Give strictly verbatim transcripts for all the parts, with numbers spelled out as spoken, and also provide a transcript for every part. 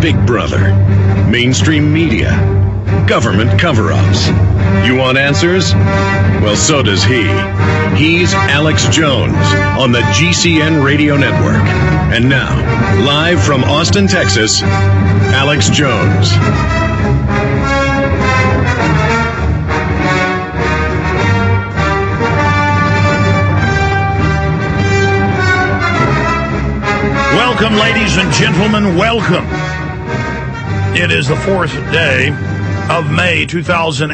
Big Brother, mainstream media, government cover-ups. You want answers? Well, so does he. He's Alex Jones on the G C N Radio Network. And now, live from Austin, Texas, Alex Jones. Welcome, ladies and gentlemen, welcome. It is the fourth day of May two thousand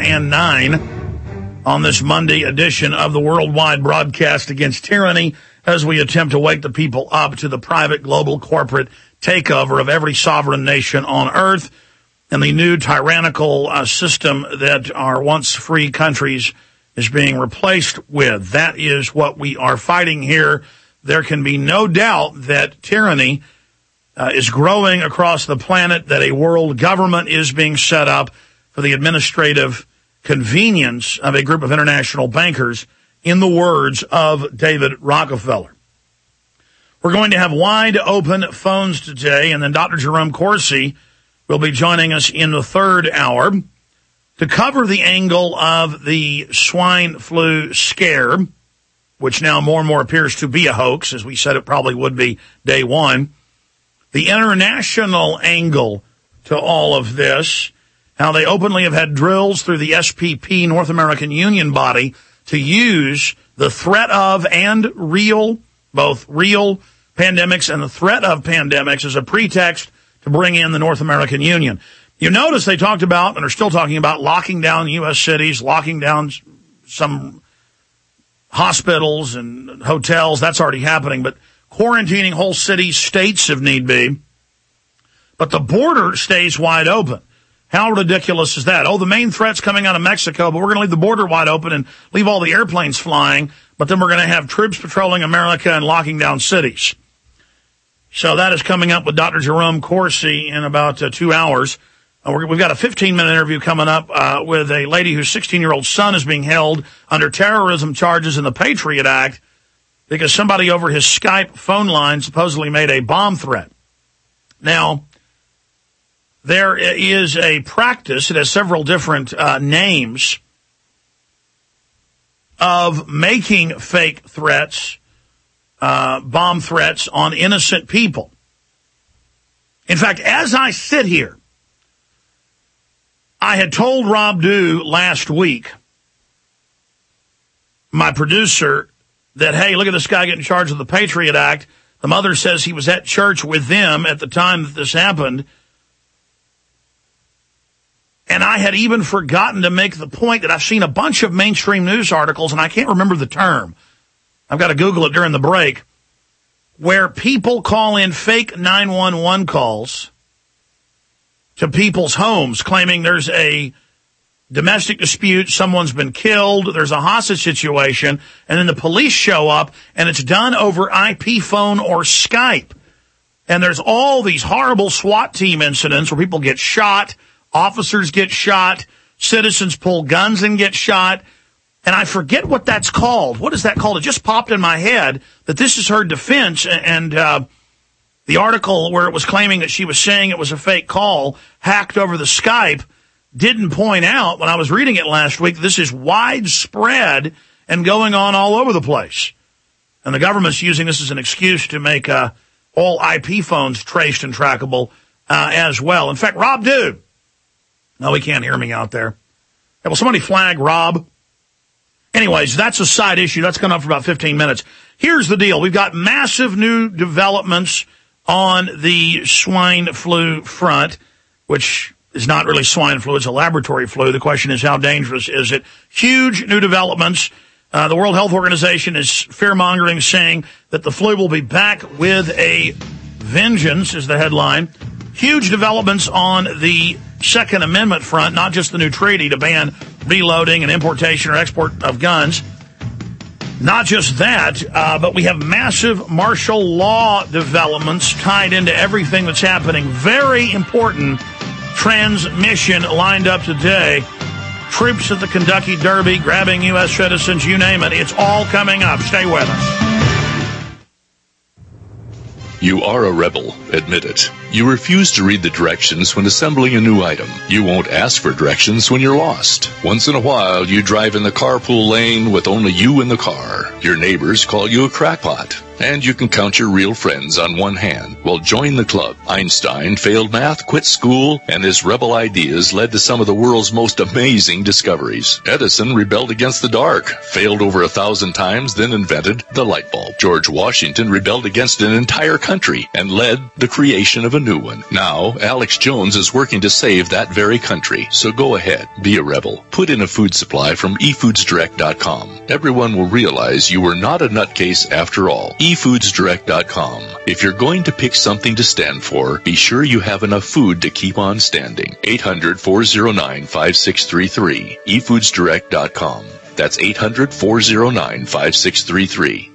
nine on this Monday edition of the worldwide broadcast against tyranny as we attempt to wake the people up to the private global corporate takeover of every sovereign nation on earth and the new tyrannical uh, system that our once free countries is being replaced with. That is what we are fighting here. There can be no doubt that tyranny uh, is growing across the planet, that a world government is being set up for the administrative convenience of a group of international bankers, in the words of David Rockefeller. We're going to have wide open phones today, and then Doctor Jerome Corsi will be joining us in the third hour to cover the angle of the swine flu scare, which now more and more appears to be a hoax, as we said it probably would be day one. The international angle to all of this, how they openly have had drills through the S P P, North American Union body, to use the threat of and real, both real pandemics and the threat of pandemics as a pretext to bring in the North American Union. You notice they talked about, and are still talking about, locking down U S cities, locking down some hospitals and hotels. That's already happening, but quarantining whole cities, states if need be. But the border stays wide open. How ridiculous is that? Oh, the main threat's coming out of Mexico, but we're going to leave the border wide open and leave all the airplanes flying, but then we're going to have troops patrolling America and locking down cities. So that is coming up with Doctor Jerome Corsi in about uh, two hours. Uh, we're, we've got a fifteen-minute interview coming up uh, with a lady whose sixteen-year-old son is being held under terrorism charges in the Patriot Act because somebody over his Skype phone line supposedly made a bomb threat. Now, there is a practice, it has several different uh, names, of making fake threats, uh, bomb threats on innocent people. In fact, as I sit here, I had told Rob Dew last week, my producer, that, hey, look at this guy getting charged with the Patriot Act. The mother says he was at church with them at the time that this happened. And I had even forgotten to make the point that I've seen a bunch of mainstream news articles, and I can't remember the term. I've got to Google it during the break, where people call in fake nine one one calls to people's homes claiming there's a domestic dispute, someone's been killed, there's a hostage situation, and then the police show up, and it's done over I P phone or Skype. And there's all these horrible SWAT team incidents where people get shot, officers get shot, citizens pull guns and get shot, and I forget what that's called. What is that called? It just popped in my head that this is her defense, and uh the article where it was claiming that she was saying it was a fake call, hacked over the Skype, didn't point out when I was reading it last week, this is widespread and going on all over the place. And the government's using this as an excuse to make uh, all I P phones traced and trackable uh, as well. In fact, Rob Dew. No, he can't hear me out there. Hey, will somebody flag Rob? Anyways, that's a side issue. That's going up for about fifteen minutes. Here's the deal. We've got massive new developments on the swine flu front, which is not really swine flu. It's a laboratory flu. The question is, how dangerous is it? Huge new developments. Uh, the World Health Organization is fear-mongering, saying that the flu will be back with a vengeance, is the headline. Huge developments on the Second Amendment front, not just the new treaty to ban reloading and importation or export of guns. Not just that, uh, but we have massive martial law developments tied into everything that's happening. Very important transmission lined up today. Troops at the Kentucky Derby, grabbing U S citizens, you name it. It's all coming up. Stay with us. You are a rebel, admit it. You refuse to read the directions when assembling a new item. You won't ask for directions when you're lost. Once in a while, you drive in the carpool lane with only you in the car. Your neighbors call you a crackpot. And you can count your real friends on one hand. Well, join the club. Einstein failed math, quit school, and his rebel ideas led to some of the world's most amazing discoveries. Edison rebelled against the dark, failed over a thousand times, then invented the light bulb. George Washington rebelled against an entire country and led the creation of a new one. Now, Alex Jones is working to save that very country. So go ahead, be a rebel. Put in a food supply from e foods direct dot com. Everyone will realize you were not a nutcase after all. e foods direct dot com. If you're going to pick something to stand for, be sure you have enough food to keep on standing. eight hundred, four oh nine, five six three three. e foods direct dot com. That's eight hundred, four oh nine, five six three three.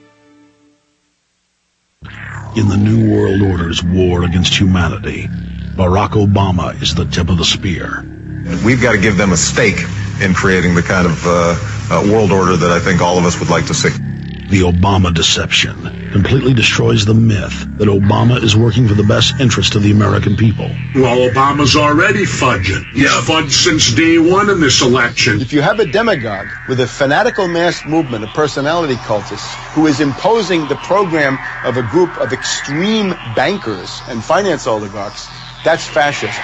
In the New World Order's war against humanity, Barack Obama is the tip of the spear. We've got to give them a stake in creating the kind of uh, uh, world order that I think all of us would like to see. The Obama deception completely destroys the myth that Obama is working for the best interest of the American people. Well, Obama's already fudging. He's yeah. fudged since day one in this election. If you have a demagogue with a fanatical mass movement of personality cultists who is imposing the program of a group of extreme bankers and finance oligarchs, that's fascism.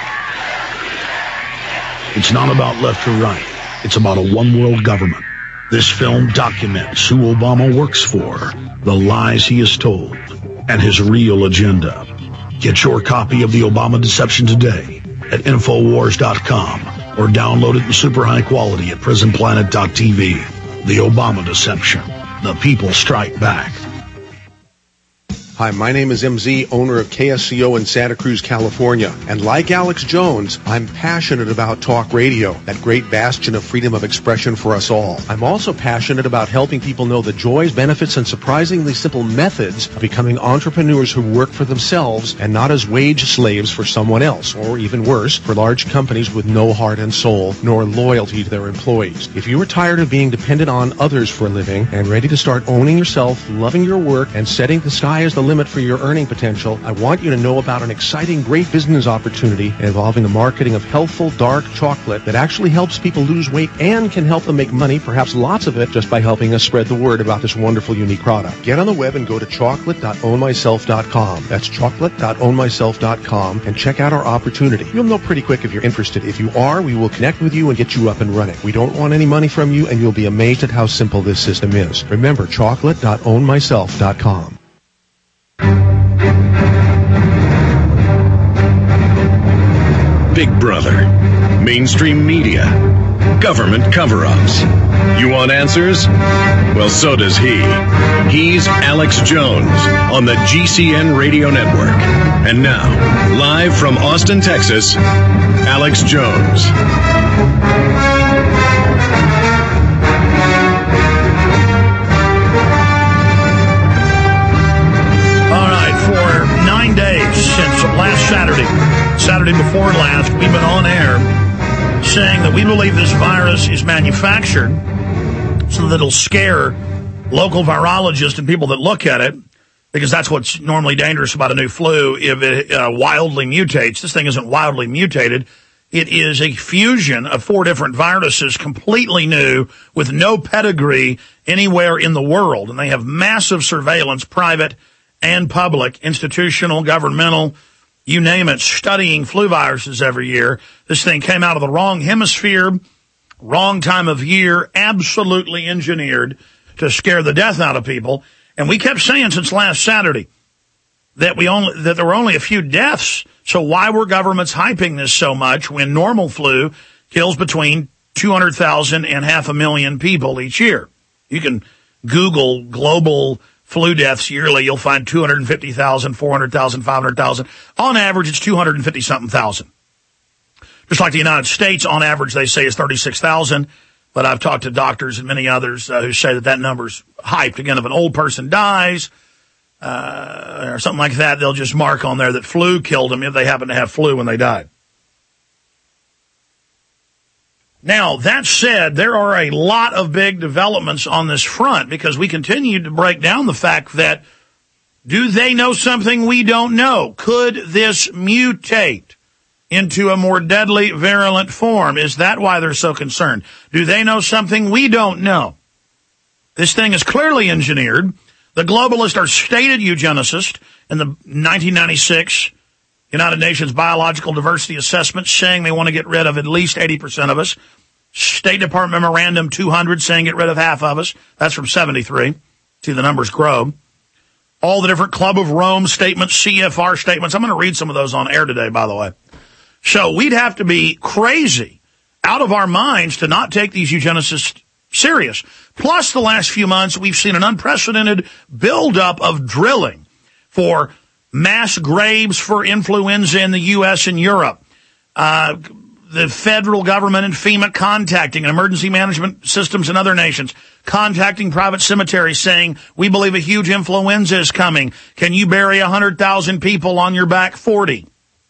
It's not about left or right. It's about a one-world government. This film documents who Obama works for, the lies he has told, and his real agenda. Get your copy of The Obama Deception today at infowars dot com or download it in super high quality at prison planet dot t v. The Obama Deception. The people strike back. Hi, my name is M Z, owner of K S C O in Santa Cruz, California. And like Alex Jones, I'm passionate about talk radio, that great bastion of freedom of expression for us all. I'm also passionate about helping people know the joys, benefits, and surprisingly simple methods of becoming entrepreneurs who work for themselves and not as wage slaves for someone else, or even worse, for large companies with no heart and soul, nor loyalty to their employees. If you are tired of being dependent on others for a living and ready to start owning yourself, loving your work, and setting the sky as the limit for your earning potential, I want you to know about an exciting, great business opportunity involving the marketing of healthful, dark chocolate that actually helps people lose weight and can help them make money, perhaps lots of it, just by helping us spread the word about this wonderful, unique product. Get on the web and go to chocolate dot own myself dot com. That's chocolate dot own myself dot com and check out our opportunity. You'll know pretty quick if you're interested. If you are, we will connect with you and get you up and running. We don't want any money from you, and you'll be amazed at how simple this system is. Remember, chocolate dot own myself dot com. Big Brother, mainstream media, government cover-ups. You want answers? Well, so does he. He's Alex Jones on the G C N Radio Network. And now, live from Austin, Texas, Alex Jones. All right, for nine days since last Saturday, Saturday before last, we've been on air saying that we believe this virus is manufactured so that it'll scare local virologists and people that look at it, because that's what's normally dangerous about a new flu if it uh, wildly mutates. This thing isn't wildly mutated. It is a fusion of four different viruses, completely new, with no pedigree anywhere in the world. And they have massive surveillance, private and public, institutional, governmental, you name it, studying flu viruses every year. This thing came out of the wrong hemisphere, wrong time of year, absolutely engineered to scare the death out of people. And we kept saying since last Saturday that we only that there were only a few deaths. So why were governments hyping this so much when normal flu kills between two hundred thousand and half a million people each year? You can Google global flu deaths yearly. You'll find two hundred fifty thousand, four hundred thousand, five hundred thousand. On average, it's two hundred fifty something thousand. Just like the United States, on average, they say is thirty-six thousand. But I've talked to doctors and many others uh, who say that that number's hyped. Again, if an old person dies uh, or something like that, they'll just mark on there that flu killed them if they happen to have flu when they died. Now, that said, there are a lot of big developments on this front because we continue to break down the fact that Do they know something we don't know? Could this mutate into a more deadly, virulent form? Is that why they're so concerned? Do they know something we don't know? This thing is clearly engineered. The globalists are stated eugenicists in the nineteen ninety-six United Nations Biological Diversity Assessment saying they want to get rid of at least eighty percent of us. State Department Memorandum two hundred saying get rid of half of us. That's from seventy-three. See the numbers grow. All the different Club of Rome statements, C F R statements. I'm going to read some of those on air today, by the way. So we'd have to be crazy, out of our minds, to not take these eugenicists serious. Plus, the last few months, we've seen an unprecedented buildup of drilling for mass graves for influenza in the U S and Europe. Uh, the federal government and FEMA contacting and emergency management systems in other nations, contacting private cemeteries saying, we believe a huge influenza is coming. Can you bury one hundred thousand people on your back forty?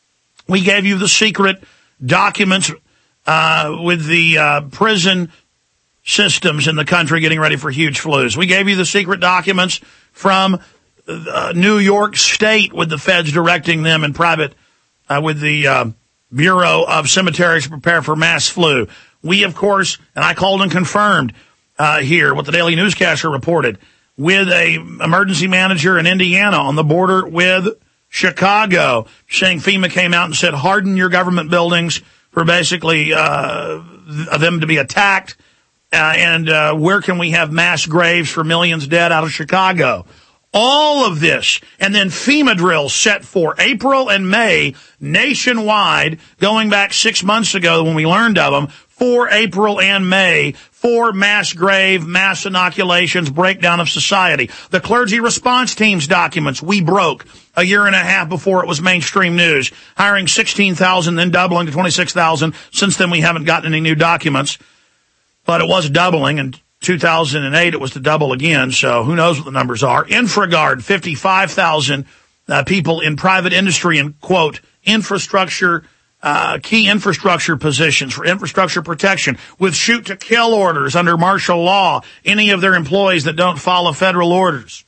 We gave you the secret documents uh, with the uh, prison systems in the country getting ready for huge flus. We gave you the secret documents from uh, New York State with the feds directing them and private uh, with the uh, Bureau of Cemeteries to prepare for mass flu. We, of course, and I called and confirmed uh, here what the Daily Newscaster reported, with a emergency manager in Indiana on the border with Chicago, saying FEMA came out and said, harden your government buildings for basically uh them to be attacked. Uh, and uh where can we have mass graves for millions dead out of Chicago? All of this. And then FEMA drills set for April and May nationwide, going back six months ago when we learned of them, for April and May, for mass grave, mass inoculations, breakdown of society. The clergy response team's documents we broke a year and a half before it was mainstream news, hiring sixteen thousand, then doubling to twenty-six thousand. Since then, we haven't gotten any new documents, but it was doubling. In two thousand eight, it was to double again, so who knows what the numbers are. InfraGard, fifty-five thousand uh, people in private industry and, quote, infrastructure Uh, key infrastructure positions for infrastructure protection with shoot-to-kill orders under martial law, any of their employees that don't follow federal orders.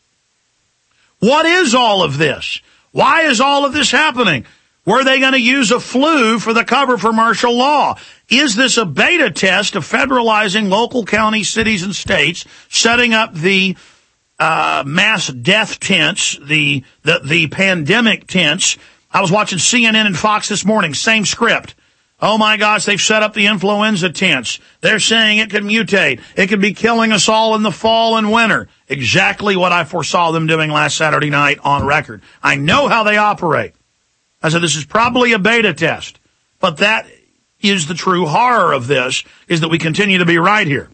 What is all of this? Why is all of this happening? Were they going to use a flu for the cover for martial law? Is this a beta test of federalizing local counties, cities, and states, setting up the uh, mass death tents, the, the, the pandemic tents? I was watching C N N and Fox this morning, same script. Oh my gosh, they've set up the influenza tents. They're saying it could mutate. It could be killing us all in the fall and winter. Exactly what I foresaw them doing last Saturday night on record. I know how they operate. I said this is probably a beta test, but that is the true horror of this, is that we continue to be right here.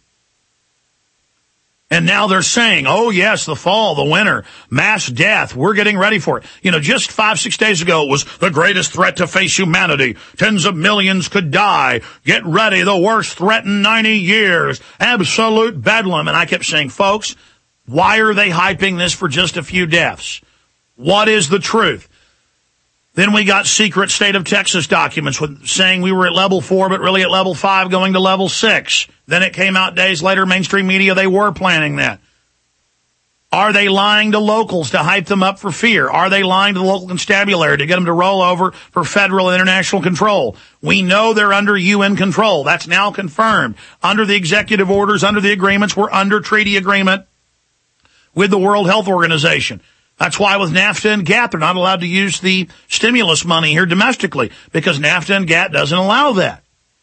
And now they're saying, oh, yes, the fall, the winter, mass death, we're getting ready for it. You know, just five, six days ago, it was the greatest threat to face humanity. Tens of millions could die. Get ready, the worst threat in ninety years. Absolute bedlam. And I kept saying, folks, why are they hyping this for just a few deaths? What is the truth? Then we got secret state of Texas documents with, saying we were at level four, but really at level five, going to level six. Then it came out days later, mainstream media, they were planning that. Are they lying to locals to hype them up for fear? Are they lying to the local constabulary to get them to roll over for federal and international control? We know they're under U N control. That's now confirmed. Under the executive orders, under the agreements, we're under treaty agreement with the World Health Organization. That's why with NAFTA and GATT, they're not allowed to use the stimulus money here domestically, because NAFTA and GATT doesn't allow that.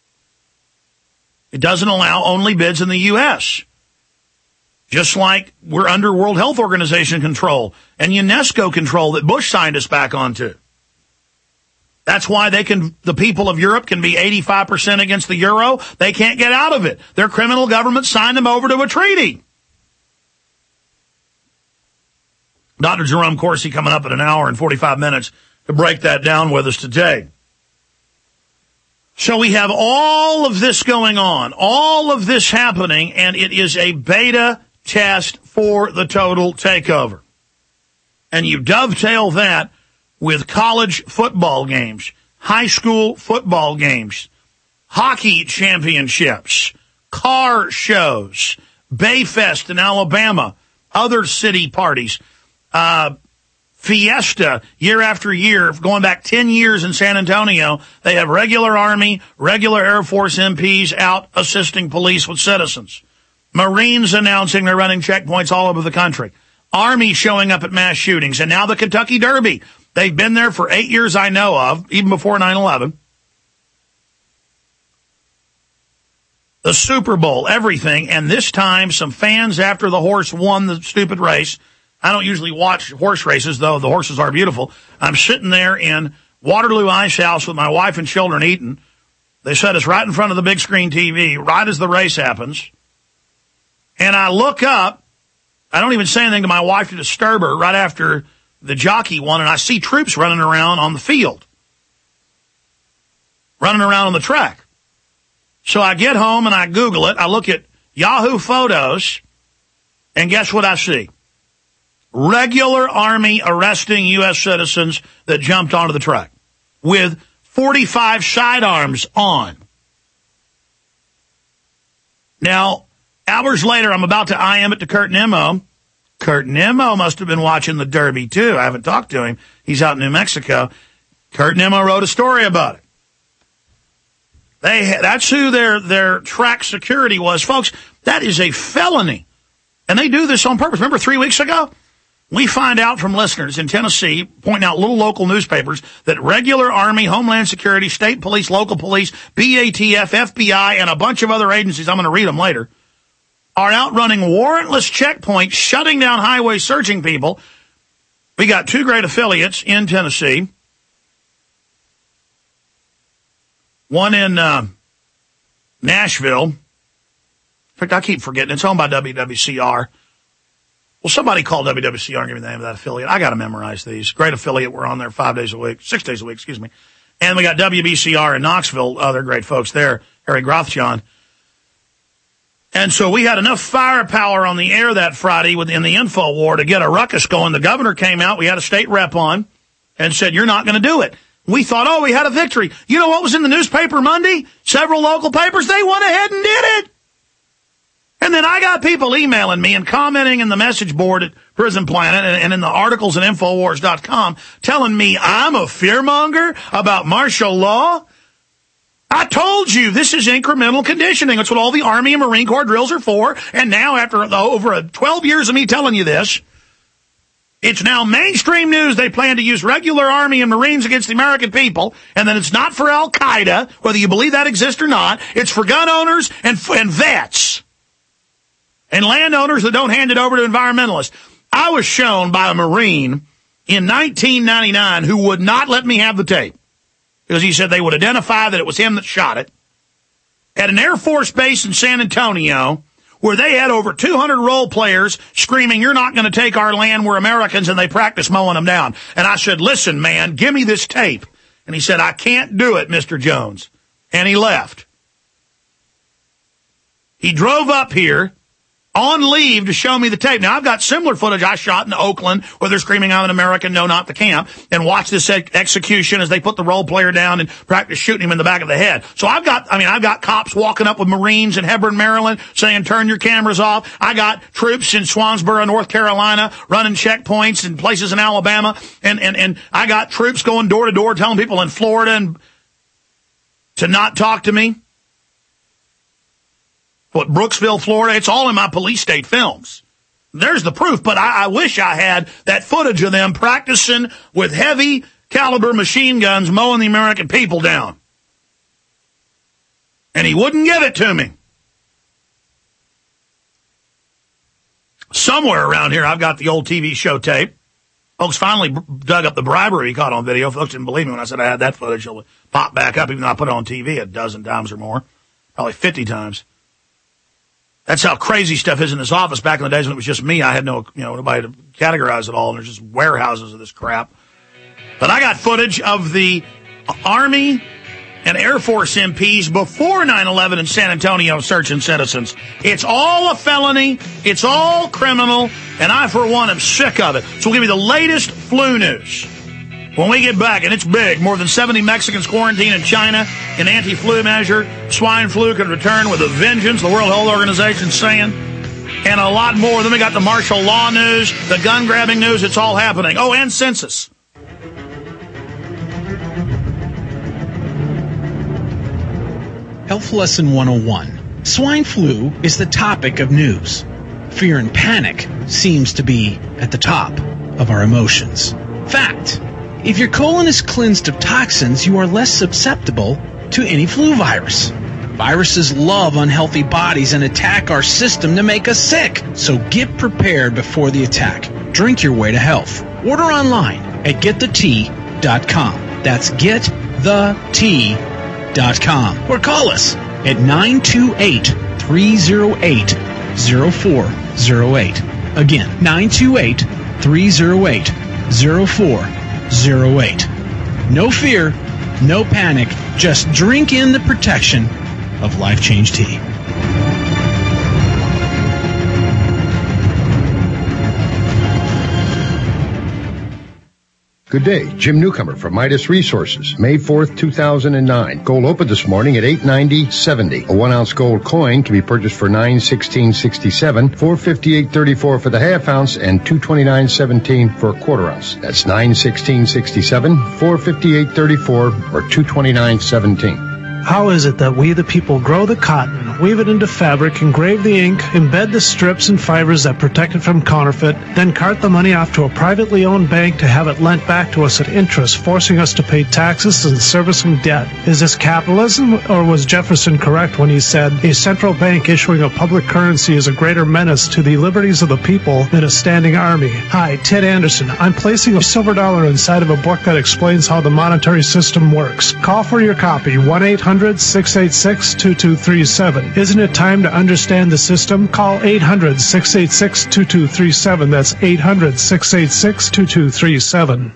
It doesn't allow only bids in the U S. Just like we're under World Health Organization control and UNESCO control that Bush signed us back onto. That's why they can, the people of Europe can be eighty-five percent against the euro. They can't get out of it. Their criminal government signed them over to a treaty. Doctor Jerome Corsi coming up in an hour and forty-five minutes to break that down with us today. So we have all of this going on, all of this happening, and it is a beta test for the total takeover. And you dovetail that with college football games, high school football games, hockey championships, car shows, Bayfest in Alabama, other city parties. Uh, fiesta year after year, going back ten years in San Antonio. They have regular Army, regular Air Force M Ps out assisting police with citizens. Marines announcing they're running checkpoints all over the country. Army showing up at mass shootings. And now the Kentucky Derby. They've been there for eight years I know of, even before nine eleven. The Super Bowl, everything. And this time, some fans, after the horse won the stupid race. I don't usually watch horse races, though the horses are beautiful. I'm sitting there in Waterloo Ice House with my wife and children eating. They set us right in front of the big screen T V, right as the race happens. And I look up. I don't even say anything to my wife to disturb her right after the jockey won, and I see troops running around on the field, running around on the track. So I get home and I Google it. I look at Yahoo Photos, and guess what I see? Regular Army arresting U S citizens that jumped onto the track with forty-five sidearms on. Now, hours later, I'm about to I M it to Kurt Nimmo. Kurt Nimmo must have been watching the Derby, too. I haven't talked to him. He's out in New Mexico. Kurt Nimmo wrote a story about it. They That's who their, their track security was. Folks, that is a felony. And they do this on purpose. Remember three weeks ago? We find out from listeners in Tennessee, pointing out little local newspapers, that regular Army, Homeland Security, state police, local police, B A T F, F B I, and a bunch of other agencies, I'm going to read them later, are out running warrantless checkpoints, shutting down highways, searching people. We got two great affiliates in Tennessee. One in uh, Nashville. In fact, I keep forgetting. It's owned by W W C R. Well, somebody call W W C R and give me the name of that affiliate. I got to memorize these. Great affiliate. We're on there five days a week, six days a week, excuse me. And we got W B C R in Knoxville. Other great folks there. Harry Grothjohn. And so we had enough firepower on the air that Friday within the info war to get a ruckus going. The governor came out. We had a state rep on and said, you're not going to do it. We thought, oh, we had a victory. You know what was in the newspaper Monday? Several local papers. They went ahead and did it. And then I got people emailing me and commenting in the message board at Prison Planet and, and in the articles at Infowars dot com telling me I'm a fearmonger about martial law. I told you this is incremental conditioning. That's what all the Army and Marine Corps drills are for. And now, after over twelve years of me telling you this, it's now mainstream news. They plan to use regular Army and Marines against the American people. And then it's not for Al-Qaeda, whether you believe that exists or not. It's for gun owners and, and vets and landowners that don't hand it over to environmentalists. I was shown by a Marine in nineteen ninety-nine who would not let me have the tape, because he said they would identify that it was him that shot it, at an Air Force base in San Antonio, where they had over two hundred role players screaming, you're not going to take our land, we're Americans, and they practice mowing them down. And I said, listen, man, give me this tape. And he said, I can't do it, Mister Jones. And he left. He drove up here on leave to show me the tape. Now, I've got similar footage I shot in Oakland where they're screaming, I'm an American, no, not the camp, and watch this ex- execution as they put the role player down and practice shooting him in the back of the head. So I've got, I mean, I've got cops walking up with Marines in Hebron, Maryland, saying, turn your cameras off. I got troops in Swansboro, North Carolina, running checkpoints in places in Alabama, and, and, and I got troops going door to door telling people in Florida and to not talk to me. What, Brooksville, Florida, it's all in my police state films. There's the proof, but I, I wish I had that footage of them practicing with heavy caliber machine guns mowing the American people down. And he wouldn't give it to me. Somewhere around here, I've got the old T V show tape. Folks finally b- dug up the bribery he caught on video. Folks didn't believe me when I said I had that footage. It'll pop back up, even though I put it on T V a dozen times or more. Probably fifty times. That's how crazy stuff is in this office. Back in the days when it was just me, I had no, you know, nobody to categorize it all, and there's just warehouses of this crap. But I got footage of the Army and Air Force M Ps before nine eleven in San Antonio searching citizens. It's all a felony. It's all criminal. And I, for one, am sick of it. So we'll give you the latest flu news when we get back. And it's big. More than seventy Mexicans quarantined in China in anti-flu measure. Swine flu could return with a vengeance, the World Health Organization saying. and a lot more. Then we got the martial law news, the gun-grabbing news. It's all happening. Oh, and census. Health Lesson one oh one. Swine flu is the topic of news. Fear and panic seems to be at the top of our emotions. Fact. If your colon is cleansed of toxins, you are less susceptible to any flu virus. Viruses love unhealthy bodies and attack our system to make us sick. So get prepared before the attack. Drink your way to health. Order online at get the tea dot com. That's get the tea dot com. Or call us at nine two eight, three oh eight, oh four oh eight. Again, nine two eight, three oh eight, oh four oh eight. No fear, no panic. Just drink in the protection of Life Change Tea. Good day. Jim Newcomer from Midas Resources. May fourth, two thousand nine. Gold opened this morning at eight ninety seventy. A one-ounce gold coin can be purchased for nine sixteen sixty-seven, four fifty-eight thirty-four for the half ounce, and two twenty-nine seventeen for a quarter ounce. That's nine sixteen sixty-seven, four fifty-eight thirty-four, or two twenty-nine seventeen. How is it that we, the people, grow the cotton, weave it into fabric, engrave the ink, embed the strips and fibers that protect it from counterfeit, then cart the money off to a privately owned bank to have it lent back to us at interest, forcing us to pay taxes and servicing debt? Is this capitalism, or was Jefferson correct when he said, a central bank issuing a public currency is a greater menace to the liberties of the people than a standing army? Hi, Ted Anderson. I'm placing a silver dollar inside of a book that explains how the monetary system works. Call for your copy, one eight hundred, six eight six, two two three seven. Isn't it time to understand the system? Call eight hundred, six eight six, two two three seven. That's eight hundred, six eight six, two two three seven.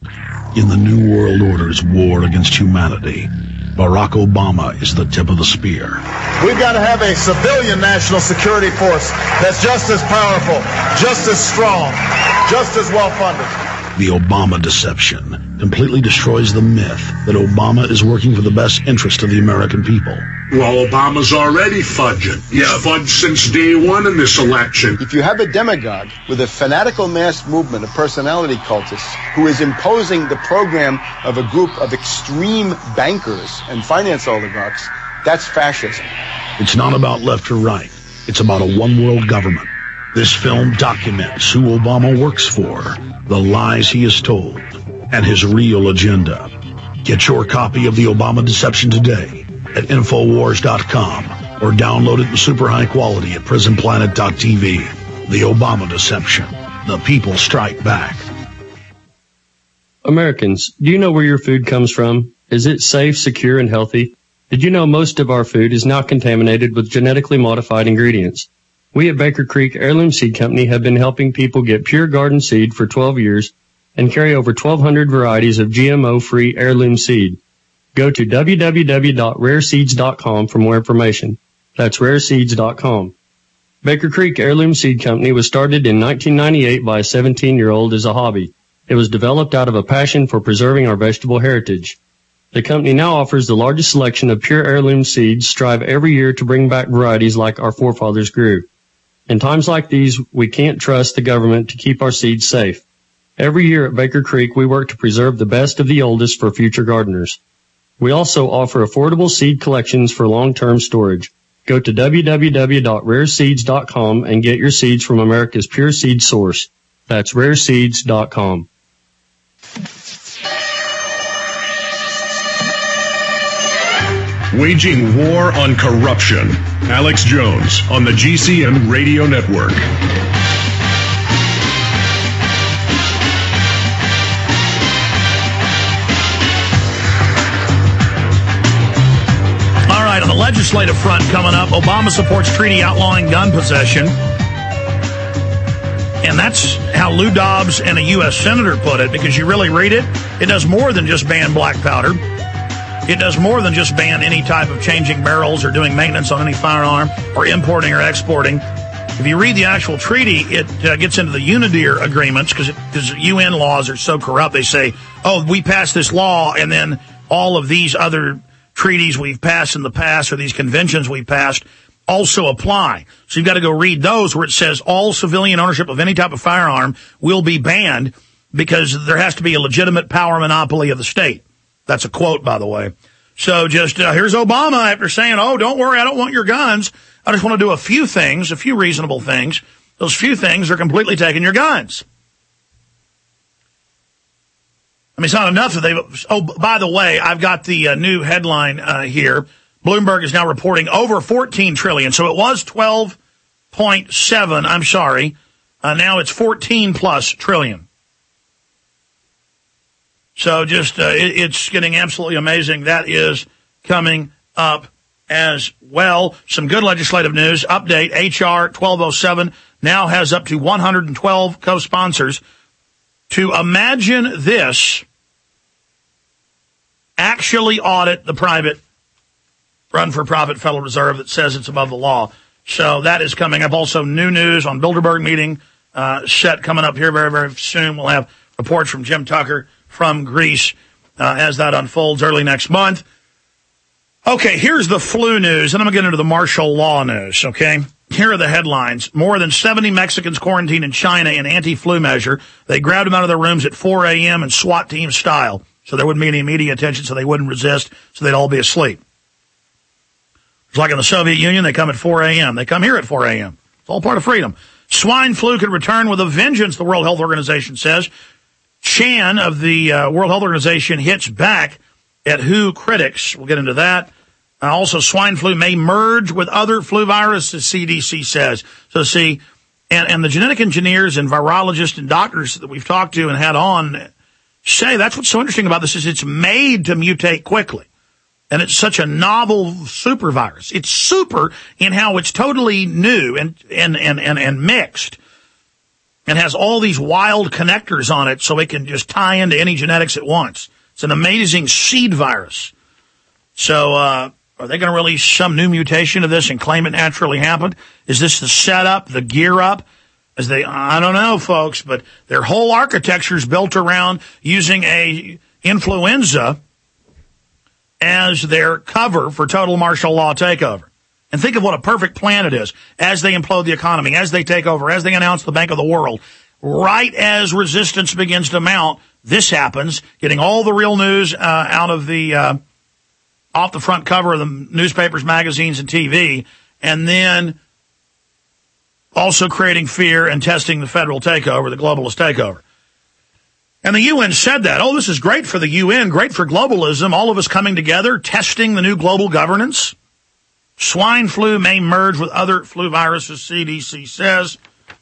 In the New World Order's war against humanity, Barack Obama is the tip of the spear. We've got to have a civilian national security force that's just as powerful, just as strong, just as well-funded. The Obama deception completely destroys the myth that Obama is working for the best interest of the American people. Well, Obama's already fudging. He's fudged since day one in this election. If you have a demagogue with a fanatical mass movement of personality cultists who is imposing the program of a group of extreme bankers and finance oligarchs, that's fascism. It's not about left or right. It's about a one-world government. This film documents who Obama works for, the lies he has told, and his real agenda. Get your copy of The Obama Deception today at Infowars dot com or download it in super high quality at Prison Planet dot T V. The Obama Deception. The people strike back. Americans, do you know where your food comes from? Is it safe, secure, and healthy? Did you know most of our food is now contaminated with genetically modified ingredients? We at Baker Creek Heirloom Seed Company have been helping people get pure garden seed for twelve years and carry over twelve hundred varieties of G M O-free heirloom seed. Go to w w w dot rare seeds dot com for more information. That's rare seeds dot com. Baker Creek Heirloom Seed Company was started in nineteen ninety-eight by a seventeen-year-old as a hobby. It was developed out of a passion for preserving our vegetable heritage. The company now offers the largest selection of pure heirloom seeds, strive every year to bring back varieties like our forefathers grew. In times like these, we can't trust the government to keep our seeds safe. Every year at Baker Creek, we work to preserve the best of the oldest for future gardeners. We also offer affordable seed collections for long-term storage. Go to w w w dot rare seeds dot com and get your seeds from America's pure seed source. That's rare seeds dot com. Waging war on corruption. Alex Jones on the G C N Radio Network. All right, on the legislative front coming up, Obama supports treaty outlawing gun possession. And that's how Lou Dobbs and a U S senator put it, because you really read it, it does more than just ban black powder. It does more than just ban any type of changing barrels or doing maintenance on any firearm or importing or exporting. If you read the actual treaty, it uh, gets into the UNIDIR agreements because because U N laws are so corrupt. They say, oh, we passed this law, and then all of these other treaties we've passed in the past or these conventions we've passed also apply. So you've got to go read those where it says all civilian ownership of any type of firearm will be banned because there has to be a legitimate power monopoly of the state. That's a quote, by the way. So just, uh, here's Obama after saying, oh, don't worry, I don't want your guns. I just want to do a few things, a few reasonable things. Those few things are completely taking your guns. I mean, it's not enough that they've, oh, by the way, I've got the uh, new headline uh, here. Bloomberg is now reporting over fourteen trillion. So it was twelve point seven. I'm sorry. Uh, now it's fourteen plus trillion. So just, uh, it, it's getting absolutely amazing. That is coming up as well. Some good legislative news. Update, H R twelve oh seven now has up to one hundred twelve co-sponsors. To imagine this, actually audit the private run-for-profit Federal Reserve that says it's above the law. So that is coming up. Also, new news on Bilderberg meeting uh, set coming up here very, very soon. We'll have reports from Jim Tucker from Greece uh, as that unfolds early next month. Okay, here's the flu news, and I'm going to get into the martial law news, okay? Here are the headlines. More than seventy Mexicans quarantined in China in anti-flu measure. They grabbed them out of their rooms at four a.m. in SWAT team style, so there wouldn't be any media attention, so they wouldn't resist, so they'd all be asleep. It's like in the Soviet Union, they come at four a.m. They come here at four a.m. It's all part of freedom. Swine flu could return with a vengeance, the World Health Organization says. Chan of the uh, World Health Organization hits back at W H O critics. We'll get into that. Uh, also, swine flu may merge with other flu viruses, C D C says. So see, and, and the genetic engineers and virologists and doctors that we've talked to and had on say that's what's so interesting about this is it's made to mutate quickly. And it's such a novel super virus. It's super in how it's totally new and, and, and, and, and mixed and has all these wild connectors on it so it can just tie into any genetics it wants. It's an amazing seed virus. So, uh, are they going to release some new mutation of this and claim it naturally happened? Is this the setup, the gear up? As they, I don't know, folks, but their whole architecture is built around using a influenza as their cover for total martial law takeover. And think of what a perfect plan it is as they implode the economy, as they take over, as they announce the Bank of the World. Right as resistance begins to mount, this happens, getting all the real news uh, out of the uh, off the front cover of the newspapers, magazines, and T V, and then also creating fear and testing the federal takeover, the globalist takeover. And the U N said that. Oh, this is great for the U N, great for globalism, all of us coming together, testing the new global governance. Swine flu may merge with other flu viruses, C D C says.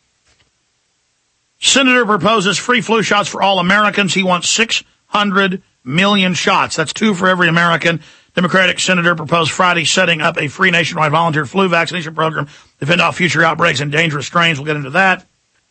Senator proposes free flu shots for all Americans. He wants six hundred million shots. That's two for every American. Democratic senator proposed Friday setting up a free nationwide volunteer flu vaccination program to fend off future outbreaks and dangerous strains. We'll get into that.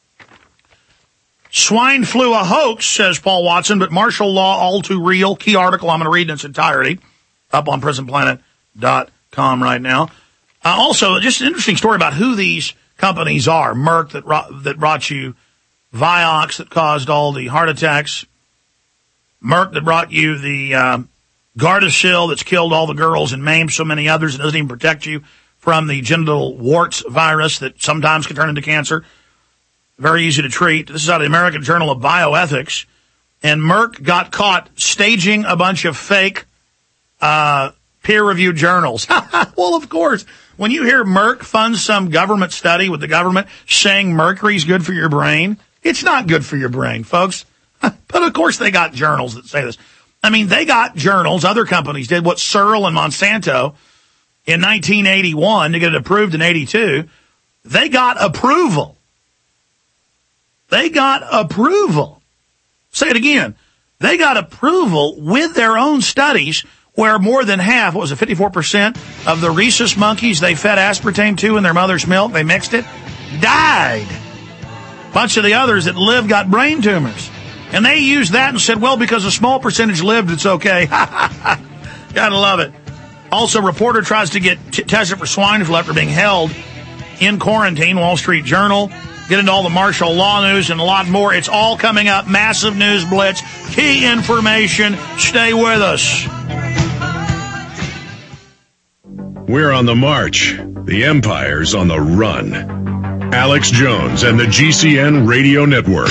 Swine flu a hoax, says Paul Watson, but martial law all too real. Key article I'm going to read in its entirety up on prison planet dot com right now. Uh, also, just an interesting story about who these companies are. Merck that, that brought you Vioxx that caused all the heart attacks. Merck that brought you the uh, Gardasil that's killed all the girls and maimed so many others and doesn't even protect you from the genital warts virus that sometimes can turn into cancer. Very easy to treat. This is out of the American Journal of Bioethics. And Merck got caught staging a bunch of fake uh peer-reviewed journals. Well, of course, when you hear Merck funds some government study with the government saying mercury's good for your brain, it's not good for your brain, folks. But, of course, they got journals that say this. I mean, they got journals. Other companies did what Searle and Monsanto in nineteen eighty-one to get it approved in eighty-two. They got approval. They got approval. Say it again. They got approval with their own studies where more than half, what was it, fifty-four percent of the rhesus monkeys they fed aspartame to in their mother's milk, they mixed it, died. A bunch of the others that lived got brain tumors. And they used that and said, well, because a small percentage lived, it's okay. Gotta love it. Also, reporter tries to get t- tested for swine flu after being held in quarantine, Wall Street Journal. Get into all the martial law news and a lot more. It's all coming up. Massive news blitz. Key information. Stay with us. We're on the march. The empire's on the run. Alex Jones and the G C N Radio Network.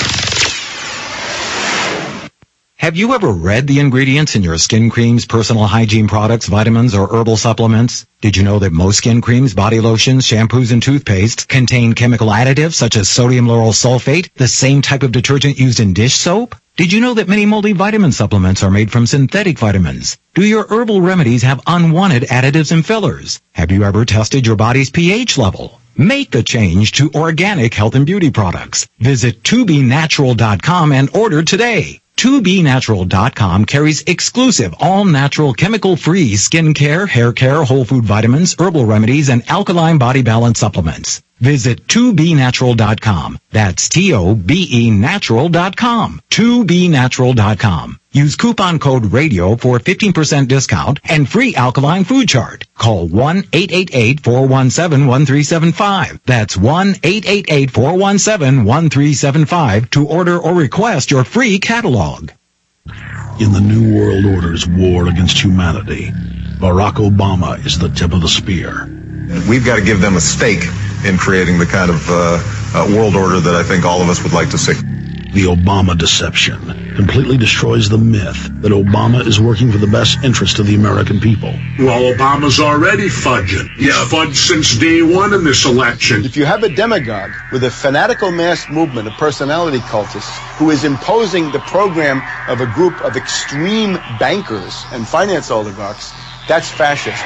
Have you ever read the ingredients in your skin creams, personal hygiene products, vitamins, or herbal supplements? Did you know that most skin creams, body lotions, shampoos, and toothpastes contain chemical additives such as sodium lauryl sulfate, the same type of detergent used in dish soap? Did you know that many multivitamin supplements are made from synthetic vitamins? Do your herbal remedies have unwanted additives and fillers? Have you ever tested your body's pH level? Make the change to organic health and beauty products. Visit two b natural dot com and order today. two b natural dot com carries exclusive all-natural chemical-free skincare, hair care, whole food vitamins, herbal remedies, and alkaline body balance supplements. Visit two b natural dot com. That's T O B E natural dot com. two b natural dot com. Use coupon code RADIO for fifteen percent discount and free alkaline food chart. Call one eight eight eight, four one seven, one three seven five. That's one eight eight eight, four one seven, one three seven five to order or request your free catalog. In the New World Order's war against humanity, Barack Obama is the tip of the spear. We've got to give them a stake in creating the kind of uh, uh, world order that I think all of us would like to see. The Obama deception completely destroys the myth that Obama is working for the best interest of the American people. Well, Obama's already fudging. He's yeah. fudged since day one in this election. If you have a demagogue with a fanatical mass movement of personality cultists who is imposing the program of a group of extreme bankers and finance oligarchs, that's fascism.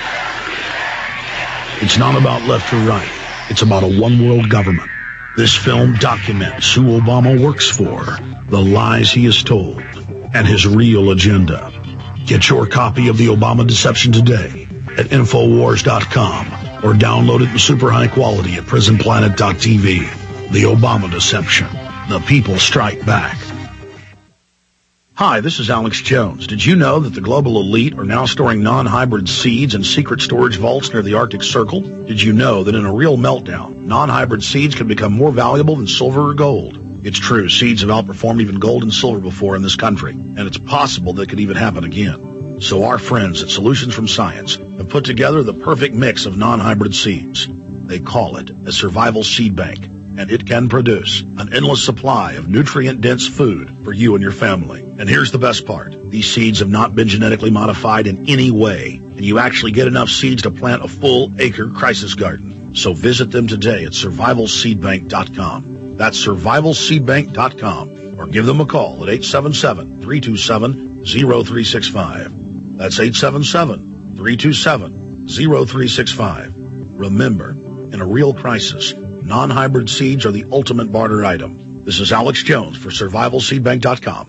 It's not about left or right. It's about a one-world government. This film documents who Obama works for, the lies he has told, and his real agenda. Get your copy of The Obama Deception today at Infowars dot com or download it in super high quality at Prison Planet dot T V. The Obama Deception. The people strike back. Hi, this is Alex Jones. Did you know that the global elite are now storing non-hybrid seeds in secret storage vaults near the Arctic Circle? Did you know that in a real meltdown, non-hybrid seeds can become more valuable than silver or gold? It's true, seeds have outperformed even gold and silver before in this country, and it's possible that could even happen again. So our friends at Solutions from Science have put together the perfect mix of non-hybrid seeds. They call it a survival seed bank, and it can produce an endless supply of nutrient-dense food for you and your family. And here's the best part. These seeds have not been genetically modified in any way, and you actually get enough seeds to plant a full acre crisis garden. So visit them today at survival seed bank dot com. That's survival seed bank dot com, or give them a call at eight seven seven, three two seven, zero three six five. That's eight seven seven, three two seven, zero three six five. Remember, in a real crisis, non-hybrid seeds are the ultimate barter item. This is Alex Jones for survival seed bank dot com.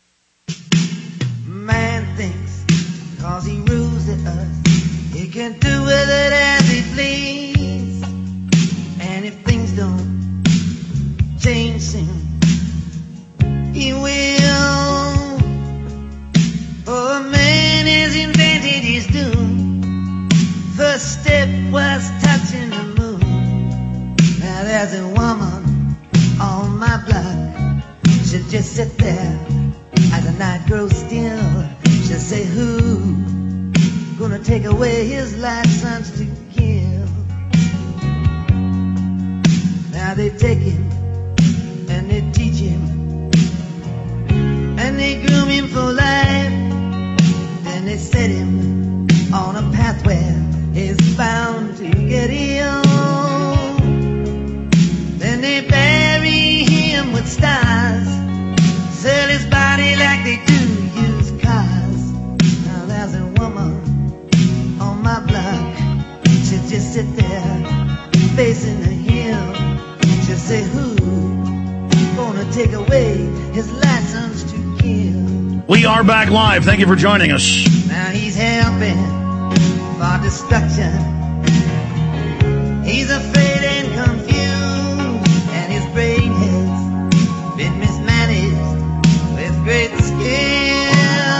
Man thinks cause he rules at us, he can do with it as he please. And if things don't change soon, he will. For a man has invented his doom. First step was touching the moon. Now there's a woman on my block. She'll just sit there as the night grows still. She'll say, who gonna take away his license to kill? Now they take him and they teach him and they groom him for life. Then they set him on a path where he's bound to get ill. Then they bury him with stars, sell his body like they do used cars. Now there's a woman on my block. She'll just sit there facing the hill. She'll say, who gonna take away his license to kill? We are back live. Thank you for joining us. Now he's helping for destruction. He's afraid and confused, and his brain has been mismanaged with great skill.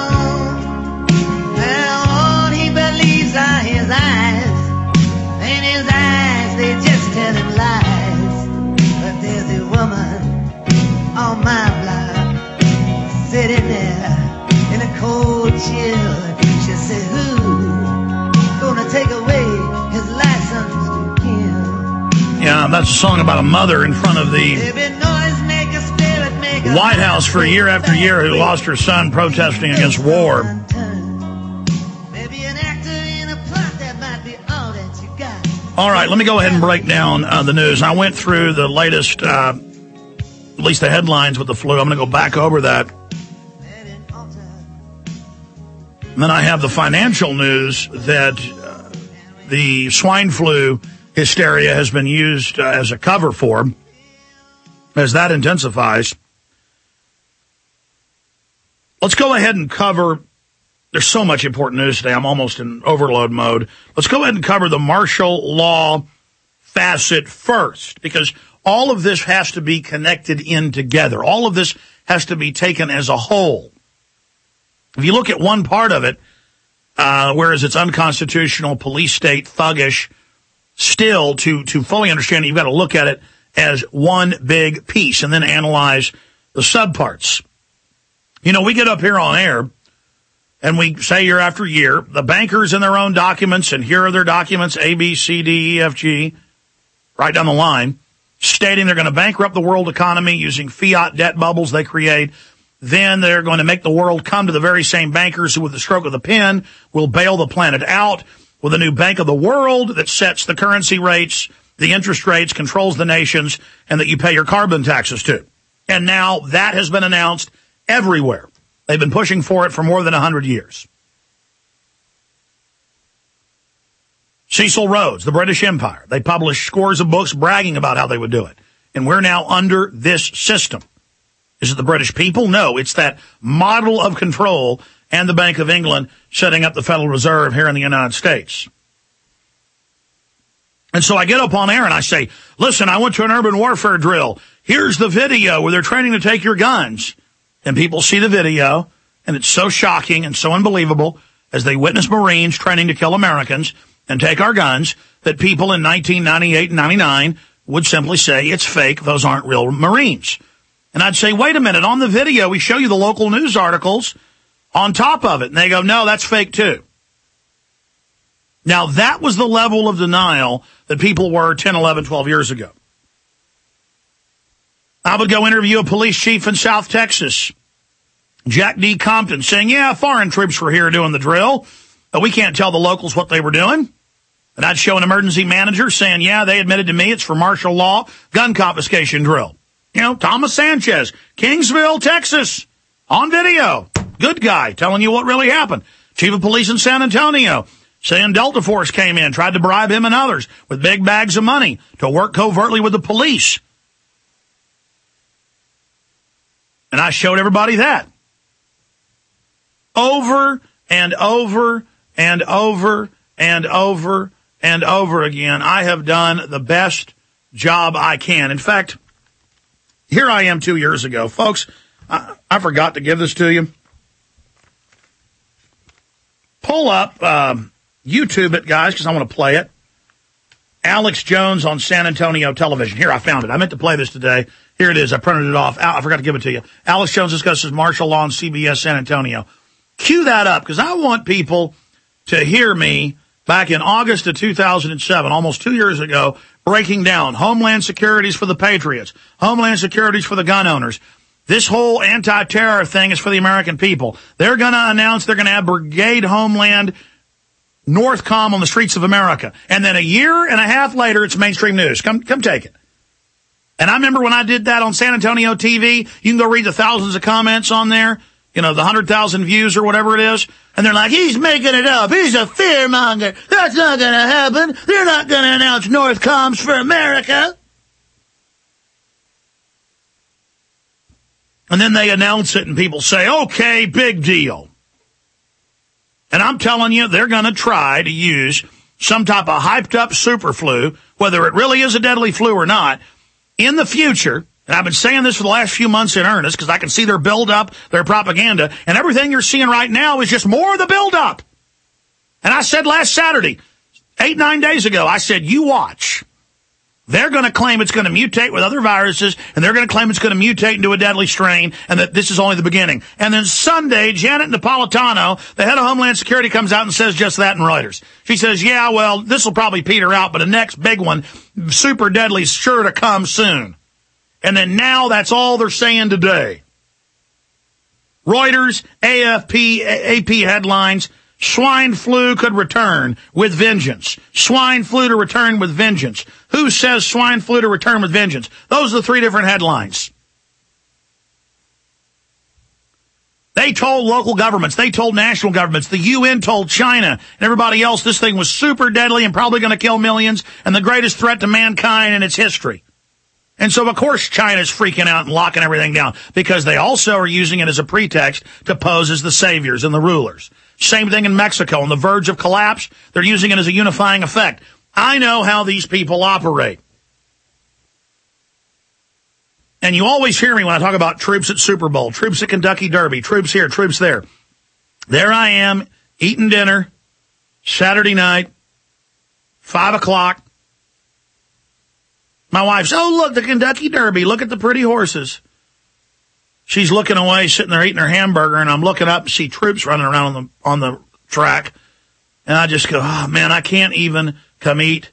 Now all he believes are his eyes, and his eyes, they just tell him lies. But there's a woman on my block sitting there in a cold chill. She'll say, who That's a song about a mother in front of the White House for year after year who lost her son protesting against war. All right, let me go ahead and break down uh, the news. I went through the latest, uh, at least the headlines with the flu. I'm going to go back over that. And then I have the financial news that uh, the swine flu hysteria has been used uh, as a cover for. As that intensifies, let's go ahead and cover. There's so much important news today. I'm almost in overload mode. Let's go ahead and cover the martial law facet first, because all of this has to be connected in together. All of this has to be taken as a whole. If you look at one part of it, uh, whereas it's unconstitutional, police state, thuggish, still to, to fully understand it, you've got to look at it as one big piece and then analyze the subparts. You know, we get up here on air and we say year after year, the bankers in their own documents, and here are their documents, A, B, C, D, E, F, G, right down the line, stating they're going to bankrupt the world economy using fiat debt bubbles they create. Then they're going to make the world come to the very same bankers who, with the stroke of the pen, will bail the planet out with a new Bank of the World that sets the currency rates, the interest rates, controls the nations, and that you pay your carbon taxes to. And now that has been announced everywhere. They've been pushing for it for more than one hundred years. Cecil Rhodes, the British Empire. They published scores of books bragging about how they would do it. And we're now under this system. Is it the British people? No, it's that model of control and the Bank of England setting up the Federal Reserve here in the United States. And so I get up on air and I say, listen, I went to an urban warfare drill. Here's the video where they're training to take your guns. And people see the video, and it's so shocking and so unbelievable as they witness Marines training to kill Americans and take our guns that people in nineteen ninety-eight and ninety-nine would simply say it's fake. Those aren't real Marines. And I'd say, wait a minute, on the video, we show you the local news articles on top of it. And they go, no, that's fake too. Now, that was the level of denial that people were ten, eleven, twelve years ago. I would go interview a police chief in South Texas, Jack D. Compton, saying, yeah, foreign troops were here doing the drill, but we can't tell the locals what they were doing. And I'd show an emergency manager saying, yeah, they admitted to me it's for martial law gun confiscation drill. You know, Thomas Sanchez, Kingsville, Texas, on video. Good guy, telling you what really happened. Chief of police in San Antonio, saying Delta Force came in, tried to bribe him and others with big bags of money to work covertly with the police. And I showed everybody that. Over and over and over and over and over again, I have done the best job I can. In fact, here I am two years ago. Folks, I, I forgot to give this to you. Pull up, um, YouTube it, guys, because I want to play it. Alex Jones on San Antonio television. Here, I found it. I meant to play this today. Here it is. I printed it off. I forgot to give it to you. Alex Jones discusses martial law on C B S San Antonio. Cue that up, because I want people to hear me back in August of two thousand seven, almost two years ago, breaking down Homeland Securities for the Patriots, Homeland Securities for the gun owners. This whole anti-terror thing is for the American people. They're going to announce they're going to have Brigade Homeland Northcom on the streets of America. And then a year and a half later, it's mainstream news. Come, come take it. And I remember when I did that on San Antonio T V, you can go read the thousands of comments on there, you know, the one hundred thousand views or whatever it is. And they're like, he's making it up. He's a fearmonger. That's not going to happen. They're not going to announce Northcoms for America. And then they announce it and people say, okay, big deal. And I'm telling you, they're going to try to use some type of hyped up super flu, whether it really is a deadly flu or not, in the future. And I've been saying this for the last few months in earnest because I can see their build up, their propaganda, and everything you're seeing right now is just more of the build up. And I said last Saturday, eight, nine days ago, I said, you watch. They're going to claim it's going to mutate with other viruses, and they're going to claim it's going to mutate into a deadly strain, and that this is only the beginning. And then Sunday, Janet Napolitano, the head of Homeland Security, comes out and says just that in Reuters. She says, yeah, well, this will probably peter out, but the next big one, super deadly, is sure to come soon. And then now that's all they're saying today. Reuters, A F P, A P headlines, swine flu could return with vengeance. Swine flu to return with vengeance. Who says swine flu to return with vengeance? Those are the three different headlines. They told local governments, they told national governments, the U N told China and everybody else this thing was super deadly and probably going to kill millions and the greatest threat to mankind in its history. And so, of course, China's freaking out and locking everything down because they also are using it as a pretext to pose as the saviors and the rulers. Same thing in Mexico. On the verge of collapse, they're using it as a unifying effect. I know how these people operate. And you always hear me when I talk about troops at Super Bowl, troops at Kentucky Derby, troops here, troops there. There I am, eating dinner, Saturday night, five o'clock. My wife's, oh, look, the Kentucky Derby. Look at the pretty horses. She's looking away, sitting there eating her hamburger, and I'm looking up and see troops running around on the on the track. And I just go, oh, man, I can't even come eat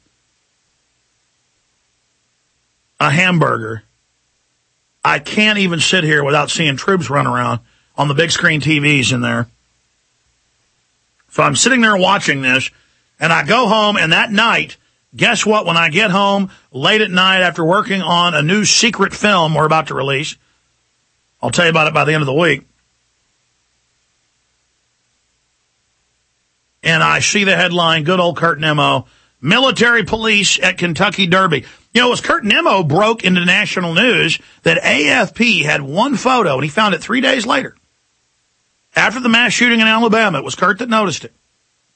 a hamburger. I can't even sit here without seeing troops run around on the big screen T Vs in there. So I'm sitting there watching this, and I go home, and that night, guess what? When I get home late at night after working on a new secret film we're about to release, I'll tell you about it by the end of the week, and I see the headline, good old Kurt Nimmo, military police at Kentucky Derby. You know, it was Kurt Nimmo broke into national news that A F P had one photo, and he found it three days later. After the mass shooting in Alabama, it was Kurt that noticed it.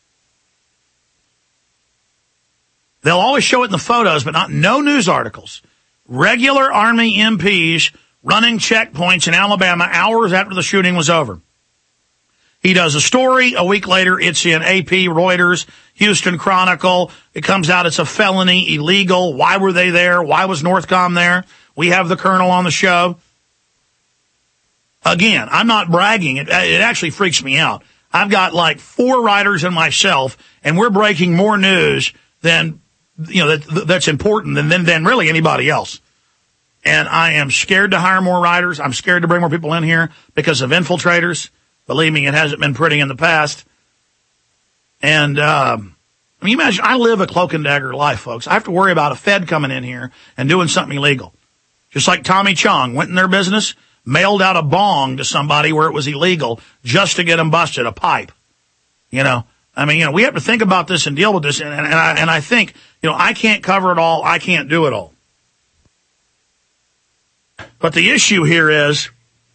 They'll always show it in the photos, but not no news articles. Regular Army M Ps running checkpoints in Alabama hours after the shooting was over. He does a story. A week later, it's in A P, Reuters, Houston Chronicle. It comes out it's a felony, illegal. Why were they there? Why was Northcom there? We have the colonel on the show. Again, I'm not bragging. It, it actually freaks me out. I've got like four writers and myself, and we're breaking more news than, you know, that, that's important than, than, than really anybody else. And I am scared to hire more writers. I'm scared to bring more people in here because of infiltrators. Believe me, it hasn't been pretty in the past. And, uh, I mean, imagine, I live a cloak and dagger life, folks. I have to worry about a Fed coming in here and doing something illegal. Just like Tommy Chong went in their business, mailed out a bong to somebody where it was illegal just to get them busted, a pipe. You know, I mean, you know, we have to think about this and deal with this. And, and, and, I, and I think, you know, I can't cover it all. I can't do it all. But the issue here is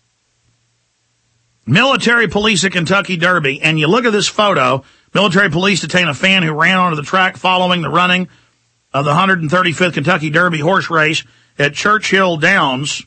military police at Kentucky Derby. And you look at this photo, military police detain a fan who ran onto the track following the running of the one hundred thirty-fifth Kentucky Derby horse race at Churchill Downs,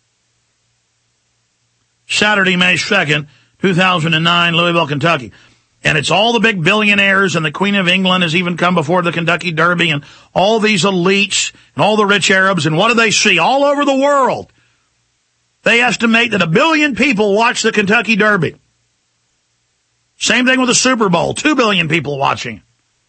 Saturday, May second, two thousand nine, Louisville, Kentucky. And it's all the big billionaires, and the Queen of England has even come before the Kentucky Derby, and all these elites and all the rich Arabs. And what do they see all over the world? They estimate that a billion people watch the Kentucky Derby. Same thing with the Super Bowl, two billion people watching.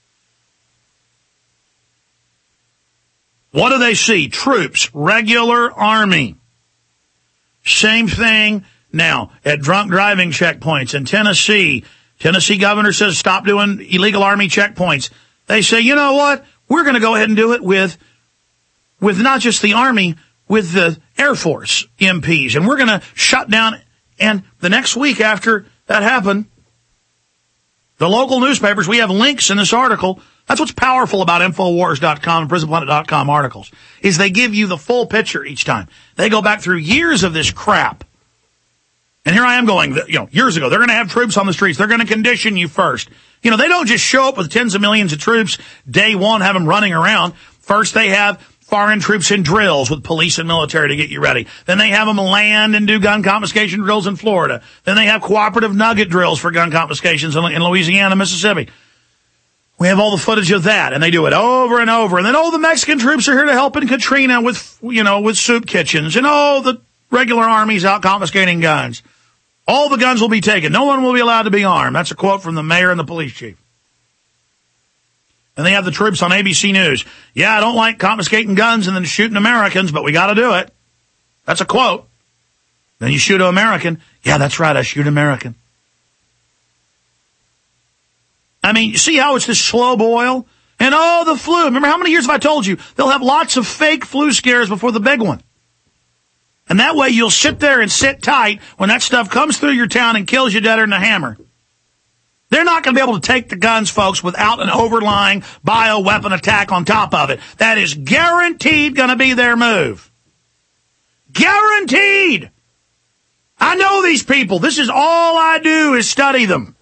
What do they see? Troops, regular army. Same thing now at drunk driving checkpoints in Tennessee. Tennessee governor says stop doing illegal army checkpoints. They say, you know what? We're going to go ahead and do it with, with not just the army, with the Air Force M Ps. And we're going to shut down. And the next week after that happened, the local newspapers, we have links in this article. That's what's powerful about Infowars dot com and Prison Planet dot com articles, is they give you the full picture each time. They go back through years of this crap. And here I am going, you know, years ago, they're going to have troops on the streets. They're going to condition you first. You know, they don't just show up with tens of millions of troops day one, have them running around. First, they have foreign troops in drills with police and military to get you ready. Then they have them land and do gun confiscation drills in Florida. Then they have cooperative nugget drills for gun confiscations in Louisiana, Mississippi. We have all the footage of that, and they do it over and over. And then, oh, the Mexican troops are here to help in Katrina with, you know, with soup kitchens. And, oh, the regular army's out confiscating guns. All the guns will be taken. No one will be allowed to be armed. That's a quote from the mayor and the police chief. And they have the troops on A B C News. Yeah, I don't like confiscating guns and then shooting Americans, but we got to do it. That's a quote. Then you shoot an American. Yeah, that's right, I shoot an American. I mean, you see how it's this slow boil? And, oh, the flu. Remember how many years have I told you? They'll have lots of fake flu scares before the big one. And that way you'll sit there and sit tight when that stuff comes through your town and kills you deader than a hammer. They're not going to be able to take the guns, folks, without an overlying bioweapon attack on top of it. That is guaranteed going to be their move. Guaranteed! I know these people. This is all I do is study them.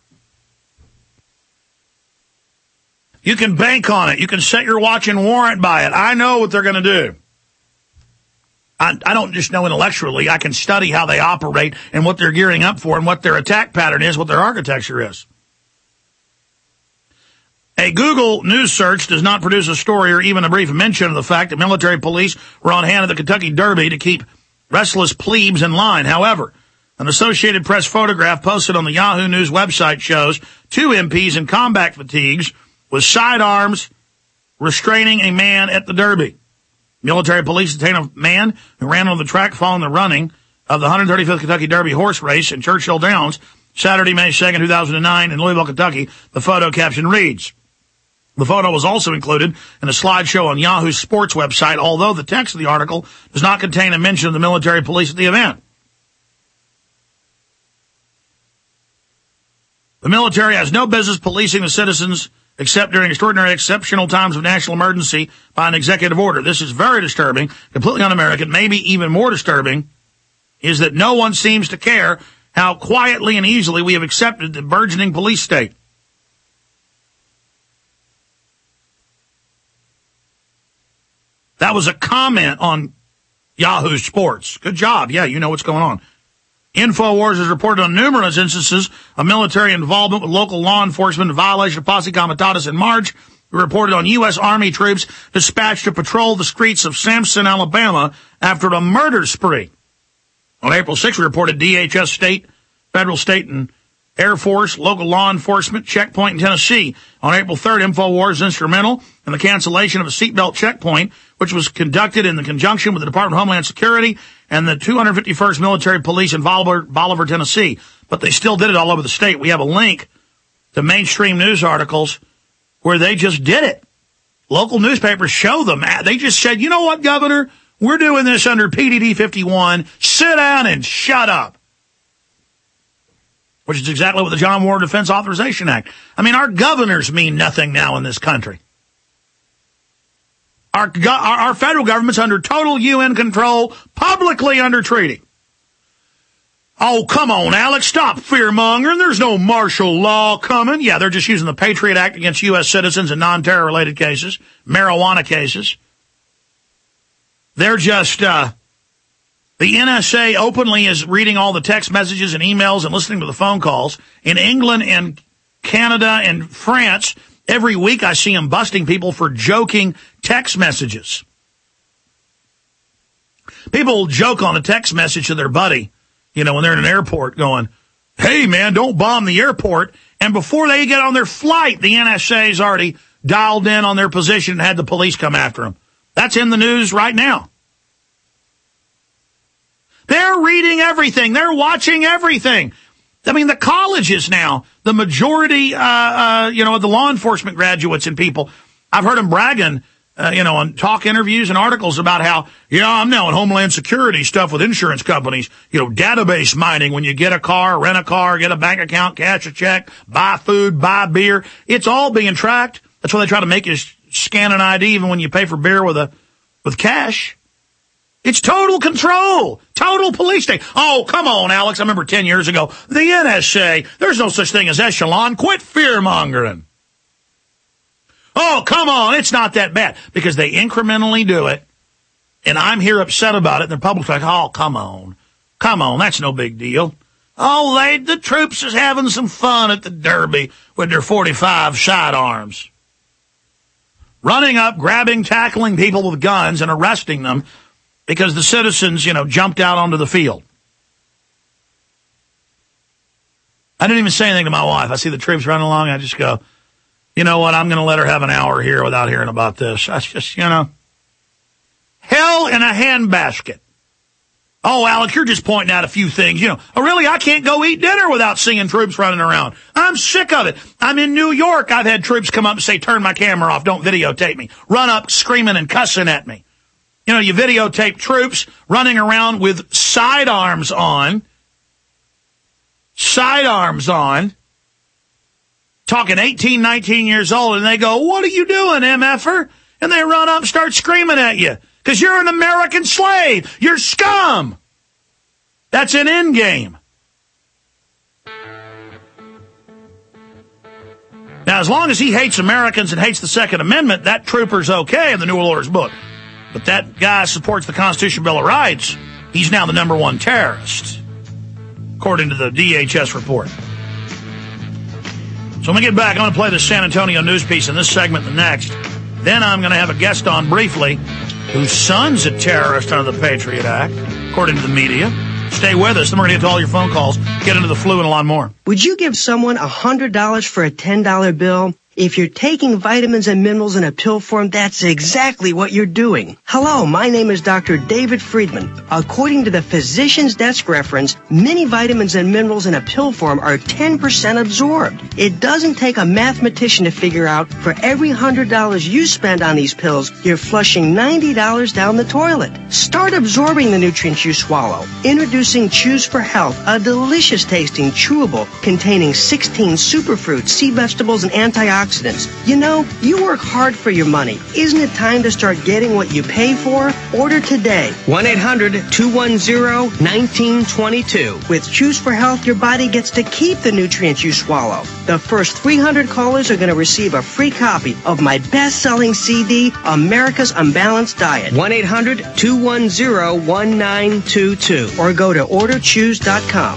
You can bank on it. You can set your watch and warrant by it. I know what they're going to do. I, I don't just know intellectually. I can study how they operate and what they're gearing up for and what their attack pattern is, what their architecture is. A Google news search does not produce a story or even a brief mention of the fact that military police were on hand at the Kentucky Derby to keep restless plebes in line. However, an Associated Press photograph posted on the Yahoo News website shows two M Ps in combat fatigues with sidearms restraining a man at the Derby. Military police detained a man who ran on the track following the running of the one hundred thirty-fifth Kentucky Derby horse race in Churchill Downs, Saturday, May second, two thousand nine in Louisville, Kentucky. The photo caption reads, the photo was also included in a slideshow on Yahoo Sports website, although the text of the article does not contain a mention of the military police at the event. The military has no business policing the citizens except during extraordinary, exceptional times of national emergency by an executive order. This is very disturbing, completely un-American. Maybe even more disturbing is that no one seems to care how quietly and easily we have accepted the burgeoning police state. That was a comment on Yahoo Sports. Good job. Yeah, you know what's going on. InfoWars has reported on numerous instances of military involvement with local law enforcement in violation of Posse Comitatus in March. We reported on U S. Army troops dispatched to patrol the streets of Samson, Alabama after a murder spree. On April sixth, we reported D H S state, federal, state, and Air Force, local law enforcement checkpoint in Tennessee. On April third, InfoWars was instrumental in the cancellation of a seatbelt checkpoint, which was conducted in the conjunction with the Department of Homeland Security and the two hundred fifty-first Military Police in Bolivar, Bolivar, Tennessee. But they still did it all over the state. We have a link to mainstream news articles where they just did it. Local newspapers show them. They just said, you know what, Governor? We're doing this under P D D fifty-one. Sit down and shut up. Which is exactly what the John Ward Defense Authorization Act. I mean, our governors mean nothing now in this country. Our, our federal government's under total U N control, publicly under treaty. Oh, come on, Alex, stop fear-mongering. There's no martial law coming. Yeah, they're just using the Patriot Act against U S citizens in non-terror-related cases, marijuana cases. They're just, uh, the N S A openly is reading all the text messages and emails and listening to the phone calls. In England and Canada and France, every week I see them busting people for joking text messages. People will joke on a text message to their buddy, you know, when they're in an airport going, hey, man, don't bomb the airport. And before they get on their flight, the N S A's already dialed in on their position and had the police come after them. That's in the news right now. They're reading everything. They're watching everything. I mean, the colleges now, the majority, uh, uh, you know, of the law enforcement graduates and people, I've heard them bragging, uh, you know, on talk interviews and articles about how, yeah, I'm now in Homeland Security stuff with insurance companies, you know, database mining when you get a car, rent a car, get a bank account, cash a check, buy food, buy beer. It's all being tracked. That's why they try to make you scan an I D even when you pay for beer with a, with cash. It's total control. Total police state. Oh, come on, Alex. I remember ten years ago, the N S A, there's no such thing as echelon. Quit fear-mongering. Oh, come on. It's not that bad. Because they incrementally do it, and I'm here upset about it, and the public's like, oh, come on. Come on. That's no big deal. Oh, they, the troops is having some fun at the Derby with their forty-five sidearms. running up, grabbing, tackling people with guns and arresting them because the citizens, you know, jumped out onto the field. I didn't even say anything to my wife. I see the troops running along. I just go, you know what? I'm going to let her have an hour here without hearing about this. That's just, you know, hell in a handbasket. Oh, Alec, you're just pointing out a few things. You know, oh, really? I can't go eat dinner without seeing troops running around. I'm sick of it. I'm in New York. I've had troops come up and say, turn my camera off. Don't videotape me. Run up screaming and cussing at me. You know, you videotape troops running around with sidearms on. Sidearms on. Talking eighteen, nineteen years old. And they go, what are you doing, M F-er? And they run up and start screaming at you. Because you're an American slave. You're scum. That's an end game. Now, as long as he hates Americans and hates the Second Amendment, that trooper's okay in the New World Order's book. But that guy supports the Constitutional Bill of Rights. He's now the number one terrorist, according to the D H S report. So when we get back, I'm going to play the San Antonio news piece in this segment and the next. Then I'm going to have a guest on briefly whose son's a terrorist under the Patriot Act, according to the media. Stay with us. Then we're going to get to all your phone calls, get into the flu, and a lot more. Would you give someone one hundred dollars for a ten dollar bill? If you're taking vitamins and minerals in a pill form, that's exactly what you're doing. Hello, my name is Doctor David Friedman. According to the Physician's Desk reference, many vitamins and minerals in a pill form are ten percent absorbed. It doesn't take a mathematician to figure out for every one hundred dollars you spend on these pills, you're flushing ninety dollars down the toilet. Start absorbing the nutrients you swallow. Introducing Choose for Health, a delicious tasting chewable containing sixteen superfruits, sea vegetables, and antioxidants. You know, you work hard for your money. Isn't it time to start getting what you pay for? Order today. one eight hundred two one zero one nine two two. With Choose for Health, your body gets to keep the nutrients you swallow. The first three hundred callers are going to receive a free copy of my best-selling C D, America's Unbalanced Diet. one eight hundred two one zero one nine two two. Or go to order choose dot com.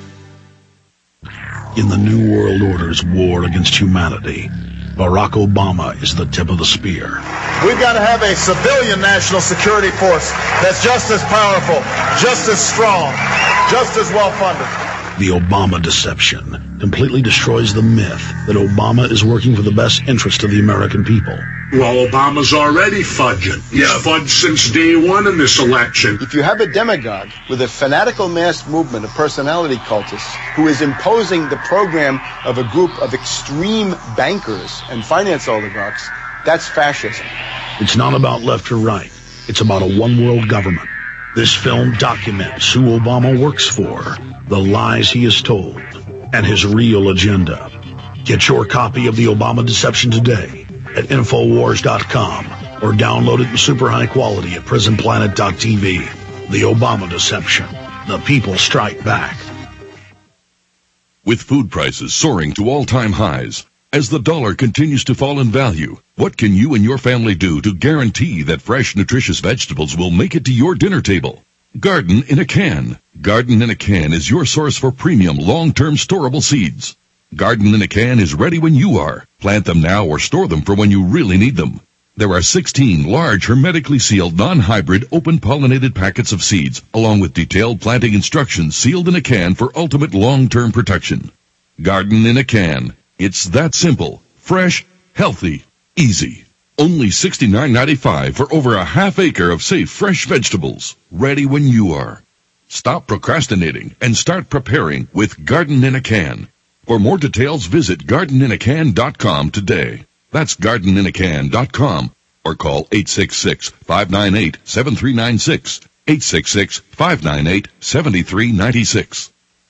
In the New World Order's war against humanity, Barack Obama is the tip of the spear. We've got to have a civilian national security force that's just as powerful, just as strong, just as well-funded. The Obama deception completely destroys the myth that Obama is working for the best interest of the American people. Well, Obama's already fudging. He's yeah. fudged since day one in this election. If you have a demagogue with a fanatical mass movement of personality cultists who is imposing the program of a group of extreme bankers and finance oligarchs, that's fascism. It's not about left or right. It's about a one-world government. This film documents who Obama works for, the lies he has told, and his real agenda. Get your copy of The Obama Deception today at Infowars dot com or download it in super high quality at Prison Planet dot T V. The Obama Deception. The people strike back. With food prices soaring to all-time highs, as the dollar continues to fall in value, what can you and your family do to guarantee that fresh, nutritious vegetables will make it to your dinner table? Garden in a Can. Garden in a Can is your source for premium, long-term storable seeds. Garden in a Can is ready when you are. Plant them now or store them for when you really need them. There are sixteen large, hermetically sealed, non-hybrid, open-pollinated packets of seeds, along with detailed planting instructions sealed in a can for ultimate long-term protection. Garden in a Can. It's that simple, fresh, healthy, easy. Only sixty-nine ninety-five for over a half acre of safe, fresh vegetables. Ready when you are. Stop procrastinating and start preparing with Garden in a Can. For more details, visit garden in a can dot com today. That's garden in a can dot com or call eight six six, five nine eight, seven three nine six, eight six six, five nine eight, seven three nine six.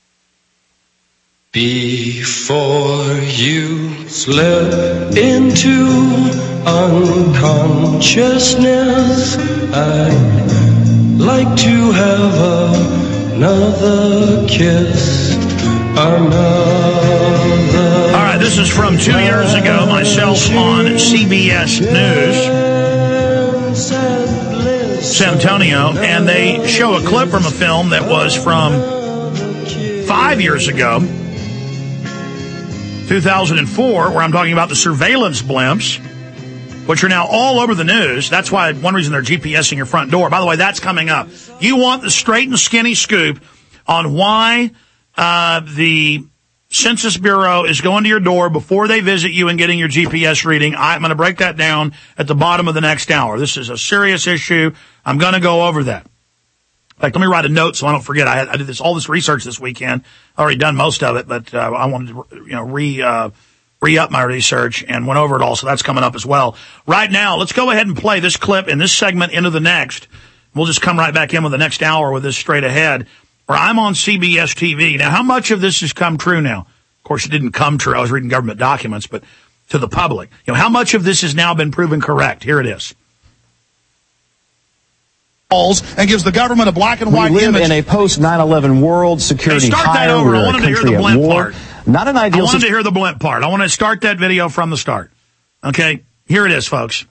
Before you slip into unconsciousness, I'd like to have another kiss, another. All right, this is from two years ago, myself on C B S News, San Antonio, and they show a clip from a film that was from five years ago, two thousand four, where I'm talking about the surveillance blimps which are now all over the news. That's why one reason they're GPSing your front door. By the way, that's coming up. You want the straight and skinny scoop on why uh, the Census Bureau is going to your door before they visit you and getting your G P S reading. I'm going to break that down at the bottom of the next hour. This is a serious issue. I'm going to go over that. In fact, let me write a note so I don't forget. I, I did this all this research this weekend. I've already done most of it, but uh, I wanted to, you know, re uh, re up my research and went over it all. So that's coming up as well. Right now, let's go ahead and play this clip in this segment into the next. We'll just come right back in with the next hour with this straight ahead. Or I'm on C B S T V. Now, how much of this has come true now? Of course, it didn't come true. I was reading government documents, but to the public. You know, how much of this has now been proven correct? Here it is. And gives the government a black and white image. We live image. in a post nine eleven world, security hey, start higher, that over. we're I wanted a to hear country the at blimp war. part. Not an ideal I wanted situ- to hear the blimp part. I want to start that video from the start. Okay, here it is, folks.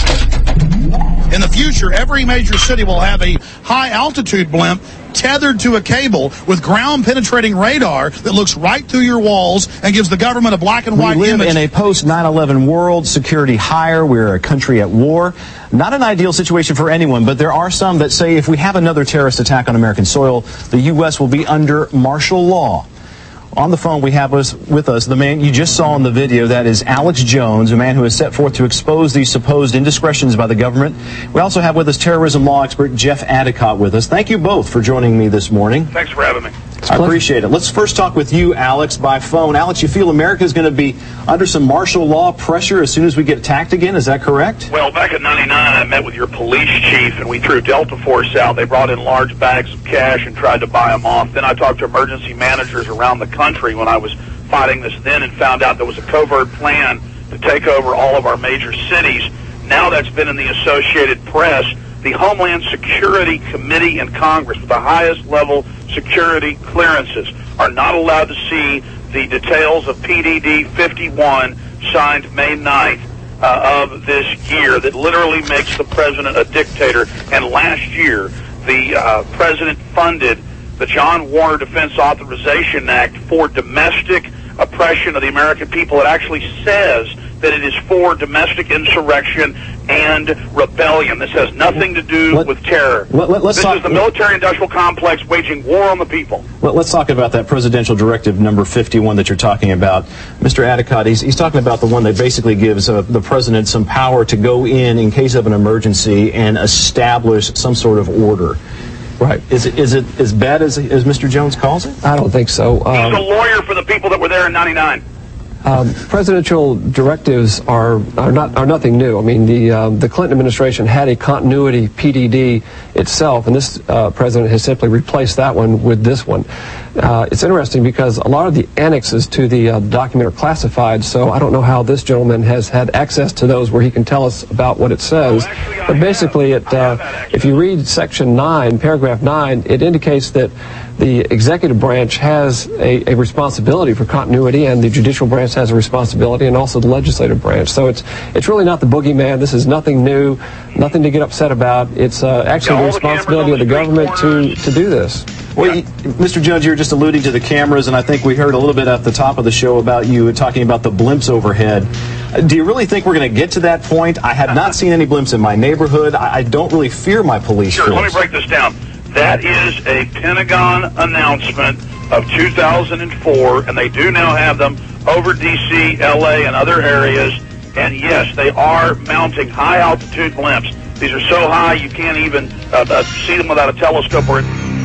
In the future, every major city will have a high-altitude blimp tethered to a cable with ground-penetrating radar that looks right through your walls and gives the government a black and white image. We live image. in a post nine eleven world, security higher, we're a country at war. Not an ideal situation for anyone, but there are some that say if we have another terrorist attack on American soil, the U S will be under martial law. On the phone, we have us, with us the man you just saw in the video. That is Alex Jones, a man who is set forth to expose these supposed indiscretions by the government. We also have with us terrorism law expert Jeff Adicott with us. Thank you both for joining me this morning. Thanks for having me. I appreciate it. Let's first talk with you, Alex, by phone. Alex, you feel America is going to be under some martial law pressure as soon as we get attacked again? Is that correct? Well, back in ninety-nine, I met with your police chief, and we threw Delta Force out. They brought in large bags of cash and tried to buy them off. Then I talked to emergency managers around the country when I was fighting this then and found out there was a covert plan to take over all of our major cities. Now that's been in the Associated Press. The Homeland Security Committee in Congress, with the highest level security clearances, are not allowed to see the details of P D D fifty-one signed May ninth uh, of this year that literally makes the president a dictator. And last year, the uh, president funded the John Warner Defense Authorization Act for domestic oppression of the American people. It actually says that it is for domestic insurrection and rebellion. This has nothing to do let, with terror. Let, let, let's this talk, is the military-industrial complex waging war on the people. Let, let's talk about that presidential directive number fifty-one that you're talking about. Mister Adicott, he's, he's talking about the one that basically gives uh, the president some power to go in in case of an emergency and establish some sort of order. Right. Is it is it as bad as, as Mister Jones calls it? I don't think so. Um, He's a lawyer for the people that were there in ninety-nine. Um, presidential directives are are not are nothing new. I mean, the uh, the Clinton administration had a continuity P D D itself, and this uh, president has simply replaced that one with this one. Uh, it's interesting because a lot of the annexes to the uh, document are classified, so I don't know how this gentleman has had access to those where he can tell us about what it says. Oh, actually, but basically, it uh, if you read section nine, paragraph nine, it indicates that the executive branch has a, a responsibility for continuity, and the judicial branch has a responsibility, and also the legislative branch. So it's it's really not the boogeyman. This is nothing new, nothing to get upset about. It's uh, actually yeah, the responsibility of the government to, to do this. Well, yeah. Mister Jones, you were just alluding to the cameras, and I think we heard a little bit at the top of the show about you talking about the blimps overhead. Uh, do you really think we're going to get to that point? I have not seen any blimps in my neighborhood. I, I don't really fear my police Sure, force. Let me break this down. That is a Pentagon announcement of two thousand four, and they do now have them over D C, L A, and other areas. And yes, they are mounting high-altitude blimps. These are so high you can't even uh, uh, see them without a telescope. Or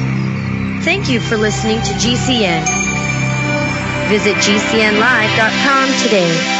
Thank you for listening to G C N. Visit G C N live dot com today.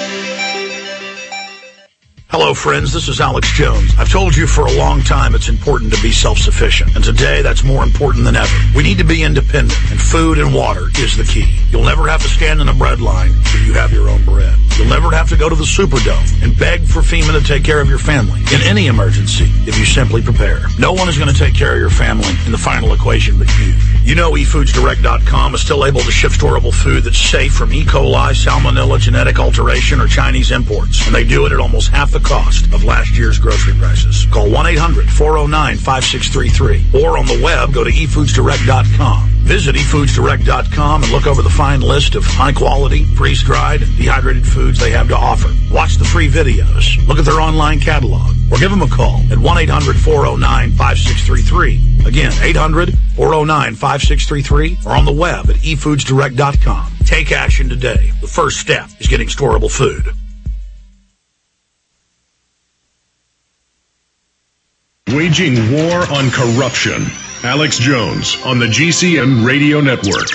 Hello, friends. This is Alex Jones. I've told you for a long time it's important to be self-sufficient, and today that's more important than ever. We need to be independent, and food and water is the key. You'll never have to stand in a bread line if you have your own bread. You'll never have to go to the Superdome and beg for FEMA to take care of your family in any emergency if you simply prepare. No one is going to take care of your family in the final equation but you. You know e foods direct dot com is still able to ship storable food that's safe from E. coli, salmonella, genetic alteration, or Chinese imports. And they do it at almost half the cost of last year's grocery prices. Call one eight hundred four oh nine five six three three. Or on the web, go to e foods direct dot com. Visit e foods direct dot com and look over the fine list of high-quality, freeze-dried, and dehydrated foods they have to offer. Watch the free videos. Look at their online catalog. Or give them a call at one eight hundred four oh nine five six three three. Again, eight hundred four oh nine five six three three or on the web at e foods direct dot com. Take action today. The first step is getting storable food. Waging war on corruption. Alex Jones on the G C N Radio Network.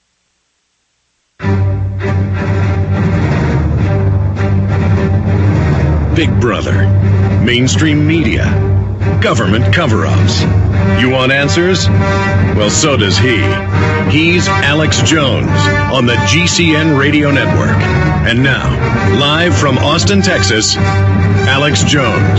Big Brother, mainstream media, government cover-ups. You want answers? Well, so does he. He's Alex Jones on the G C N Radio Network. And now, live from Austin, Texas, Alex Jones.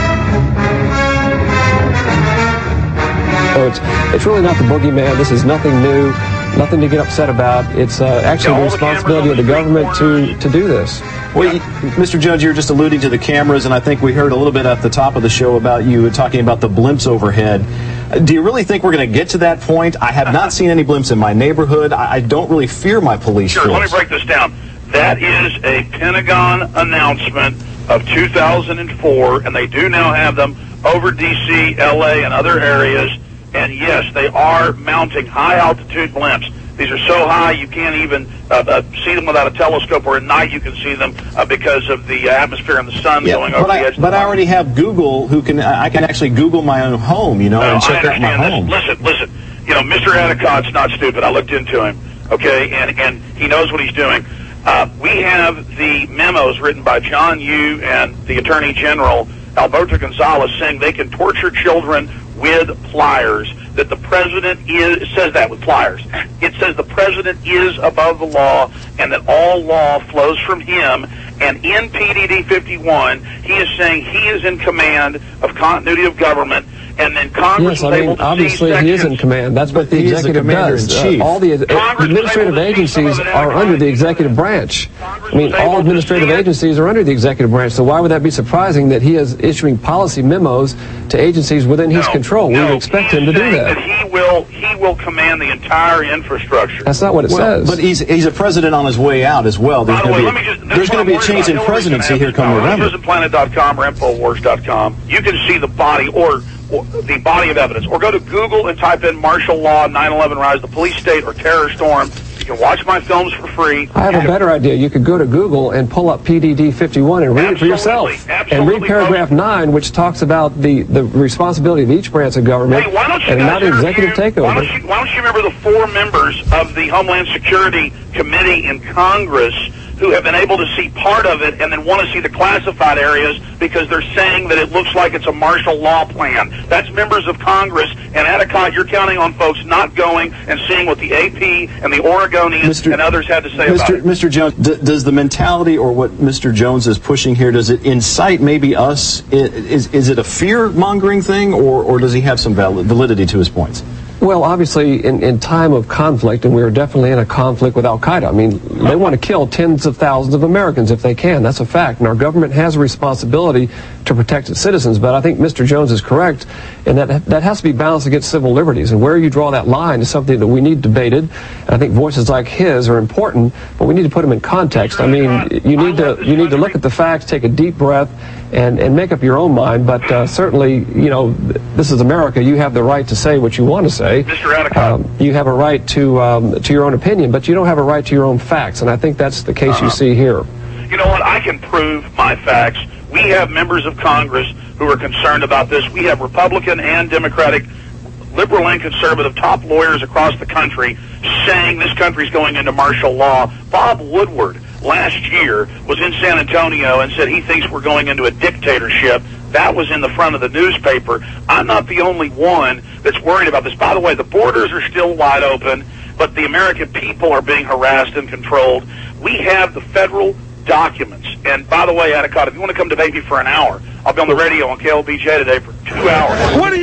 So it's, it's really not the boogeyman. This is nothing new, nothing to get upset about. It's uh, actually the responsibility of the government to, to do this. Well, you, Mister Jones, you were just alluding to the cameras, and I think we heard a little bit at the top of the show about you talking about the blimps overhead. Uh, do you really think we're going to get to that point? I have not seen any blimps in my neighborhood. I, I don't really fear my police Sure, force. let me break this down. That is a Pentagon announcement of two thousand four, and they do now have them over D C, L A, and other areas. And yes, they are mounting high-altitude blimps. These are so high you can't even uh, uh, see them without a telescope, or at night you can see them uh, because of the atmosphere and the sun yeah, going over but the I, edge. But I already have Google, who can I can actually Google my own home, you know, No, and check I out my understand home. this. Listen, listen. You know, Mister Adicott's not stupid. I looked into him, okay, and and he knows what he's doing. Uh, we have the memos written by John Yoo and the Attorney General Alberto Gonzalez saying they can torture children with pliers. That the president is, it says that with pliers. It says the president is above the law and that all law flows from him. And in P D D fifty-one, he is saying he is in command of continuity of government. And then Congress Yes, I was able mean, to obviously see he is in command. That's what the he is the executive does. commander-in-chief. Uh, all the uh, administrative agencies are under the executive branch. I mean, all administrative agencies are under the executive branch. So why would that be surprising that he is issuing policy memos to agencies within his control? We would expect him to do that. that he will he will command the entire infrastructure. That's not what it Well, says. but he's he's a president on his way out as well. There's By the going way, to let be me just, a, this there's is going what to be a I'm change worried in about. Hillary's presidency gonna here have come this power. November. prison planet dot com or infowars dot com. You can see the body or, or the body of evidence, or go to Google and type in martial law, nine eleven rise, the police state, or terror storm. You can watch my films for free. I have a better idea. You could go to Google and pull up P D D fifty-one and read it for yourself. Absolutely. And read paragraph nine, which talks about the, the responsibility of each branch of government Hey, why don't you and guys not an executive interview- Why takeover. don't, you, why don't you remember the four members of the Homeland Security Committee in Congress who have been able to see part of it and then want to see the classified areas because they're saying that it looks like it's a martial law plan. That's members of Congress. And Adicott, you're counting on folks not going and seeing what the A P and the Oregonians Mister and others had to say about Mister it. Mister Jones, d- does the mentality or what Mister Jones is pushing here, does it incite maybe us? I- Is is it a fear-mongering thing, or, or does he have some valid, validity to his points? Well, obviously, in, in time of conflict, and we are definitely in a conflict with Al-Qaeda, I mean, they want to kill tens of thousands of Americans if they can. That's a fact. And our government has a responsibility to protect its citizens. But I think Mister Jones is correct in that that has to be balanced against civil liberties. And where you draw that line is something that we need debated. And I think voices like his are important, but we need to put them in context. I mean, you need to you need to look at the facts, take a deep breath, and, and make up your own mind. But uh, certainly, you know, this is America. You have the right to say what you want to say. Mister Adicott. Um, you have a right to um, to your own opinion, but you don't have a right to your own facts. And I think that's the case Uh-huh. you see here. You know what? I can prove my facts. We have members of Congress who are concerned about this. We have Republican and Democratic, liberal and conservative top lawyers across the country saying this country's going into martial law. Bob Woodward last year was in San Antonio and said he thinks we're going into a dictatorship. That was in the front of the newspaper. I'm not the only one that's worried about this. By the way, the borders are still wide open, but the American people are being harassed and controlled. We have the federal documents. And by the way, Adicott, if you want to come debate me for an hour, I'll be on the radio on K L B J today for two hours. What are you doing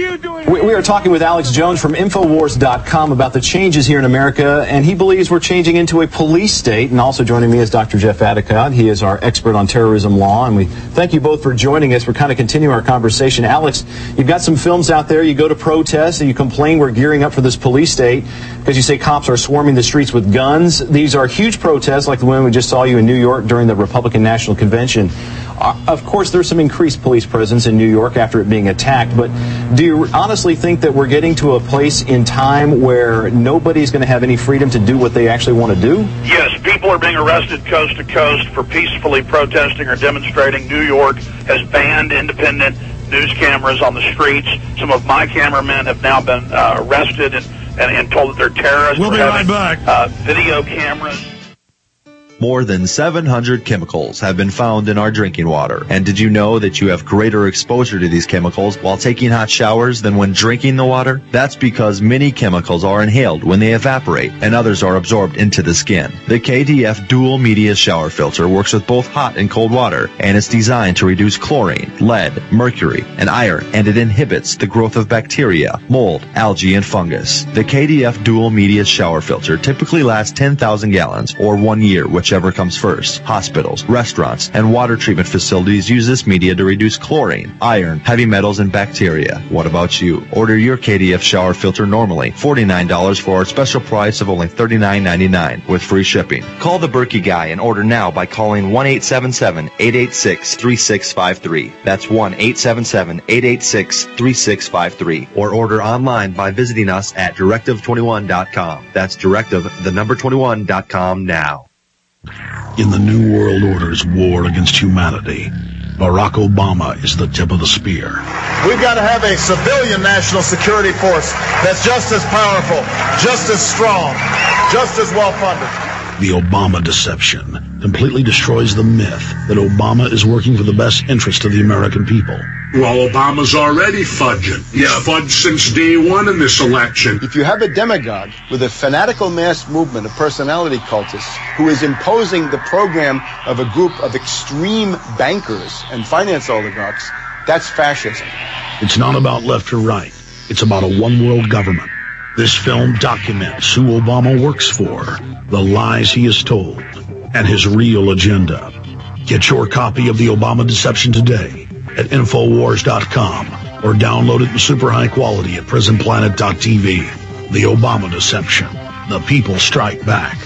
We, we are talking with Alex Jones from Infowars dot com about the changes here in America, and he believes we're changing into a police state. And also joining me is Doctor Jeff Adicott. He is our expert on terrorism law, and we thank you both for joining us. We're kind of continuing our conversation. Alex, you've got some films out there. You go to protests, and you complain we're gearing up for this police state because you say cops are swarming the streets with guns. These are huge protests like the one we just saw you in New York during the Republican National Convention. Uh, of course, there's some increased police presence in New York after it being attacked, but do you honestly think that we're getting to a place in time where nobody's going to have any freedom to do what they actually want to do? Yes, people are being arrested coast to coast for peacefully protesting or demonstrating. New York has banned independent news cameras on the streets. Some of my cameramen have now been uh, arrested and, and, and told that they're terrorists. We'll be right back. Uh, video cameras. More than seven hundred chemicals have been found in our drinking water. And did you know that you have greater exposure to these chemicals while taking hot showers than when drinking the water? That's because many chemicals are inhaled when they evaporate and others are absorbed into the skin. The K D F Dual Media Shower Filter works with both hot and cold water, and it's designed to reduce chlorine, lead, mercury, and iron, and it inhibits the growth of bacteria, mold, algae, and fungus. The K D F Dual Media Shower Filter typically lasts ten thousand gallons or one year, which whichever comes first. Hospitals, restaurants, and water treatment facilities use this media to reduce chlorine, iron, heavy metals, and bacteria. What about you? Order your K D F shower filter normally forty-nine dollars for our special price of only thirty-nine ninety-nine with free shipping. Call the Berkey Guy and order now by calling one eight seven seven, eight eight six, three six five three. That's one eight seven seven, eight eight six, three six five three. Or order online by visiting us at directive twenty-one dot com. That's directive, the number twenty-one dot com now. In the New World Order's war against humanity, Barack Obama is the tip of the spear. We've got to have a civilian national security force that's just as powerful, just as strong, just as well-funded. The Obama deception completely destroys the myth that Obama is working for the best interest of the American people. Well, Obama's already fudging. He's fudged since day one in this election. If you have a demagogue with a fanatical mass movement of personality cultists who is imposing the program of a group of extreme bankers and finance oligarchs, that's fascism. It's not about left or right. It's about a one-world government. This film documents who Obama works for, the lies he has told, and his real agenda. Get your copy of The Obama Deception today at Infowars dot com or download it in super high quality at Prison Planet dot T V. The Obama Deception. The people strike back.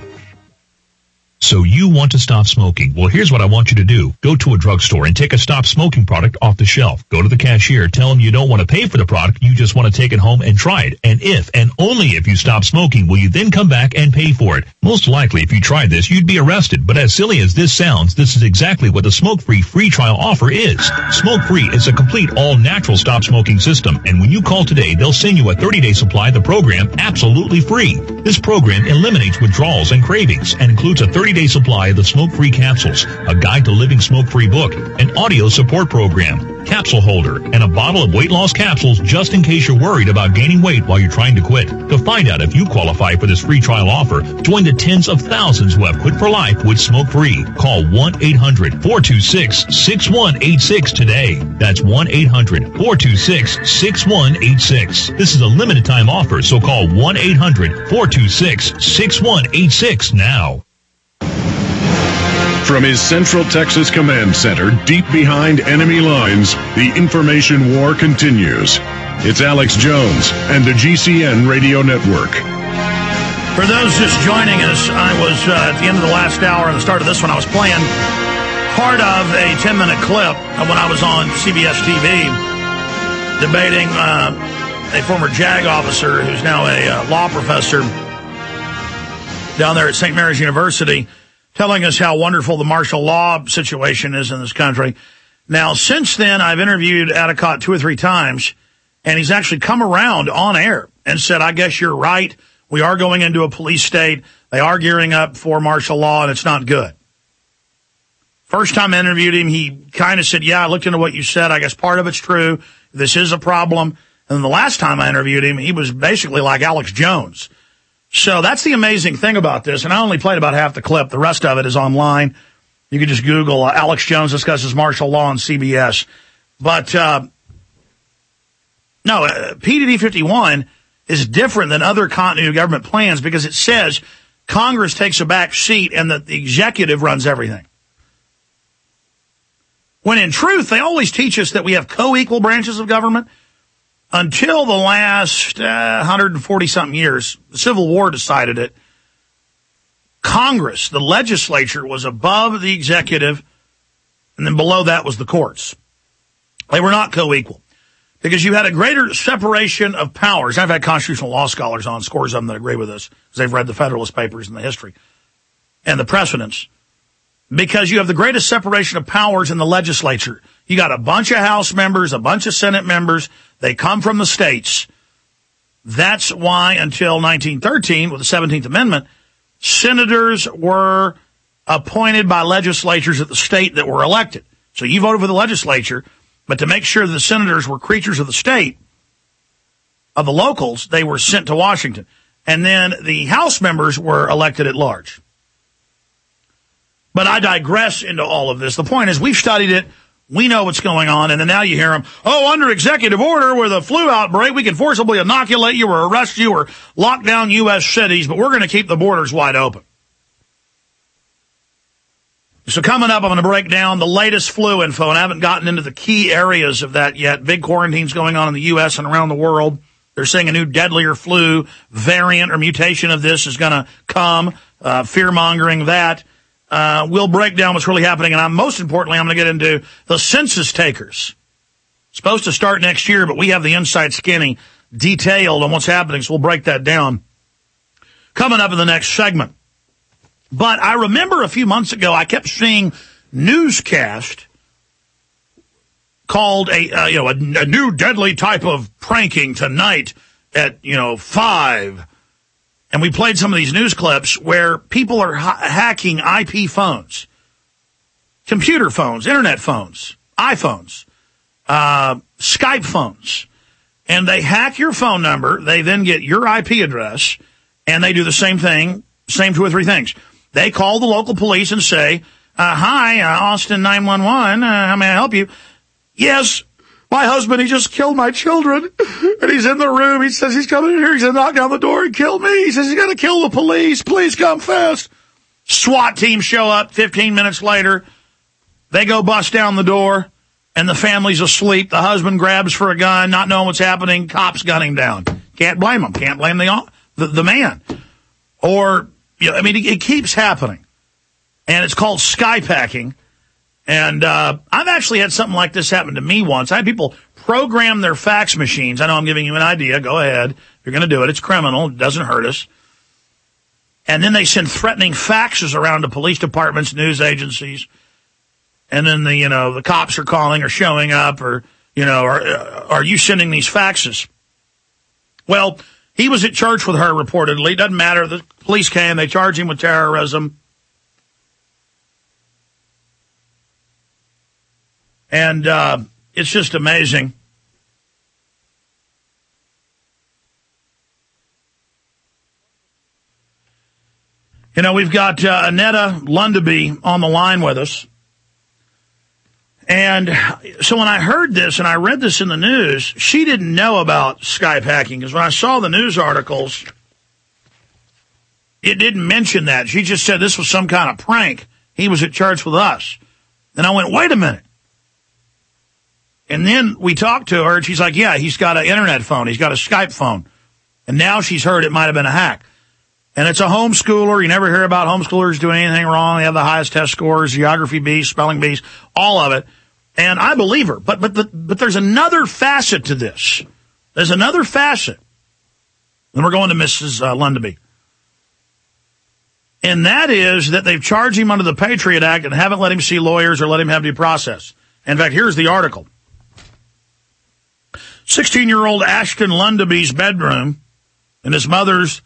So you want to stop smoking? Well, here's what I want you to do. Go to a drugstore and take a stop smoking product off the shelf. Go to the cashier. Tell them you don't want to pay for the product. You just want to take it home and try it. And if, and only if you stop smoking, will you then come back and pay for it. Most likely, if you tried this, you'd be arrested. But as silly as this sounds, this is exactly what the smoke-free free trial offer is. Smoke-free is a complete all-natural stop smoking system. And when you call today, they'll send you a thirty-day supply of the program absolutely free. This program eliminates withdrawals and cravings and includes a thirty-day supply of the smoke-free capsules, a guide to living smoke-free book, an audio support program, capsule holder, and a bottle of weight loss capsules just in case you're worried about gaining weight while you're trying to quit. To find out if you qualify for this free trial offer, join the tens of thousands who have quit for life with smoke-free. Call one eight hundred, four two six, six one eight six today. That's one eight hundred, four two six, six one eight six. This is a limited time offer, so call one eight hundred, four two six, six one eight six now. From his Central Texas Command Center, deep behind enemy lines, the information war continues. It's Alex Jones and the G C N Radio Network. For those just joining us, I was, uh, at the end of the last hour and the start of this one, I was playing part of a ten-minute clip of when I was on C B S T V debating uh, a former JAG officer who's now a uh, law professor down there at Saint Mary's University, telling us how wonderful the martial law situation is in this country. Now, since then, I've interviewed Adicott two or three times, and he's actually come around on air and said, I guess you're right. We are going into a police state. They are gearing up for martial law, and it's not good. First time I interviewed him, he kind of said, yeah, I looked into what you said. I guess part of it's true. This is a problem. And then the last time I interviewed him, he was basically like Alex Jones. So that's the amazing thing about this. And I only played about half the clip. The rest of it is online. You can just Google uh, Alex Jones discusses martial law on C B S. But uh No, uh, P D D fifty-one is different than other continuity of government plans because it says Congress takes a back seat and that the executive runs everything. When in truth, they always teach us that we have co-equal branches of government. Until the last uh, one hundred forty something years, the Civil War decided it. Congress, the legislature, was above the executive, and then below that was the courts. They were not co-equal because you had a greater separation of powers. I've had constitutional law scholars on, scores of them that agree with this because they've read the Federalist Papers and the history and the precedents. Because you have the greatest separation of powers in the legislature. You got a bunch of House members, a bunch of Senate members. They come from the states. That's why until nineteen thirteen, with the seventeenth Amendment, senators were appointed by legislatures at the state that were elected. So you voted for the legislature, but to make sure the senators were creatures of the state, of the locals, they were sent to Washington. And then the House members were elected at large. But I digress into all of this. The point is, we've studied it. We know what's going on. And then now you hear them, oh, under executive order with a flu outbreak, we can forcibly inoculate you or arrest you or lock down U S cities, but we're going to keep the borders wide open. So coming up, I'm going to break down the latest flu info, and I haven't gotten into the key areas of that yet. Big quarantines going on in the U S and around the world. They're saying a new deadlier flu variant or mutation of this is going to come, uh, fear-mongering that. Uh, we'll break down what's really happening, and I'm, most importantly, I'm going to get into the census takers. It's supposed to start next year, but we have the inside skinny detailed on what's happening, so we'll break that down coming up in the next segment. But I remember a few months ago, I kept seeing newscast called a, uh, you know, a, a new deadly type of pranking tonight at, you know, five. And we played some of these news clips where people are ha- hacking I P phones, computer phones, internet phones, iPhones, uh, Skype phones. And they hack your phone number. They then get your I P address, and they do the same thing, same two or three things. They call the local police and say, uh, hi, uh, Austin nine one one, uh, how may I help you? Yes, my husband, he just killed my children, and he's in the room. He says he's coming in here. He's going to knock down the door and kill me. He says he's going to kill the police. Please come fast. SWAT team show up fifteen minutes later. They go bust down the door, and the family's asleep. The husband grabs for a gun, not knowing what's happening. Cops gun him down. Can't blame him. Can't blame the the, the man. Or, you know, I mean, it, it keeps happening. And it's called Skype hacking. And uh I've actually had something like this happen to me once. I had people program their fax machines. I know I'm giving you an idea. Go ahead. If you're going to do it, it's criminal. It doesn't hurt us. And then they send threatening faxes around to police departments, news agencies. And then the, you know, the cops are calling or showing up or, you know, are, are you sending these faxes? Well, he was at church with her reportedly. It doesn't matter. The police came. They charged him with terrorism. And uh it's just amazing. You know, we've got uh, Annetta Lundaby on the line with us. And so when I heard this and I read this in the news, she didn't know about Skype hacking because when I saw the news articles, it didn't mention that. She just said this was some kind of prank. He was at church with us. And I went, wait a minute. And then we talked to her, and she's like, yeah, he's got an internet phone. He's got a Skype phone. And now she's heard it might have been a hack. And it's a homeschooler. You never hear about homeschoolers doing anything wrong. They have the highest test scores, geography bees, spelling bees, all of it. And I believe her. But, but, but, but there's another facet to this. There's another facet. And we're going to Missus Uh, Lundaby. And that is that they've charged him under the Patriot Act and haven't let him see lawyers or let him have due process. In fact, here's the article. sixteen-year-old Ashton Lundaby's bedroom in his mother's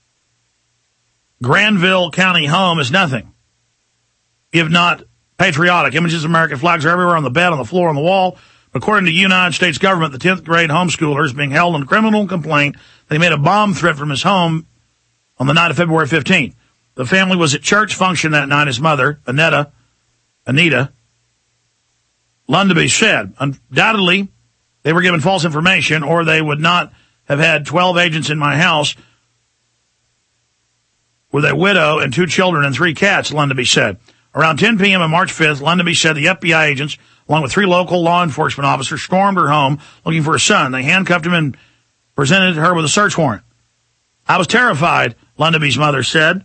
Granville County home is nothing if not patriotic. Images of American flags are everywhere on the bed, on the floor, on the wall. According to the United States government, the tenth grade homeschooler is being held on criminal complaint that he made a bomb threat from his home on the night of February fifteenth. The family was at church function that night. His mother, Annetta, Anita Lundaby said, undoubtedly, they were given false information, or they would not have had twelve agents in my house with a widow and two children and three cats, Lundeby said. Around ten p.m. on March fifth, Lundeby said the F B I agents, along with three local law enforcement officers, stormed her home looking for her son. They handcuffed him and presented her with a search warrant. I was terrified, Lundeby's mother said.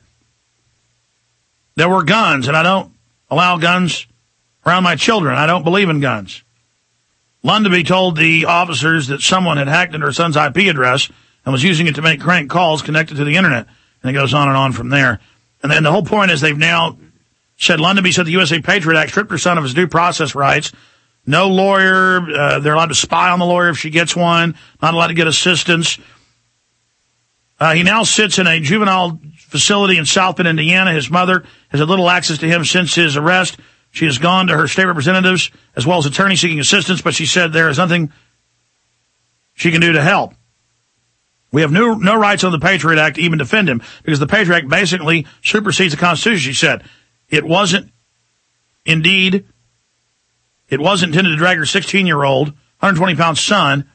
There were guns, and I don't allow guns around my children. I don't believe in guns. Lundeby told the officers that someone had hacked into her son's I P address and was using it to make crank calls connected to the internet. And it goes on and on from there. And then the whole point is they've now said Lundeby said the U S A Patriot Act stripped her son of his due process rights. No lawyer. Uh, they're allowed to spy on the lawyer if she gets one. Not allowed to get assistance. Uh, he now sits in a juvenile facility in South Bend, Indiana. His mother has had little access to him since his arrest. She has gone to her state representatives as well as attorneys seeking assistance, but she said there is nothing she can do to help. We have no, no rights under the Patriot Act to even defend him because the Patriot Act basically supersedes the Constitution, she said. It wasn't, indeed, it wasn't intended to drag her sixteen-year-old, one hundred twenty pound son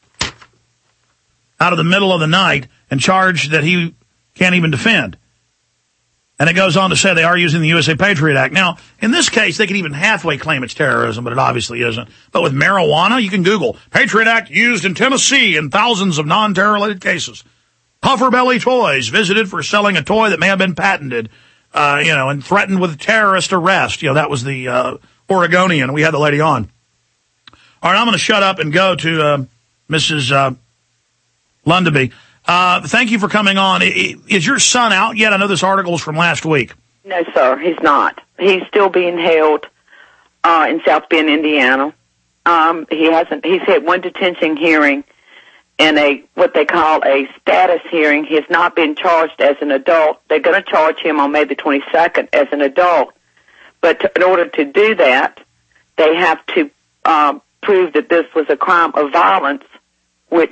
out of the middle of the night and charge that he can't even defend. And it goes on to say they are using the U S A Patriot Act. Now, in this case, they can even halfway claim it's terrorism, but it obviously isn't. But with marijuana, you can Google Patriot Act used in Tennessee in thousands of non-terror-related cases. Puffer Belly Toys visited for selling a toy that may have been patented, uh, you know, and threatened with terrorist arrest. You know, that was the uh, Oregonian. We had the lady on. All right, I'm going to shut up and go to uh, Missus Uh, Lundeby. Uh, thank you for coming on. Is your son out yet? I know this article is from last week. No, sir, he's not. He's still being held uh, in South Bend, Indiana. Um, he hasn't. He's had one detention hearing and a what they call a status hearing. He has not been charged as an adult. They're going to charge him on May the twenty-second as an adult. But to, in order to do that, they have to uh, prove that this was a crime of violence, which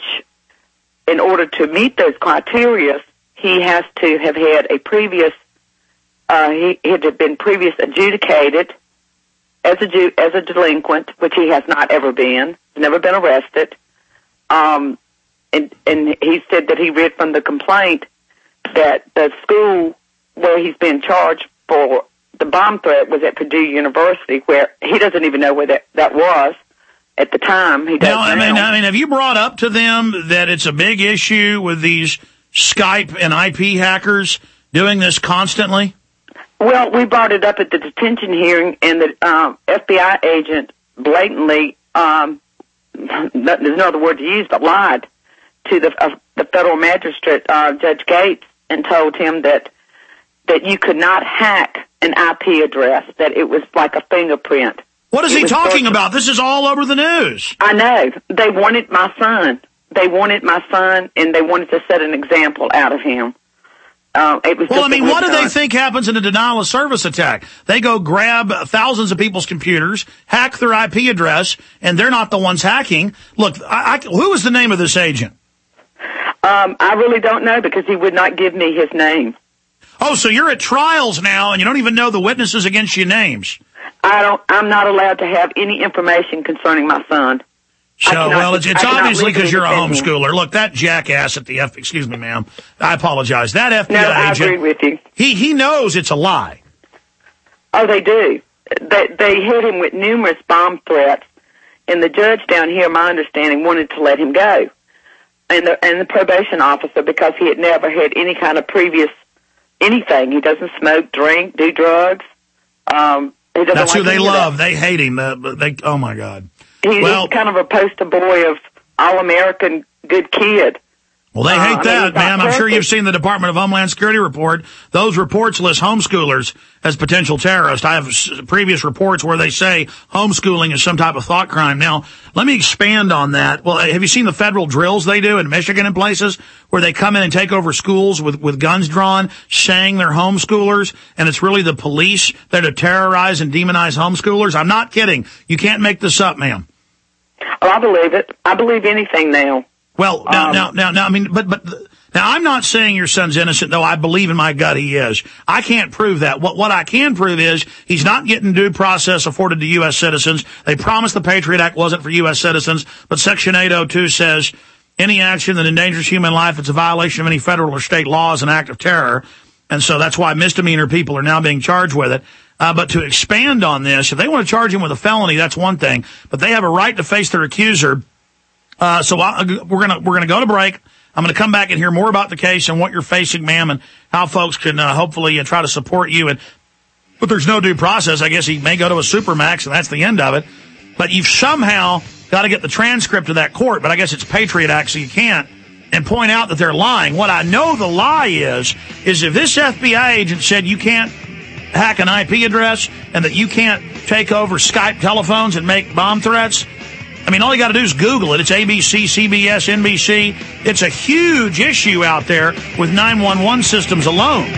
in order to meet those criteria, he has to have had a previous, uh, he had been previous adjudicated as a, ju- as a delinquent, which he has not ever been, never been arrested. Um, and, and he said that he read from the complaint that the school where he's been charged for the bomb threat was at Purdue University, where he doesn't even know where that, that was. At the time, he does now, I mean, I mean, have you brought up to them that it's a big issue with these Skype and I P hackers doing this constantly? Well, we brought it up at the detention hearing, and the um, F B I agent blatantly, um, there's no other word to use, but lied to the uh, the federal magistrate, uh, Judge Gates, and told him that that you could not hack an I P address, that it was like a fingerprint. What is he talking about? This is all over the news. I know. They wanted my son. They wanted my son, and they wanted to set an example out of him. Uh, it was well, I mean, what do time. they think happens in a denial of service attack? They go grab thousands of people's computers, hack their I P address, and they're not the ones hacking. Look, I, I, who is the name of this agent? Um, I really don't know because he would not give me his name. Oh, so you're at trials now, and you don't even know the witnesses against your names. I don't. I'm not allowed to have any information concerning my son. So, cannot, well, it's, it's obviously because you're a homeschooler. Him. Look, that jackass at the F. Excuse me, ma'am. I apologize. That F B I no, I agent. agree with you. He he knows it's a lie. Oh, they do. They they hit him with numerous bomb threats, and the judge down here, my understanding, wanted to let him go, and the and the probation officer because he had never had any kind of previous anything. He doesn't smoke, drink, do drugs. Um. That's like who they love. They hate him. Uh, they, oh, my God. He, well, he's kind of a poster boy of all-American good kid. Well, they hate uh, that, I mean, ma'am. I'm sure perfect. you've seen the Department of Homeland Security report. Those reports list homeschoolers as potential terrorists. I have s- previous reports where they say homeschooling is some type of thought crime. Now, let me expand on that. Well, have you seen the federal drills they do in Michigan and places where they come in and take over schools with, with guns drawn, saying they're homeschoolers, and it's really the police that are terrorize and demonize homeschoolers? I'm not kidding. You can't make this up, ma'am. Oh, I believe it. I believe anything now. Well, now, um, now, now, now, I mean, but, but Now, I'm not saying your son's innocent, though I believe in my gut he is. I can't prove that. What, what I can prove is he's not getting due process afforded to U S citizens. They promised the Patriot Act wasn't for U S citizens, but Section eight oh two says any action that endangers human life, it's a violation of any federal or state law, is an act of terror. And so that's why misdemeanor people are now being charged with it. Uh, but to expand on this, if they want to charge him with a felony, that's one thing. But they have a right to face their accuser. Uh, so I, we're gonna we're gonna go to break. I'm gonna come back and hear more about the case and what you're facing, ma'am, and how folks can uh, hopefully uh, try to support you. And but there's no due process. I guess he may go to a supermax, and that's the end of it. But you've somehow got to get the transcript of that court. But I guess it's Patriot Act, so you can't. And point out that they're lying. What I know the lie is is if this F B I agent said you can't hack an I P address and that you can't take over Skype telephones and make bomb threats, I mean, all you got to do is Google it. It's A B C, C B S, N B C. It's a huge issue out there with nine one one systems alone.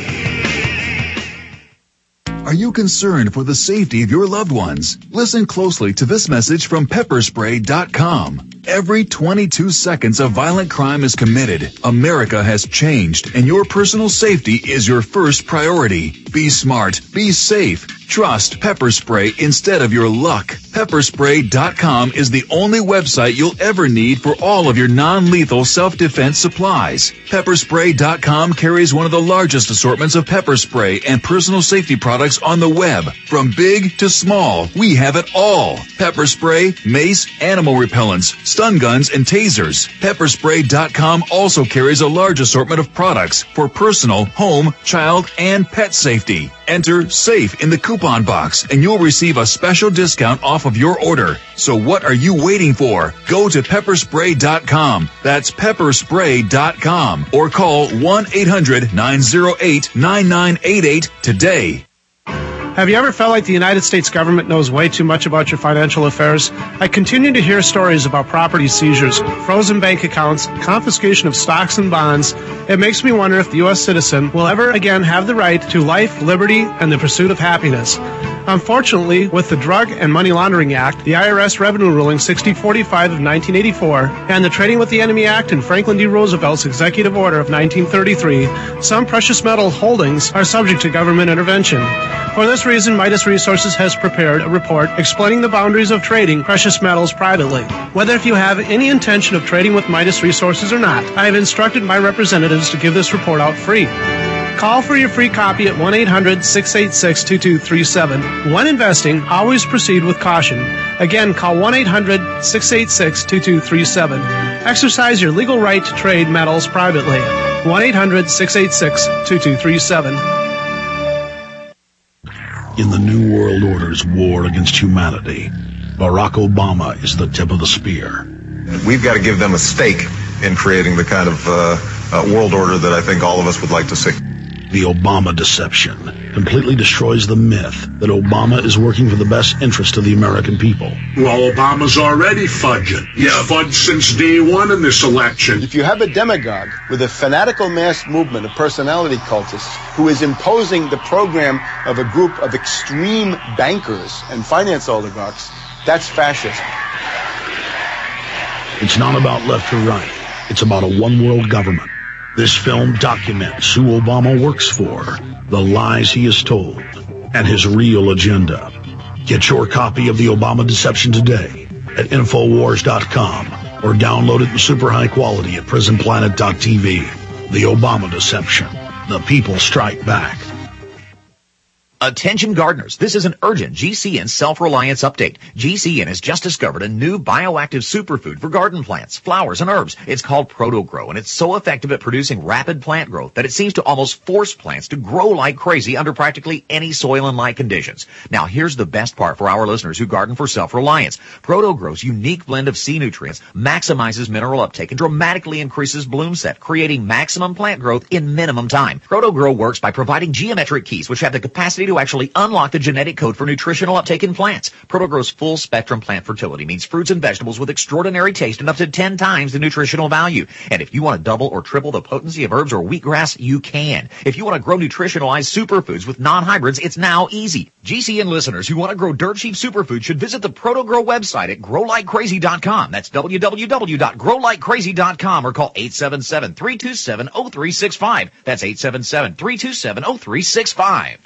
Are you concerned for the safety of your loved ones? Listen closely to this message from pepper spray dot com. Every twenty-two seconds a violent crime is committed. America has changed, and your personal safety is your first priority. Be smart. Be safe. Trust Pepper Spray instead of your luck. pepper spray dot com is the only website you'll ever need for all of your non-lethal self-defense supplies. pepper spray dot com carries one of the largest assortments of pepper spray and personal safety products on the web. From big to small, we have it all. Pepper spray, mace, animal repellents, stun guns, and tasers. pepper spray dot com also carries a large assortment of products for personal, home, child, and pet safety. Enter SAFE in the coupon box and you'll receive a special discount off of your order. So what are you waiting for? Go to pepper spray dot com. That's pepper spray dot com or call one eight hundred nine oh eight nine nine eight eight today. Have you ever felt like the United States government knows way too much about your financial affairs? I continue to hear stories about property seizures, frozen bank accounts, confiscation of stocks and bonds. It makes me wonder if the U S citizen will ever again have the right to life, liberty, and the pursuit of happiness. Unfortunately, with the Drug and Money Laundering Act, the I R S Revenue Ruling sixty forty-five of nineteen eighty-four, and the Trading with the Enemy Act and Franklin D. Roosevelt's Executive Order of nineteen thirty-three, some precious metal holdings are subject to government intervention. For this reason, Midas Resources has prepared a report explaining the boundaries of trading precious metals privately. Whether if you have any intention of trading with Midas Resources or not, I have instructed my representatives to give this report out free. Call for your free copy at one eight hundred six eight six two two three seven. When investing, always proceed with caution. Again, call one eight hundred six eight six two two three seven. Exercise your legal right to trade metals privately. one eight hundred six eight six two two three seven. In the New World Order's war against humanity, Barack Obama is the tip of the spear. We've got to give them a stake in creating the kind of uh, uh, world order that I think all of us would like to see. The Obama deception completely destroys the myth that Obama is working for the best interest of the American people. Well, Obama's already fudging. He's yeah. fudged since day one in this election. If you have a demagogue with a fanatical mass movement of personality cultists who is imposing the program of a group of extreme bankers and finance oligarchs, that's fascism. It's not about left or right. It's about a one-world government. This film documents who Obama works for, the lies he has told, and his real agenda. Get your copy of The Obama Deception today at Infowars dot com or download it in super high quality at Prison Planet dot T V. The Obama Deception. The people strike back. Attention gardeners, this is an urgent G C N self-reliance update. G C N has just discovered a new bioactive superfood for garden plants, flowers, and herbs. It's called ProtoGrow, and it's so effective at producing rapid plant growth that it seems to almost force plants to grow like crazy under practically any soil and light conditions. Now, here's the best part for our listeners who garden for self-reliance. ProtoGrow's unique blend of sea nutrients maximizes mineral uptake and dramatically increases bloom set, creating maximum plant growth in minimum time. ProtoGrow works by providing geometric keys which have the capacity to actually unlock the genetic code for nutritional uptake in plants. ProtoGrow's full spectrum plant fertility means fruits and vegetables with extraordinary taste and up to ten times the nutritional value. And if you want to double or triple the potency of herbs or wheatgrass, you can. If you want to grow nutritionalized superfoods with non-hybrids, it's now easy. G C N listeners who want to grow dirt cheap superfoods should visit the ProtoGrow website at grow like crazy dot com. That's w w w dot grow like crazy dot com or call eight seven seven, three two seven, zero three six five. That's eight seven seven, three two seven, zero three six five.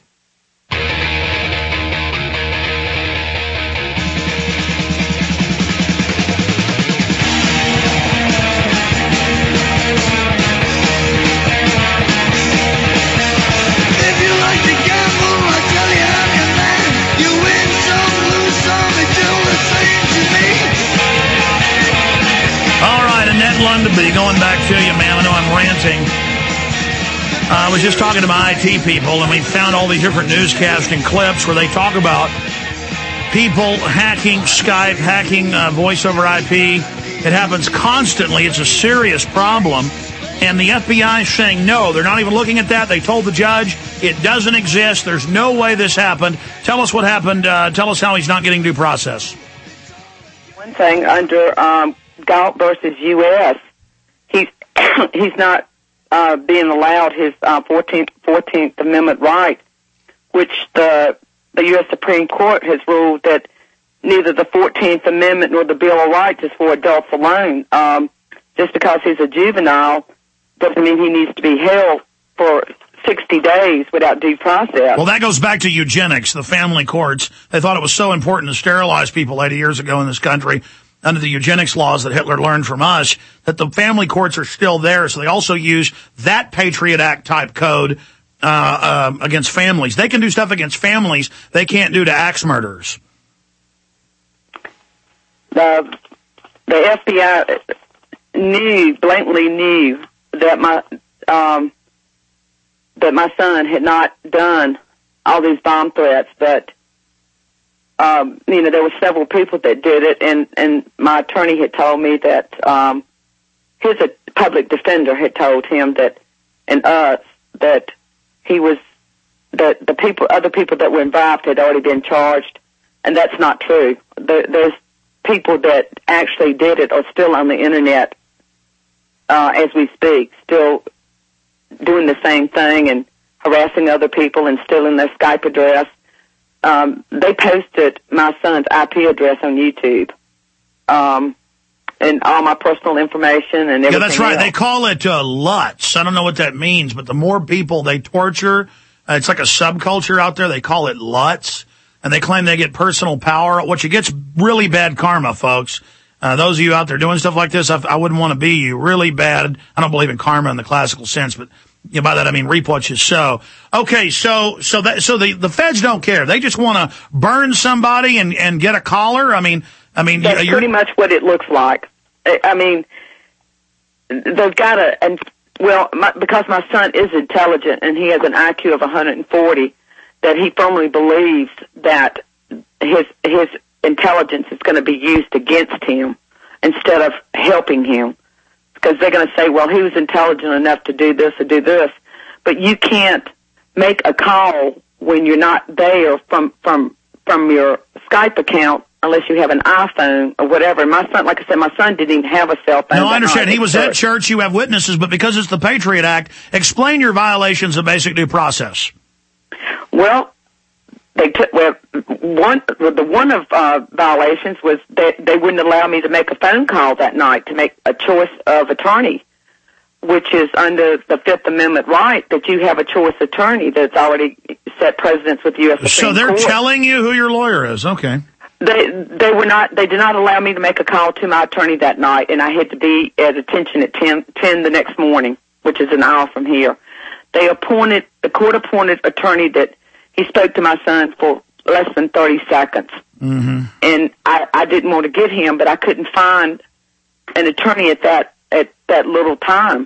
Lundaby, going back to you, ma'am. I know I'm ranting. Uh, I was just talking to my I T people, and we found all these different newscasting clips where they talk about people hacking Skype, hacking uh, voice over I P. It happens constantly. It's a serious problem. And the F B I is saying, no, they're not even looking at that. They told the judge it doesn't exist. There's no way this happened. Tell us what happened. Uh, tell us how he's not getting due process. One thing under... Um Galt versus U S, he's he's not uh, being allowed his uh, fourteenth, fourteenth Amendment right, which the the U S Supreme Court has ruled that neither the fourteenth Amendment nor the Bill of Rights is for adults alone. Um, just because he's a juvenile doesn't mean he needs to be held for sixty days without due process. Well, that goes back to eugenics, the family courts. They thought it was so important to sterilize people eighty years ago in this country under the eugenics laws that Hitler learned from us, that the family courts are still there. So they also use that Patriot Act type code uh, uh, against families. They can do stuff against families they can't do to axe murderers. The, the F B I knew, blatantly knew that my um, that my son had not done all these bomb threats, but Um, you know, there were several people that did it, and, and my attorney had told me that um, his uh, public defender had told him that, and us, that he was, that the people, other people that were involved had already been charged, and that's not true. There, there's people that actually did it are still on the internet uh, as we speak, still doing the same thing and harassing other people and stealing their Skype address. Um, they posted my son's I P address on YouTube, um, and all my personal information and everything. Yeah, that's right. else. They call it uh, Lutz. I don't know what that means, but the more people they torture, uh, it's like a subculture out there. They call it Lutz, and they claim they get personal power. What you get's really bad karma, folks. Uh, those of you out there doing stuff like this, I, I wouldn't want to be you. Really bad. I don't believe in karma in the classical sense, but you know, by that I mean reap what you sow. Okay, so so that so the the feds don't care. They just want to burn somebody and and get a collar. I mean, I mean, that's you're, pretty much what it looks like. I, I mean, they've got to, and well, my, because my son is intelligent and he has an I Q of one hundred forty, that he firmly believes that his his intelligence is going to be used against him instead of helping him. Because they're going to say, well, he was intelligent enough to do this or do this. But you can't make a call when you're not there from from from your Skype account unless you have an iPhone or whatever. My son, like I said, my son didn't even have a cell phone. No, I understand. He was church. at church. You have witnesses, but because it's the Patriot Act, explain your violations of basic due process. Well, they took, well, one, the one of uh, violations was that they wouldn't allow me to make a phone call that night to make a choice of attorney, which is under the Fifth Amendment right that you have a choice attorney that's already set precedents with the U S Supreme So they're Court. telling you who your lawyer is. Okay. They they were not. They did not allow me to make a call to my attorney that night, and I had to be at attention at ten, ten the next morning, which is an hour from here. They appointed the court appointed attorney that he spoke to my son for less than thirty seconds, mm-hmm. and I, I didn't want to get him, but I couldn't find an attorney at that at that little time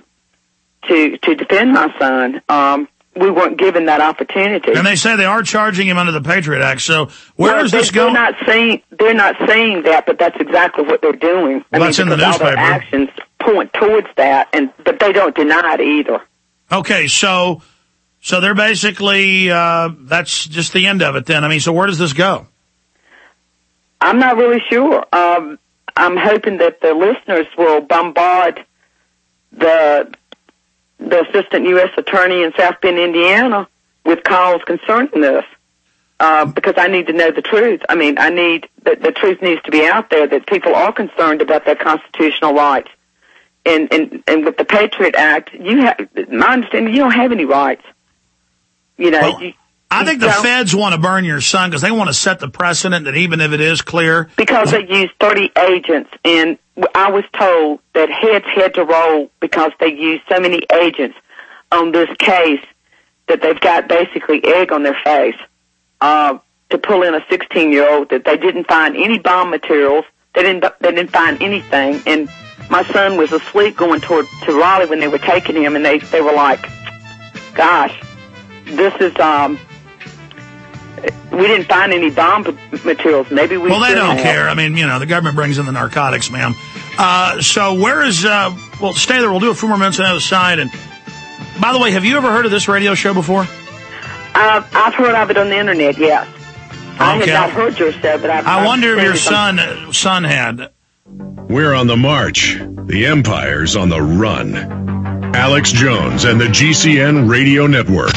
to to defend my son. Um, we weren't given that opportunity. And they say they are charging him under the Patriot Act. So where well, does they, this go? They're not saying they're not saying that, but that's exactly what they're doing. Well, I that's mean, in the because all newspaper. their actions point towards that, and but they don't deny it either. Okay, so So they're basically, uh, that's just the end of it then. I mean, so where does this go? I'm not really sure. Um, I'm hoping that the listeners will bombard the the assistant U S attorney in South Bend, Indiana, with calls concerning this, uh, because I need to know the truth. I mean, I need the, the truth needs to be out there that people are concerned about their constitutional rights. And and and with the Patriot Act, you have my understanding you don't have any rights. You know, well, you, I think the feds want to burn your son because they want to set the precedent that even if it is clear, because they use thirty agents, and I was told that heads had to roll because they used so many agents on this case that they've got basically egg on their face uh, to pull in a sixteen-year-old. That they didn't find any bomb materials, they didn't they didn't find anything, and my son was asleep going toward to Raleigh when they were taking him, and they they were like, "Gosh, this is um." We didn't find any bomb materials. Maybe we. Well, they don't have. care. I mean, you know, the government brings in the narcotics, ma'am. Uh, so where is? Uh, well, stay there. We'll do a few more minutes on the other side. And by the way, have you ever heard of this radio show before? Uh, I've heard of it on the internet. Yes, okay. I had not heard your show, but I've. I I've wonder if your some... son son had. We're on the march. The empire's on the run. Alex Jones and the G C N Radio Network.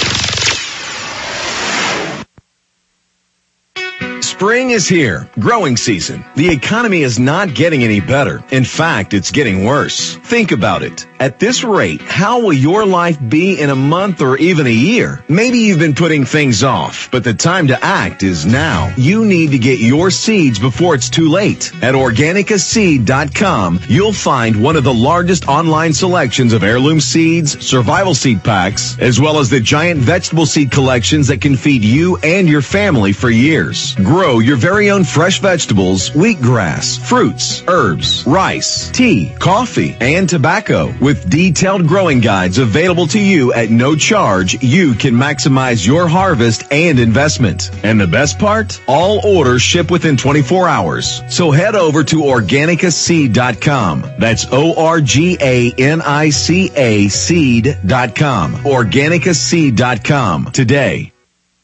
Spring is here, growing season. The economy is not getting any better. In fact, it's getting worse. Think about it. At this rate, how will your life be in a month or even a year? Maybe you've been putting things off, but the time to act is now. You need to get your seeds before it's too late. At Organica Seed dot com, you'll find one of the largest online selections of heirloom seeds, survival seed packs, as well as the giant vegetable seed collections that can feed you and your family for years. Grow your very own fresh vegetables, wheatgrass, fruits, herbs, rice, tea, coffee, and tobacco. With detailed growing guides available to you at no charge, you can maximize your harvest and investment. And the best part? All orders ship within twenty-four hours. So head over to Organica Seed dot com. That's O R G A N I C A seed dot com. Organica Seed dot com today.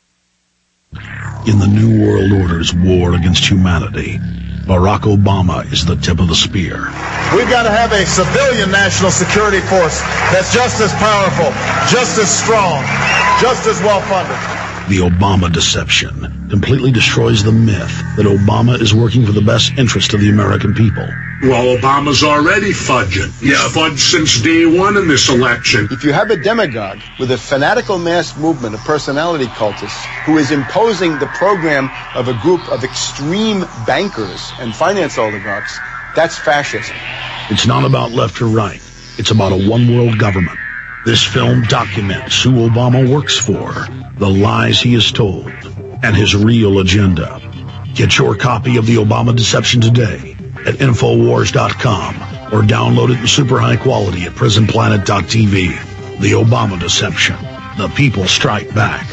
In the New World Order's war against humanity, Barack Obama is the tip of the spear. We've got to have a civilian national security force that's just as powerful, just as strong, just as well-funded. The Obama deception completely destroys the myth that Obama is working for the best interest of the American people. Well, Obama's already fudging. He's fudged since day one in this election. If you have a demagogue with a fanatical mass movement of personality cultists who is imposing the program of a group of extreme bankers and finance oligarchs, that's fascism. It's not about left or right. It's about a one-world government. This film documents who Obama works for, the lies he has told, and his real agenda. Get your copy of The Obama Deception today at Infowars dot com or download it in super high quality at Prison Planet dot T V. The Obama Deception. The people strike back.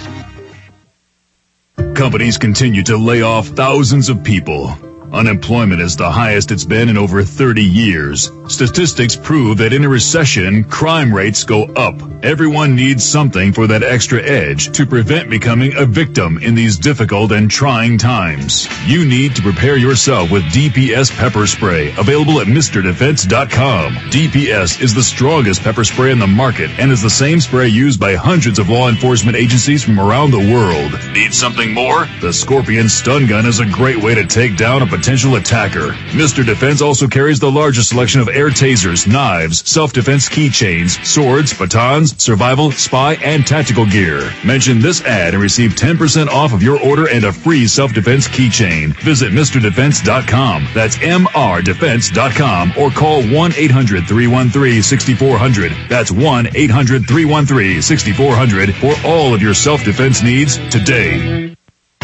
Companies continue to lay off thousands of people. Unemployment is the highest it's been in over thirty years. Statistics prove that in a recession, crime rates go up. Everyone needs something for that extra edge to prevent becoming a victim in these difficult and trying times. You need to prepare yourself with D P S pepper spray, available at Mister Defense dot com. D P S is the strongest pepper spray in the market and is the same spray used by hundreds of law enforcement agencies from around the world. Need something more? The Scorpion Stun Gun is a great way to take down a potential attacker. Mister Defense also carries the largest selection of air tasers, knives, self-defense keychains, swords, batons, survival, spy, and tactical gear. Mention this ad and receive ten percent off of your order and a free self-defense keychain. Visit Mister Defense dot com. That's M R Defense dot com or call one eight hundred three one three six four zero zero. That's one eight hundred three one three six four zero zero for all of your self-defense needs today.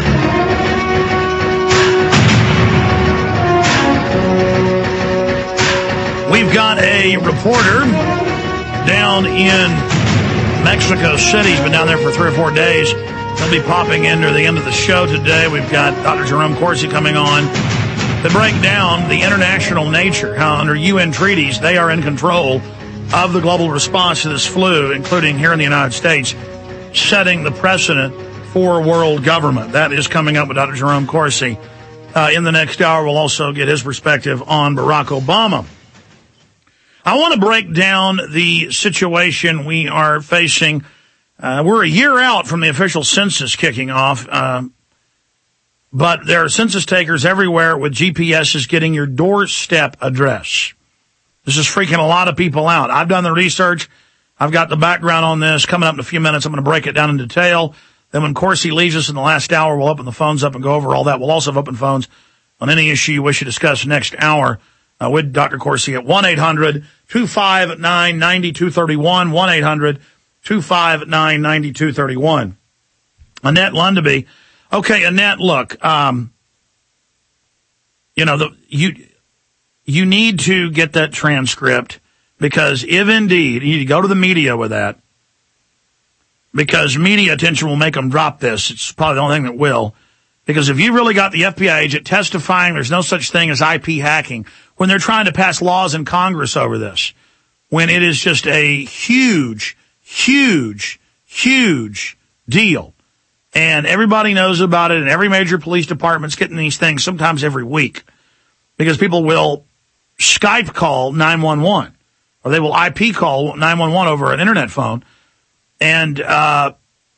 We've got a reporter down in Mexico City. He's been down there for three or four days. He'll be popping in near the end of the show today. We've got Doctor Jerome Corsi coming on to break down the international nature, how under U N treaties they are in control of the global response to this flu, including here in the United States. setting the precedent for world government. That is coming up with Doctor Jerome Corsi. Uh, in the next hour, we'll also get his perspective on Barack Obama. I want to break down the situation we are facing. Uh, we're a year out from the official census kicking off, uh, but there are census takers everywhere with G P S's getting your doorstep address. This is freaking a lot of people out. I've done the research. I've got the background on this. Coming up in a few minutes, I'm going to break it down in detail. Then when Corsi leaves us in the last hour, we'll open the phones up and go over all that. We'll also have open phones on any issue you wish to discuss next hour uh, with Doctor Corsi at one eight hundred two five nine nine two three one, one eight hundred two five nine nine two three one. Annette Lundaby. Okay, Annette, look, um, you know, the, you, you need to get that transcript because if indeed, you need to go to the media with that because media attention will make them drop this. It's probably the only thing that will. Because if you really got the F B I agent testifying there's no such thing as I P hacking when they're trying to pass laws in Congress over this, when it is just a huge, huge, huge deal. And everybody knows about it, and every major police department's getting these things sometimes every week because people will Skype call nine one one or they will I P call nine one one over an internet phone, and uh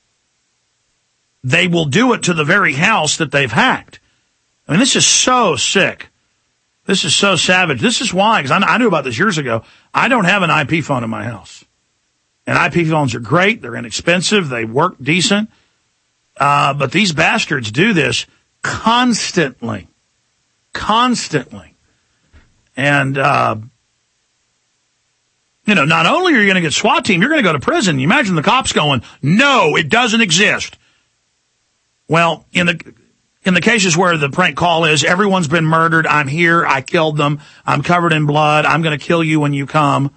they will do it to the very house that they've hacked. I mean, this is so sick. This is so savage. This is why, because I, I knew about this years ago, I don't have an I P phone in my house. And I P phones are great. They're inexpensive. They work decent. Uh, but these bastards do this constantly. Constantly. And, uh, you know, not only are you going to get SWAT team, you're going to go to prison. You imagine the cops going, no, it doesn't exist. Well, in the, in the cases where the prank call is, everyone's been murdered. I'm here. I killed them. I'm covered in blood. I'm going to kill you when you come.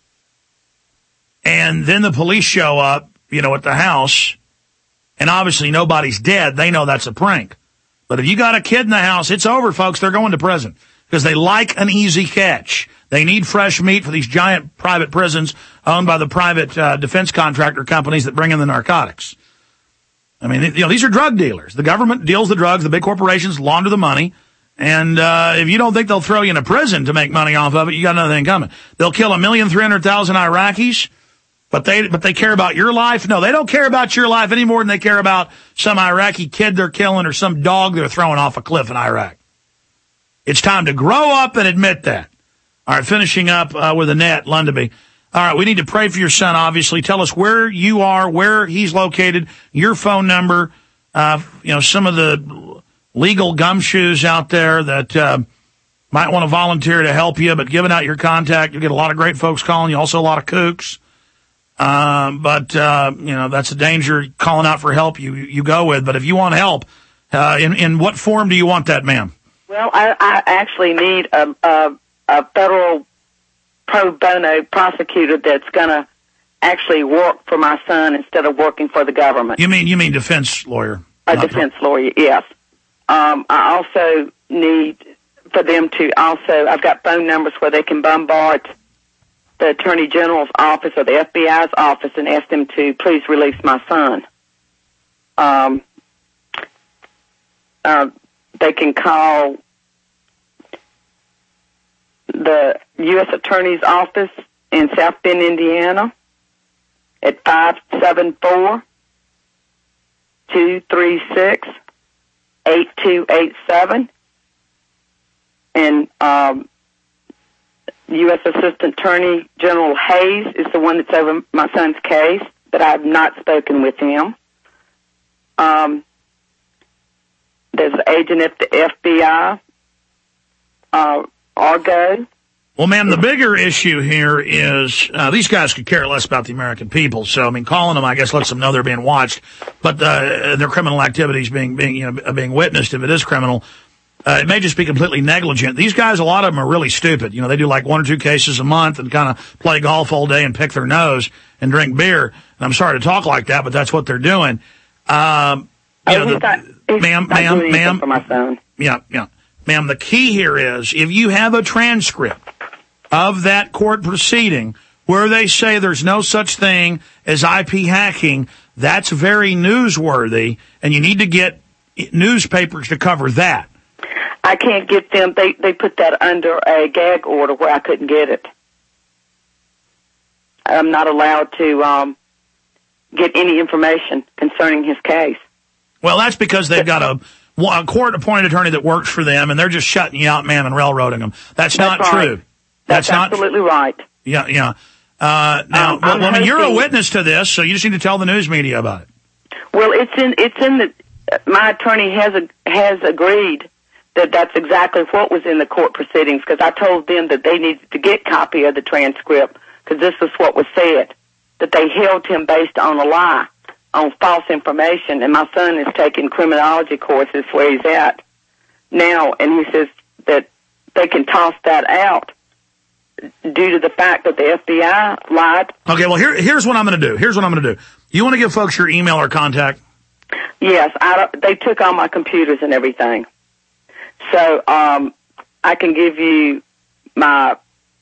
And then the police show up, you know, at the house. And obviously nobody's dead. They know that's a prank. But if you got a kid in the house, it's over, folks. They're going to prison because they like an easy catch. They need fresh meat for these giant private prisons owned by the private uh, defense contractor companies that bring in the narcotics. I mean, you know, these are drug dealers. The government deals the drugs. The big corporations launder the money. And uh if you don't think they'll throw you in a prison to make money off of it, you got another thing coming. They'll kill a million three hundred thousand Iraqis. But they, but they care about your life? No, they don't care about your life any more than they care about some Iraqi kid they're killing or some dog they're throwing off a cliff in Iraq. It's time to grow up and admit that. All right, finishing up uh, with Annette Lundaby. All right, we need to pray for your son, obviously. Tell us where you are, where he's located, your phone number, uh, you know, some of the legal gumshoes out there that uh, might want to volunteer to help you, but giving out your contact, you'll get a lot of great folks calling you, also a lot of kooks. Um, but, uh, you know, that's a danger calling out for help you, you go with. But if you want help, uh, in, in what form do you want that, ma'am? Well, I, I actually need a, a, a federal pro bono prosecutor that's going to actually work for my son instead of working for the government. You mean, you mean defense lawyer? A defense pro- lawyer, yes. Um, I also need for them to also, I've got phone numbers where they can bombard the Attorney General's office or the F B I's office and ask them to please release my son. Um, uh, they can call the U S Attorney's office in South Bend, Indiana at five seven four, two three six, eight two eight seven. And um U S Assistant Attorney General Hayes is the one that's over my son's case, but I have not spoken with him. Um, there's an agent at the F B I, uh, Argo. Well, ma'am, the bigger issue here is uh, these guys could care less about the American people. So, I mean, calling them, I guess, lets them know they're being watched, but uh, their criminal activities being being you know being witnessed if it is criminal. Uh, it may just be completely negligent. These guys, a lot of them are really stupid. You know, they do like one or two cases a month and kind of play golf all day and pick their nose and drink beer. And I'm sorry to talk like that, but that's what they're doing. Um, you oh, know, the, not, ma'am, ma'am, ma'am, for my phone. yeah, yeah, ma'am. The key here is if you have a transcript of that court proceeding where they say there's no such thing as I P hacking, That's very newsworthy, and you need to get newspapers to cover that. I can't get them. They they put that under a gag order where I couldn't get it. I'm not allowed to um, get any information concerning his case. Well, that's because they've got a, a court-appointed attorney that works for them, and they're just shutting you out, ma'am, and railroading them. That's, that's not right. true. That's, that's not absolutely right. Yeah, yeah. Uh, now, um, well, I mean, you're a witness to this, so you just need to tell the news media about it. Well, it's in it's in the. My attorney has a, has agreed that that's exactly what was in the court proceedings, because I told them that they needed to get copy of the transcript, because this was what was said, that they held him based on a lie, on false information, and my son is taking criminology courses where he's at now, and he says that they can toss that out due to the fact that the F B I lied. Okay, well, here, here's what I'm going to do. Here's what I'm going to do. You want to give folks your email or contact? Yes, I, they took all my computers and everything. So um, I can give you my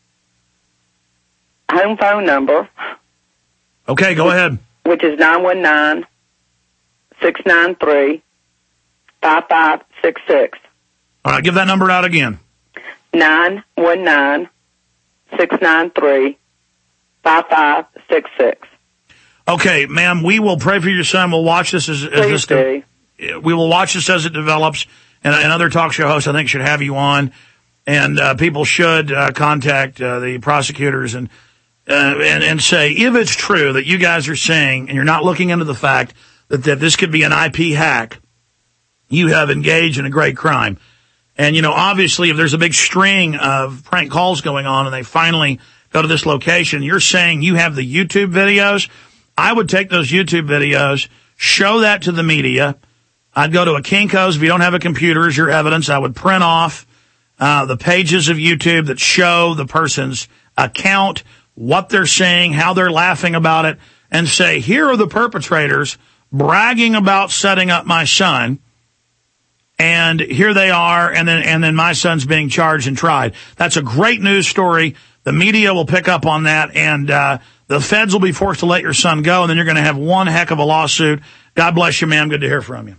home phone number. Okay, go which, ahead. Which is nine one nine, six nine three, five five six six. All right, give that number out again. nine one nine, six nine three, five five six six. Okay, ma'am, we will pray for your son. We'll watch this as, as this de- we will watch this as it develops. And, and other talk show hosts, I think, should have you on. And uh, people should uh, contact uh, the prosecutors and, uh, and and say, if it's true that you guys are saying, and you're not looking into the fact that, that this could be an I P hack, you have engaged in a great crime. And, you know, obviously, if there's a big string of prank calls going on and they finally go to this location, you're saying you have the YouTube videos. I would take those YouTube videos, show that to the media. I'd go to a Kinko's. If you don't have a computer as your evidence, I would print off uh, the pages of YouTube that show the person's account, what they're saying, how they're laughing about it, and say, here are the perpetrators bragging about setting up my son, and here they are, and then and then my son's being charged and tried. That's a great news story. The media will pick up on that, and uh, the feds will be forced to let your son go, and then you're going to have one heck of a lawsuit. God bless you, ma'am. Good to hear from you.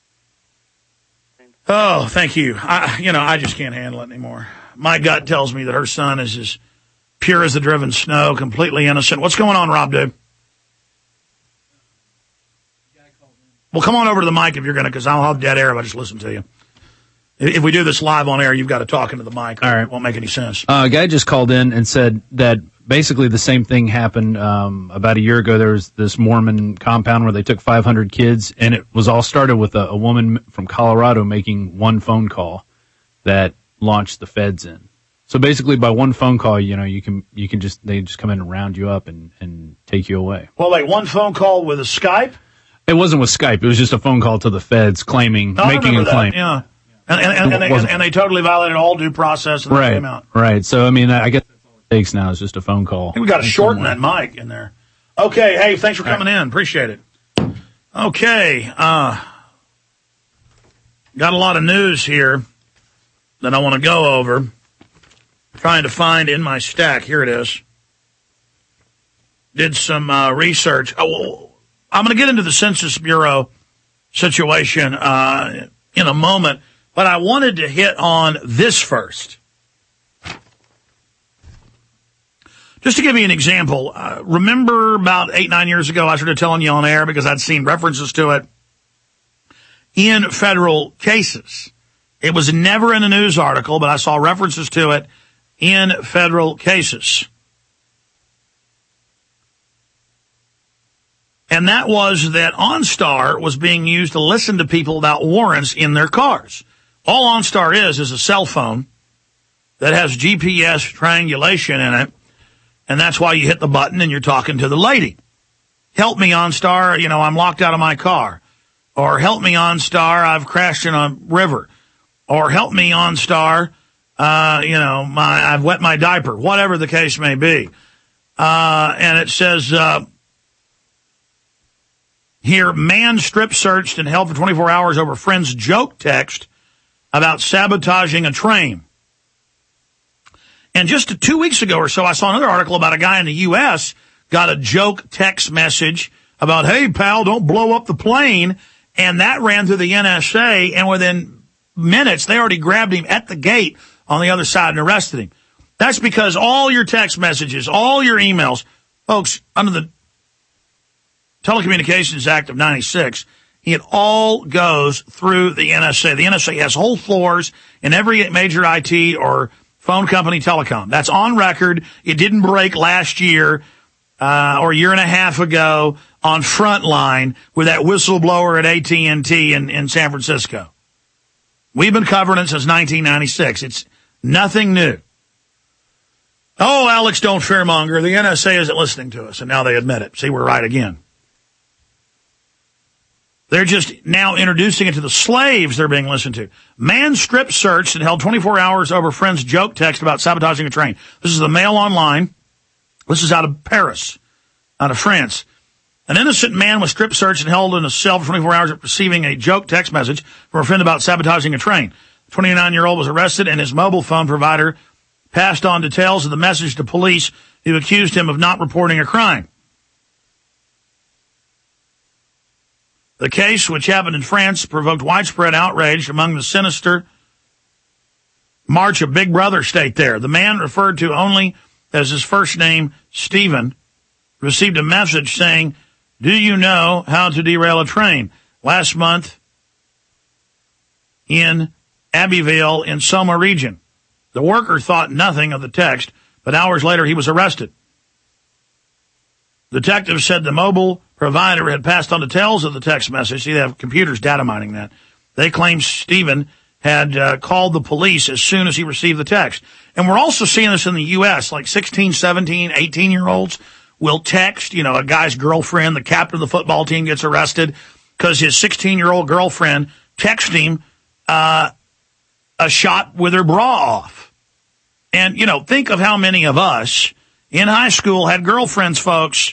Oh, thank you. I, you know, I just can't handle it anymore. My gut tells me that her son is as pure as the driven snow, completely innocent. What's going on, Rob, dude? Well, come on over to the mic if you're going to, because I'll have dead air if I just listen to you. If we do this live on air, you've got to talk into the mic. All right. It won't make any sense. Uh, a guy just called in and said that basically the same thing happened um, about a year ago. There was this Mormon compound where they took five hundred kids, and it was all started with a, a woman from Colorado making one phone call that launched the feds in. So basically, by one phone call, you know, you can you can just they just come in and round you up and, and take you away. Well, like one phone call with a Skype? It wasn't with Skype. It was just a phone call to the feds claiming, no, making a that. claim. Yeah. And, and, and, and, they, and, and they totally violated all due process and right, they came out. Right. So, I mean, I guess that's all it takes now is just a phone call. I think we got to shorten that mic in there. Okay. Hey, thanks for coming right. in. Appreciate it. Okay. Uh, got a lot of news here that I want to go over. Trying to find in my stack. Here it is. Did some uh, research. Oh, I'm going to get into the Census Bureau situation uh, in a moment. But I wanted to hit on this first. Just to give you an example, uh, remember about eight, nine years ago, I started telling you on air because I'd seen references to it in federal cases. It was never in a news article, but I saw references to it in federal cases. And that was that OnStar was being used to listen to people about warrants in their cars. All OnStar is is a cell phone that has G P S triangulation in it, and that's why you hit the button and you're talking to the lady. Help me, OnStar, you know, I'm locked out of my car. Or help me, OnStar, I've crashed in a river. Or help me, OnStar, uh, you know, my I've wet my diaper. Whatever the case may be. Uh, and it says uh, here, man strip searched and held for twenty-four hours over friend's joke text about sabotaging a train. And just two weeks ago or so, I saw another article about a guy in the U S got a joke text message about, hey, pal, don't blow up the plane. And that ran through the N S A, and within minutes, they already grabbed him at the gate on the other side and arrested him. That's because all your text messages, all your emails, folks, under the Telecommunications Act of ninety-six, it all goes through the N S A. The N S A has whole floors in every major I T or phone company telecom. That's on record. It didn't break last year uh, or a year and a half ago on Frontline with that whistleblower at A T and T in, in San Francisco. We've been covering it since nineteen ninety-six. It's nothing new. Oh, Alex, don't fearmonger. The N S A isn't listening to us, and now they admit it. See, we're right again. They're just now introducing it to the slaves they're being listened to. Man strip searched and held twenty-four hours over friend's joke text about sabotaging a train. This is the Mail Online. This is out of Paris, out of France. An innocent man was strip searched and held in a cell for twenty-four hours after receiving a joke text message from a friend about sabotaging a train. The twenty-nine-year-old was arrested, and his mobile phone provider passed on details of the message to police who accused him of not reporting a crime. The case, which happened in France, provoked widespread outrage among the sinister March of Big Brother state there. The man, referred to only as his first name, Stephen, received a message saying, "Do you know how to derail a train?" Last month in Abbeville in Soma region. The worker thought nothing of the text, but hours later he was arrested. Detectives said the mobile provider had passed on details of the text message. See, they have computers data mining that. They claimed Stephen had uh, called the police as soon as he received the text. And we're also seeing this in the U S, like sixteen, seventeen, eighteen-year-olds will text, you know, a guy's girlfriend. The captain of the football team gets arrested because his sixteen-year-old girlfriend texted him uh, a shot with her bra off. And, you know, think of how many of us in high school had girlfriends, folks.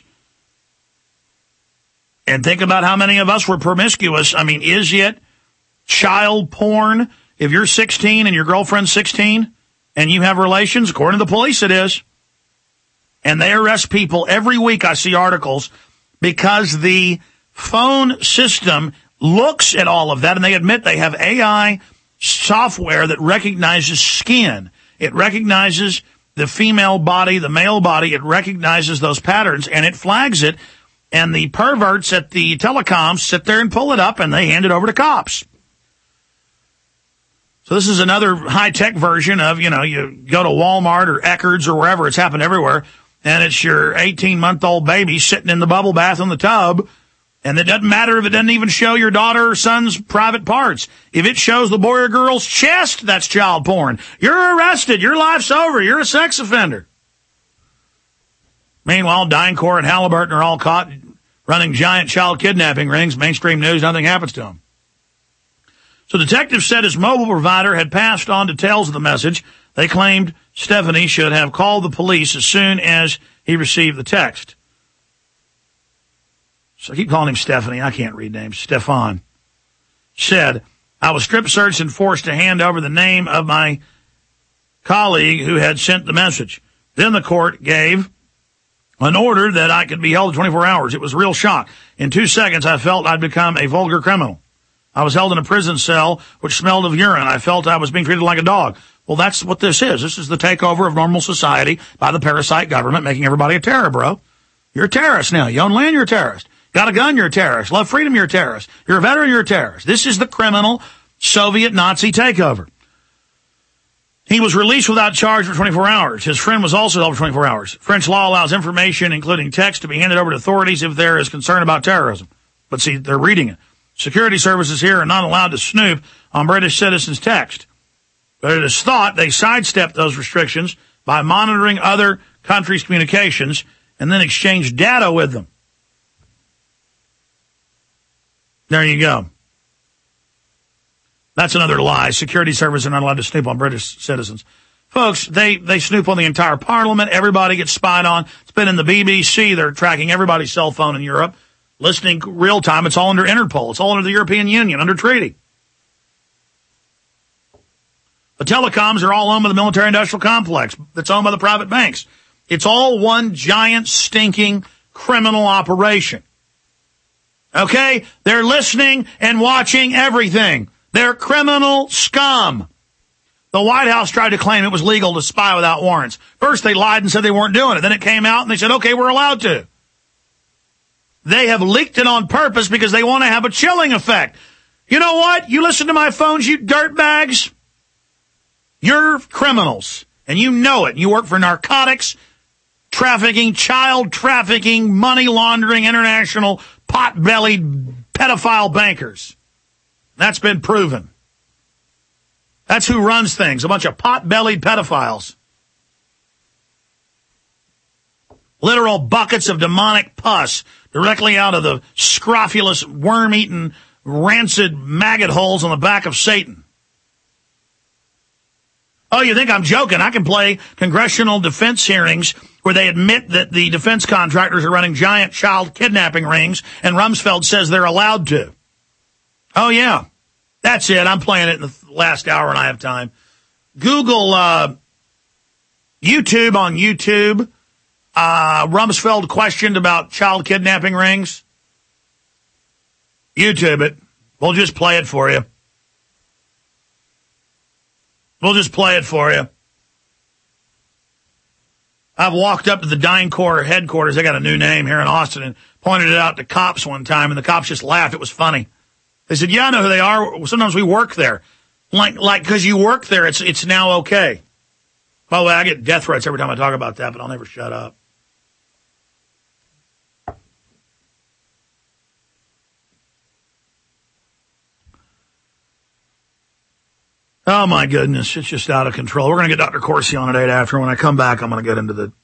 And think about how many of us were promiscuous. I mean, is it child porn if you're sixteen and your girlfriend's sixteen and you have relations? According to the police, it is. And they arrest people every week. I see articles because the phone system looks at all of that, and they admit they have A I software that recognizes skin. It recognizes the female body, the male body. It recognizes those patterns, and it flags it. And the perverts at the telecoms sit there and pull it up, and they hand it over to cops. So this is another high-tech version of, you know, you go to Walmart or Eckerd's or wherever. It's happened everywhere. And it's your eighteen-month-old baby sitting in the bubble bath in the tub. And it doesn't matter if it doesn't even show your daughter or son's private parts. If it shows the boy or girl's chest, that's child porn. You're arrested. Your life's over. You're a sex offender. Meanwhile, DynCorp and Halliburton are all caught running giant child kidnapping rings. Mainstream news, nothing happens to them. So detectives said his mobile provider had passed on details of the message. They claimed Stephanie should have called the police as soon as he received the text. So I keep calling him Stephanie. I can't read names. Stefan said, "I was strip searched and forced to hand over the name of my colleague who had sent the message. Then the court gave an order that I could be held twenty-four hours. It was a real shock. In two seconds, I felt I'd become a vulgar criminal. I was held in a prison cell which smelled of urine. I felt I was being treated like a dog." Well, that's what this is. This is the takeover of normal society by the parasite government, making everybody a terror, bro. You're a terrorist now. You own land, you're a terrorist. Got a gun, you're a terrorist. Love freedom, you're a terrorist. You're a veteran, you're a terrorist. This is the criminal Soviet Nazi takeover. He was released without charge for twenty-four hours. His friend was also held for twenty-four hours. French law allows information, including text, to be handed over to authorities if there is concern about terrorism. But see, they're reading it. Security services here are not allowed to snoop on British citizens' text. But it is thought they sidestepped those restrictions by monitoring other countries' communications and then exchange data with them. There you go. That's another lie. Security services are not allowed to snoop on British citizens. Folks, they, they snoop on the entire parliament. Everybody gets spied on. It's been in the B B C. They're tracking everybody's cell phone in Europe, listening real time. It's all under Interpol. It's all under the European Union, under treaty. The telecoms are all owned by the military-industrial complex that's owned by the private banks. It's all one giant, stinking criminal operation. Okay? They're listening and watching everything. They're criminal scum. The White House tried to claim it was legal to spy without warrants. First, they lied and said they weren't doing it. Then it came out and they said, okay, we're allowed to. They have leaked it on purpose because they want to have a chilling effect. You know what? You listen to my phones, you dirtbags. You're criminals. And you know it. You work for narcotics, trafficking, child trafficking, money laundering, international pot-bellied pedophile bankers. That's been proven. That's who runs things, a bunch of pot-bellied pedophiles. Literal buckets of demonic pus directly out of the scrofulous, worm-eaten, rancid maggot holes on the back of Satan. Oh, you think I'm joking? I can play congressional defense hearings where they admit that the defense contractors are running giant child kidnapping rings, and Rumsfeld says they're allowed to. Oh, yeah. That's it. I'm playing it in the last hour and I have time. Google uh, YouTube on YouTube. Uh, Rumsfeld questioned about child kidnapping rings. YouTube it. We'll just play it for you. We'll just play it for you. I've walked up to the DynCorp headquarters. They got a new name here in Austin and pointed it out to cops one time, and the cops just laughed. It was funny. They said, yeah, I know who they are. Sometimes we work there. Like, like, because you work there, it's it's now okay. By the way, I get death threats every time I talk about that, but I'll never shut up. Oh, my goodness. It's just out of control. We're going to get Doctor Corsi on at eight after. When I come back, I'm going to get into the,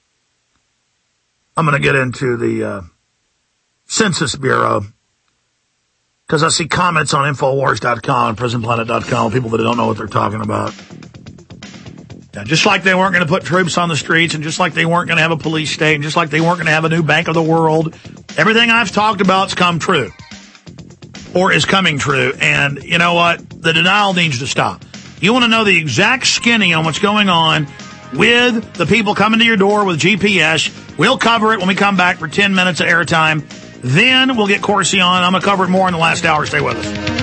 I'm going to get into the uh, Census Bureau. Because I see comments on Infowars dot com and Prison Planet dot com, people that don't know what they're talking about. Yeah, just like they weren't going to put troops on the streets, and just like they weren't going to have a police state, and just like they weren't going to have a new Bank of the World. Everything I've talked about's come true. Or is coming true. And you know what? The denial needs to stop. You want to know the exact skinny on what's going on with the people coming to your door with G P S. We'll cover it when we come back for ten minutes of airtime. Then we'll get Corsi on. I'm going to cover it more in the last hour. Stay with us.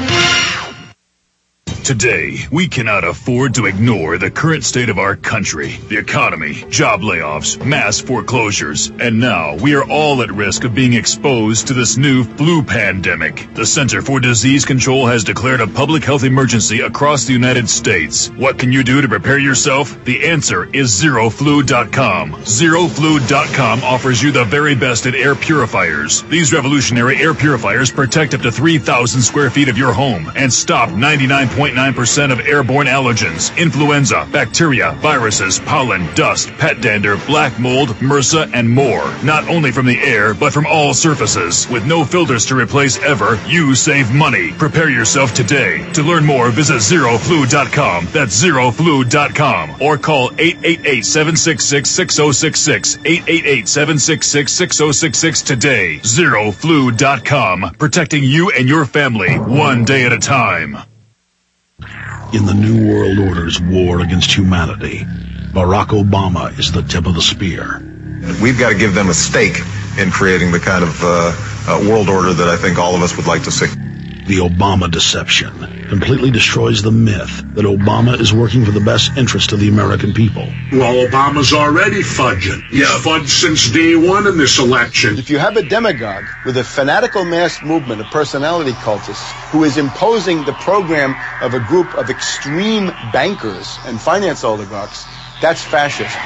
Today, we cannot afford to ignore the current state of our country, the economy, job layoffs, mass foreclosures, and now we are all at risk of being exposed to this new flu pandemic. The Center for Disease Control has declared a public health emergency across the United States. What can you do to prepare yourself? The answer is zero flu dot com. zero flu dot com offers you the very best in air purifiers. These revolutionary air purifiers protect up to three thousand square feet of your home and stop ninety-nine point nine percent of airborne allergens, influenza, bacteria, viruses, pollen, dust, pet dander, black mold, MRSA, and more. Not only from the air, but from all surfaces. With no filters to replace ever, you save money. Prepare yourself today. To learn more, visit zero flu dot com. That's zero flu dot com. Or call eight eight eight, seven six six, six zero six six, eight eight eight, seven six six, six zero six six today. zero flu dot com. Protecting you and your family one day at a time. In the New World Order's war against humanity, Barack Obama is the tip of the spear. We've got to give them a stake in creating the kind of uh, uh, world order that I think all of us would like to see. The Obama deception completely destroys the myth that Obama is working for the best interest of the American people. Well, Obama's already fudging. He's fudged since day one in this election. If you have a demagogue with a fanatical mass movement of personality cultists who is imposing the program of a group of extreme bankers and finance oligarchs, that's fascism.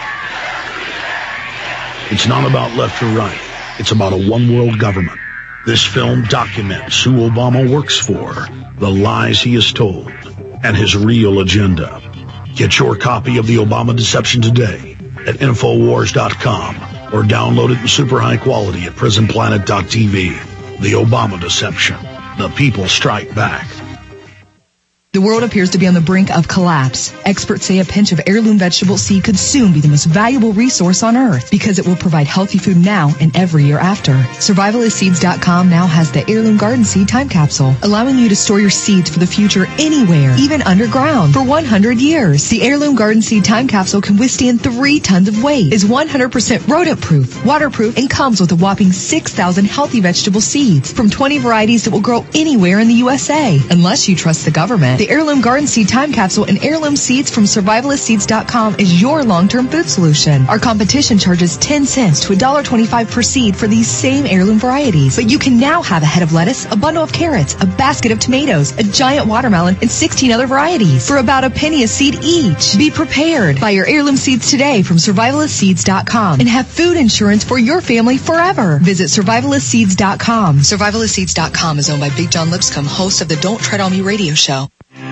It's not about left or right. It's about a one-world government. This film documents who Obama works for, the lies he has told, and his real agenda. Get your copy of The Obama Deception today at Infowars dot com or download it in super high quality at Prison Planet dot T V. The Obama Deception. The people strike back. The world appears to be on the brink of collapse. Experts say a pinch of heirloom vegetable seed could soon be the most valuable resource on earth because it will provide healthy food now and every year after. Survivalist Seeds dot com now has the Heirloom Garden Seed Time Capsule, allowing you to store your seeds for the future anywhere, even underground, for one hundred years. The Heirloom Garden Seed Time Capsule can withstand three tons of weight, is one hundred percent rodent-proof, waterproof, and comes with a whopping six thousand healthy vegetable seeds from twenty varieties that will grow anywhere in the U S A. Unless you trust the government, the Heirloom Garden Seed Time Capsule and heirloom seeds from Survivalist Seeds dot com is your long-term food solution. Our competition charges ten cents to one dollar twenty-five per seed for these same heirloom varieties. But you can now have a head of lettuce, a bundle of carrots, a basket of tomatoes, a giant watermelon, and sixteen other varieties for about a penny a seed each. Be prepared. Buy your heirloom seeds today from Survivalist Seeds dot com and have food insurance for your family forever. Visit Survivalist Seeds dot com. Survivalist Seeds dot com is owned by Big John Lipscomb, host of the Don't Tread on Me radio show.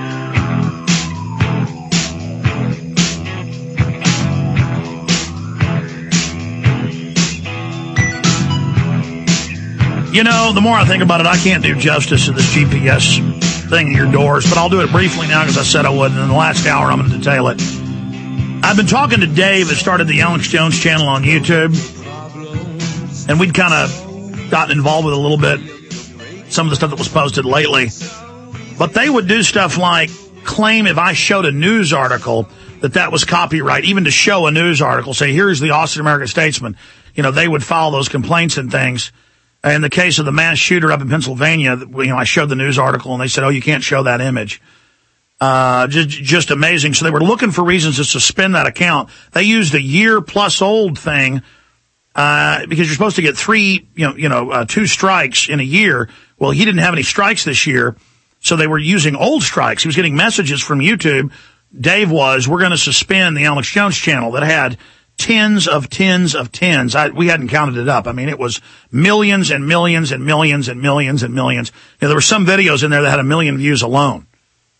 You know, the more I think about it, I can't do justice to this G P S thing at your doors, but I'll do it briefly now because I said I would, and in the last hour I'm going to detail it. I've been talking to Dave that started the Alex Jones channel on YouTube, and we'd kind of gotten involved with a little bit, some of the stuff that was posted lately. But they would do stuff like claim if I showed a news article that that was copyright, even to show a news article, say, here's the Austin American Statesman. You know, they would file those complaints and things. In the case of the mass shooter up in Pennsylvania, you know, I showed the news article and they said, oh, you can't show that image. Uh, just, just amazing. So they were looking for reasons to suspend that account. They used a year plus old thing, uh, because you're supposed to get three, you know, you know, uh, two strikes in a year. Well, he didn't have any strikes this year. So they were using old strikes. He was getting messages from YouTube. Dave was, we're going to suspend the Alex Jones channel that had tens of tens of tens. I, we hadn't counted it up. I mean, it was millions and millions and millions and millions and millions. You know, there were some videos in there that had a million views alone.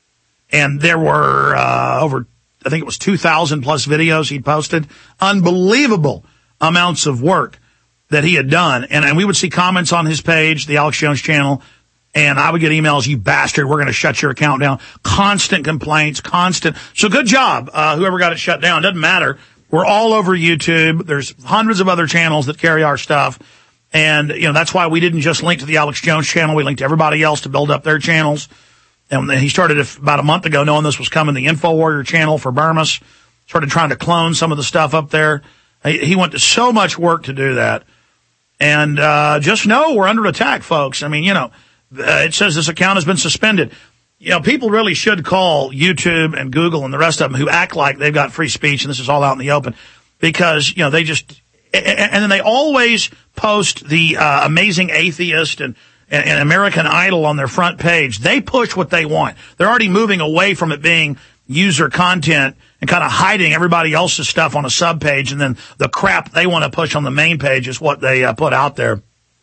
And there were, uh, over, I think it was two thousand plus videos he'd posted. Unbelievable amounts of work that he had done. And, and we would see comments on his page, the Alex Jones channel, and I would get emails, you bastard, we're going to shut your account down. Constant complaints, constant. So good job, uh, whoever got it shut down. Doesn't matter. We're all over YouTube. There's hundreds of other channels that carry our stuff. And, you know, that's why we didn't just link to the Alex Jones channel. We linked to everybody else to build up their channels. And he started about a month ago knowing this was coming, the InfoWarrior channel for Burmas. Started trying to clone some of the stuff up there. He went to so much work to do that. And, uh, just know we're under attack, folks. I mean, you know, uh, it says this account has been suspended. You know, people really should call YouTube and Google and the rest of them who act like they've got free speech and this is all out in the open because, you know, they just, and then they always post the uh, Amazing Atheist and, and, and American Idol on their front page. They push what they want. They're already moving away from it being user content and kind of hiding everybody else's stuff on a sub page, and then the crap they want to push on the main page is what they uh, put out there.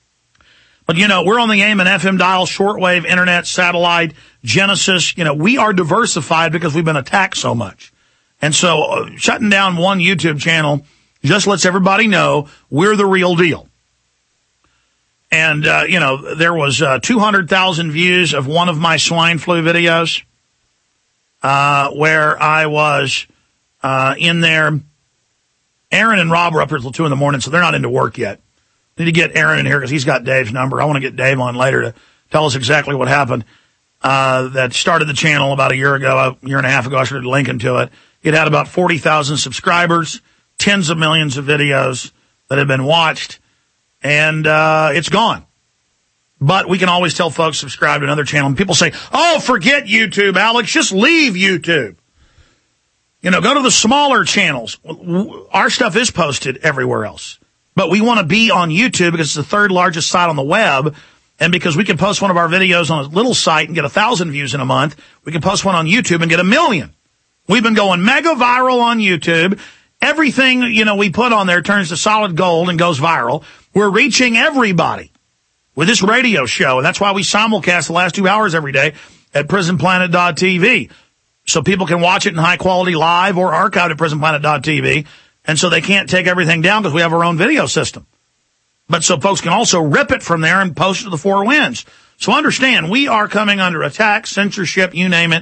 But, you know, we're on the A M and F M dial, shortwave, internet, satellite, Genesis. You know, we are diversified because we've been attacked so much. And so uh, shutting down one YouTube channel just lets everybody know we're the real deal. And, uh, you know, there was uh, two hundred thousand views of one of my swine flu videos uh, where I was uh, in there. Aaron and Rob were up here until two in the morning, so they're not into work yet. Need to get Aaron in here because he's got Dave's number. I want to get Dave on later to tell us exactly what happened. Uh, that started the channel about a year ago, a year and a half ago. I started linking to it. It had about forty thousand subscribers, tens of millions of videos that have been watched, and uh, it's gone. But we can always tell folks subscribe to another channel. And people say, oh, forget YouTube, Alex. Just leave YouTube. You know, go to the smaller channels. Our stuff is posted everywhere else. But we want to be on YouTube because it's the third largest site on the web. And because we can post one of our videos on a little site and get a thousand views in a month, we can post one on YouTube and get a million. We've been going mega viral on YouTube. Everything, you know, we put on there turns to solid gold and goes viral. We're reaching everybody with this radio show. And that's why we simulcast the last two hours every day at prison planet dot t v. So people can watch it in high quality live or archived at prison planet dot t v. And so they can't take everything down because we have our own video system. But so folks can also rip it from there and post it to the four winds. So understand, we are coming under attack, censorship, you name it.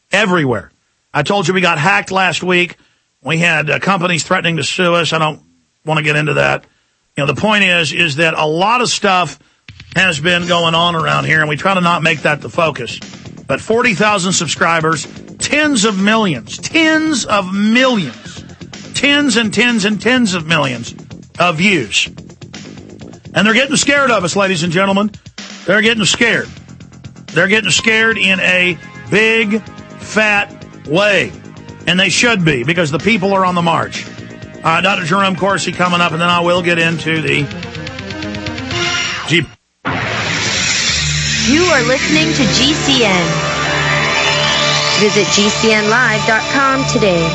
everywhere. I told you we got hacked last week. We had uh, companies threatening to sue us. I don't want to get into that. You know, the point is, is that a lot of stuff has been going on around here, and we try to not make that the focus. But forty thousand subscribers, tens of millions, tens of millions, tens and tens and tens of millions of views. And they're getting scared of us, ladies and gentlemen. They're getting scared. They're getting scared in a big, fat way. And they should be, because the people are on the march. Uh, Doctor Jerome Corsi coming up, and then I will get into the Jeep. You are listening to G C N. Visit G C N live dot com today.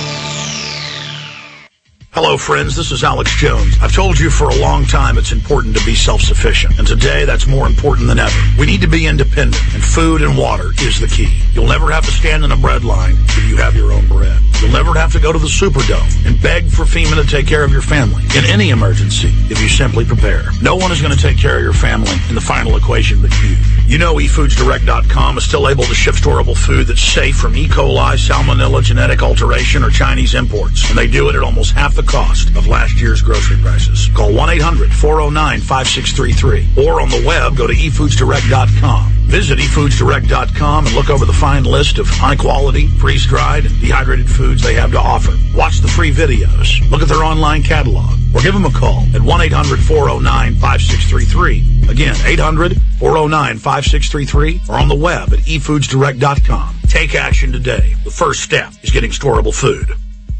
Hello, friends. This is Alex Jones. I've told you for a long time it's important to be self-sufficient. And today, that's more important than ever. We need to be independent, and food and water is the key. You'll never have to stand in a bread line if you have your own bread. You'll never have to go to the Superdome and beg for FEMA to take care of your family in any emergency if you simply prepare. No one is going to take care of your family in the final equation but you. You know e foods direct dot com is still able to ship storable food that's safe from E. coli, salmonella, genetic alteration, or Chinese imports. And they do it at almost half the cost of last year's grocery prices. Call one eight hundred four oh nine five six three three. Or on the web, go to e foods direct dot com. Visit e foods direct dot com and look over the fine list of high-quality, freeze-dried, and dehydrated foods they have to offer. Watch the free videos. Look at their online catalog. Or give them a call at one eight hundred four oh nine five six three three. Again, eight hundred four oh nine five six three three. Or on the web at e foods direct dot com. Take action today. The first step is getting storable food.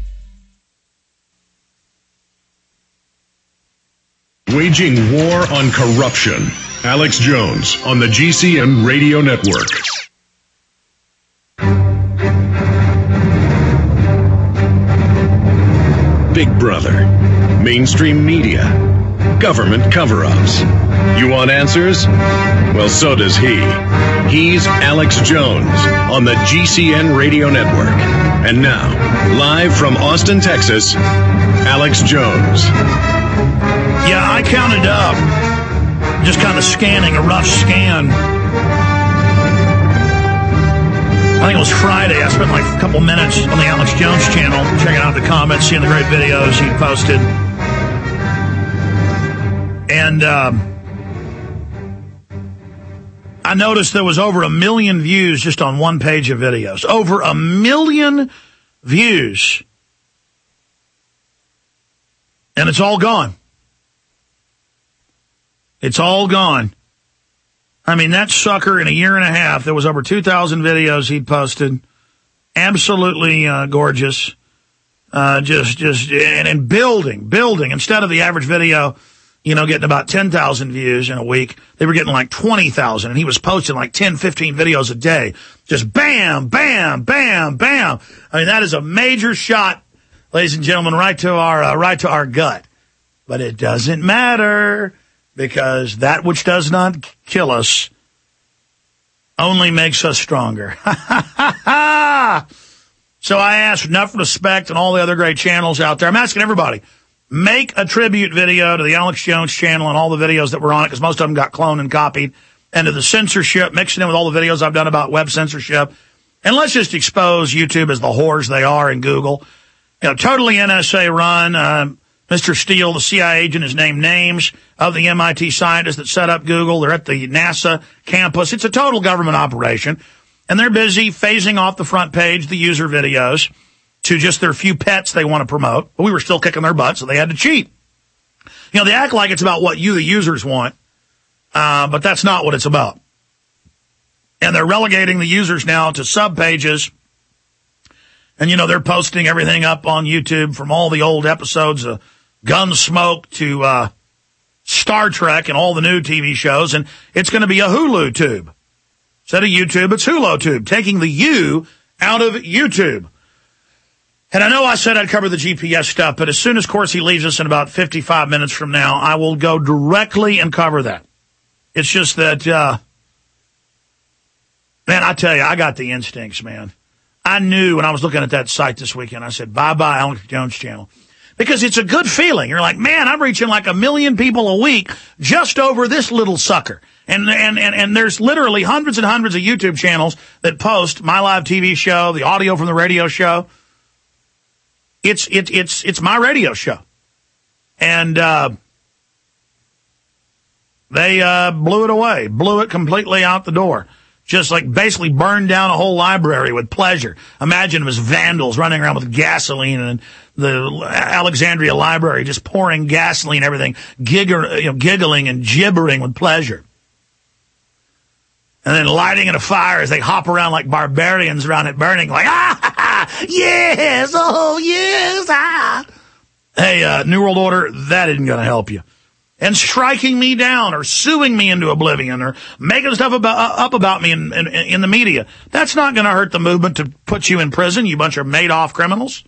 Waging war on corruption. Alex Jones on the G C N Radio Network. Big Brother, mainstream media, government cover-ups. You want answers? Well, so does he. He's Alex Jones on the G C N Radio Network. And now, live from Austin, Texas, Alex Jones. Yeah, I counted up, just kind of scanning, a rough scan. I think it was Friday. I spent like a couple minutes on the Alex Jones channel, checking out the comments, seeing the great videos he posted. And uh, I noticed there was over a million views just on one page of videos. Over a million views. And it's all gone. It's all gone. I mean, that sucker in a year and a half, there was over two thousand videos he'd posted. Absolutely uh, gorgeous. Uh, just, just, and, and building, building. Instead of the average video, you know, getting about ten thousand views in a week, they were getting like twenty thousand. And he was posting like ten, fifteen videos a day. Just bam, bam, bam, bam. I mean, that is a major shot, ladies and gentlemen, right to our, uh, right to our gut. But it doesn't matter. Because that which does not kill us only makes us stronger. So I ask enough respect and all the other great channels out there. I'm asking everybody, make a tribute video to the Alex Jones channel and all the videos that were on it, because most of them got cloned and copied, and to the censorship, mixing in with all the videos I've done about web censorship. And let's just expose YouTube as the whores they are, and Google. You know, totally N S A run. Um, Mister Steele, the C I A agent, has named names of the M I T scientists that set up Google. They're at the NASA campus. It's a total government operation. And they're busy phasing off the front page the user videos to just their few pets they want to promote. But we were still kicking their butts, so they had to cheat. You know, they act like it's about what you, the users, want. Uh, but that's not what it's about. And they're relegating the users now to sub-pages. And, you know, they're posting everything up on YouTube from all the old episodes of Gunsmoke to uh Star Trek and all the new T V shows, and it's going to be a Hulu tube. Instead of YouTube, it's Hulu tube, taking the U out of YouTube. And I know I said I'd cover the G P S stuff, but as soon as Corsi leaves us in about fifty-five minutes from now, I will go directly and cover that. It's just that, uh man, I tell you, I got the instincts, man. I knew when I was looking at that site this weekend, I said, bye-bye, Alex Jones channel. Because it's a good feeling. You're like, man, I'm reaching like a million people a week just over this little sucker. And, and, and, and there's literally hundreds and hundreds of YouTube channels that post my live T V show, the audio from the radio show. It's, it's, it's, it's my radio show. And, uh, they, uh, blew it away, blew it completely out the door. Just like basically burned down a whole library with pleasure. Imagine them as vandals running around with gasoline and the Alexandria Library just pouring gasoline and everything, gigger, you know, giggling and gibbering with pleasure. And then lighting it a fire as they hop around like barbarians around it burning, like, ah, ha, ha, yes, oh, yes, ah. Hey, uh, New World Order, that isn't going to help you. And striking me down or suing me into oblivion or making stuff about, uh, up about me in, in, in the media. That's not going to hurt the movement to put you in prison, you bunch of Madoff criminals.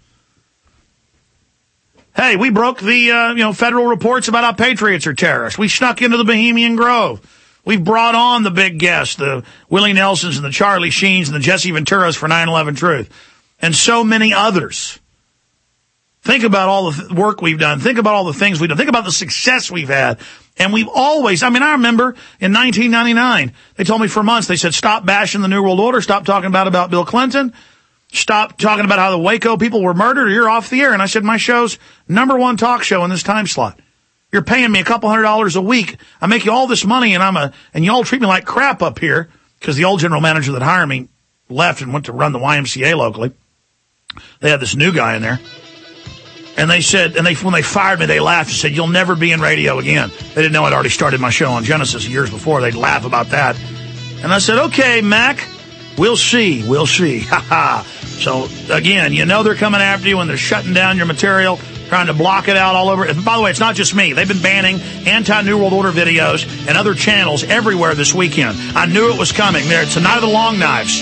Hey, we broke the, uh, you know, federal reports about how patriots are terrorists. We snuck into the Bohemian Grove. We've brought on the big guests, the Willie Nelsons and the Charlie Sheens and the Jesse Venturas for nine eleven Truth. And so many others. Think about all the th- work we've done. Think about all the things we've done. Think about the success we've had. And we've always, I mean, I remember in nineteen ninety-nine, they told me for months, they said, stop bashing the New World Order, stop talking about, about Bill Clinton, stop talking about how the Waco people were murdered, or you're off the air. And I said, my show's number one talk show in this time slot. You're paying me a couple hundred dollars a week. I make you all this money, and I'm a, and y'all treat me like crap up here, because the old general manager that hired me left and went to run the Y M C A locally. They had this new guy in there. And they said, and they, when they fired me, they laughed and said, you'll never be in radio again. They didn't know I'd already started my show on Genesis years before. They'd laugh about that. And I said, okay, Mac, we'll see. We'll see. Ha ha. So again, you know they're coming after you when they're shutting down your material, trying to block it out all over. And by the way, it's not just me. They've been banning anti-New World Order videos and other channels everywhere this weekend. I knew it was coming. There, it's the night of the long knives.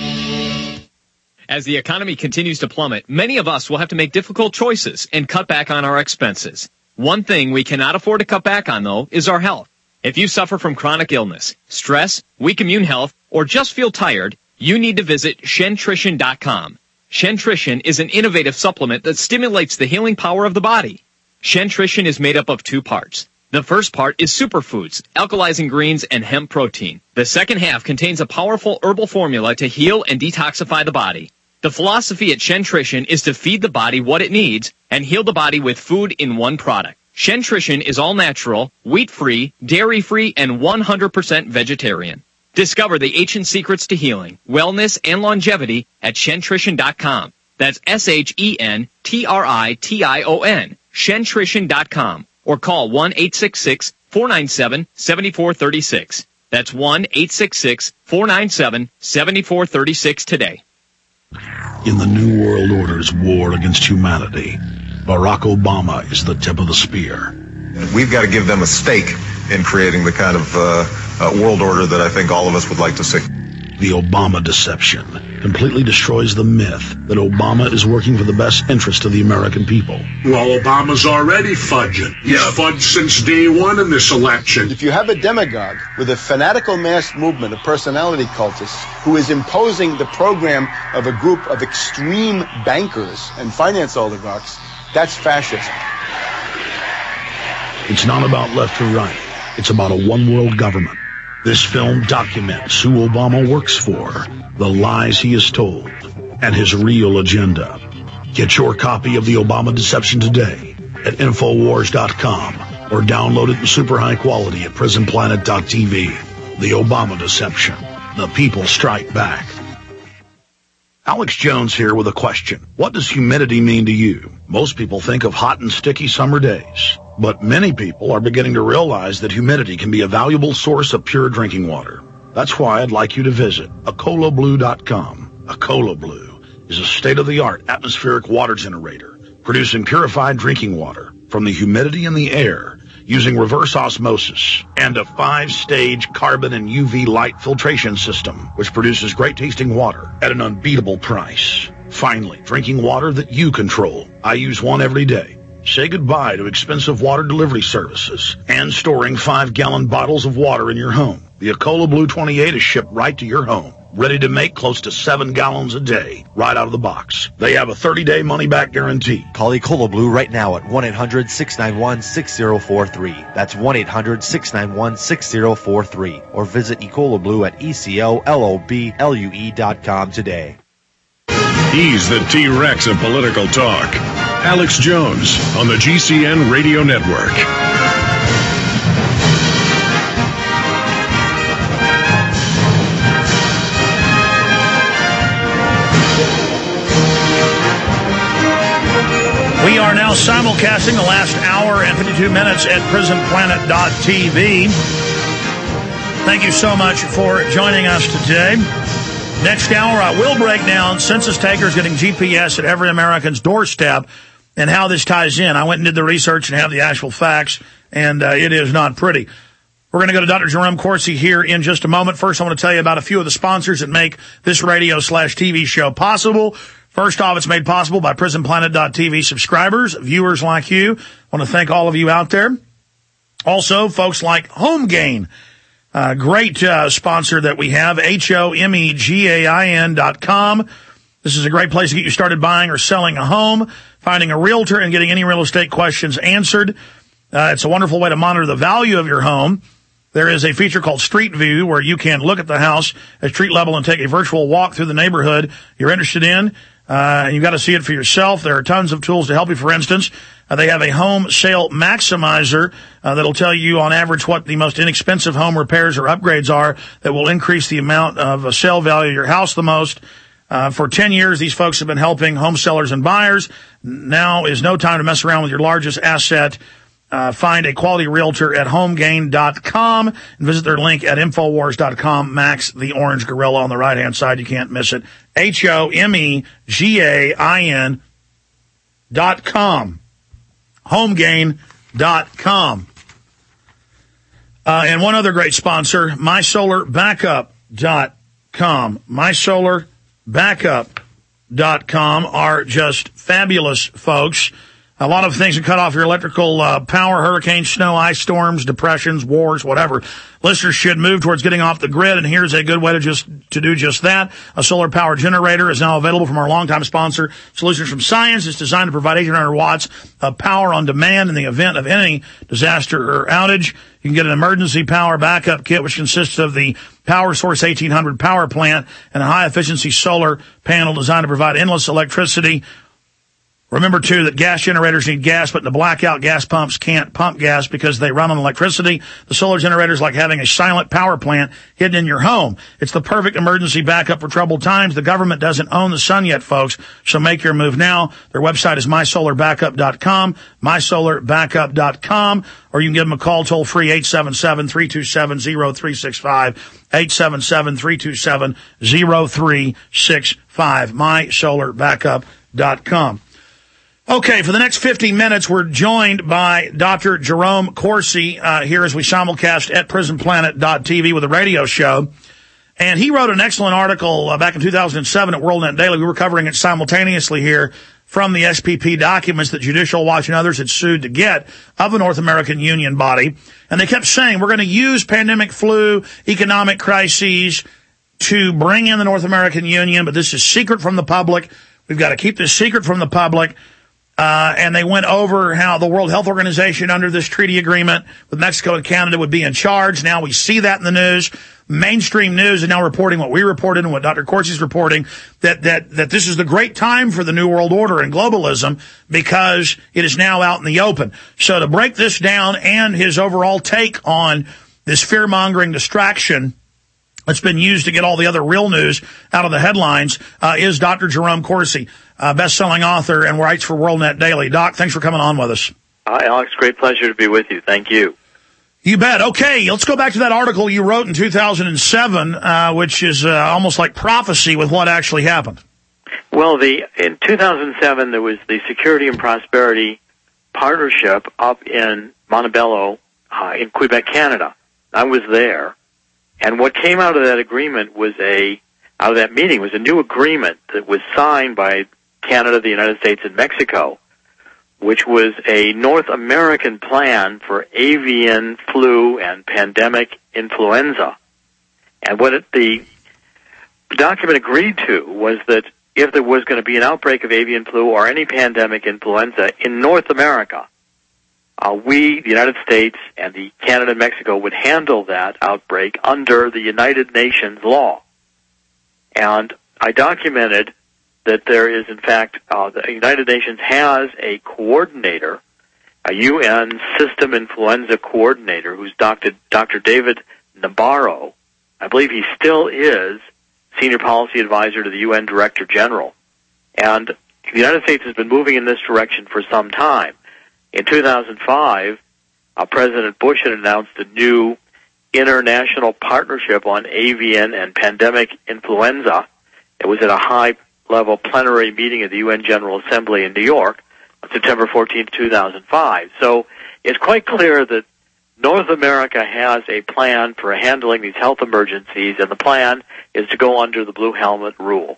As the economy continues to plummet, many of us will have to make difficult choices and cut back on our expenses. One thing we cannot afford to cut back on, though, is our health. If you suffer from chronic illness, stress, weak immune health, or just feel tired, you need to visit Shentrition dot com. Shentrition is an innovative supplement that stimulates the healing power of the body. Shentrition is made up of two parts. The first part is superfoods, alkalizing greens, and hemp protein. The second half contains a powerful herbal formula to heal and detoxify the body. The philosophy at Shentrition is to feed the body what it needs and heal the body with food in one product. Shentrition is all natural, wheat-free, dairy-free, and one hundred percent vegetarian. Discover the ancient secrets to healing, wellness, and longevity at Shentrition dot com. That's S H E N T R I T I O N, Shentrition dot com. Or call one eight six six, four nine seven, seven four three six. That's one eight six six, four nine seven, seven four three six today. In the New World Order's war against humanity, Barack Obama is the tip of the spear. We've got to give them a stake in creating the kind of uh, uh, world order that I think all of us would like to see. The Obama deception completely destroys the myth that Obama is working for the best interest of the American people. Well, Obama's already fudging. He's yeah. fudged since day one in this election. If you have a demagogue with a fanatical mass movement of personality cultists who is imposing the program of a group of extreme bankers and finance oligarchs, that's fascism. It's not about left or right. It's about a one-world government. This film documents who Obama works for, the lies he has told, and his real agenda. Get your copy of The Obama Deception today at Infowars dot com or download it in super high quality at Prison Planet dot T V. The Obama Deception. The people strike back. Alex Jones here with a question. What does humidity mean to you? Most people think of hot and sticky summer days, but many people are beginning to realize that humidity can be a valuable source of pure drinking water. That's why I'd like you to visit Acola Blue dot com. Acola Blue is a state-of-the-art atmospheric water generator producing purified drinking water from the humidity in the air using reverse osmosis and a five-stage carbon and U V light filtration system, which produces great-tasting water at an unbeatable price. Finally, drinking water that you control. I use one every day. Say goodbye to expensive water delivery services and storing five-gallon bottles of water in your home. The Acola Blue twenty-eight is shipped right to your home. ready to make close to seven gallons a day right out of the box. They have a thirty-day money-back guarantee. Call Ecola Blue right now at one eight hundred six nine one six zero four three. That's one eight hundred six nine one six zero four three. Or visit Ecola Blue at E C O L O B L U E dot com today. He's the T-Rex of political talk. Alex Jones on the G C N Radio Network. We are now simulcasting the last hour and fifty-two minutes at prison planet dot t v. Thank you so much for joining us today. Next hour, I will break down census takers getting G P S at every American's doorstep and how this ties in. I went and did the research and have the actual facts, and uh, it is not pretty. We're going to go to Doctor Jerome Corsi here in just a moment. First, I want to tell you about a few of the sponsors that make this radio slash T V show possible. First off, it's made possible by prison planet dot t v subscribers, viewers like you. I want to thank all of you out there. Also, folks like HomeGain, a great uh, sponsor that we have, H O M E G A I N dot com. This is a great place to get you started buying or selling a home, finding a realtor, and getting any real estate questions answered. Uh, it's a wonderful way to monitor the value of your home. There is a feature called Street View where you can look at the house at street level and take a virtual walk through the neighborhood you're interested in. Uh, you've got to see it for yourself. There are tons of tools to help you. For instance, uh, they have a home sale maximizer uh, that'll tell you on average what the most inexpensive home repairs or upgrades are that will increase the amount of uh, sale value of your house the most. Uh, for ten years, these folks have been helping home sellers and buyers. Now is no time to mess around with your largest asset. Uh, find a quality realtor at home gain dot com and visit their link at infowars dot com. Max, the orange gorilla on the right-hand side. You can't miss it. H O M E G A I N dot com. home gain dot com. Uh, and one other great sponsor, my solar backup dot com. my solar backup dot com are just fabulous folks. A lot of things that cut off your electrical uh, power, hurricanes, snow, ice storms, depressions, wars, whatever. Listeners should move towards getting off the grid, and here's a good way to just to do just that. A solar power generator is now available from our longtime sponsor, Solutions from Science. It's designed to provide eighteen hundred watts of power on demand in the event of any disaster or outage. You can get an emergency power backup kit, which consists of the Power Source eighteen hundred power plant and a high-efficiency solar panel designed to provide endless electricity. Remember, too, that gas generators need gas, but in the blackout, gas pumps can't pump gas because they run on electricity. The solar generator is like having a silent power plant hidden in your home. It's the perfect emergency backup for troubled times. The government doesn't own the sun yet, folks, so make your move now. Their website is my solar backup dot com, my solar backup dot com, or you can give them a call toll-free, eight seven seven, three two seven, zero three six five, eight seven seven, three two seven, zero three six five, my solar backup dot com. Okay, for the next fifty minutes, we're joined by Doctor Jerome Corsi uh, here as we simulcast at prison planet dot t v with a radio show. And he wrote an excellent article uh, back in two thousand seven at WorldNet Daily. We were covering it simultaneously here from the S P P documents that Judicial Watch and others had sued to get of the North American Union body. And they kept saying, we're going to use pandemic flu, economic crises to bring in the North American Union, but this is secret from the public. We've got to keep this secret from the public. Uh, and they went over how the World Health Organization under this treaty agreement with Mexico and Canada would be in charge. Now we see that in the news. Mainstream news is now reporting what we reported and what Doctor Corsi is reporting, that, that, that this is the great time for the New World Order and globalism because it is now out in the open. So to break this down and his overall take on this fear-mongering distraction that's been used to get all the other real news out of the headlines, uh, is Doctor Jerome Corsi, uh, best-selling author and writes for WorldNet Daily. Doc, thanks for coming on with us. Hi, Alex. Great pleasure to be with you. Thank you. You bet. Okay, let's go back to that article you wrote in two thousand seven, uh, which is uh, almost like prophecy with what actually happened. Well, the in two thousand seven, there was the Security and Prosperity Partnership up in Montebello uh, in Quebec, Canada. I was there. And what came out of that agreement was a, out of that meeting was a new agreement that was signed by Canada, the United States, and Mexico, which was a North American plan for avian flu and pandemic influenza. And what it, the, the document agreed to was that if there was going to be an outbreak of avian flu or any pandemic influenza in North America, uh, we, the United States, and the Canada and Mexico would handle that outbreak under the United Nations law. And I documented that there is, in fact, uh, the United Nations has a coordinator, a U N system influenza coordinator, who's Doctor Doctor David Nabarro. I believe he still is senior policy advisor to the U N Director General. And the United States has been moving in this direction for some time. In two thousand five, uh, President Bush had announced a new international partnership on avian and pandemic influenza. It was at a high-level plenary meeting at the U N General Assembly in New York on September fourteenth, two thousand five. So it's quite clear that North America has a plan for handling these health emergencies, and the plan is to go under the Blue Helmet rule.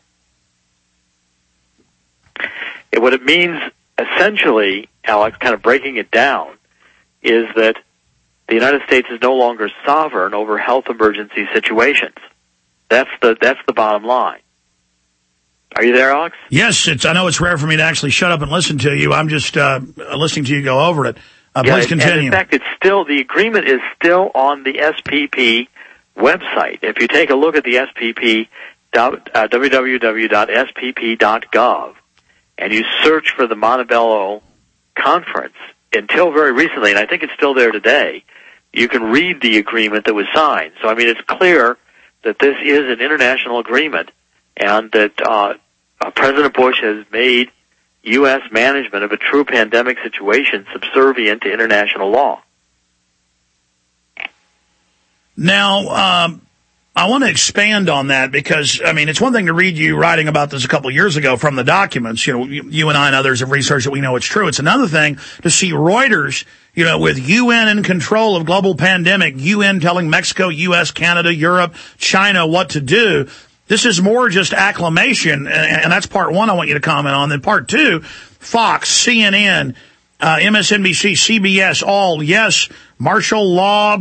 And what it means, essentially, Alex, kind of breaking it down, is that the United States is no longer sovereign over health emergency situations. That's the that's the bottom line. Are you there, Alex? Yes, it's. I know it's rare for me to actually shut up and listen to you. I'm just uh, listening to you go over it. Uh, yeah, please continue. And in fact, it's still the agreement is still on the S P P website. If you take a look at the S P P, uh, w w w dot s p p dot gov, and you search for the Montebello Conference, until very recently, and I think it's still there today, you can read the agreement that was signed. So, I mean, it's clear that this is an international agreement, and that uh, uh, President Bush has made U S management of a true pandemic situation subservient to international law. Now, um, I want to expand on that because, I mean, it's one thing to read you writing about this a couple of years ago from the documents. You know, you, you and I and others have researched that we know it's true. It's another thing to see Reuters, you know, with U N in control of global pandemic, U N telling Mexico, U S, Canada, Europe, China what to do. This is more just acclamation, and, and that's part one I want you to comment on. Then part two, Fox, C N N, uh, M S N B C, C B S, all, yes, martial law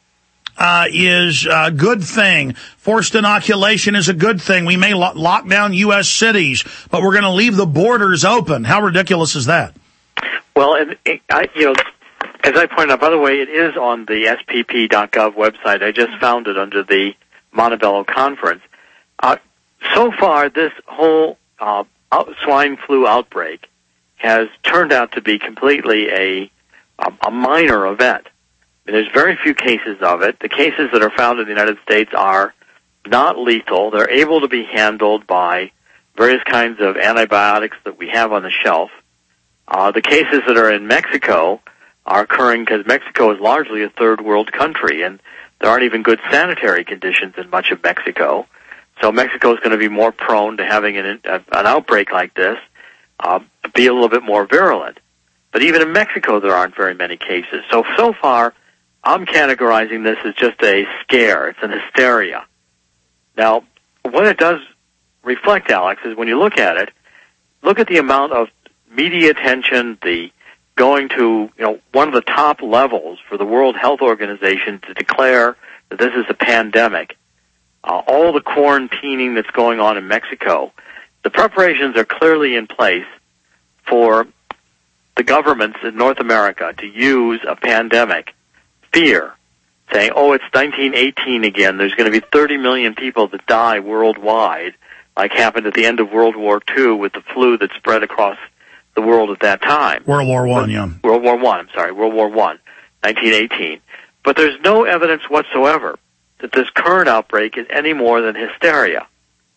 uh, is a good thing. Forced inoculation is a good thing. We may lo- lock down U S cities, but we're going to leave the borders open. How ridiculous is that? Well, and it, I, you know, as I pointed out, by the way, it is on the S P P dot gov website. I just found it under the Montebello Conference. Uh, so far, this whole uh, out, swine flu outbreak has turned out to be completely a a, a minor event. And there's very few cases of it. The cases that are found in the United States are not lethal. They're able to be handled by various kinds of antibiotics that we have on the shelf. Uh, the cases that are in Mexico are occurring because Mexico is largely a third world country, and there aren't even good sanitary conditions in much of Mexico. So Mexico is going to be more prone to having an, an outbreak like this, uh, be a little bit more virulent. But even in Mexico, there aren't very many cases. So, so far, I'm categorizing this as just a scare. It's an hysteria. Now, what it does reflect, Alex, is when you look at it, look at the amount of media attention, the going to, you know, one of the top levels for the World Health Organization to declare that this is a pandemic. Uh, all the quarantining that's going on in Mexico, the preparations are clearly in place for the governments in North America to use a pandemic fear, saying, oh, it's nineteen eighteen again. There's going to be thirty million people that die worldwide, like happened at the end of World War Two with the flu that spread across the world at that time. World War One, yeah. World War One, I'm sorry, World War One, nineteen eighteen. But there's no evidence whatsoever that this current outbreak is any more than hysteria.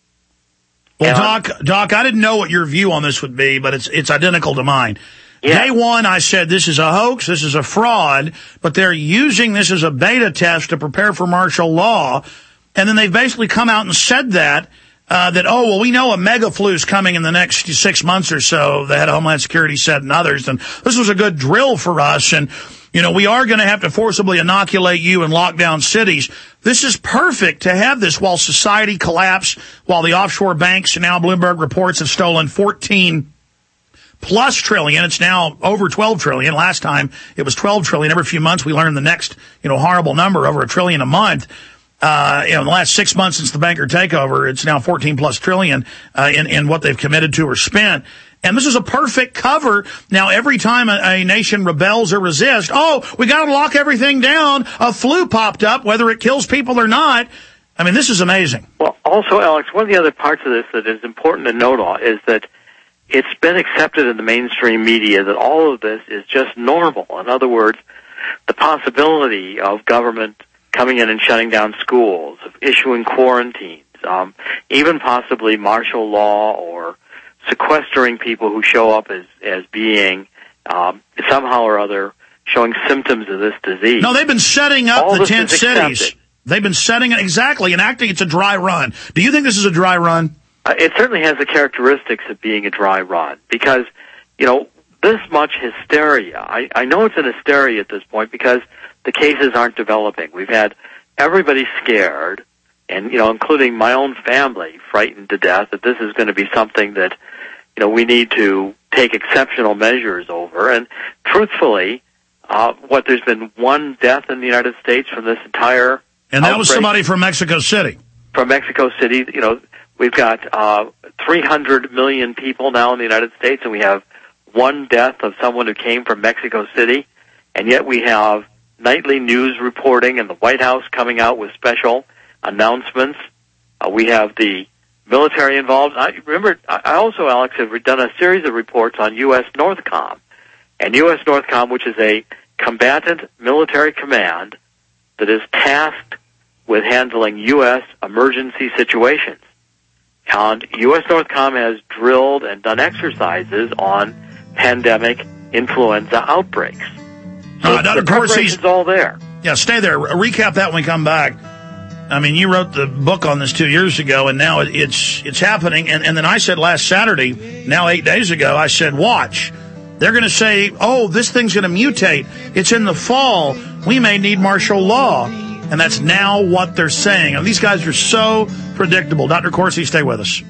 Well, Doc, Doc, I didn't know what your view on this would be, but it's it's identical to mine. Yeah. Day one, I said this is a hoax, this is a fraud, but they're using this as a beta test to prepare for martial law, and then they've basically come out and said that, uh, that, oh, well, we know a mega flu is coming in the next six months or so, the head of Homeland Security said and others, and this was a good drill for us, and you know, we are going to have to forcibly inoculate you and lock down cities. This is perfect to have this while society collapsed, while the offshore banks, and now Bloomberg reports, have stolen fourteen plus trillion. It's now over twelve trillion. Last time it was twelve trillion. Every few months we learn the next, you know, horrible number, over a trillion a month. Uh, you know, in the last six months since the banker takeover, it's now fourteen plus trillion uh, in, in what they've committed to or spent. And this is a perfect cover. Now, every time a, a nation rebels or resists, oh, we got to lock everything down. A flu popped up, whether it kills people or not. I mean, this is amazing. Well, also, Alex, one of the other parts of this that is important to note is that it's been accepted in the mainstream media that all of this is just normal. In other words, the possibility of government coming in and shutting down schools, of issuing quarantines, um, even possibly martial law or sequestering people who show up as, as being um, somehow or other showing symptoms of this disease. No, they've been setting up all the tent cities. Accepted. They've been setting it, exactly, enacting it's a dry run. Do you think this is a dry run? Uh, it certainly has the characteristics of being a dry run because, you know, this much hysteria. I, I know it's an hysteria at this point because the cases aren't developing. We've had everybody scared, and, you know, including my own family, frightened to death that this is going to be something that, you know, we need to take exceptional measures over. And truthfully, uh, what, there's been one death in the United States from this entire And that outbreak. was somebody from Mexico City. From Mexico City. You know, we've got uh, three hundred million people now in the United States, and we have one death of someone who came from Mexico City, and yet we have nightly news reporting and the White House coming out with special announcements. Uh, we have the military involved. I remember, I also, Alex, have done a series of reports on U S Northcom. And U S Northcom, which is a combatant military command that is tasked with handling U S emergency situations. And U S Northcom has drilled and done exercises on pandemic influenza outbreaks. So Uh, the of course, he's preparation's all there. Yeah, stay there. Re- recap that when we come back. I mean, you wrote the book on this two years ago, and now it, it's it's happening. And, and then I said last Saturday, now eight days ago, I said, watch. They're going to say, oh, this thing's going to mutate. It's in the fall. We may need martial law. And that's now what they're saying. And these guys are so predictable. Doctor Corsi, stay with us.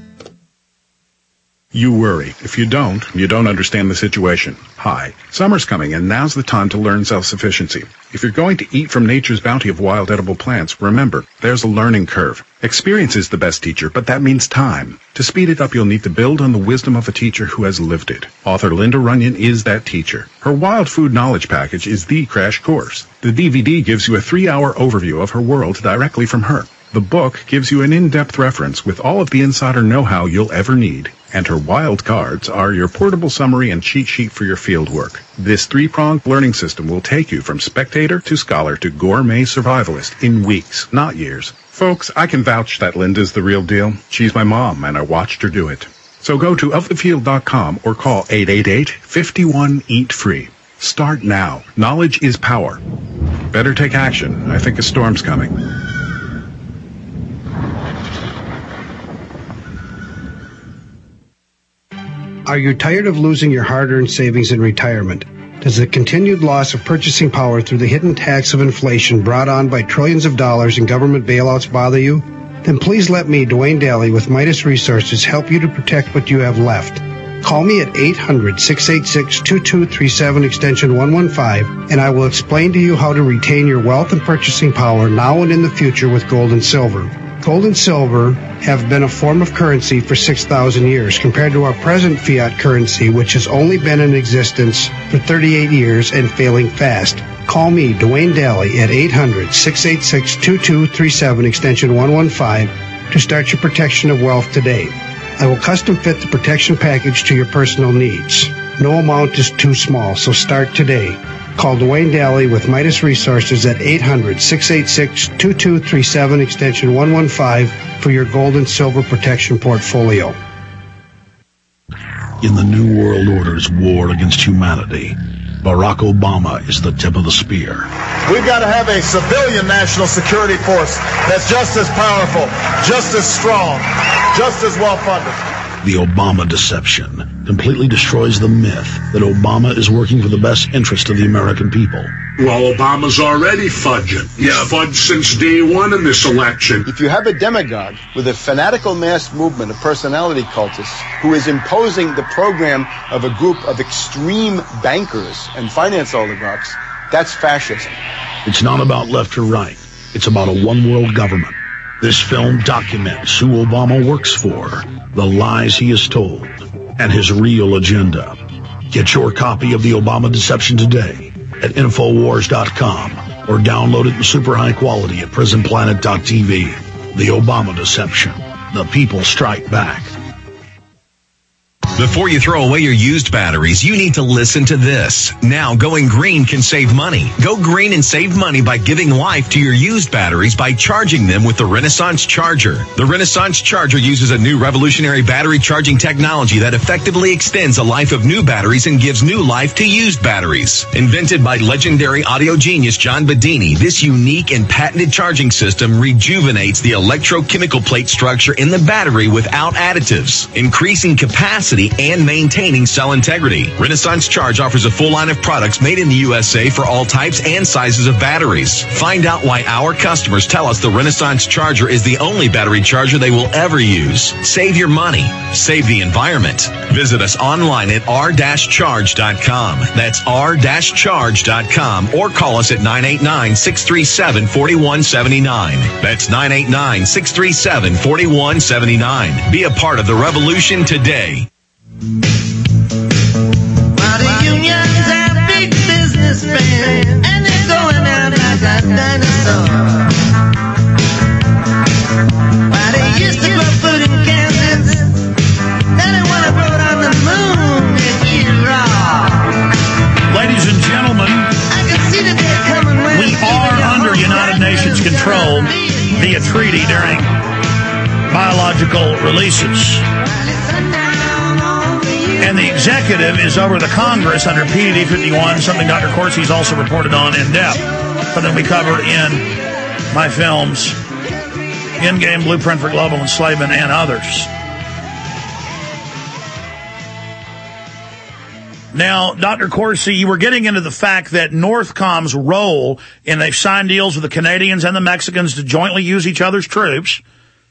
You worry. If you don't, you don't understand the situation. Hi. Summer's coming, and now's the time to learn self-sufficiency. If you're going to eat from nature's bounty of wild edible plants, remember, there's a learning curve. Experience is the best teacher, but that means time. To speed it up, you'll need to build on the wisdom of a teacher who has lived it. Author Linda Runyon is that teacher. Her Wild Food Knowledge Package is the crash course. The D V D gives you a three-hour overview of her world directly from her. The book gives you an in-depth reference with all of the insider know-how you'll ever need. And her wild cards are your portable summary and cheat sheet for your field work. This three-pronged learning system will take you from spectator to scholar to gourmet survivalist in weeks, not years. Folks, I can vouch that Linda's the real deal. She's my mom, and I watched her do it. So go to of the field dot com or call eight eight eight, five one, eat free. Start now. Knowledge is power. Better take action. I think a storm's coming. Are you tired of losing your hard-earned savings in retirement? Does the continued loss of purchasing power through the hidden tax of inflation brought on by trillions of dollars in government bailouts bother you? Then please let me, Dwayne Daly, with Midas Resources, help you to protect what you have left. Call me at eight hundred, six eight six, two two three seven, extension one one five, and I will explain to you how to retain your wealth and purchasing power now and in the future with gold and silver. Gold and silver have been a form of currency for six thousand years compared to our present fiat currency, which has only been in existence for thirty-eight years and failing fast. Call me, Dwayne Daly, at eight hundred, six eight six, two two three seven, extension one one five, to start your protection of wealth today. I will custom fit the protection package to your personal needs. No amount is too small, so start today. Call Dwayne Daly with Midas Resources at eight hundred, six eight six, two two three seven, extension one one five for your gold and silver protection portfolio. In the New World Order's war against humanity, Barack Obama is the tip of the spear. We've got to have a civilian national security force that's just as powerful, just as strong, just as well-funded. The Obama deception completely destroys the myth that Obama is working for the best interest of the American people. Well, Obama's already fudging. He's yeah. fudged since day one in this election. If you have a demagogue with a fanatical mass movement of personality cultists who is imposing the program of a group of extreme bankers and finance oligarchs, that's fascism. It's not about left or right. It's about a one-world government. This film documents who Obama works for, the lies he has told, and his real agenda. Get your copy of The Obama Deception today at Infowars dot com or download it in super high quality at Prison Planet dot T V. The Obama Deception. The people strike back. Before you throw away your used batteries, you need to listen to this. Now, going green can save money. Go green and save money by giving life to your used batteries by charging them with the Renaissance Charger. The Renaissance Charger uses a new revolutionary battery charging technology that effectively extends the life of new batteries and gives new life to used batteries. Invented by legendary audio genius John Bedini, this unique and patented charging system rejuvenates the electrochemical plate structure in the battery without additives, increasing capacity and maintaining cell integrity. Renaissance Charge offers a full line of products made in the U S A for all types and sizes of batteries. Find out why our customers tell us the Renaissance Charger is the only battery charger they will ever use. Save your money. Save the environment. Visit us online at r dash charge dot com. That's r dash charge dot com or call us at nine eight nine, six three seven, four one seven nine. That's nine eight nine, six three seven, four one seven nine. Be a part of the revolution today. Well, the unions have big businessmen, and they're going out like a dinosaur. Well, they used to grow food in Kansas, then they want to grow it on the moon and eat it raw. Ladies and gentlemen, I can see that they're coming with we are under United Nations control via treaty during biological releases. And the executive is over the Congress under P D D fifty-one, something Doctor Corsi's also reported on in depth, but then we covered in my films, Endgame, Blueprint for Global Enslavement, and others. Now, Doctor Corsi, you were getting into the fact that Northcom's role, and they've signed deals with the Canadians and the Mexicans to jointly use each other's troops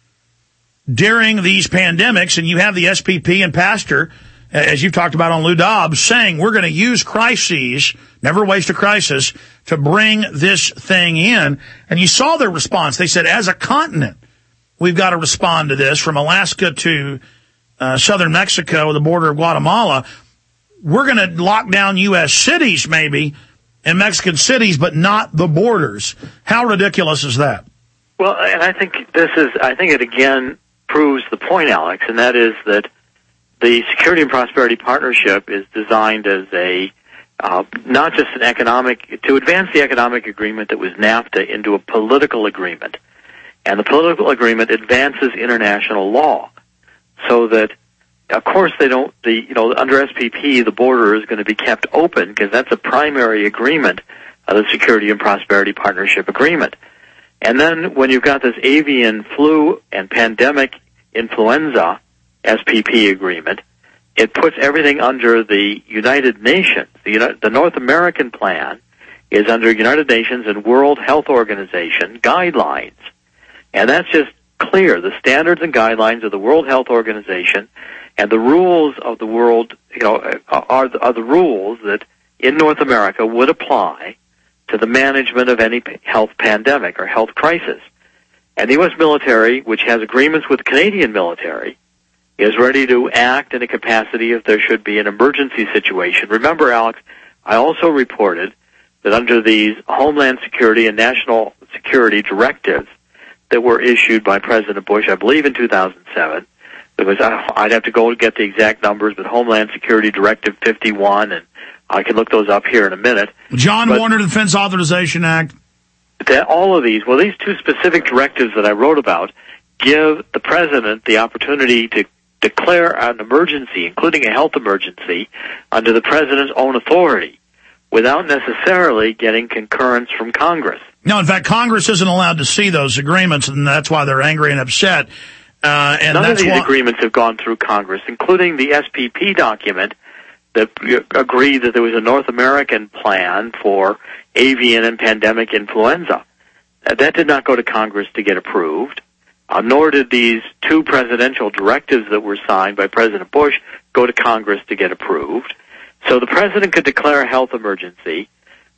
during these pandemics, and you have the S P P and Pastor, as you've talked about on Lou Dobbs, saying we're going to use crises, never waste a crisis, to bring this thing in. And you saw their response. They said, as a continent, we've got to respond to this, from Alaska to uh, southern Mexico, the border of Guatemala. We're going to lock down U S cities, maybe, and Mexican cities, but not the borders. How ridiculous is that? Well, and I think this is, I think it again proves the point, Alex, and that is that the Security and Prosperity Partnership is designed as a, uh, not just an economic, to advance the economic agreement that was NAFTA into a political agreement. And the political agreement advances international law so that, of course, they don't, the, you know, under S P P, the border is going to be kept open because that's a primary agreement of the Security and Prosperity Partnership Agreement. And then when you've got this avian flu and pandemic influenza S P P agreement, it puts everything under the United Nations. The, the North American plan is under United Nations and World Health Organization guidelines. And that's just clear. The standards and guidelines of the World Health Organization and the rules of the world, you know, are the, are the rules that in North America would apply to the management of any health pandemic or health crisis. And the U S military, which has agreements with the Canadian military, is ready to act in a capacity if there should be an emergency situation. Remember, Alex, I also reported that under these Homeland Security and National Security directives that were issued by President Bush, I believe in two thousand seven, there was, I'd have to go get the exact numbers, but Homeland Security Directive fifty-one, and I can look those up here in a minute. John but Warner Defense Authorization Act. That all of these, well, these two specific directives that I wrote about give the president the opportunity to declare an emergency, including a health emergency, under the president's own authority without necessarily getting concurrence from Congress. No, in fact, Congress isn't allowed to see those agreements, and that's why they're angry and upset. Uh, and None that's of these why- agreements have gone through Congress, including the S P P document that agreed that there was a North American plan for avian and pandemic influenza. Uh, that did not go to Congress to get approved. Uh, nor did these two presidential directives that were signed by President Bush go to Congress to get approved. So the president could declare a health emergency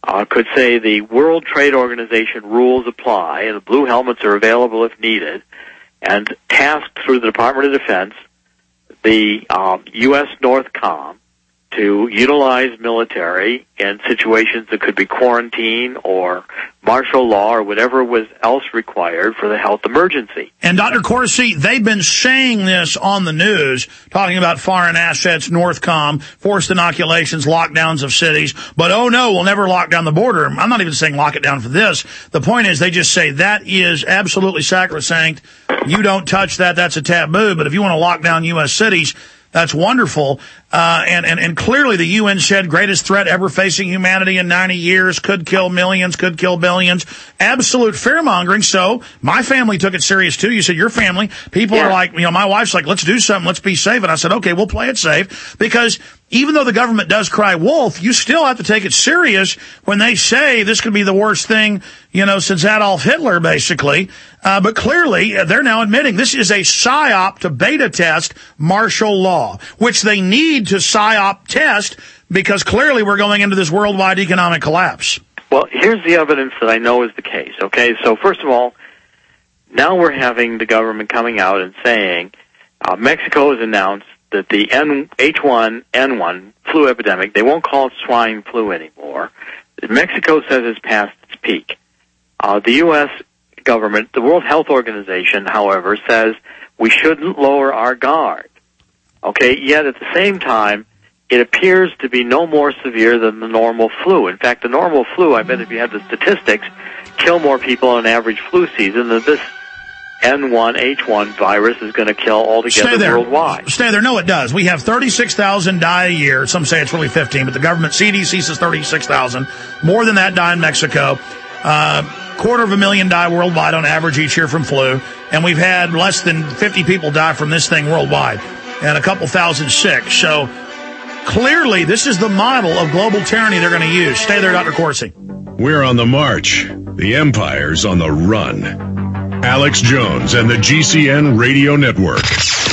uh, could say the World Trade Organization rules apply, and the blue helmets are available if needed, and tasked through the Department of Defense the um, U S Northcom to utilize military in situations that could be quarantine or martial law or whatever was else required for the health emergency. And Doctor Corsi, they've been saying this on the news, talking about foreign assets, Northcom, forced inoculations, lockdowns of cities. But, oh, no, we'll never lock down the border. I'm not even saying lock it down for this. The point is they just say that is absolutely sacrosanct. You don't touch that. That's a taboo. But if you want to lock down U S cities, that's wonderful. Uh, and, and, and clearly the U N said greatest threat ever facing humanity in ninety years, could kill millions, could kill billions. Absolute fear-mongering. So my family took it serious, too. You said your family. People yeah. are like, you know, my wife's like, let's do something. Let's be safe. And I said, okay, we'll play it safe. Because even though the government does cry wolf, you still have to take it serious when they say this could be the worst thing, you know, since Adolf Hitler, basically. Uh, but clearly, uh, they're now admitting this is a psyop to beta test martial law, which they need to psyop test because clearly we're going into this worldwide economic collapse. Well, here's the evidence that I know is the case, okay? So first of all, now we're having the government coming out and saying uh, Mexico has announced that the N- H one N one flu epidemic, they won't call it swine flu anymore. Mexico says it's past its peak. Uh, the U S government, the World Health Organization, however, says we shouldn't lower our guard. Okay, yet at the same time, it appears to be no more severe than the normal flu. In fact, the normal flu, I bet if you had the statistics, kill more people on an average flu season than this N one H one virus is going to kill altogether Stay there. worldwide. Stay there. No, it does. We have thirty-six thousand die a year. Some say it's really fifteen, but the government, C D C says thirty-six thousand. More than that die in Mexico. Uh, quarter of a million die worldwide on average each year from flu. And we've had less than fifty people die from this thing worldwide and a couple thousand sick. So clearly this is the model of global tyranny they're going to use. Stay there, Doctor Corsi. We're on the march. The empire's on the run. Alex Jones and the G C N Radio Network.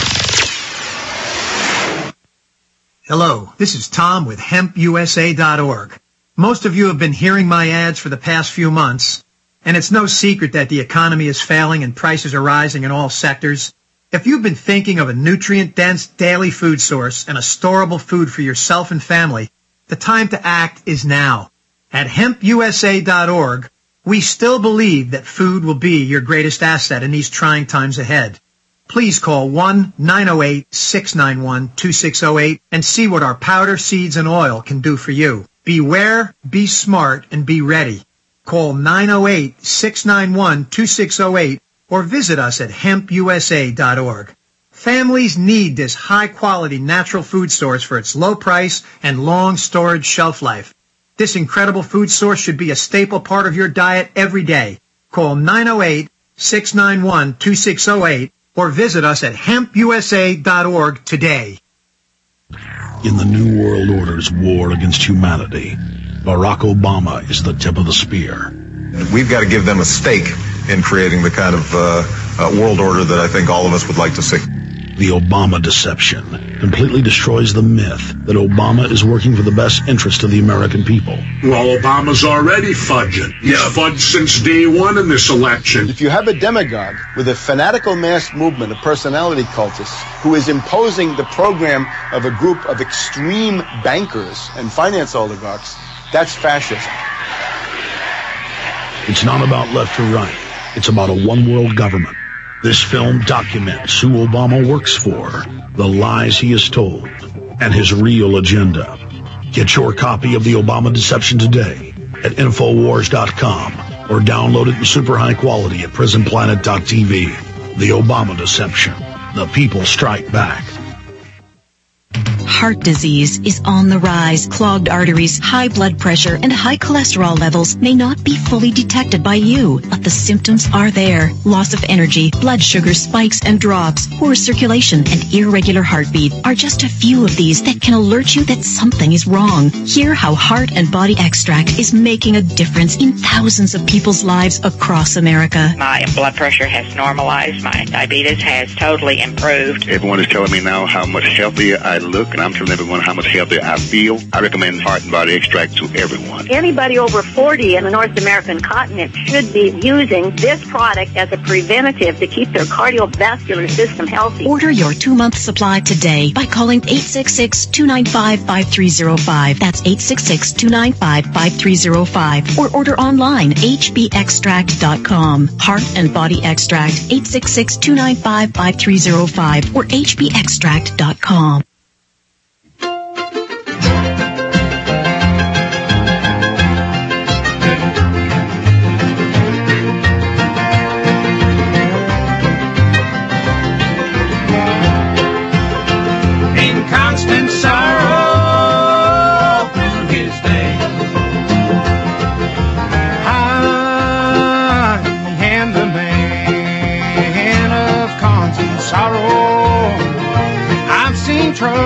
Hello, this is Tom with hemp U S A dot org. Most of you have been hearing my ads for the past few months, and it's no secret that the economy is failing and prices are rising in all sectors. If you've been thinking of a nutrient-dense daily food source and a storable food for yourself and family, the time to act is now. At hemp U S A dot org, we still believe that food will be your greatest asset in these trying times ahead. Please call one nine oh eight, six nine one, two six oh eight and see what our powder, seeds, and oil can do for you. Beware, be smart, and be ready. Call nine oh eight, six nine one, two six oh eight or visit us at hemp U S A dot org. Families need this high-quality natural food source for its low price and long storage shelf life. This incredible food source should be a staple part of your diet every day. Call nine oh eight, six nine one, two six oh eight or visit us at hemp U S A dot org today. In the New World Order's war against humanity, Barack Obama is the tip of the spear. We've got to give them a stake in creating the kind of uh, uh, world order that I think all of us would like to see. The Obama deception completely destroys the myth that Obama is working for the best interest of the American people. Well, Obama's already fudging. He's yeah. fudged since day one in this election. If you have a demagogue with a fanatical mass movement of personality cultists who is imposing the program of a group of extreme bankers and finance oligarchs, that's fascism. It's not about left or right. It's about a one-world government. This film documents who Obama works for, the lies he has told, and his real agenda. Get your copy of The Obama Deception today at infowars dot com or download it in super high quality at prison planet dot t v. The Obama Deception. The people strike back. Heart disease is on the rise. Clogged arteries, high blood pressure, and high cholesterol levels may not be fully detected by you, but the symptoms are there. Loss of energy, blood sugar spikes and drops, poor circulation, and irregular heartbeat are just a few of these that can alert you that something is wrong. Hear how Heart and Body Extract is making a difference in thousands of people's lives across America. My blood pressure has normalized. My diabetes has totally improved. Everyone is telling me now how much healthier I look, and I'm I'm telling everyone how much healthier I feel. I recommend Heart and Body Extract to everyone. Anybody over forty in the North American continent should be using this product as a preventative to keep their cardiovascular system healthy. Order your two-month supply today by calling eight six six, two nine five, five three zero five. That's eight six six, two nine five, five three zero five. Or order online, h b extract dot com. Heart and Body Extract, eight six six, two nine five, five three zero five or h b extract dot com. In constant sorrow through his day, I am the man of constant sorrow. I've seen trouble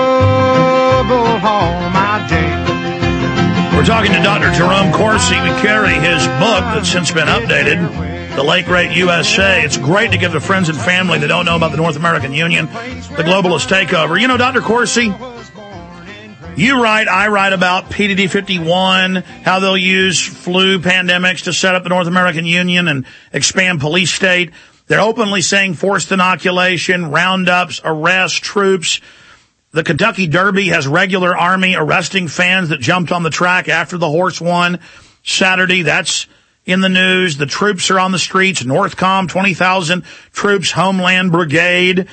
all my day. We're talking to Doctor Jerome Corsi. We carry his book that's since been updated, The Late Great U S A. It's great to give to friends and family that don't know about the North American Union, the globalist takeover. You know, Doctor Corsi, you write, I write about P D D fifty-one, how they'll use flu pandemics to set up the North American Union and expand police state. They're openly saying forced inoculation, roundups, arrests, troops. The Kentucky Derby has regular Army arresting fans that jumped on the track after the horse won Saturday. That's in the news. The troops are on the streets. Northcom, twenty thousand troops, Homeland Brigade.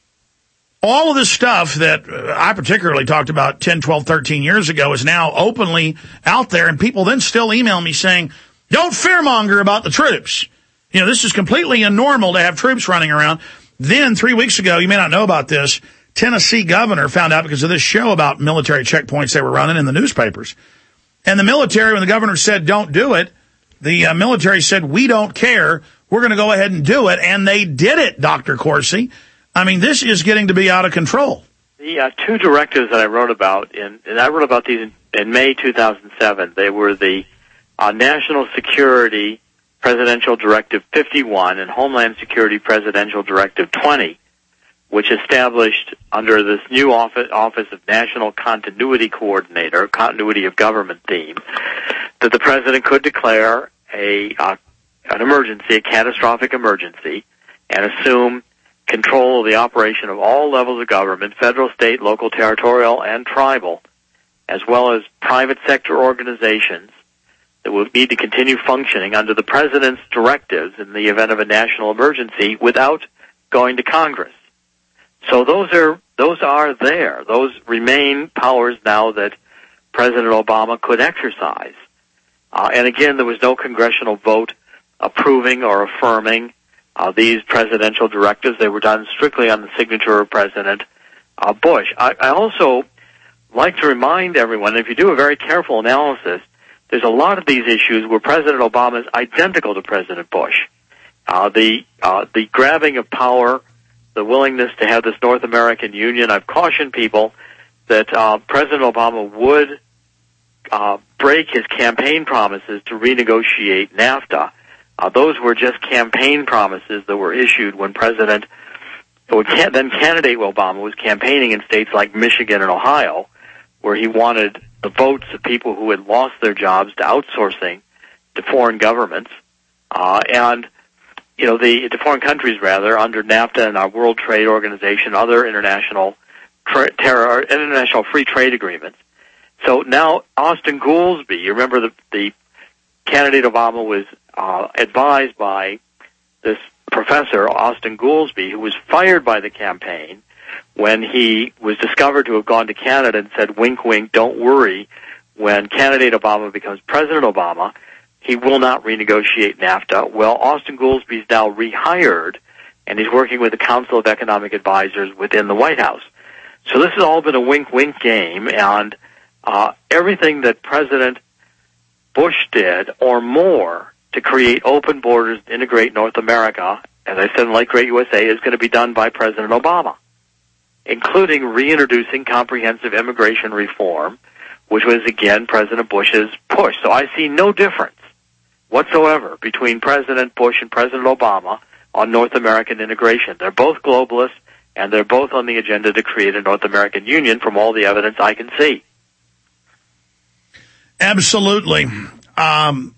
All of this stuff that I particularly talked about ten, twelve, thirteen years ago is now openly out there, and people then still email me saying, don't fearmonger about the troops. You know, this is completely abnormal to have troops running around. Then, three weeks ago, you may not know about this, Tennessee governor found out because of this show about military checkpoints they were running in the newspapers. And the military, when the governor said don't do it, the uh, military said, we don't care. We're going to go ahead and do it. And they did it, Doctor Corsi. I mean, this is getting to be out of control. The uh, two directives that I wrote about, in, and I wrote about these in, in May two thousand seven. They were the uh, National Security Presidential Directive fifty-one and Homeland Security Presidential Directive twenty, which established under this new office, office of National Continuity Coordinator, continuity of government theme, that the president could declare a uh, an emergency, a catastrophic emergency, and assume control of the operation of all levels of government, federal, state, local, territorial, and tribal, as well as private sector organizations that will need to continue functioning under the president's directives in the event of a national emergency without going to Congress. So those are those are there. Those remain powers now that President Obama could exercise. Uh, and again, there was no congressional vote approving or affirming uh, these presidential directives. They were done strictly on the signature of President uh, Bush. I, I also like to remind everyone, if you do a very careful analysis, there's a lot of these issues where President Obama is identical to President Bush. Uh, the uh, the grabbing of power, the willingness to have this North American Union. I've cautioned people that uh, President Obama would uh, break his campaign promises to renegotiate NAFTA. Uh, those were just campaign promises that were issued when President, then candidate Obama was campaigning in states like Michigan and Ohio, where he wanted the votes of people who had lost their jobs to outsourcing to foreign governments, uh, and you know, the to foreign countries rather, under NAFTA and our World Trade Organization, other international tra- terror, international free trade agreements. So now Austin Goolsbee, you remember the, the candidate Obama was uh, advised by this professor, Austin Goolsbee, who was fired by the campaign when he was discovered to have gone to Canada and said, wink, wink, don't worry, when candidate Obama becomes President Obama, he will not renegotiate NAFTA. Well, Austin Goolsbee's now rehired, and he's working with the Council of Economic Advisors within the White House. So this has all been a wink-wink game, and uh, everything that President Bush did, or more, to create open borders, integrate North America, as I said in Late Great U S A, is going to be done by President Obama, including reintroducing comprehensive immigration reform, which was, again, President Bush's push. So I see no difference whatsoever between President Bush and President Obama on North American integration. They're both globalists, And they're both on the agenda to create a North American Union from all the evidence I can see. Absolutely. Um,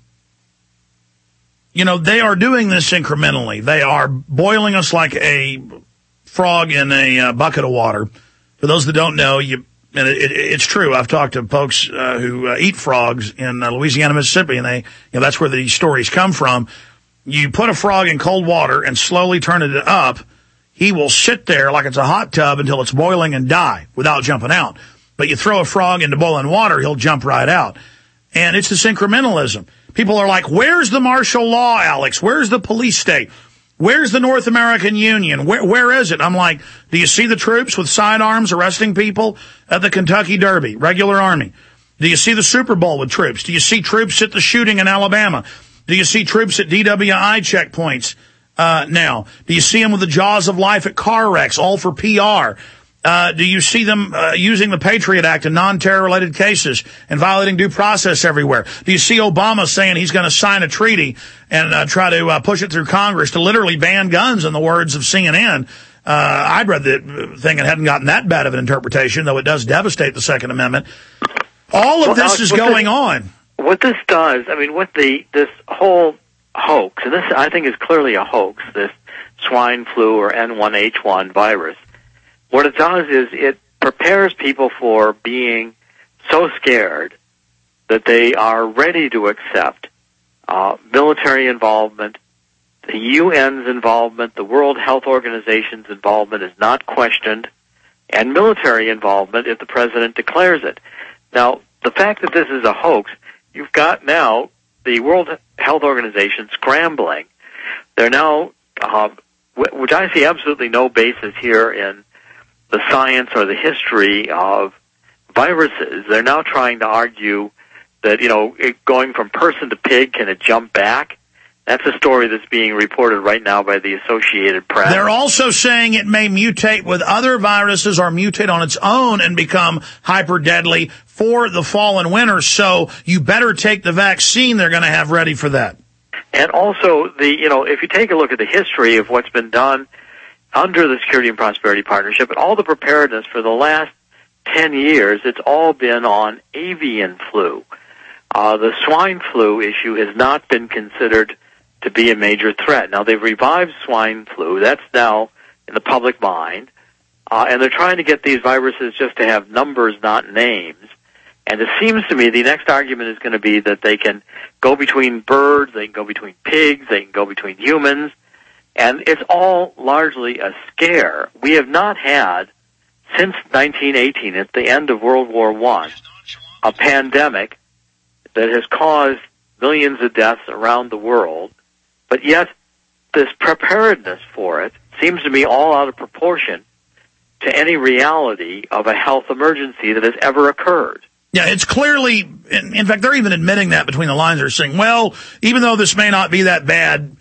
you know, they are doing this incrementally. They are boiling us like a frog in a uh, bucket of water. For those that don't know, you, and it, it, it's true. I've talked to folks uh, who uh, eat frogs in uh, Louisiana, Mississippi, and they, you know, that's where these stories come from. You put a frog in cold water and slowly turn it up. He will sit there like it's a hot tub until it's boiling and die without jumping out. But you throw a frog into boiling water, he'll jump right out. And it's this incrementalism. People are like, where's the martial law, Alex? Where's the police state? Where's the North American Union? Where, where is it? I'm like, do you see the troops with sidearms arresting people at the Kentucky Derby, regular army? Do you see the Super Bowl with troops? Do you see troops at the shooting in Alabama? Do you see troops at D W I checkpoints uh, now? Do you see them with the jaws of life at car wrecks, all for P R? Uh, do you see them uh, using the Patriot Act in non-terror-related cases and violating due process everywhere? Do you see Obama saying he's going to sign a treaty and uh, try to uh, push it through Congress to literally ban guns, in the words of C N N? Uh, I'd read the thing and hadn't gotten that bad of an interpretation, though it does devastate the Second Amendment. All of well, this Alex, is what going this, on. What this does, I mean, what the this whole hoax, and this I think is clearly a hoax, this swine flu or N one H one virus, what it does is it prepares people for being so scared that they are ready to accept uh, military involvement, the U N's involvement, the World Health Organization's involvement is not questioned, and military involvement if the president declares it. Now, the fact that this is a hoax, you've got now the World Health Organization scrambling. They're now, uh, which I see absolutely no basis here in the science or the history of viruses. They're now trying to argue that, you know, it, going from person to pig, can it jump back? That's a story that's being reported right now by the Associated Press. They're also saying it may mutate with other viruses or mutate on its own and become hyper deadly for the fall and winter. So you better take the vaccine they're going to have ready for that. And also, the you know, if you take a look at the history of what's been done under the Security and Prosperity Partnership and all the preparedness for the last ten years, it's all been on avian flu. Uh, the swine flu issue has not been considered to be a major threat. Now, they've revived swine flu. That's now in the public mind. Uh, and they're trying to get these viruses just to have numbers, not names. And it seems to me the next argument is going to be that they can go between birds, they can go between pigs, they can go between humans. And it's all largely a scare. We have not had, since nineteen eighteen, at the end of World War One, a pandemic that has caused millions of deaths around the world. But yet, this preparedness for it seems to me all out of proportion to any reality of a health emergency that has ever occurred. Yeah, it's clearly, in, in fact, they're even admitting that between the lines. They're saying, well, even though this may not be that bad,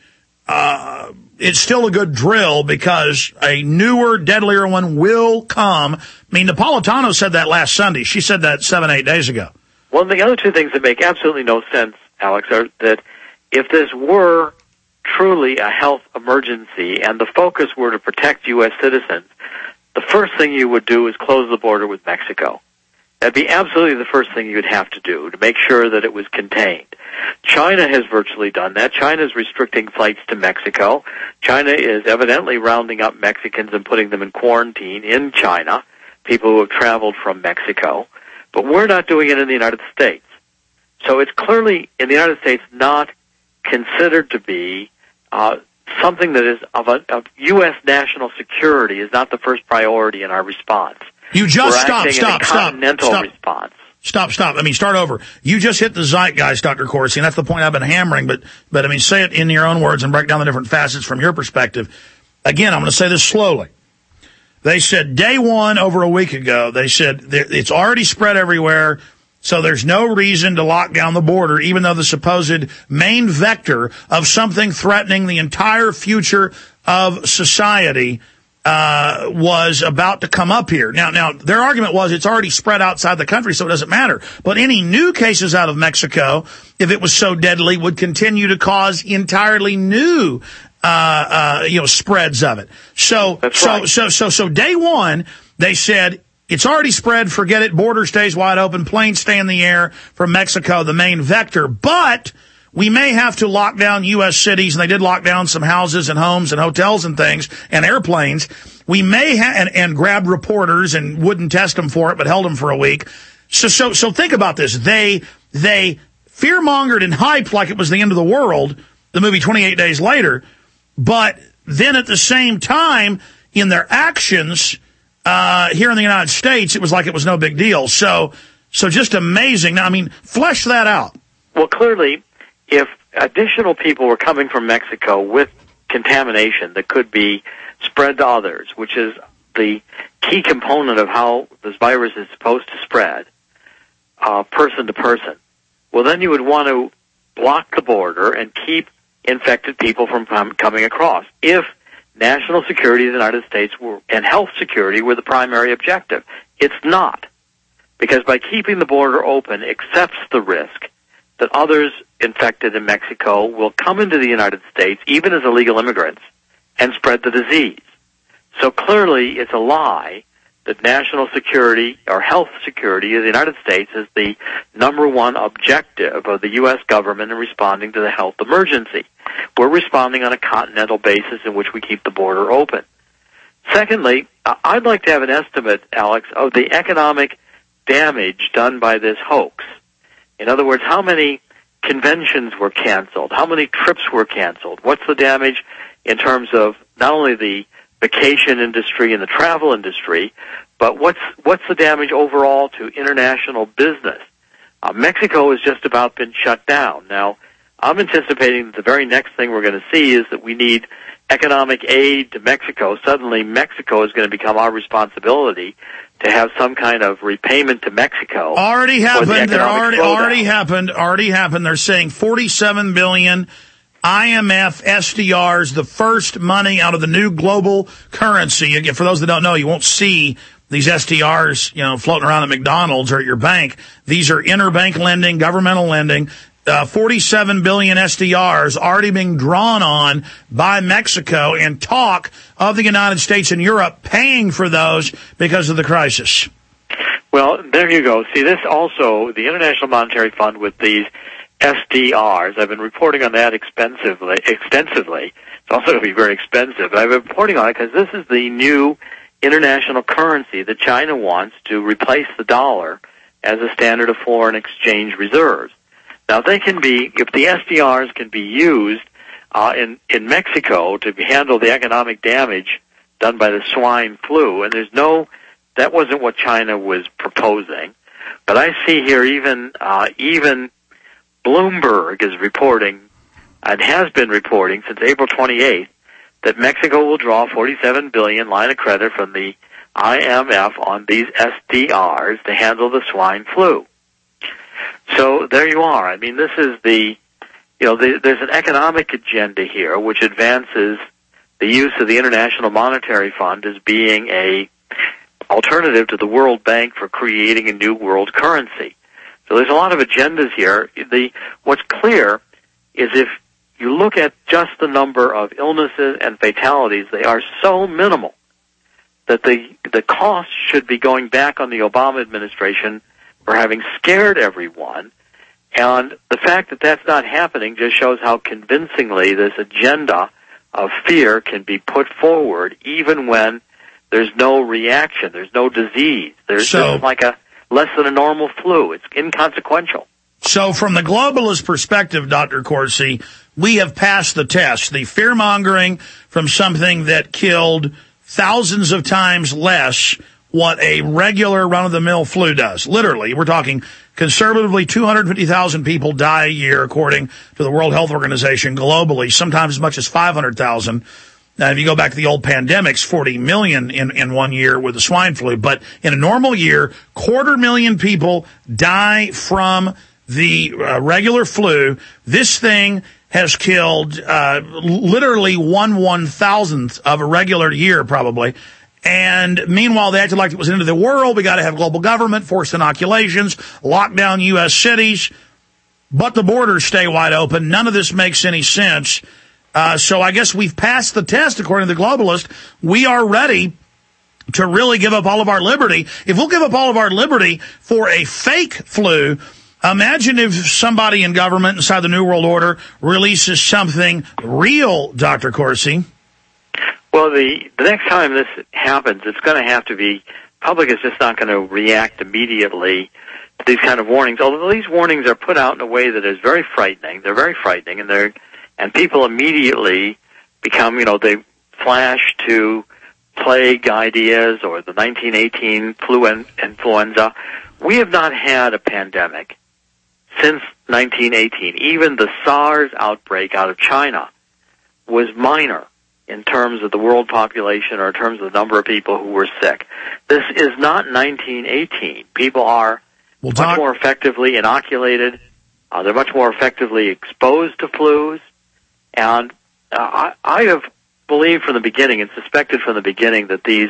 uh, it's still a good drill because a newer, deadlier one will come. I mean, Napolitano said that last Sunday. She said that seven, eight days ago. Well, the other two things that make absolutely no sense, Alex, are that if this were truly a health emergency and the focus were to protect U S citizens, the first thing you would do is close the border with Mexico. That'd be absolutely the first thing you'd have to do to make sure that it was contained. China has virtually done that. China is restricting flights to Mexico. China is evidently rounding up Mexicans and putting them in quarantine in China, people who have traveled from Mexico. But we're not doing it in the United States. So it's clearly, in the United States, not considered to be uh, something that is of, a, of U S national security is not the first priority in our response. You just We're stop, acting stop, in a stop, continental stop. response. Stop, stop. I mean, start over. You just hit the zeitgeist, Doctor Corsi, and that's the point I've been hammering, but, but I mean, say it in your own words and break down the different facets from your perspective. Again, I'm going to say this slowly. They said day one over a week ago, they said it's already spread everywhere, so there's no reason to lock down the border, even though the supposed main vector of something threatening the entire future of society uh was about to come up here. Now, now their argument was it's already spread outside the country, so it doesn't matter. But any new cases out of Mexico, if it was so deadly, would continue to cause entirely new uh, uh, you know, spreads of it. So, That's so, right. so, so, so day one, they said, it's already spread, forget it, border stays wide open, planes stay in the air from Mexico, the main vector. But we may have to lock down U S cities, and they did lock down some houses and homes and hotels and things and airplanes. We may have, and, and grabbed reporters and wouldn't test them for it, but held them for a week. So, so, so think about this. They, they fear-mongered and hyped like it was the end of the world, the movie twenty-eight days later. But then at the same time, in their actions, uh, here in the United States, it was like it was no big deal. So, so just amazing. Now, I mean, flesh that out. Well, clearly, if additional people were coming from Mexico with contamination that could be spread to others, which is the key component of how this virus is supposed to spread, uh, person to person, well, then you would want to block the border and keep infected people from com- coming across. If national security of the United States were, and health security were the primary objective. It's not. Because by keeping the border open accepts the risk that others infected in Mexico will come into the United States, even as illegal immigrants, and spread the disease. So clearly it's a lie that national security or health security of the United States is the number one objective of the U S government in responding to the health emergency. We're responding on a continental basis in which we keep the border open. Secondly, I'd like to have an estimate, Alex, of the economic damage done by this hoax. In other words, how many conventions were canceled? How many trips were canceled? What's the damage in terms of not only the vacation industry and the travel industry, but what's what's the damage overall to international business? Uh, Mexico has just about been shut down. Now, I'm anticipating that the very next thing we're going to see is that we need economic aid to Mexico. Suddenly, Mexico is going to become our responsibility to have some kind of repayment to Mexico. Already happened. The There already slowdown. already happened. Already happened. They're saying forty-seven billion I M F S D Rs, the first money out of the new global currency. Again, for those that don't know, you won't see these S D Rs, you know, floating around at McDonald's or at your bank. These are interbank lending, governmental lending. Uh, forty-seven billion S D Rs already being drawn on by Mexico, and talk of the United States and Europe paying for those because of the crisis. Well, there you go. See, this also, the International Monetary Fund with these S D Rs, I've been reporting on that expensively, extensively. It's also going to be very expensive, but I've been reporting on it because this is the new international currency that China wants to replace the dollar as a standard of foreign exchange reserves. Now, they can be, if the S D Rs can be used uh, in, in Mexico to handle the economic damage done by the swine flu, and there's no, that wasn't what China was proposing. But I see here even, uh, even Bloomberg is reporting, and has been reporting since April twenty-eighth, that Mexico will draw forty-seven billion dollars line of credit from the I M F on these S D Rs to handle the swine flu. So there you are. I mean, this is the, you know, the, there's an economic agenda here which advances the use of the International Monetary Fund as being a alternative to the World Bank for creating a new world currency. So there's a lot of agendas here. The, what's clear is if you look at just the number of illnesses and fatalities, they are so minimal that the, the cost should be going back on the Obama administration for having scared everyone. And the fact that that's not happening just shows how convincingly this agenda of fear can be put forward even when there's no reaction, there's no disease. There's So- just like a less than a normal flu. It's inconsequential. So from the globalist perspective, Doctor Corsi, we have passed the test. The fear-mongering from something that killed thousands of times less what a regular run-of-the-mill flu does. Literally, we're talking conservatively two hundred fifty thousand people die a year, according to the World Health Organization globally, sometimes as much as five hundred thousand. Now, if you go back to the old pandemics, forty million in, in one year with the swine flu. But in a normal year, quarter million people die from the uh, regular flu. This thing has killed uh, literally one one-thousandth of a regular year, probably. And meanwhile, they acted like it was the end of the world. We got to have global government, forced inoculations, lock down U S cities, but the borders stay wide open. None of this makes any sense. Uh, so I guess we've passed the test, according to the globalist. We are ready to really give up all of our liberty. If we'll give up all of our liberty for a fake flu, imagine if somebody in government inside the New World Order releases something real, Doctor Corsi. Well, the, the next time this happens, it's going to have to be, public is just not going to react immediately to these kind of warnings, although these warnings are put out in a way that is very frightening. They're very frightening, and they're, and people immediately become, you know, they flash to plague ideas or the nineteen eighteen flu and influenza. We have not had a pandemic since nineteen eighteen. Even the SARS outbreak out of China was minor in terms of the world population or in terms of the number of people who were sick. This is not nineteen eighteen. People are well, much Doc- more effectively inoculated. Uh, they're much more effectively exposed to flus. And uh, I, I have believed from the beginning and suspected from the beginning that these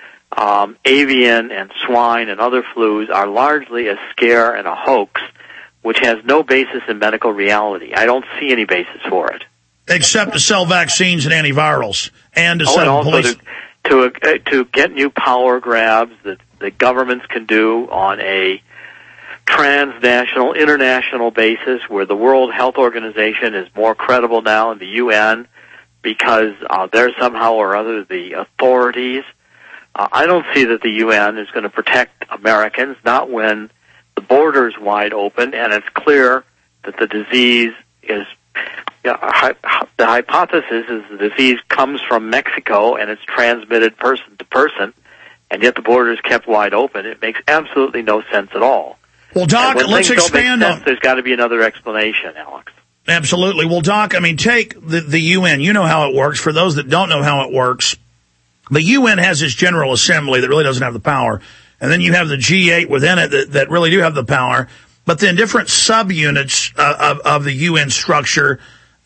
um, avian and swine and other flus are largely a scare and a hoax, which has no basis in medical reality. I don't see any basis for it. Except to sell vaccines and antivirals and to oh, sell and also police. To, to, uh, to get new power grabs that the governments can do on a transnational, international basis, where the World Health Organization is more credible now in the U N because uh, they're somehow or other the authorities. Uh, I don't see that the U N is going to protect Americans, not when the border's wide open and it's clear that the disease is, you know, hi- the hypothesis is the disease comes from Mexico and it's transmitted person to person, and yet the border is kept wide open. It makes absolutely no sense at all. Well, Doc, let's expand sense, on... There's got to be another explanation, Alex. Absolutely. Well, Doc, I mean, take the, the U N. You know how it works. For those that don't know how it works, the U N has this General Assembly that really doesn't have the power. And then you have the G eight within it that, that really do have the power. But then different subunits uh, of, of the U N structure,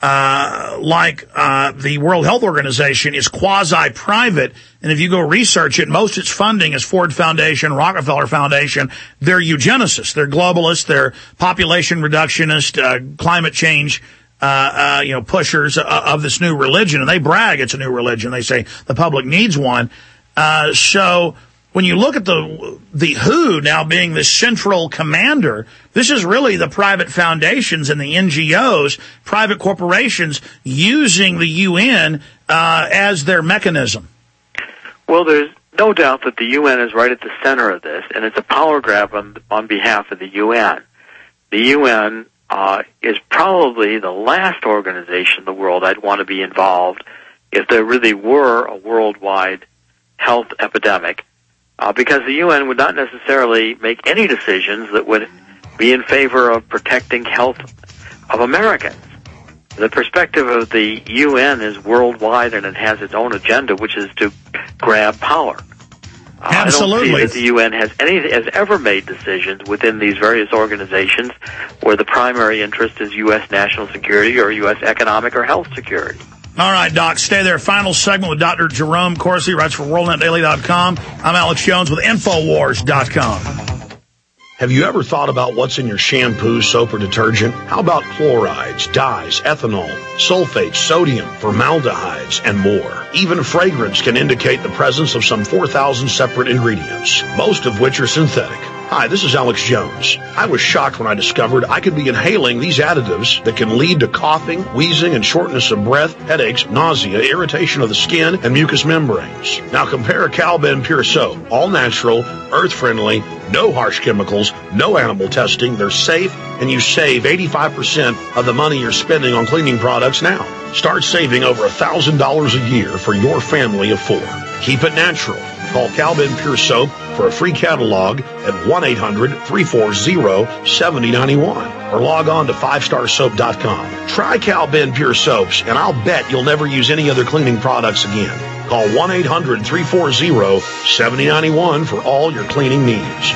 uh, like uh, the World Health Organization, is quasi-private. And if you go research it, most of its funding is Ford Foundation, Rockefeller Foundation. They're eugenicists. They're globalists. They're population reductionists, uh, climate change, uh, uh, you know, pushers uh, of this new religion. And they brag it's a new religion. They say the public needs one. Uh, so when you look at the the W H O now being the central commander, this is really the private foundations and the N G Os, private corporations, using the U N uh, as their mechanism. Well, there's no doubt that the U N is right at the center of this, and it's a power grab on, on behalf of the U N. The U N uh, is probably the last organization in the world I'd want to be involved if there really were a worldwide health epidemic, uh, because the U N would not necessarily make any decisions that would be in favor of protecting health of Americans. The perspective of the U N is worldwide, and it has its own agenda, which is to grab power. Uh, Absolutely. I don't see that the U N has any has ever made decisions within these various organizations where the primary interest is U S national security or U S economic or health security. All right, Doc, stay there. Final segment with Doctor Jerome Corsi, writes for world net daily dot com. I'm Alex Jones with infowars dot com. Have you ever thought about what's in your shampoo, soap, or detergent? How about chlorides, dyes, ethanol, sulfates, sodium, formaldehydes, and more? Even fragrance can indicate the presence of some four thousand separate ingredients, most of which are synthetic. Hi, this is Alex Jones. I was shocked when I discovered I could be inhaling these additives that can lead to coughing, wheezing, and shortness of breath, headaches, nausea, irritation of the skin, and mucous membranes. Now compare Calben Pure Soap. All natural, earth-friendly, no harsh chemicals, no animal testing. They're safe, and you save eighty-five percent of the money you're spending on cleaning products now. Start saving over one thousand dollars a year for your family of four. Keep it natural. Call Calben Pure Soap for a free catalog at one eight hundred three four zero seven zero nine one or log on to five star soap dot com. Try Calben Pure Soaps, and I'll bet you'll never use any other cleaning products again. Call one eight hundred three four zero seven zero nine one for all your cleaning needs.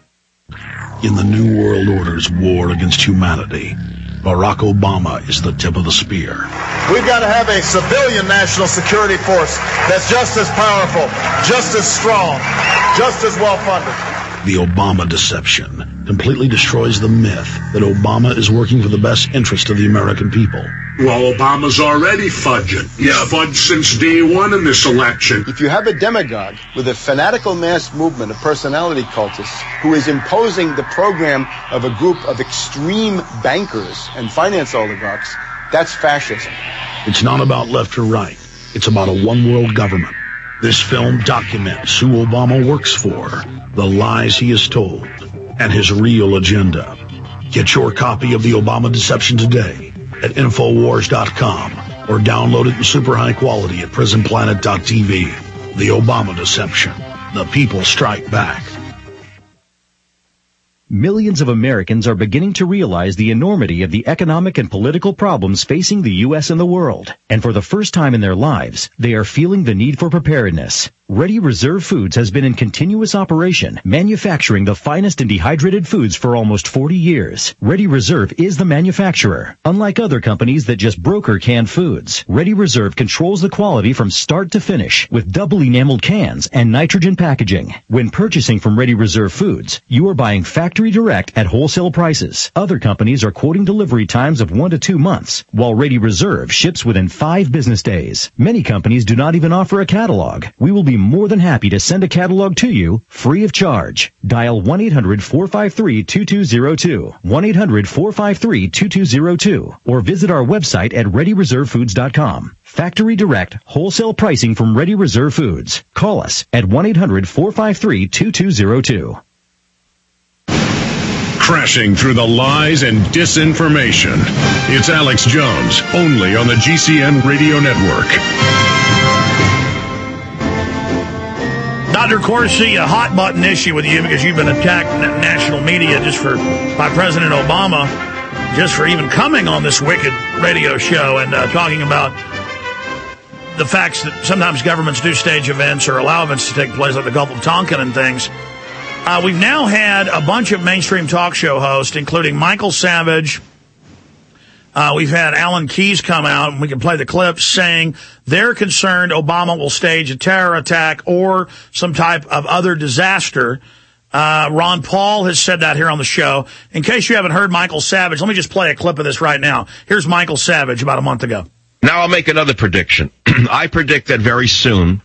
In the New World Order's war against humanity, Barack Obama is the tip of the spear. We've got to have a civilian national security force that's just as powerful, just as strong, just as well funded. The Obama deception completely destroys the myth that Obama is working for the best interest of the American people. Well, Obama's already fudging. He's yeah. fudged since day one in this election. If you have a demagogue with a fanatical mass movement of personality cultists who is imposing the program of a group of extreme bankers and finance oligarchs, that's fascism. It's not about left or right. It's about a one-world government. This film documents who Obama works for, the lies he has told, and his real agenda. Get your copy of The Obama Deception today at Infowars dot com or download it in super high quality at Prison Planet dot T V. The Obama Deception. The people strike back. Millions of Americans are beginning to realize the enormity of the economic and political problems facing the U S and the world. And for the first time in their lives, they are feeling the need for preparedness. Ready Reserve Foods has been in continuous operation, manufacturing the finest and dehydrated foods for almost forty years. Ready Reserve is the manufacturer. Unlike other companies that just broker canned foods, Ready Reserve controls the quality from start to finish with double enameled cans and nitrogen packaging. When purchasing from Ready Reserve Foods, you are buying factory direct at wholesale prices. Other companies are quoting delivery times of one to two months, while Ready Reserve ships within five business days. Many companies do not even offer a catalog. We will be more than happy to send a catalog to you free of charge. Dial one eight hundred four five three two two zero two, one eight hundred four five three two two zero two, or visit our website at ready reserve foods dot com. Factory direct, wholesale pricing from Ready Reserve Foods. Call us at one eight hundred four five three two two zero two. Crashing through the lies and disinformation. It's Alex Jones, only on the G C N Radio Network. Doctor Corsi, a hot button issue with you because you've been attacked in national media just for by President Obama, just for even coming on this wicked radio show and uh, talking about the facts that sometimes governments do stage events or allow events to take place like the Gulf of Tonkin and things. Uh, we've now had a bunch of mainstream talk show hosts, including Michael Savage. Uh, we've had Alan Keyes come out, and we can play the clips, saying they're concerned Obama will stage a terror attack or some type of other disaster. Uh, Ron Paul has said that here on the show. In case you haven't heard Michael Savage, let me just play a clip of this right now. Here's Michael Savage about a month ago. Now I'll make another prediction. I predict that very soon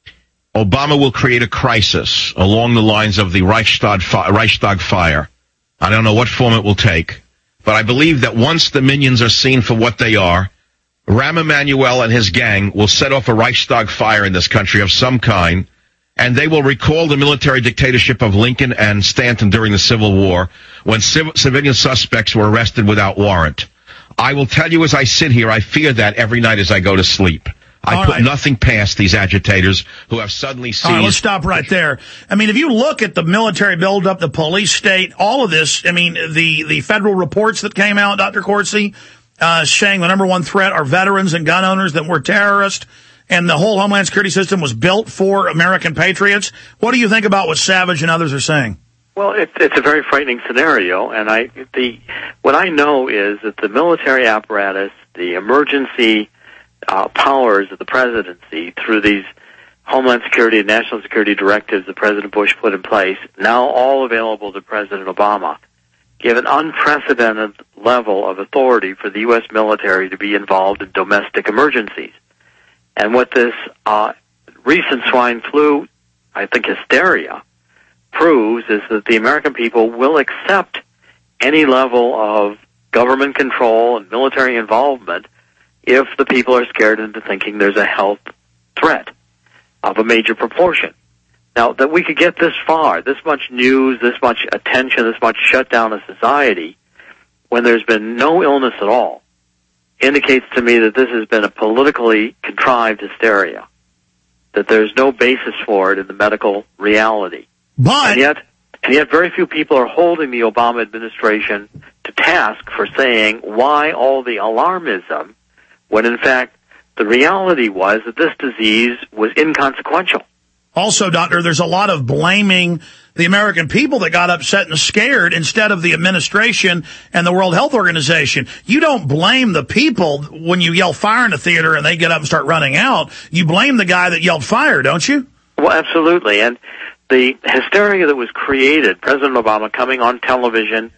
Obama will create a crisis along the lines of the Reichstag, fi- Reichstag fire. I don't know what form it will take. But I believe that once the minions are seen for what they are, Rahm Emanuel and his gang will set off a Reichstag fire in this country of some kind, and they will recall the military dictatorship of Lincoln and Stanton during the Civil War, when civ- civilian suspects were arrested without warrant. I will tell you as I sit here, I fear that every night as I go to sleep. I All put right. nothing past these agitators who have suddenly seized... All right, let's stop right there. I mean, if you look at the military buildup, the police state, all of this, I mean, the, the federal reports that came out, Doctor Corsi, uh, saying the number one threat are veterans and gun owners, that we're terrorists, and the whole Homeland Security system was built for American patriots. What do you think about what Savage and others are saying? Well, it's it's a very frightening scenario, and I the what I know is that the military apparatus, the emergency Uh, powers of the presidency through these Homeland Security and National Security directives that President Bush put in place, now all available to President Obama, give an unprecedented level of authority for the U S military to be involved in domestic emergencies. And what this uh, recent swine flu, I think hysteria, proves is that the American people will accept any level of government control and military involvement if the people are scared into thinking there's a health threat of a major proportion. Now, that we could get this far, this much news, this much attention, this much shutdown of society, when there's been no illness at all, indicates to me that this has been a politically contrived hysteria, that there's no basis for it in the medical reality. But and yet, and yet very few people are holding the Obama administration to task for saying why all the alarmism, when in fact the reality was that this disease was inconsequential. Also, Doctor, there's a lot of blaming the American people that got upset and scared instead of the administration and the World Health Organization. You don't blame the people when you yell fire in a theater and they get up and start running out. You blame the guy that yelled fire, don't you? Well, absolutely. And the hysteria that was created, President Obama coming on television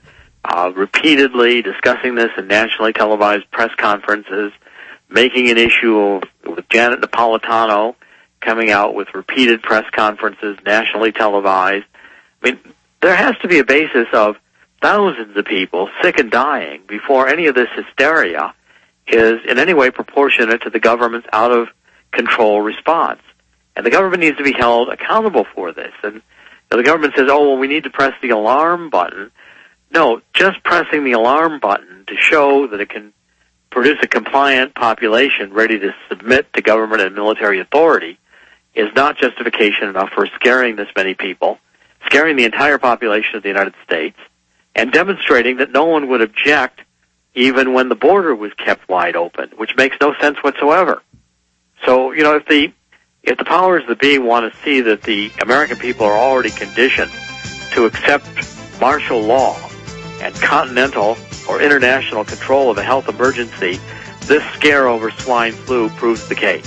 uh, repeatedly discussing this in nationally televised press conferences, making an issue of, with Janet Napolitano coming out with repeated press conferences, nationally televised. I mean, there has to be a basis of thousands of people sick and dying before any of this hysteria is in any way proportionate to the government's out-of-control response. And the government needs to be held accountable for this. And the government says, oh, well, we need to press the alarm button. No, just pressing the alarm button to show that it can produce a compliant population ready to submit to government and military authority is not justification enough for scaring this many people, scaring the entire population of the United States, and demonstrating that no one would object even when the border was kept wide open, which makes no sense whatsoever. So, you know, if the if the powers that be want to see that the American people are already conditioned to accept martial law and continental or international control of a health emergency, this scare over swine flu proves the case.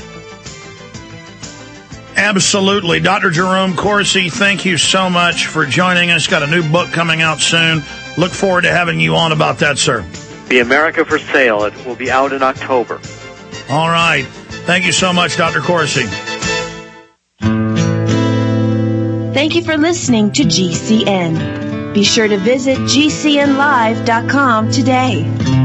Absolutely. Doctor Jerome Corsi, thank you so much for joining us. Got a new book coming out soon. Look forward to having you on about that, sir. The America for Sale. It will be out in October. All right. Thank you so much, Doctor Corsi. Thank you for listening to G C N. Be sure to visit G C N live dot com today.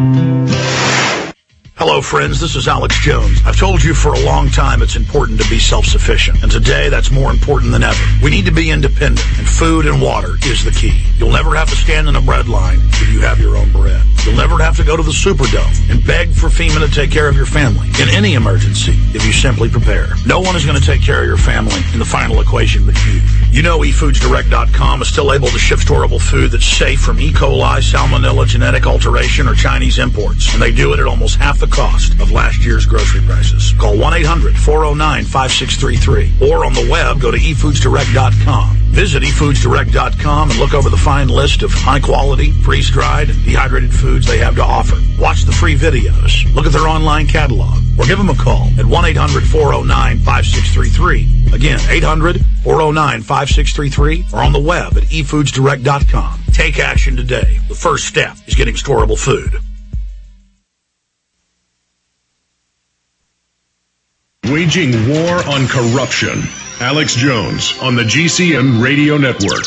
Hello, friends. This is Alex Jones. I've told you for a long time it's important to be self-sufficient. And today, that's more important than ever. We need to be independent, and food and water is the key. You'll never have to stand in a bread line if you have your own bread. You'll never have to go to the Superdome and beg for FEMA to take care of your family in any emergency if you simply prepare. No one is going to take care of your family in the final equation but you. You know e foods direct dot com is still able to ship storable food that's safe from E. coli, salmonella, genetic alteration, or Chinese imports. And they do it at almost half the cost of last year's grocery prices. Call one eight hundred four oh nine five six three three. Or on the web, go to e foods direct dot com. Visit e foods direct dot com and look over the fine list of high-quality, freeze-dried, and dehydrated foods they have to offer. Watch the free videos. Look at their online catalog. Or give them a call at one eight hundred four oh nine five six three three. Again, eight hundred four oh nine five six three three. Or on the web at e foods direct dot com. Take action today. The first step is getting storable food. Waging war on corruption. Alex Jones on the G C N Radio Network.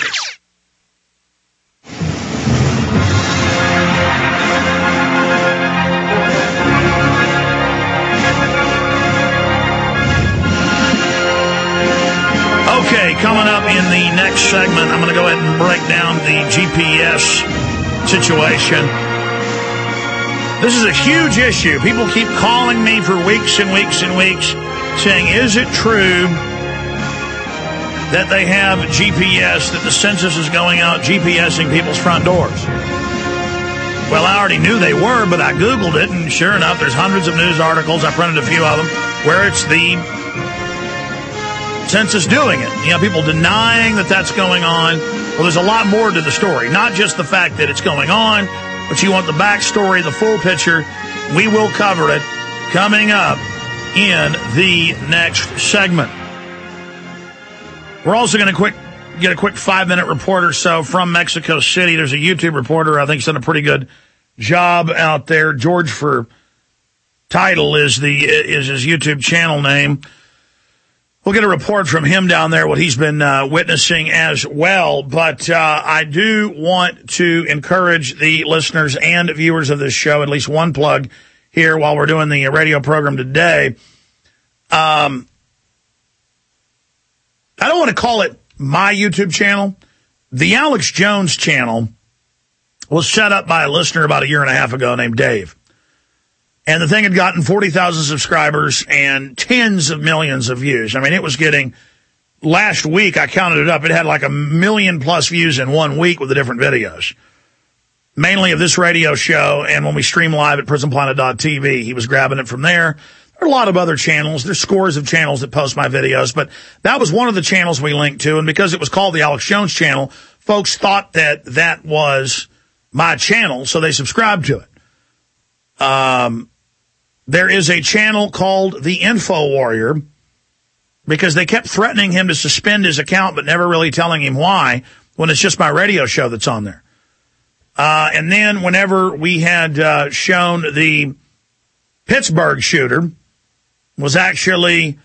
Okay, coming up in the next segment, I'm going to go ahead and break down the G P S situation. This is a huge issue. People keep calling me for weeks and weeks and weeks saying, is it true that they have G P S, that the census is going out GPSing people's front doors? Well, I already knew they were, but I Googled it, and sure enough, there's hundreds of news articles. I printed a few of them where it's the census doing it. You know, people denying that that's going on. Well, there's a lot more to the story. Not just the fact that it's going on, but you want the backstory, the full picture. We will cover it coming up in the next segment. We're also going to quick get a quick five-minute report or so from Mexico City. There's a YouTube reporter I think's done a pretty good job out there. George for Title is the is his YouTube channel name. We'll get a report from him down there, what he's been uh, witnessing as well. But uh, I do want to encourage the listeners and viewers of this show, at least one plug here while we're doing the radio program today. Um, I don't want to call it my YouTube channel. The Alex Jones channel was set up by a listener about a year and a half ago named Dave. And the thing had gotten forty thousand subscribers and tens of millions of views. I mean, it was getting, last week, I counted it up, it had like a million plus views in one week with the different videos. Mainly of this radio show, and when we stream live at prison planet dot t v, he was grabbing it from there. There are a lot of other channels. There's scores of channels that post my videos, but that was one of the channels we linked to, and because it was called the Alex Jones channel, folks thought that that was my channel, so they subscribed to it. Um... There is a channel called The Info Warrior because they kept threatening him to suspend his account but never really telling him why when it's just my radio show that's on there. Uh, and then whenever we had uh, shown the Pittsburgh shooter was actually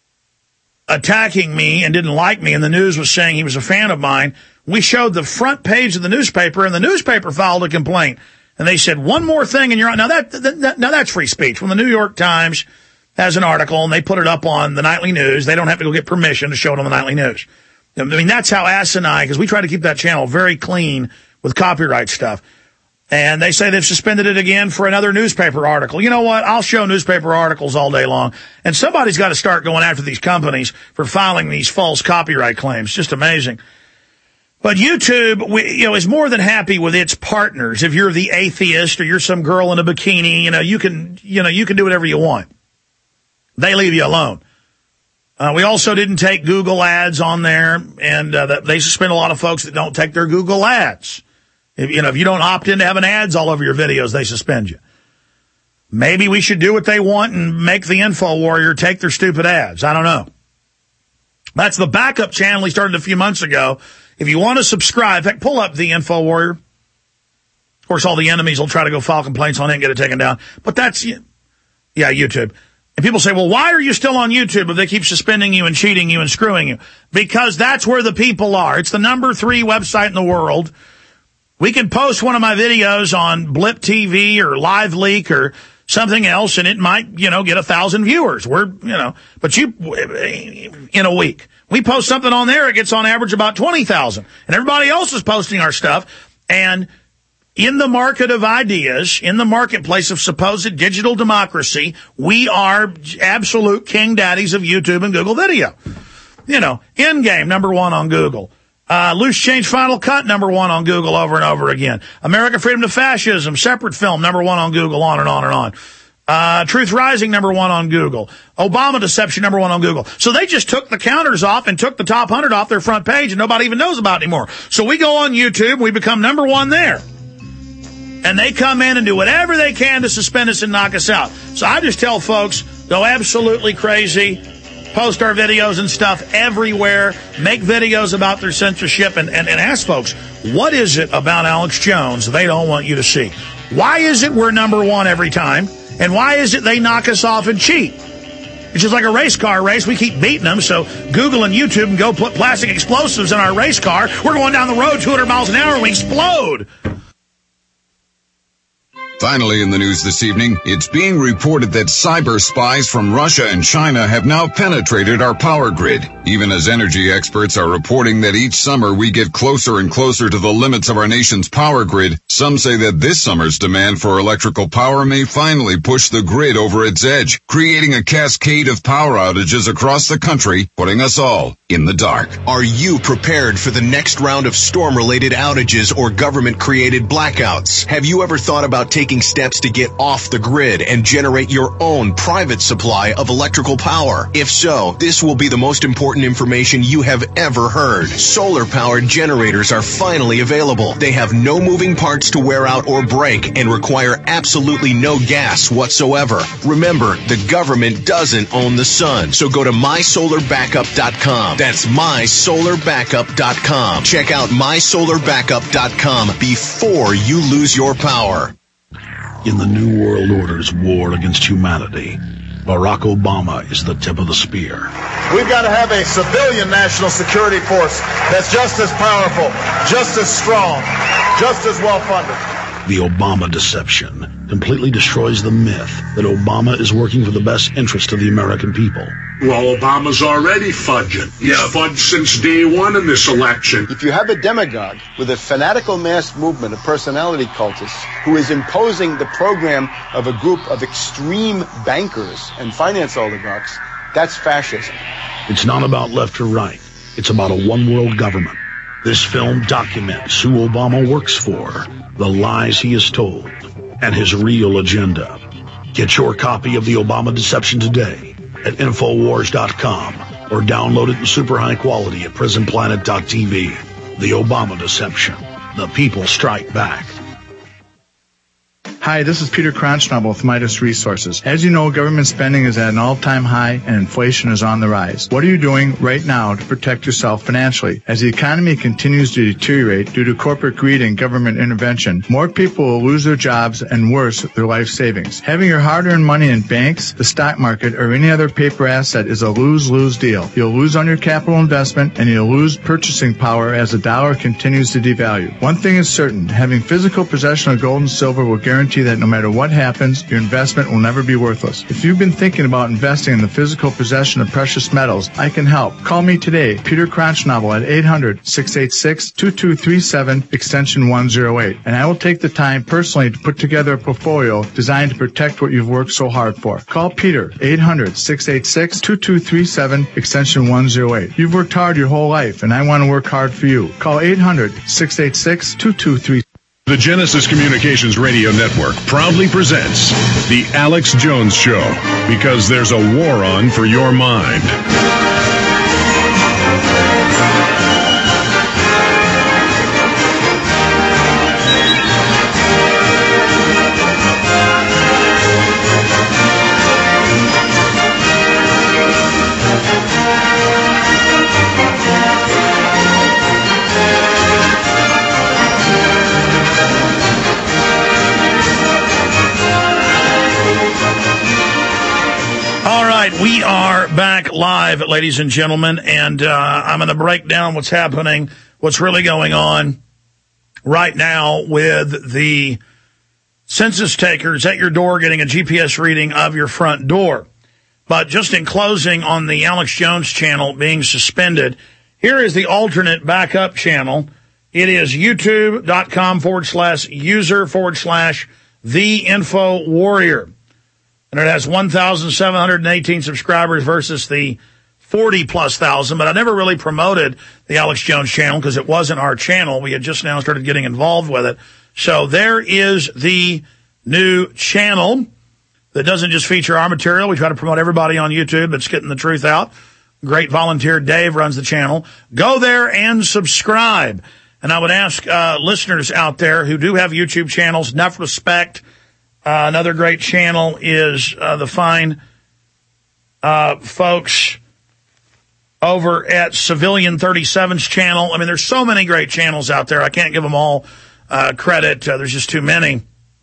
attacking me and didn't like me, and the news was saying he was a fan of mine, we showed the front page of the newspaper, and the newspaper filed a complaint. And they said, one more thing, and you're on. Now, that, that, now that's free speech. When the New York Times has an article and they put it up on the nightly news, they don't have to go get permission to show it on the nightly news. I mean, that's how asinine, because we try to keep that channel very clean with copyright stuff. And they say they've suspended it again for another newspaper article. You know what? I'll show newspaper articles all day long. And somebody's got to start going after these companies for filing these false copyright claims. Just amazing. But YouTube, we, you know, is more than happy with its partners. If you're the atheist or you're some girl in a bikini, you know, you can, you know, you can do whatever you want. They leave you alone. Uh, we also didn't take Google ads on there, and uh, they suspend a lot of folks that don't take their Google ads. If, you know, if you don't opt in to having ads all over your videos, they suspend you. Maybe we should do what they want and make the Info Warrior take their stupid ads. I don't know. That's the backup channel he started a few months ago. If you want to subscribe, in fact, pull up the Info Warrior. Of course, all the enemies will try to go file complaints on it and get it taken down. But that's, yeah, YouTube. And people say, well, why are you still on YouTube if they keep suspending you and cheating you and screwing you? Because that's where the people are. It's the number three website in the world. We can post one of my videos on Blip T V or Live Leak or something else, and it might, you know, get a thousand viewers. We're, you know, but you, in a week. We post something on there, it gets on average about twenty thousand. And everybody else is posting our stuff. And in the market of ideas, in the marketplace of supposed digital democracy, we are absolute king daddies of YouTube and Google Video. You know, Endgame, number one on Google. Uh, Loose Change Final Cut, number one on Google over and over again. America Freedom to Fascism, separate film, number one on Google, on and on and on. Uh, Truth Rising, number one on Google. Obama Deception, number one on Google. So they just took the counters off and took the top one hundred off their front page, and nobody even knows about it anymore. So we go on YouTube, we become number one there. And they come in and do whatever they can to suspend us and knock us out. So I just tell folks, go absolutely crazy, post our videos and stuff everywhere, make videos about their censorship, and, and, and ask folks, what is it about Alex Jones they don't want you to see? Why is it we're number one every time? And why is it they knock us off and cheat? It's just like a race car race. We keep beating them, so Google and YouTube can go put plastic explosives in our race car. We're going down the road two hundred miles an hour and we explode. Finally in the news this evening, it's being reported that cyber spies from Russia and China have now penetrated our power grid. Even as energy experts are reporting that each summer we get closer and closer to the limits of our nation's power grid, some say that this summer's demand for electrical power may finally push the grid over its edge, creating a cascade of power outages across the country, putting us all in the dark. Are you prepared for the next round of storm-related outages or government-created blackouts? Have you ever thought about taking steps to get off the grid and generate your own private supply of electrical power? If so, this will be the most important information you have ever heard. Solar-powered generators are finally available. They have no moving parts to wear out or break and require absolutely no gas whatsoever. Remember, the government doesn't own the sun, so go to my solar backup dot com. That's my solar backup dot com. Check out my solar backup dot com before you lose your power. In the New World Order's war against humanity, Barack Obama is the tip of the spear. We've got to have a civilian national security force that's just as powerful, just as strong, just as well-funded. The Obama deception completely destroys the myth that Obama is working for the best interest of the American people. Well, Obama's already fudging. He's yeah. fudged since day one in this election. If you have a demagogue with a fanatical mass movement of personality cultists who is imposing the program of a group of extreme bankers and finance oligarchs, that's fascism. It's not about left or right. It's about a one-world government. This film documents who Obama works for, the lies he has told, and his real agenda. Get your copy of the Obama Deception today at Infowars dot com or download it in super high quality at Prison Planet dot T V. The Obama Deception. The people strike back. Hi, this is Peter Kronschnabel with Midas Resources. As you know, government spending is at an all-time high and inflation is on the rise. What are you doing right now to protect yourself financially? As the economy continues to deteriorate due to corporate greed and government intervention, more people will lose their jobs and worse, their life savings. Having your hard-earned money in banks, the stock market, or any other paper asset is a lose-lose deal. You'll lose on your capital investment and you'll lose purchasing power as the dollar continues to devalue. One thing is certain, having physical possession of gold and silver will guarantee that no matter what happens, your investment will never be worthless. If you've been thinking about investing in the physical possession of precious metals, I can help. Call me today, Peter Kronschnabel, at eight hundred, six eight six, two two three seven, extension one oh eight, and I will take the time personally to put together a portfolio designed to protect what you've worked so hard for. Call Peter, eight hundred, six eight six, two two three seven, extension one oh eight. You've worked hard your whole life, and I want to work hard for you. Call eight hundred, six eight six, two two three seven. The Genesis Communications Radio Network proudly presents The Alex Jones Show, because there's a war on for your mind. We are back live, ladies and gentlemen, and uh, I'm going to break down what's happening, what's really going on right now with the census takers at your door getting a G P S reading of your front door. But just in closing on the Alex Jones channel being suspended, here is the alternate backup channel. It is youtube.com forward slash user forward slash the info warrior. And it has one thousand seven hundred eighteen subscribers versus the forty plus thousand. But I never really promoted the Alex Jones channel because it wasn't our channel. We had just now started getting involved with it. So there is the new channel that doesn't just feature our material. We try to promote everybody on YouTube that's getting the truth out. Great volunteer Dave runs the channel. Go there and subscribe. And I would ask uh, listeners out there who do have YouTube channels, enough respect. Uh, another great channel is uh, the fine uh, folks over at Civilian thirty-seven's channel. I mean, there's so many great channels out there. I can't give them all uh, credit. Uh, there's just too many.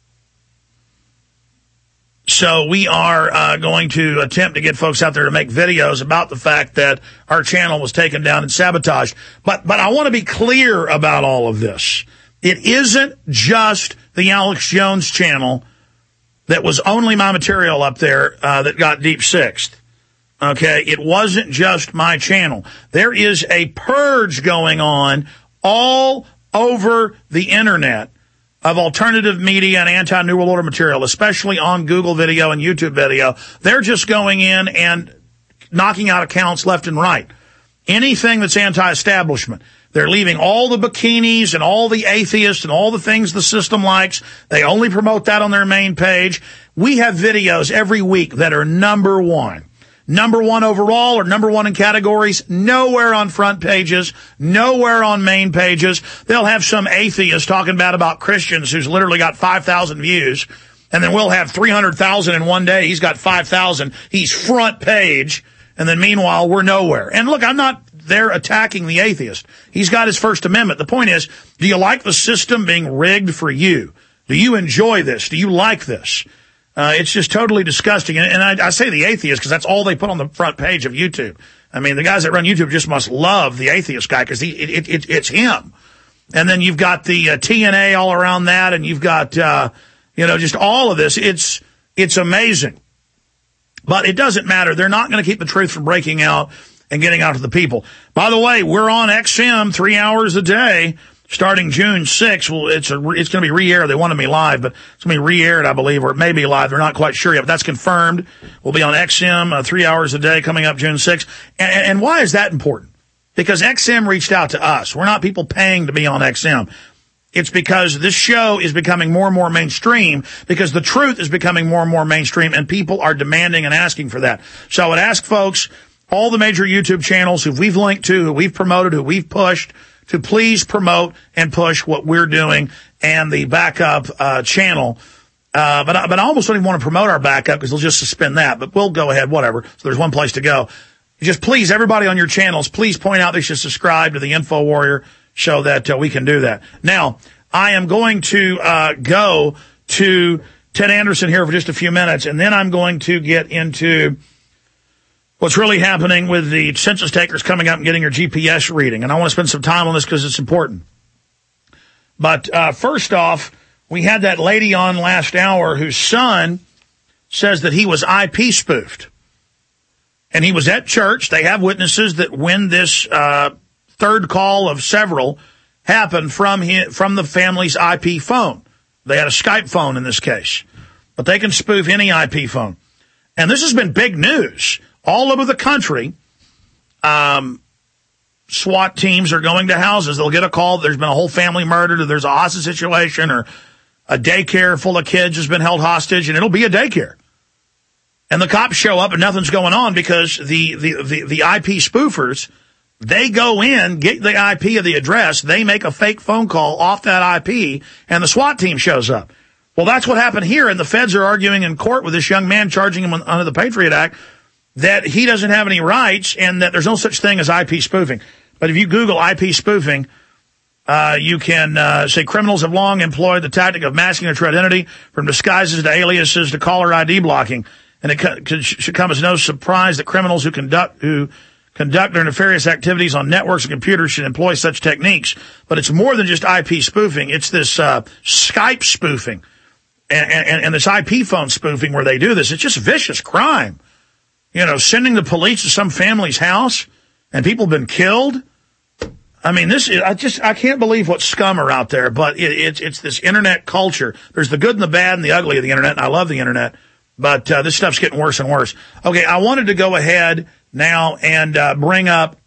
So we are uh, going to attempt to get folks out there to make videos about the fact that our channel was taken down and sabotaged. But but I want to be clear about all of this. It isn't just the Alex Jones channel that was only my material up there uh, that got deep sixth. Okay, it wasn't just my channel. There is a purge going on all over the internet of alternative media and anti-New World Order material, especially on Google video and YouTube video. They're just going in and knocking out accounts left and right. Anything that's anti-establishment. They're leaving all the bikinis and all the atheists and all the things the system likes. They only promote that on their main page. We have videos every week that are number one. Number one overall or number one in categories, nowhere on front pages, nowhere on main pages. They'll have some atheist talking bad about Christians who's literally got five thousand views, and then we'll have three hundred thousand in one day. He's got five thousand. He's front page, and then meanwhile, we're nowhere. And look, I'm not there attacking the atheist. He's got his First Amendment. The point is, do you like the system being rigged for you? Do you enjoy this? Do you like this? Uh, it's just totally disgusting. And, and I, I say the atheist because that's all they put on the front page of YouTube. I mean, the guys that run YouTube just must love the atheist guy because he, it, it, it's him. And then you've got the uh, T N A all around that, and you've got, uh, you know, just all of this. It's, it's amazing. But it doesn't matter. They're not going to keep the truth from breaking out and getting out to the people. By the way, we're on X M three hours a day starting June sixth. Well, it's a, it's going to be re-aired. They wanted me live, but it's going to be re-aired, I believe, or it may be live. They're not quite sure yet, but that's confirmed. We'll be on X M uh, three hours a day coming up June sixth. And, and why is that important? Because X M reached out to us. We're not people paying to be on X M. It's because this show is becoming more and more mainstream because the truth is becoming more and more mainstream and people are demanding and asking for that. So I would ask folks, all the major YouTube channels who we've linked to, who we've promoted, who we've pushed, to please promote and push what we're doing and the backup uh, channel Uh, but I, but I almost don't even want to promote our backup because they'll just suspend that. But we'll go ahead, whatever. So there's one place to go. Just please, everybody on your channels, please point out they should subscribe to the Info Warrior so that uh, we can do that. Now, I am going to uh, go to Ted Anderson here for just a few minutes, and then I'm going to get into what's really happening with the census takers coming up and getting your G P S reading. And I want to spend some time on this because it's important. But uh, first off, we had that lady on last hour whose son says that he was I P spoofed. And he was at church. They have witnesses that when this uh, third call of several happened from his, from the family's I P phone. They had a Skype phone in this case. But they can spoof any I P phone. And this has been big news. All over the country, um, SWAT teams are going to houses. They'll get a call. There's been a whole family murdered, or there's a hostage situation, or a daycare full of kids has been held hostage, and it'll be a daycare. And the cops show up and nothing's going on because the, the, the, the I P spoofers, they go in, get the I P of the address, they make a fake phone call off that I P, and the SWAT team shows up. Well, that's what happened here, and the feds are arguing in court with this young man, charging him under the Patriot Act, that he doesn't have any rights and that there's no such thing as I P spoofing. But if you Google I P spoofing, uh, you can uh, say criminals have long employed the tactic of masking their true identity, from disguises to aliases to caller I D blocking. And it co- should come as no surprise that criminals who conduct who conduct their nefarious activities on networks and computers should employ such techniques. But it's more than just I P spoofing. It's this uh, Skype spoofing and, and, and this I P phone spoofing where they do this. It's just vicious crime. You know, sending the police to some family's house and people have been killed. I mean, this is, I just, I can't believe what scum are out there, but it, it's, it's this internet culture. There's the good and the bad and the ugly of the internet, and I love the internet, but uh, this stuff's getting worse and worse. Okay, I wanted to go ahead now and uh, bring up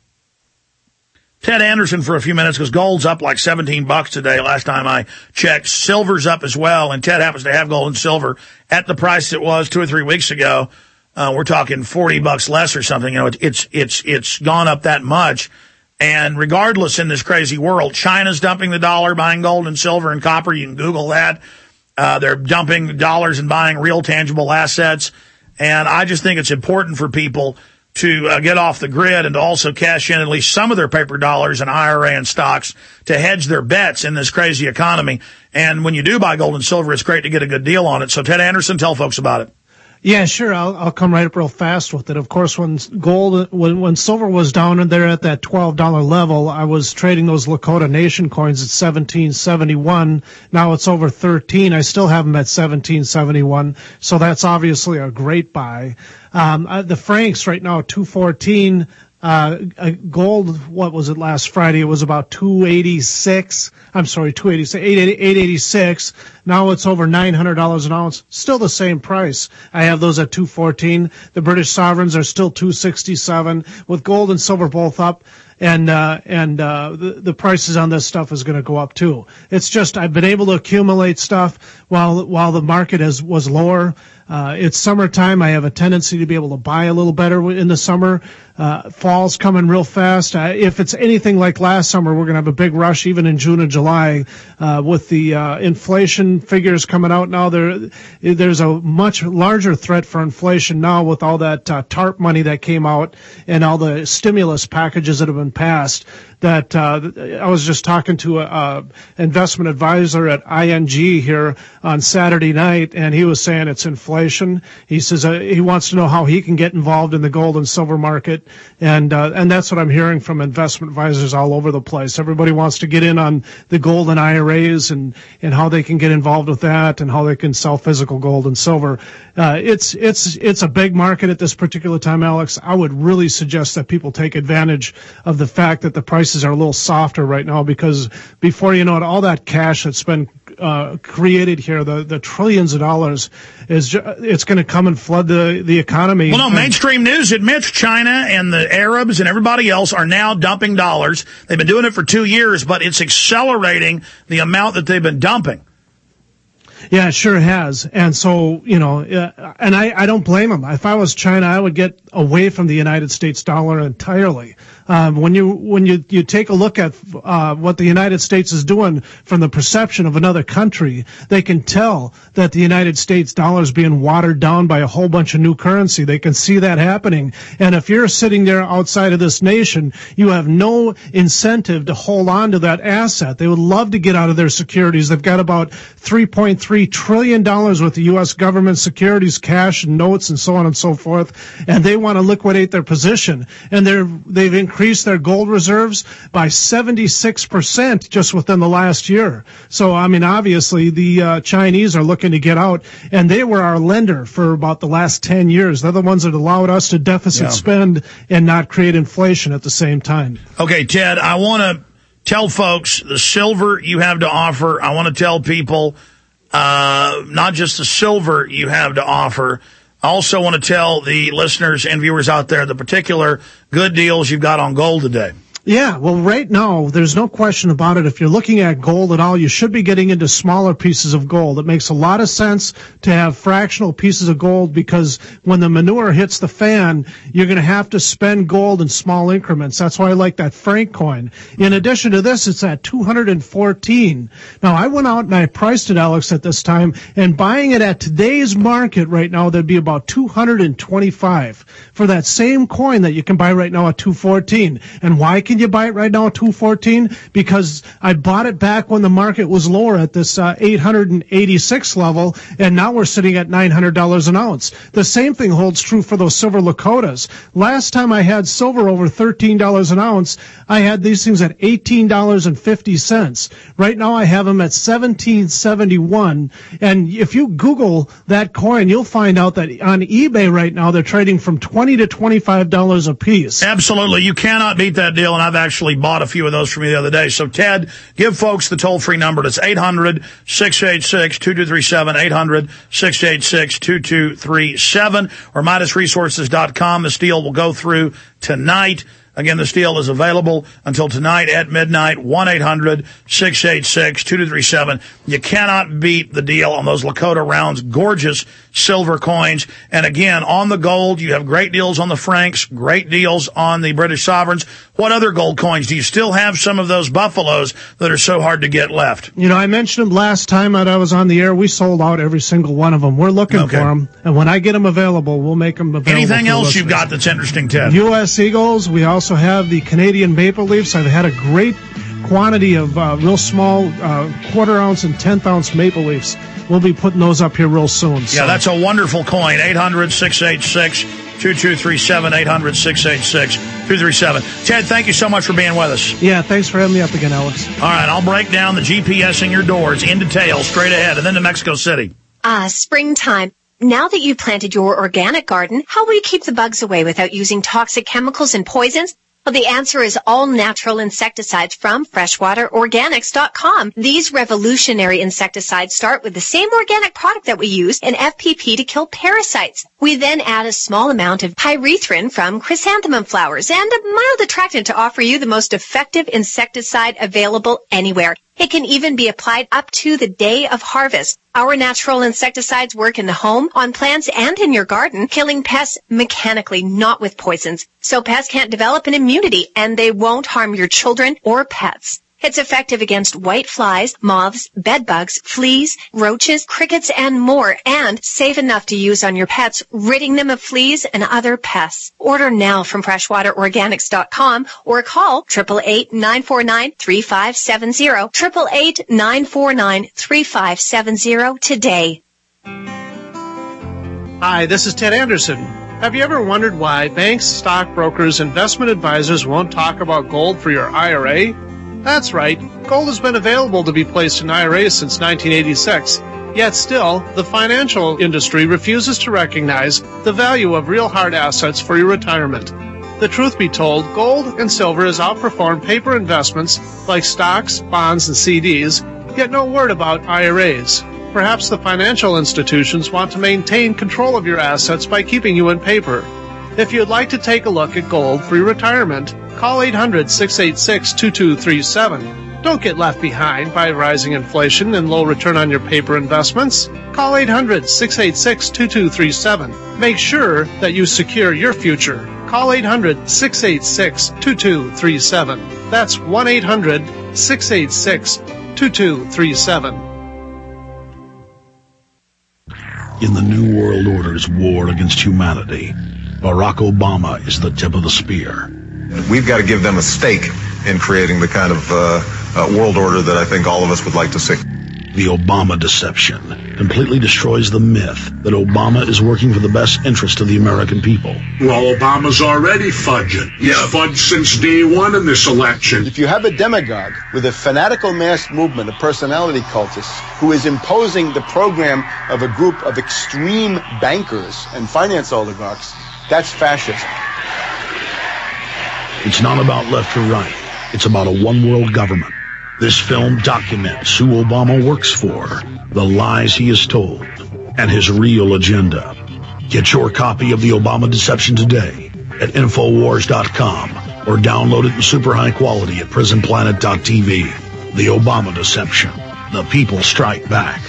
Ted Anderson for a few minutes because gold's up like seventeen bucks today last time I checked. Silver's up as well, and Ted happens to have gold and silver at the price it was two or three weeks ago. Uh, we're talking forty bucks less or something. You know, it's, it's, it's, it's gone up that much. And regardless, in this crazy world, China's dumping the dollar, buying gold and silver and copper. You can Google that. Uh, they're dumping dollars and buying real tangible assets. And I just think it's important for people to uh, get off the grid and to also cash in at least some of their paper dollars and I R A and stocks to hedge their bets in this crazy economy. And when you do buy gold and silver, it's great to get a good deal on it. So Ted Anderson, tell folks about it. Yeah, sure. I'll, I'll come right up real fast with it. Of course, when gold, when, when silver was down there at that twelve dollar level, I was trading those Lakota Nation coins at seventeen seventy-one. Now it's over thirteen. I still have them at seventeen seventy-one. So that's obviously a great buy. Um, uh, the Francs right now, two fourteen. Uh, gold, what was it last Friday? It was about two eighty-six. I'm sorry, two eighty-six, eight eighty-six. Now it's over nine hundred dollars an ounce. Still the same price. I have those at two fourteen. The British sovereigns are still two sixty-seven with gold and silver both up. And, uh, and, uh, the, the prices on this stuff is going to go up too. It's just, I've been able to accumulate stuff while, while the market is, was lower. Uh, it's summertime. I have a tendency to be able to buy a little better in the summer. Uh, fall's coming real fast. Uh, if it's anything like last summer, we're going to have a big rush even in June and July, uh, with the, uh, inflation figures coming out now. There, there's a much larger threat for inflation now with all that, uh, TARP money that came out and all the stimulus packages that have been passed. That uh, I was just talking to a, a investment advisor at I N G here on Saturday night, and he was saying it's inflation. He says uh, he wants to know how he can get involved in the gold and silver market, and uh, and that's what I'm hearing from investment advisors all over the place. Everybody wants to get in on the gold and I R As and and how they can get involved with that and how they can sell physical gold and silver. Uh, it's it's it's a big market at this particular time, Alex. I would really suggest that people take advantage of the fact that the prices are a little softer right now, because before you know it, all that cash that's been uh, created here, the, the trillions of dollars, is ju- it's going to come and flood the, the economy. Well, no, mainstream news admits China and the Arabs and everybody else are now dumping dollars. They've been doing it for two years, but it's accelerating the amount that they've been dumping. Yeah, it sure has. And so, you know, uh, and I, I don't blame them. If I was China, I would get away from the United States dollar entirely. Um, when you when you, you take a look at uh, what the United States is doing from the perception of another country, they can tell that the United States dollar is being watered down by a whole bunch of new currency. They can see that happening. And if you're sitting there outside of this nation, you have no incentive to hold on to that asset. They would love to get out of their securities. They've got about three point three trillion dollars worth of U S government securities, cash and notes and so on and so forth, and they want to liquidate their position. And they're, they've increased their gold reserves by seventy-six percent just within the last year. So, I mean, obviously the uh, Chinese are looking to get out, and they were our lender for about the last ten years. They're the ones that allowed us to deficit yeah. spend and not create inflation at the same time. Okay, Ted, I want to tell folks the silver you have to offer. I want to tell people uh, not just the silver you have to offer. I also want to tell the listeners and viewers out there the particular good deals you've got on gold today. Yeah, well, right now, there's no question about it. If you're looking at gold at all, you should be getting into smaller pieces of gold. It makes a lot of sense to have fractional pieces of gold because when the manure hits the fan, you're going to have to spend gold in small increments. That's why I like that Frank coin. In addition to this, it's at two hundred fourteen. Now, I went out and I priced it, Alex, at this time, and buying it at today's market right now, there'd be about two hundred twenty-five for that same coin that you can buy right now at two fourteen. And why can you buy it right now at two fourteen? Because I bought it back when the market was lower at this uh, eight hundred eighty-six level, and now we're sitting at nine hundred dollars an ounce. The same thing holds true for those silver Lakotas. Last time I had silver over thirteen dollars an ounce, I had these things at eighteen dollars and fifty cents. Right now I have them at seventeen seventy-one, and if you Google that coin, you'll find out that on eBay right now they're trading from twenty to twenty-five dollars a piece. Absolutely. You cannot beat that deal, and I've actually bought a few of those from you the other day. So, Ted, give folks the toll-free number. It's eight hundred, six eight six, two two three seven, eight hundred, six eight six, two two three seven, or Midas Resources dot com. This deal will go through tonight. Again, this deal is available until tonight at midnight, one eight hundred, six eight six, two two three seven. You cannot beat the deal on those Lakota rounds, gorgeous silver coins. And again, on the gold, you have great deals on the francs, great deals on the British sovereigns. What other gold coins? Do you still have some of those buffaloes that are so hard to get left? You know, I mentioned them last time that I was on the air. We sold out every single one of them. We're looking okay. for them. And when I get them available, we'll make them available. Anything else you've got that's interesting, Ted? U S Eagles. We also have the Canadian Maple Leafs. I've had a great quantity of uh, real small uh, quarter ounce and tenth ounce Maple Leafs. We'll be putting those up here real soon. So. Yeah, that's a wonderful coin. eight hundred, six eight six, two two three seven, eight hundred, six eight six, two three seven. Ted, thank you so much for being with us. Yeah, thanks for having me up again, Alex. All right, I'll break down the G P S in your doors in detail straight ahead, and then to Mexico City. Ah, uh, springtime. Now that you've planted your organic garden, how will you keep the bugs away without using toxic chemicals and poisons? Well, the answer is all natural insecticides from freshwater organics dot com. These revolutionary insecticides start with the same organic product that we use in F P P to kill parasites. We then add a small amount of pyrethrin from chrysanthemum flowers and a mild attractant to offer you the most effective insecticide available anywhere. It can even be applied up to the day of harvest. Our natural insecticides work in the home, on plants, and in your garden, killing pests mechanically, not with poisons. So pests can't develop an immunity, and they won't harm your children or pets. It's effective against white flies, moths, bedbugs, fleas, roaches, crickets, and more, and safe enough to use on your pets, ridding them of fleas and other pests. Order now from freshwater organics dot com or call eight eight eight, nine four nine, three five seven zero, eight eight eight, nine four nine, three five seven zero today. Hi, this is Ted Anderson. Have you ever wondered why banks, stockbrokers, investment advisors won't talk about gold for your I R A? That's right. Gold has been available to be placed in I R As since nineteen eighty-six. Yet still, the financial industry refuses to recognize the value of real hard assets for your retirement. The truth be told, gold and silver has outperformed paper investments like stocks, bonds, and C Ds, yet no word about I R As. Perhaps the financial institutions want to maintain control of your assets by keeping you in paper. If you'd like to take a look at gold for your retirement, call eight hundred, six eight six, two two three seven. Don't get left behind by rising inflation and low return on your paper investments. Call eight hundred, six eight six, two two three seven. Make sure that you secure your future. Call eight hundred, six eight six, two two three seven. That's one eight hundred, six eight six, two two three seven. In the New World Order's war against humanity, Barack Obama is the tip of the spear. We've got to give them a stake in creating the kind of uh, uh, world order that I think all of us would like to see. The Obama deception completely destroys the myth that Obama is working for the best interest of the American people. Well, Obama's already fudging. He's yeah. fudged since day one in this election. If you have a demagogue with a fanatical mass movement, a personality cultist, who is imposing the program of a group of extreme bankers and finance oligarchs, that's fascism. It's not about left or right. It's about a one-world government. This film documents who Obama works for, the lies he has told, and his real agenda. Get your copy of The Obama Deception today at Infowars dot com or download it in super high quality at Prison Planet dot T V. The Obama Deception. The people strike back.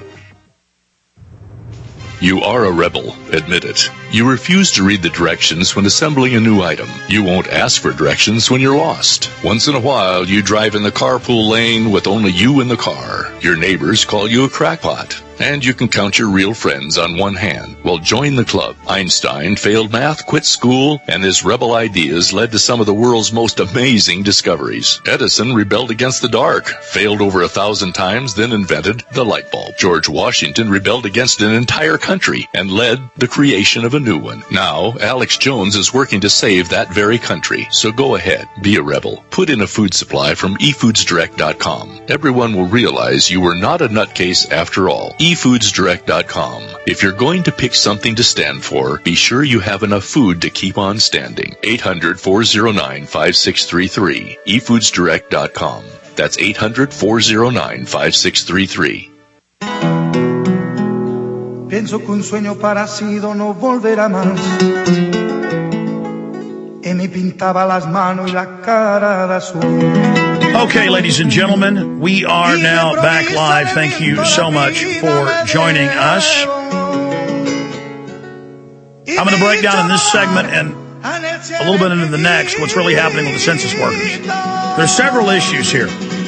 You are a rebel, admit it. You refuse to read the directions when assembling a new item. You won't ask for directions when you're lost. Once in a while, you drive in the carpool lane with only you in the car. Your neighbors call you a crackpot. And you can count your real friends on one hand. Well, join the club. Einstein failed math, quit school, and his rebel ideas led to some of the world's most amazing discoveries. Edison rebelled against the dark, failed over a thousand times, then invented the light bulb. George Washington rebelled against an entire country and led the creation of a new one. Now, Alex Jones is working to save that very country. So go ahead, be a rebel. Put in a food supply from e foods direct dot com. Everyone will realize you were not a nutcase after all. e foods direct dot com. If you're going to pick something to stand for, be sure you have enough food to keep on standing. eight hundred, four oh nine, five six three three. e foods direct dot com. That's eight hundred, four oh nine, five six three three. Pienso que un sueño parecido no volverá más. Y me pintaba las manos y la cara de azul. Okay, ladies and gentlemen, we are now back live. Thank you so much for joining us. I'm going to break down in this segment and a little bit into the next what's really happening with the census workers. There's several issues here.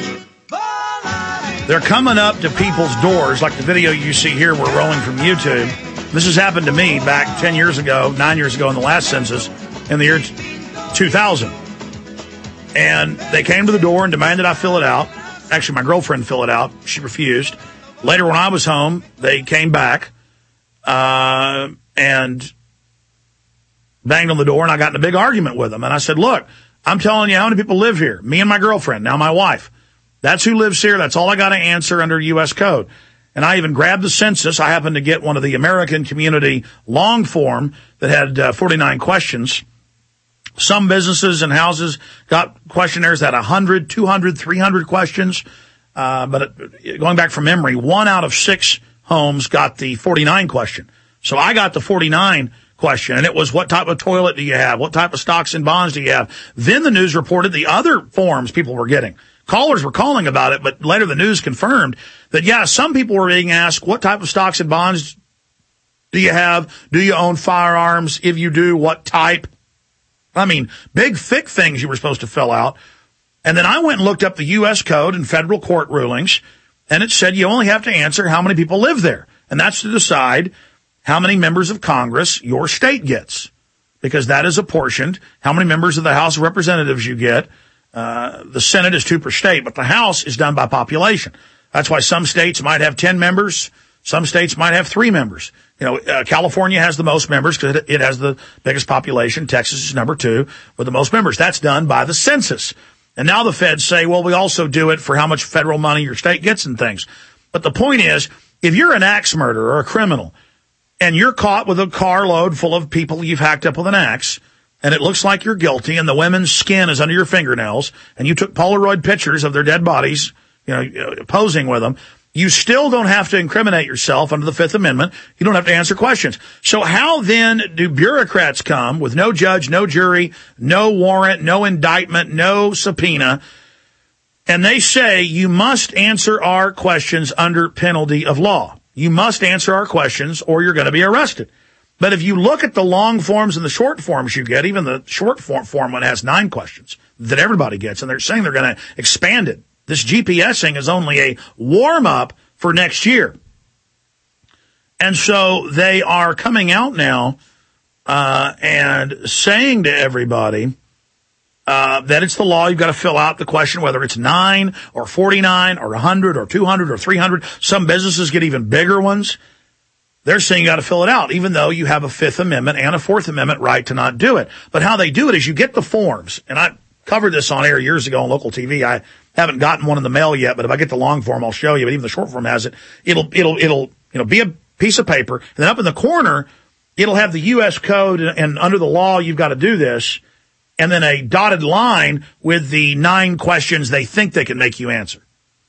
They're coming up to people's doors, like the video you see here we're rolling from YouTube. This has happened to me back ten years ago, nine years ago in the last census in the year two thousand. And they came to the door and demanded I fill it out. Actually, my girlfriend fill it out. She refused. Later, when I was home, they came back uh, and banged on the door, and I got in a big argument with them. And I said, look, I'm telling you how many people live here. Me and my girlfriend, now my wife. That's who lives here. That's all I got to answer under U S code. And I even grabbed the census. I happened to get one of the American Community long form that had uh, forty-nine questions. Some businesses and houses got questionnaires that had one hundred, two hundred, three hundred questions. Uh, but it, going back from memory, one out of six homes got the forty-nine question. So I got the forty-nine question, and it was, what type of toilet do you have? What type of stocks and bonds do you have? Then the news reported the other forms people were getting. Callers were calling about it, but later the news confirmed that, yeah, some people were being asked, what type of stocks and bonds do you have? Do you own firearms? If you do, what type? I mean, big, thick things you were supposed to fill out. And then I went and looked up the U S code and federal court rulings, and it said you only have to answer how many people live there. And that's to decide how many members of Congress your state gets, because that is apportioned. How many members of the House of Representatives you get. Uh, the Senate is two per state, but the House is done by population. That's why some states might have ten members. Some states might have three members. You know, uh, California has the most members because it, it has the biggest population. Texas is number two with the most members. That's done by the census. And now the feds say, well, we also do it for how much federal money your state gets and things. But the point is, if you're an axe murderer or a criminal and you're caught with a carload full of people you've hacked up with an axe, and it looks like you're guilty, and the women's skin is under your fingernails, and you took Polaroid pictures of their dead bodies, you know, posing with them, you still don't have to incriminate yourself under the Fifth Amendment. You don't have to answer questions. So how then do bureaucrats come with no judge, no jury, no warrant, no indictment, no subpoena, and they say you must answer our questions under penalty of law? You must answer our questions or you're going to be arrested. But if you look at the long forms and the short forms you get, even the short form, form one has nine questions that everybody gets, and they're saying they're going to expand it. This GPSing is only a warm-up for next year. And so they are coming out now uh, and saying to everybody uh, that it's the law. You've got to fill out the question, whether it's nine or forty-nine or one hundred or two hundred or three hundred. Some businesses get even bigger ones. They're saying you got to fill it out, even though you have a Fifth Amendment and a Fourth Amendment right to not do it. But how they do it is you get the forms, and I covered this on air years ago on local T V. I haven't gotten one in the mail yet, but if I get the long form, I'll show you. But even the short form has it. It'll, it'll, it'll, you know, be a piece of paper, and then up in the corner, it'll have the U S code, and, and under the law, you've got to do this, and then a dotted line with the nine questions they think they can make you answer,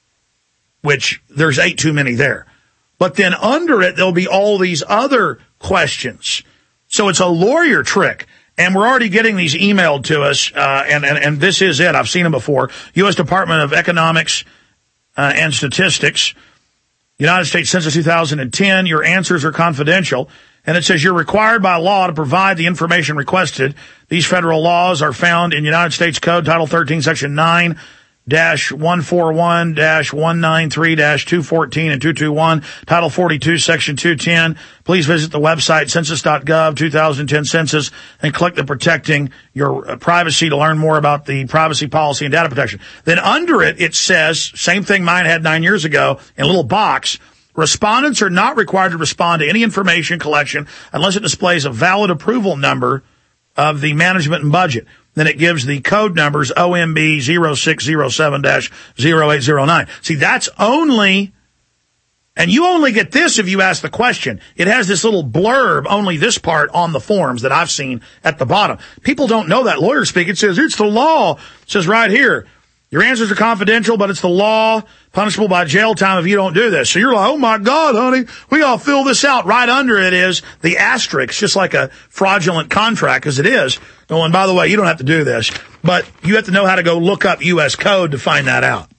which there's eight too many there. But then under it, there'll be all these other questions. So it's a lawyer trick. And we're already getting these emailed to us, uh, and, and, and this is it. I've seen them before. U S Department of Economics uh, and Statistics, United States Census two thousand ten, your answers are confidential. And it says you're required by law to provide the information requested. These federal laws are found in United States Code, Title thirteen, Section nine, dash one forty-one dash one ninety-three dash two fourteen and two twenty-one, Title forty-two, Section two ten. Please visit the website census dot gov twenty ten census and click the protecting your privacy to learn more about the privacy policy and data protection. Then under it, it says, same thing mine had nine years ago, in a little box, respondents are not required to respond to any information collection unless it displays a valid approval number of the management and budget. Then it gives the code numbers O M B zero six zero seven dash zero eight zero nine. See, that's only, and you only get this if you ask the question. It has this little blurb, only this part on the forms that I've seen at the bottom. People don't know that. Lawyer speak. It says, it's the law. It says right here, your answers are confidential, but it's the law, punishable by jail time if you don't do this. So you're like, oh my God, honey, we gotta fill this out. Right under it is the asterisk, just like a fraudulent contract, because it is. Oh, and by the way, you don't have to do this, but you have to know how to go look up U S code to find that out.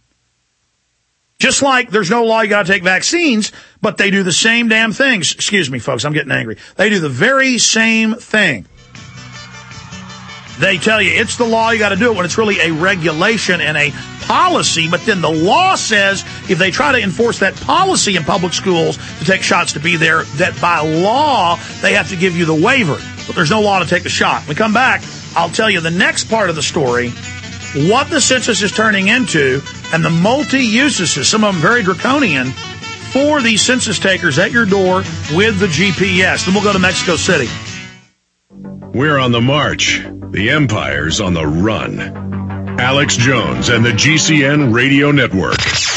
Just like there's no law you gotta take vaccines, but they do the same damn things. Excuse me, folks, I'm getting angry. They do the very same thing. They tell you it's the law, you got to do it, when it's really a regulation and a policy. But then the law says if they try to enforce that policy in public schools to take shots to be there, that by law they have to give you the waiver. But there's no law to take the shot. When we come back, I'll tell you the next part of the story, what the census is turning into, and the multi-uses, some of them very draconian, for these census takers at your door with the G P S. Then we'll go to Mexico City. We're on the march. The Empire's on the run. Alex Jones and the G C N Radio Network.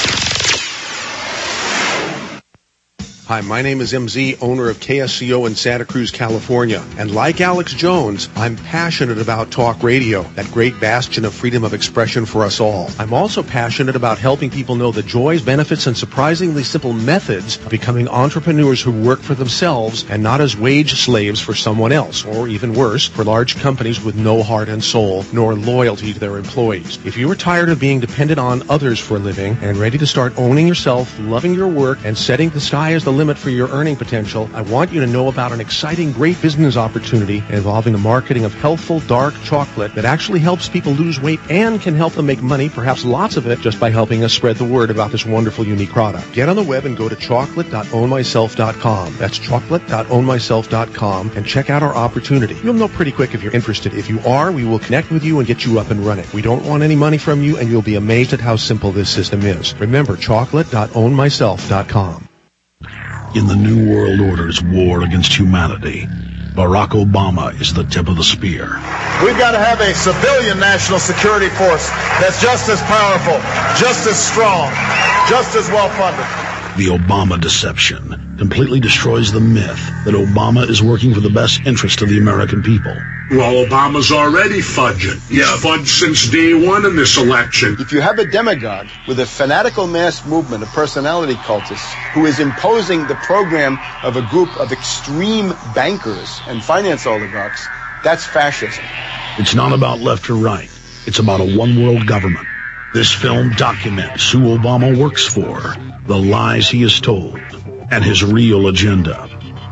Hi, my name is M Z, owner of K S C O in Santa Cruz, California. And like Alex Jones, I'm passionate about talk radio, that great bastion of freedom of expression for us all. I'm also passionate about helping people know the joys, benefits, and surprisingly simple methods of becoming entrepreneurs who work for themselves and not as wage slaves for someone else, or even worse, for large companies with no heart and soul, nor loyalty to their employees. If you are tired of being dependent on others for a living and ready to start owning yourself, loving your work, and setting the sky as the limit for your earning potential, I want you to know about an exciting, great business opportunity involving the marketing of healthful dark chocolate that actually helps people lose weight and can help them make money, perhaps lots of it, just by helping us spread the word about this wonderful, unique product. Get on the web and go to chocolate dot own myself dot com. That's chocolate dot own myself dot com and check out our opportunity. You'll know pretty quick if you're interested. If you are, we will connect with you and get you up and running. We don't want any money from you, and you'll be amazed at how simple this system is. Remember, chocolate dot own myself dot com. In the New World Order's war against humanity, Barack Obama is the tip of the spear. We've got to have a civilian national security force that's just as powerful, just as strong, just as well funded. The Obama deception completely destroys the myth that Obama is working for the best interest of the American people. Well, Obama's already fudging. He's yeah. fudged since day one in this election. If you have a demagogue with a fanatical mass movement of personality cultists who is imposing the program of a group of extreme bankers and finance oligarchs, that's fascism. It's not about left or right. It's about a one-world government. This film documents who Obama works for, the lies he has told, and his real agenda.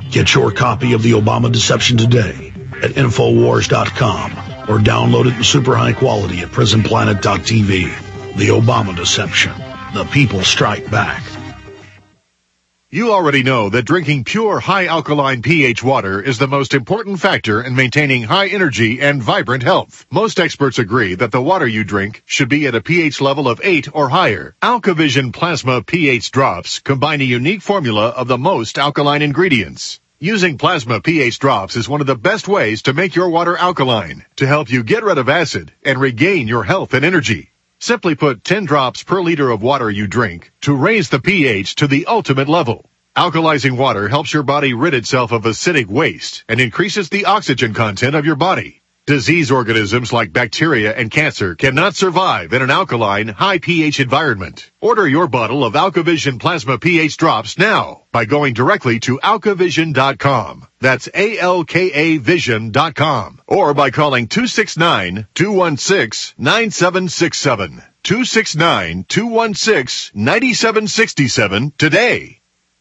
Get your copy of The Obama Deception today at Infowars dot com or download it in super high quality at Prison Planet dot T V. The Obama Deception. The people strike back. You already know that drinking pure, high alkaline pH water is the most important factor in maintaining high energy and vibrant health. Most experts agree that the water you drink should be at a pH level of eight or higher. AlkaVision Plasma pH drops combine a unique formula of the most alkaline ingredients. Using Plasma pH drops is one of the best ways to make your water alkaline, to help you get rid of acid and regain your health and energy. Simply put ten drops per liter of water you drink to raise the pH to the ultimate level. Alkalizing water helps your body rid itself of acidic waste and increases the oxygen content of your body. Disease organisms like bacteria and cancer cannot survive in an alkaline, high pH environment. Order your bottle of AlkaVision Plasma pH drops now by going directly to Alka Vision dot com. That's A L K A Vision dot com. Or by calling two six nine, two one six, nine seven six seven. two six nine, two one six, nine seven six seven today.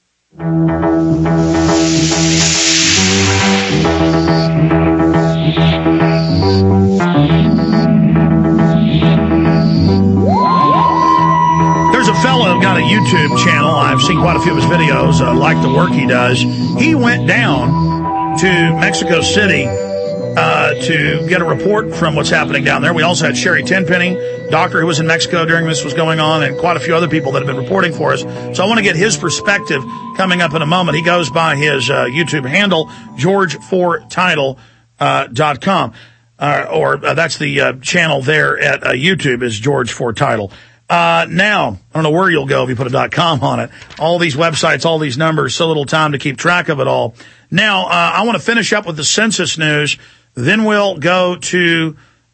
There's a fellow who got a YouTube channel. I've seen quite a few of his videos. I like the work he does. He went down to Mexico City uh, to get a report from what's happening down there. We also had Sherry Tenpenny, doctor who was in Mexico during this was going on, and quite a few other people that have been reporting for us. So I want to get his perspective coming up in a moment. He goes by his uh, YouTube handle, George for Title dot com. Uh, or uh, that's the uh, channel there at uh, YouTube is George for Title. Uh, now, I don't know where you'll go if you put a .com on it. All these websites, all these numbers, so little time to keep track of it all. Now, uh, I want to finish up with the census news. Then we'll go to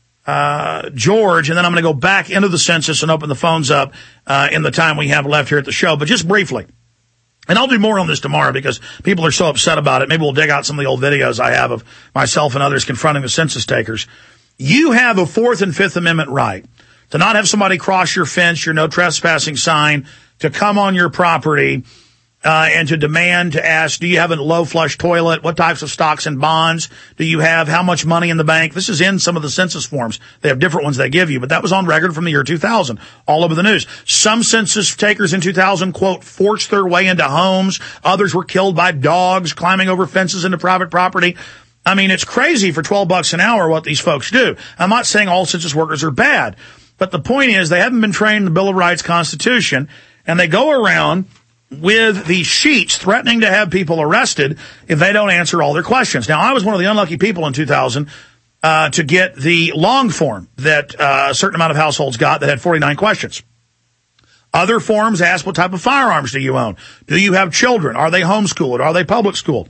uh George, and then I'm going to go back into the census and open the phones up uh in the time we have left here at the show. But just briefly, and I'll do more on this tomorrow because people are so upset about it. Maybe we'll dig out some of the old videos I have of myself and others confronting the census takers. You have a Fourth and Fifth Amendment right to not have somebody cross your fence, your no trespassing sign, to come on your property, uh, and to demand, to ask, do you have a low flush toilet? What types of stocks and bonds do you have? How much money in the bank? This is in some of the census forms. They have different ones they give you, but that was on record from the year two thousand, all over the news. Some census takers in two thousand, quote, forced their way into homes. Others were killed by dogs climbing over fences into private property. I mean, it's crazy for twelve bucks an hour what these folks do. I'm not saying all census workers are bad, but the point is they haven't been trained in the Bill of Rights, Constitution, and they go around with these sheets threatening to have people arrested if they don't answer all their questions. Now, I was one of the unlucky people in two thousand uh, to get the long form that uh, a certain amount of households got that had forty-nine questions. Other forms ask, what type of firearms do you own? Do you have children? Are they homeschooled? Are they public schooled?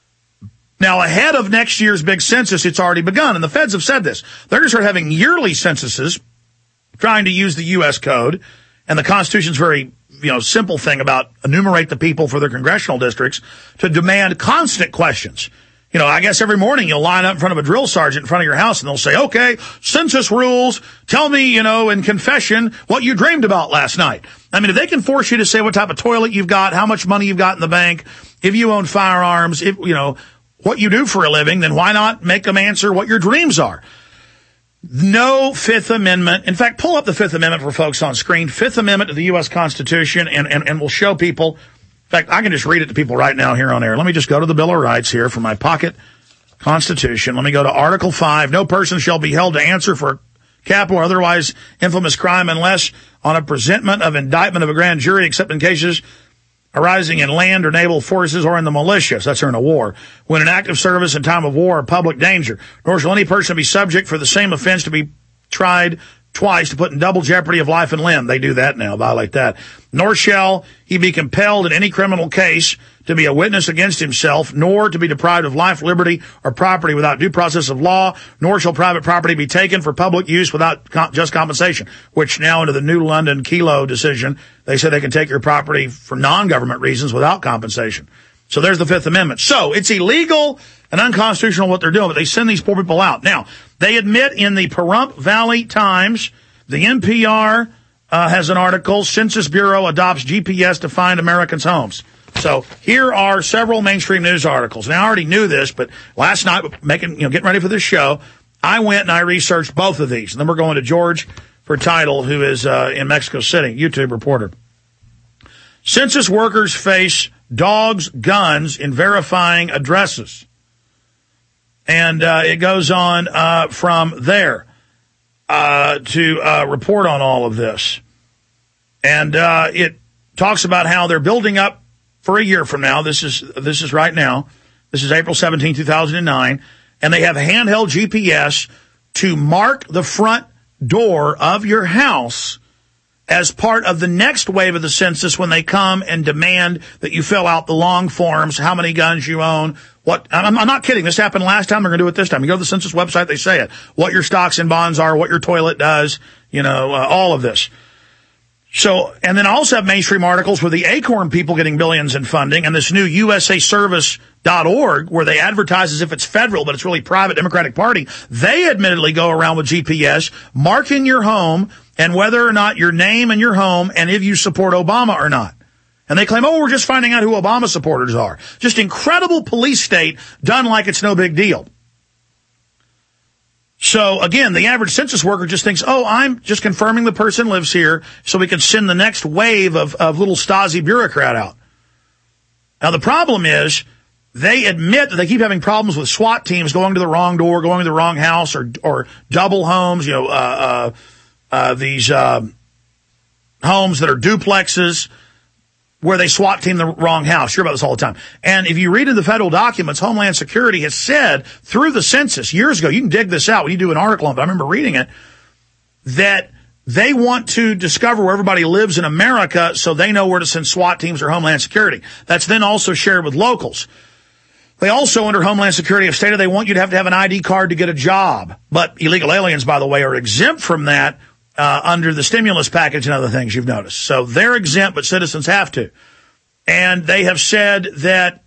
Now, ahead of next year's big census, it's already begun, and the feds have said this. They're going to start having yearly censuses trying to use the U S code, and the Constitution's very, you know, simple thing about enumerate the people for their congressional districts to demand constant questions. You know, I guess every morning you'll line up in front of a drill sergeant in front of your house and they'll say, okay, census rules, tell me, you know, in confession what you dreamed about last night. I mean, if they can force you to say what type of toilet you've got, how much money you've got in the bank, if you own firearms, if, you know, what you do for a living, then why not make them answer what your dreams are? No Fifth Amendment. In fact, pull up the Fifth Amendment for folks on screen. Fifth Amendment to the U S Constitution, and, and, and we'll show people. In fact, I can just read it to people right now here on air. Let me just go to the Bill of Rights here from my pocket Constitution. Let me go to Article five. No person shall be held to answer for capital or otherwise infamous crime unless on a presentment of indictment of a grand jury, except in cases arising in land or naval forces or in the militia, so that's during a war, when in active service in time of war or public danger. Nor shall any person be subject for the same offense to be tried twice to put in double jeopardy of life and limb. They do that now, violate that. Nor shall he be compelled in any criminal case to be a witness against himself, nor to be deprived of life, liberty, or property without due process of law, nor shall private property be taken for public use without com- just compensation, which now under the New London Kelo decision, they say they can take your property for non-government reasons without compensation. So there's the Fifth Amendment. So it's illegal and unconstitutional what they're doing, but they send these poor people out. Now, they admit in the Pahrump Valley Times, the N P R uh, has an article, Census Bureau adopts G P S to find Americans' homes. So here are several mainstream news articles. Now, I already knew this, but last night, making, you know, getting ready for this show, I went and I researched both of these. And then we're going to George for title, who is uh, in Mexico City, YouTube reporter. Census workers face dogs, guns in verifying addresses. And uh, it goes on uh, from there uh, to uh, report on all of this. And uh, it talks about how they're building up for a year from now. This is this is right now. This is April seventeenth, two thousand nine. And they have handheld G P S to mark the front door of your house as part of the next wave of the census when they come and demand that you fill out the long forms, how many guns you own. What I'm, I'm not kidding. This happened last time. They're going to do it this time. You go to the census website, they say it. What your stocks and bonds are, what your toilet does, you know, uh, all of this. So, and then I also have mainstream articles with the Acorn people getting billions in funding and this new U S A service dot org where they advertise as if it's federal, but it's really private Democratic Party. They admittedly go around with G P S, marking your home and whether or not your name and your home and if you support Obama or not. And they claim, oh, we're just finding out who Obama supporters are. Just incredible police state done like it's no big deal. So, again, the average census worker just thinks, oh, I'm just confirming the person lives here so we can send the next wave of, of little Stasi bureaucrat out. Now, the problem is they admit that they keep having problems with SWAT teams going to the wrong door, going to the wrong house, or or double homes, you know, uh, uh, uh, these uh, homes that are duplexes, where they SWAT team the wrong house. You hear about this all the time. And if you read in the federal documents, Homeland Security has said through the census years ago, you can dig this out when you do an article on it, I remember reading it, that they want to discover where everybody lives in America so they know where to send SWAT teams or Homeland Security. That's then also shared with locals. They also, under Homeland Security, have stated they want you to have to have an I D card to get a job. But illegal aliens, by the way, are exempt from that Uh, under the stimulus package and other things you've noticed. So they're exempt, but citizens have to. And they have said that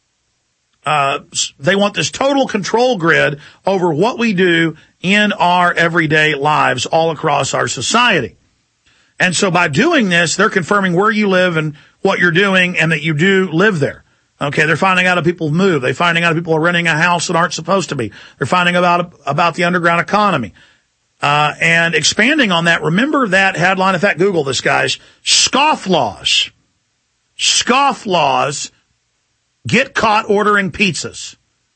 uh, they want this total control grid over what we do in our everyday lives all across our society. And so by doing this, they're confirming where you live and what you're doing and that you do live there. Okay, they're finding out if people move. They're finding out if people are renting a house that aren't supposed to be. They're finding out about the underground economy. Uh, and expanding on that, remember that headline? In fact, Google this, guys. Scofflaws. Scofflaws get caught ordering pizzas.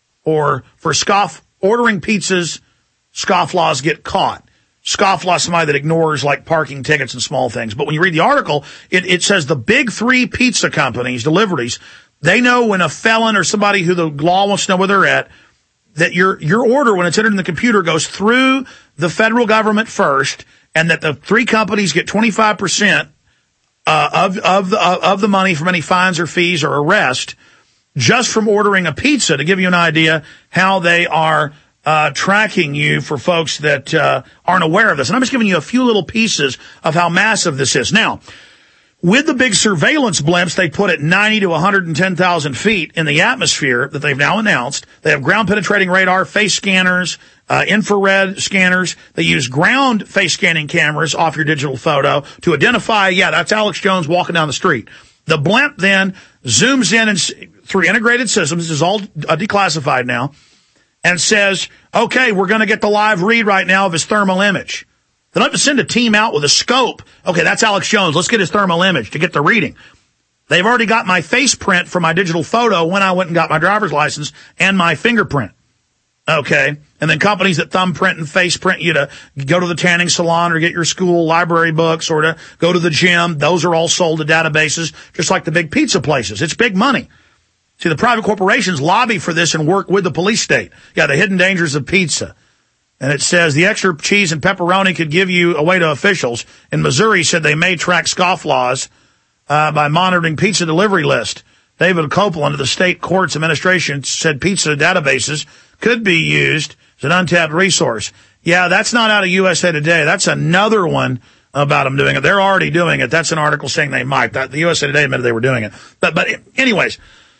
Or for scoff, ordering pizzas, scofflaws get caught. Scofflaw, somebody that ignores like parking tickets and small things. But when you read the article, it, it says the big three pizza companies, deliveries, they know when a felon or somebody who the law wants to know where they're at, that your your order, when it's entered in the computer, goes through the federal government first, and that the three companies get twenty-five percent uh, of of the of the money from any fines or fees or arrest just from ordering a pizza. To give you an idea how they are uh tracking you for folks that uh aren't aware of this. And I'm just giving you a few little pieces of how massive this is. Now, with the big surveillance blimps they put at ninety to one hundred ten thousand feet in the atmosphere that they've now announced, they have ground-penetrating radar, face scanners, uh, infrared scanners. They use ground face scanning cameras off your digital photo to identify, yeah, that's Alex Jones walking down the street. The blimp then zooms in and through integrated systems, this is all uh, declassified now, and says, okay, we're going to get the live read right now of his thermal image. They don't have to send a team out with a scope. Okay, that's Alex Jones. Let's get his thermal image to get the reading. They've already got my face print for my digital photo when I went and got my driver's license and my fingerprint. Okay, and then companies that thumbprint and face print you to go to the tanning salon or get your school library books or to go to the gym, those are all sold to databases, just like the big pizza places. It's big money. See, the private corporations lobby for this and work with the police state. Yeah, the hidden dangers of pizza. And it says the extra cheese and pepperoni could give you away to officials. In Missouri, said they may track scofflaws uh, by monitoring pizza delivery list. David Copeland of the state courts administration said pizza databases could be used as an untapped resource. Yeah, that's not out of U S A Today. That's another one about them doing it. They're already doing it. That's an article saying they might. That, the U S A Today admitted they were doing it. But, but anyways,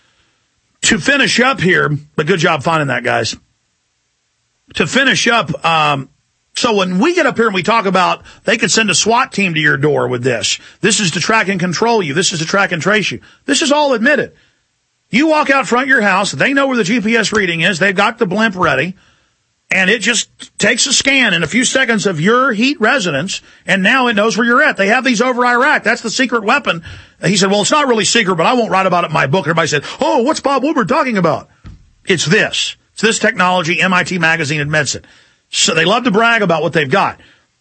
to finish up here, but good job finding that, guys. To finish up, um, So when we get up here and we talk about they could send a SWAT team to your door with this, this is to track and control you, this is to track and trace you, this is all admitted. You walk out front of your house, they know where the G P S reading is, they've got the blimp ready, and it just takes a scan in a few seconds of your heat residence, and now it knows where you're at. They have these over Iraq. That's the secret weapon. He said, well, it's not really secret, but I won't write about it in my book. Everybody said, oh, what's Bob Woodward talking about? It's this. It's this technology. M I T Magazine admits it. So they love to brag about what they've got.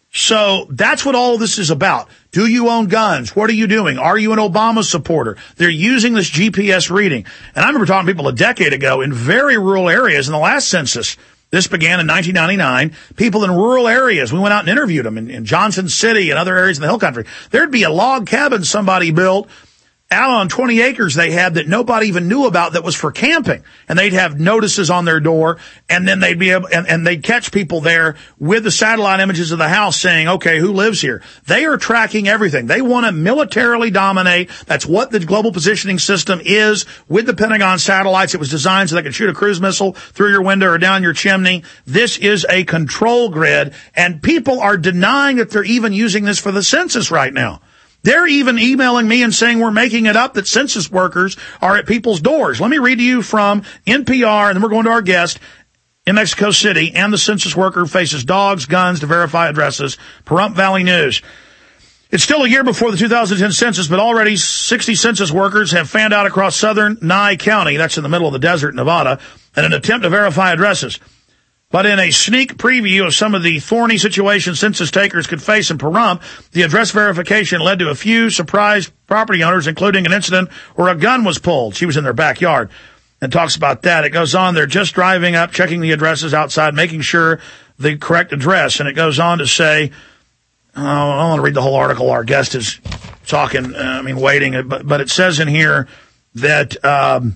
So that's what all of this is about. Do you own guns? What are you doing? Are you an Obama supporter? They're using this G P S reading. And I remember talking to people a decade ago in very rural areas in the last census. This began in nineteen ninety-nine. People in rural areas, we went out and interviewed them in, in Johnson City and other areas in the hill country. There'd be a log cabin somebody built out on twenty acres they had that nobody even knew about that was for camping. And they'd have notices on their door, and then they'd be able, and, and they'd catch people there with the satellite images of the house saying, okay, who lives here? They are tracking everything. They want to militarily dominate. That's what the global positioning system is with the Pentagon satellites. It was designed so they could shoot a cruise missile through your window or down your chimney. This is a control grid, and people are denying that they're even using this for the census right now. They're even emailing me and saying we're making it up that census workers are at people's doors. Let me read to you from N P R, and then we're going to our guest in Mexico City, and the census worker faces dogs, guns to verify addresses. Pahrump Valley News. It's still a year before the two thousand ten census, but already sixty census workers have fanned out across southern Nye County, that's in the middle of the desert, Nevada, in an attempt to verify addresses. But in a sneak preview of some of the thorny situations census takers could face in Pahrump, the address verification led to a few surprised property owners, including an incident where a gun was pulled. She was in their backyard. And talks about that. It goes on, they're just driving up, checking the addresses outside, making sure the correct address. And it goes on to say, oh, I don't want to read the whole article. Our guest is talking, uh, I mean, waiting. But, but it says in here that um,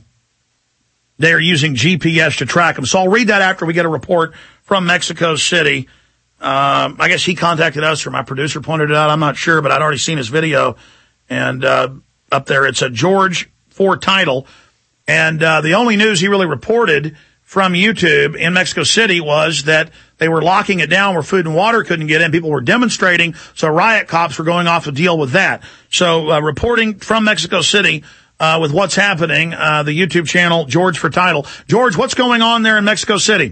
they are using G P S to track them. So I'll read that after we get a report from Mexico City. Um, I guess he contacted us, or my producer pointed it out. I'm not sure, but I'd already seen his video. And uh, up there, it's a George for title. And uh, the only news he really reported from YouTube in Mexico City was that they were locking it down where food and water couldn't get in. People were demonstrating, so riot cops were going off to deal with that. So uh, reporting from Mexico City uh, with what's happening, uh, the YouTube channel, George for Title. George, what's going on there in Mexico City?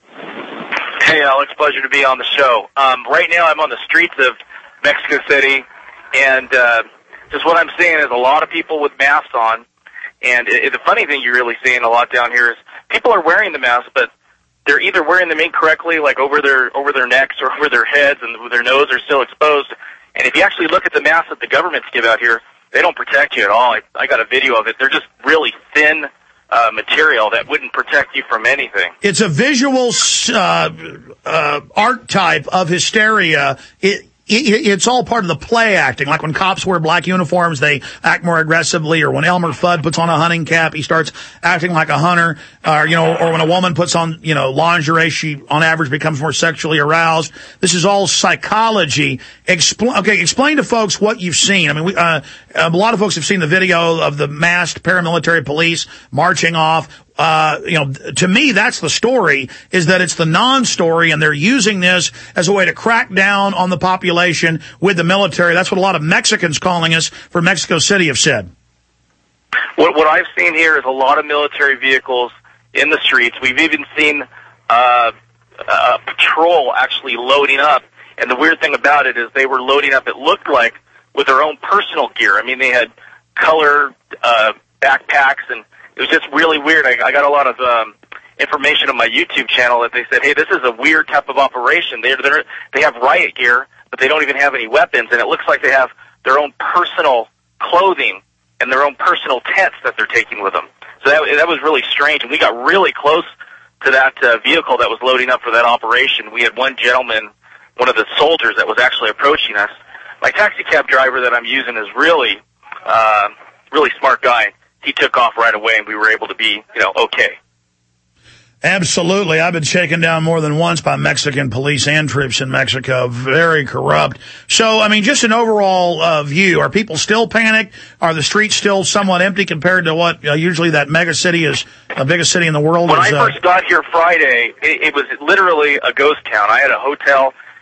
Hey, Alex, pleasure to be on the show. Um, right now I'm on the streets of Mexico City, and uh, just what I'm seeing is a lot of people with masks on. And it, it, the funny thing you're really seeing a lot down here is people are wearing the masks, but they're either wearing them incorrectly, like over their over their necks or over their heads, and their nose are still exposed. And if you actually look at the masks that the governments give out here, they don't protect you at all. I, I got a video of it. They're just really thin uh, material that wouldn't protect you from anything. It's a visual uh, uh, archetype of hysteria. It It's all part of the play acting. Like when cops wear black uniforms, they act more aggressively. Or when Elmer Fudd puts on a hunting cap, he starts acting like a hunter. Or, you know, or when a woman puts on, you know, lingerie, she on average becomes more sexually aroused. This is all psychology. Expl- okay, explain to folks what you've seen. I mean, we, uh, a lot of folks have seen the video of the masked paramilitary police marching off. Uh, you know, to me, that's the story, is that it's the non-story, and they're using this as a way to crack down on the population with the military. That's what a lot of Mexicans calling us for Mexico City have said. What, what I've seen here is a lot of military vehicles in the streets. We've even seen uh, a patrol actually loading up, and the weird thing about it is they were loading up, it looked like, with their own personal gear. I mean, they had colored uh, backpacks, and it was just really weird. I, I got a lot of um, information on my YouTube channel that they said, hey, this is a weird type of operation. They're, they're, they have riot gear, but they don't even have any weapons, and it looks like they have their own personal clothing and their own personal tents that they're taking with them. So that, that was really strange, and we got really close to that uh, vehicle that was loading up for that operation. We had one gentleman, one of the soldiers that was actually approaching us. My taxi cab driver that I'm using is really, uh, really smart guy. He took off right away, and we were able to be, you know, okay. Absolutely. I've been shaken down more than once by Mexican police and troops in Mexico. Very corrupt. So, I mean, just an overall uh, view. Are people still panicked? Are the streets still somewhat empty compared to what uh, usually that mega city is, the biggest city in the world? When is, I uh, first got here Friday, it, it was literally a ghost town. I had a hotel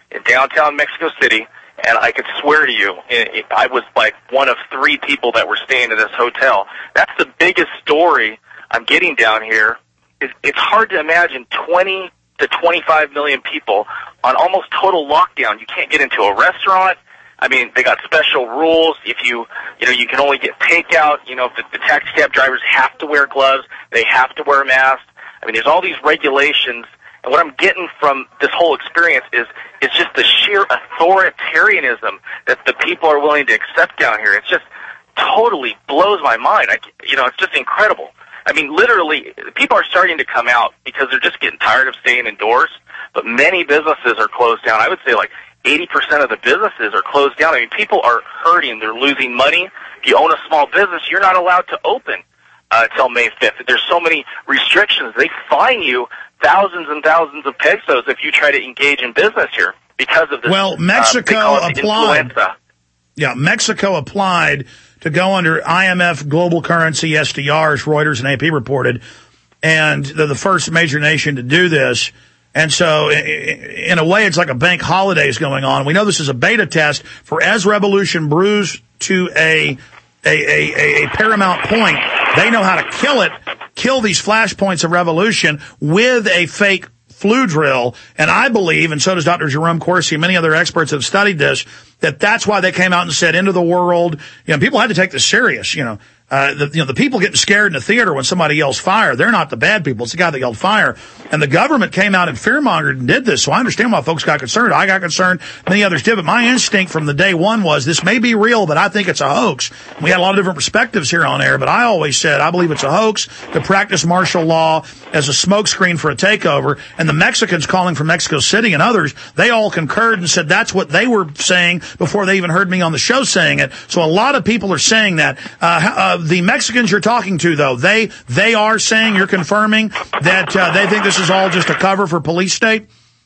in downtown Mexico City, and I could swear to you, it, it, I was like one of three people that were staying in this hotel. That's the biggest story I'm getting down here. It, it's hard to imagine twenty to twenty-five million people on almost total lockdown. You can't get into a restaurant. I mean, they got special rules. If you, you know, you can only get takeout. You know, the, the taxi cab drivers have to wear gloves. They have to wear masks. I mean, there's all these regulations. And what I'm getting from this whole experience is, is just the sheer authoritarianism that the people are willing to accept down here. It's just totally blows my mind. I, you know, it's just incredible. I mean, literally, people are starting to come out because they're just getting tired of staying indoors. But many businesses are closed down. I would say like eighty percent of the businesses are closed down. I mean, people are hurting. They're losing money. If you own a small business, you're not allowed to open uh, until May fifth. There's so many restrictions. They fine you thousands and thousands of pesos if you try to engage in business here because of this. Well, Mexico uh, applied. Influenza. Yeah, Mexico applied to go under I M F global currency S D Rs, Reuters and A P reported, and they're the first major nation to do this. And so, in a way, it's like a bank holidays going on. We know this is a beta test for as revolution brews to a a, a, a paramount point. They know how to kill it, kill these flashpoints of revolution with a fake flu drill. And I believe, and so does Doctor Jerome Corsi and many other experts that have studied this, that that's why they came out and said, end of the world. You know, people had to take this serious, you know. Uh, the, you know, the people getting scared in the theater when somebody yells fire, they're not the bad people. It's the guy that yelled fire. And the government came out and fear-mongered and did this. So I understand why folks got concerned. I got concerned. Many others did. But my instinct from the day one was this may be real, but I think it's a hoax. We had a lot of different perspectives here on air, but I always said I believe it's a hoax to practice martial law as a smokescreen for a takeover. And the Mexicans calling from Mexico City and others, they all concurred and said that's what they were saying before they even heard me on the show saying it. So a lot of people are saying that. Uh, uh, the Mexicans you're talking to, though, they they are saying, you're confirming that uh, they think this is all just a cover for police state?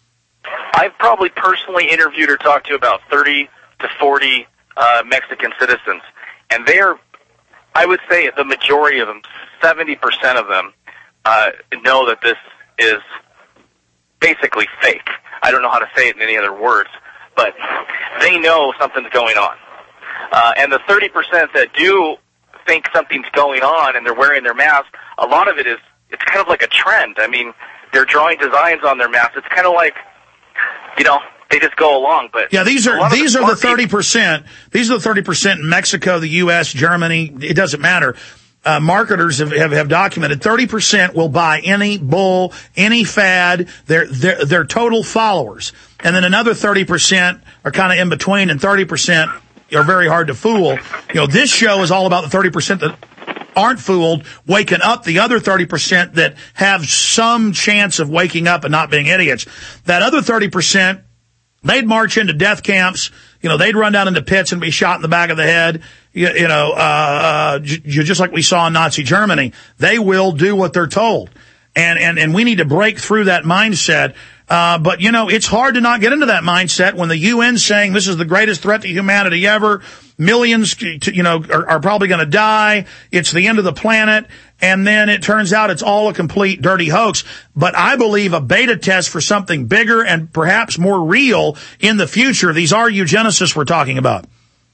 I've probably personally interviewed or talked to about thirty to forty uh, Mexican citizens, and they're, I would say the majority of them, seventy percent of them, uh, know that this is basically fake. I don't know how to say it in any other words, but they know something's going on. Uh, and the thirty percent that do think something's going on and they're wearing their mask, a lot of it is, it's kind of like a trend. I mean, they're drawing designs on their masks. It's kind of like, you know, they just go along. But yeah, these are these are the thirty percent. These are the thirty percent in Mexico, the U S, Germany. It doesn't matter. Uh, marketers have, have, have documented thirty percent will buy any bull, any fad. They're, they're, they're total followers. And then another thirty percent are kind of in between, and thirty percent are very hard to fool. You know, this show is all about the thirty percent that aren't fooled, waking up the other thirty percent that have some chance of waking up and not being idiots. That other thirty percent, they'd march into death camps. You know, they'd run down into pits and be shot in the back of the head. You, you know, uh, uh, j- just like we saw in Nazi Germany. They will do what they're told. And, and, and we need to break through that mindset. Uh, but, you know, it's hard to not get into that mindset when the U N's saying this is the greatest threat to humanity ever. Millions, you know, are, are probably going to die. It's the end of the planet. And then it turns out it's all a complete dirty hoax. But I believe a beta test for something bigger and perhaps more real in the future. These are eugenicists we're talking about.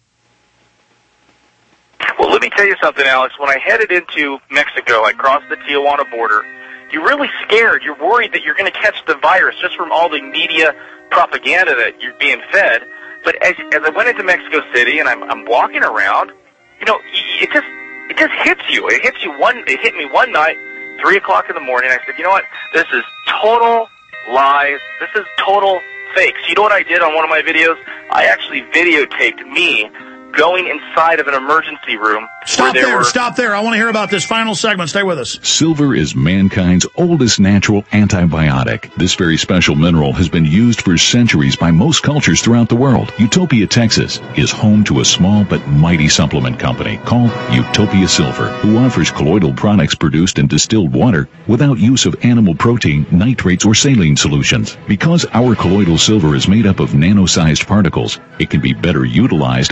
Well, let me tell you something, Alex. When I headed into Mexico, I crossed the Tijuana border. You're really scared. You're worried that you're going to catch the virus just from all the media propaganda that you're being fed. But as, as I went into Mexico City and I'm, I'm walking around, you know, it just it just hits you. It hits you one. It hit me one night, three o'clock in the morning. I said, you know what? This is total lies. This is total fake. So you know what I did on one of my videos? I actually videotaped me going inside of an emergency room. Stop there, were... stop there. I want to hear about this final segment. Stay with us. Silver is mankind's oldest natural antibiotic. This very special mineral has been used for centuries by most cultures throughout the world. Utopia, Texas is home to a small but mighty supplement company called Utopia Silver, who offers colloidal products produced in distilled water without use of animal protein, nitrates, or saline solutions. Because our colloidal silver is made up of nano-sized particles, it can be better utilized at the cellular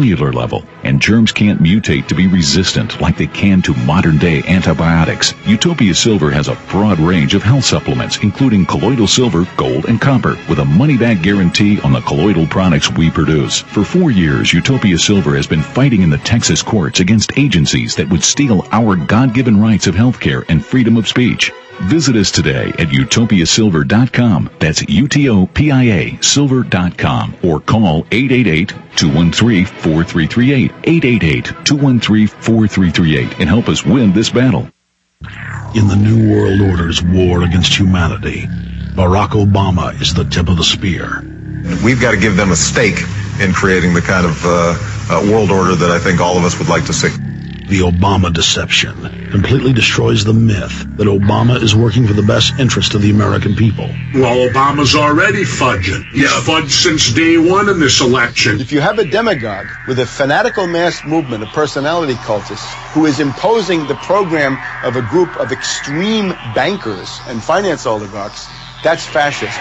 cellular level, and germs can't mutate to be resistant like they can to modern-day antibiotics. Utopia Silver has a broad range of health supplements, including colloidal silver, gold, and copper, with a money-back guarantee on the colloidal products we produce. For four years, Utopia Silver has been fighting in the Texas courts against agencies that would steal our God-given rights of health care and freedom of speech. Visit us today at utopia silver dot com. That's U T O P I A silver dot com. Or call eight eight eight, two one three, four three three eight, eight eight eight, two one three, four three three eight, and help us win this battle. In the New World Order's war against humanity, Barack Obama is the tip of the spear. We've got to give them a stake in creating the kind of uh, uh, world order that I think all of us would like to see. The Obama deception completely destroys the myth that Obama is working for the best interest of the American people. Well, Obama's already fudging. He's yeah. fudged since day one in this election. If you have a demagogue with a fanatical mass movement of personality cultists who is imposing the program of a group of extreme bankers and finance oligarchs, that's fascism.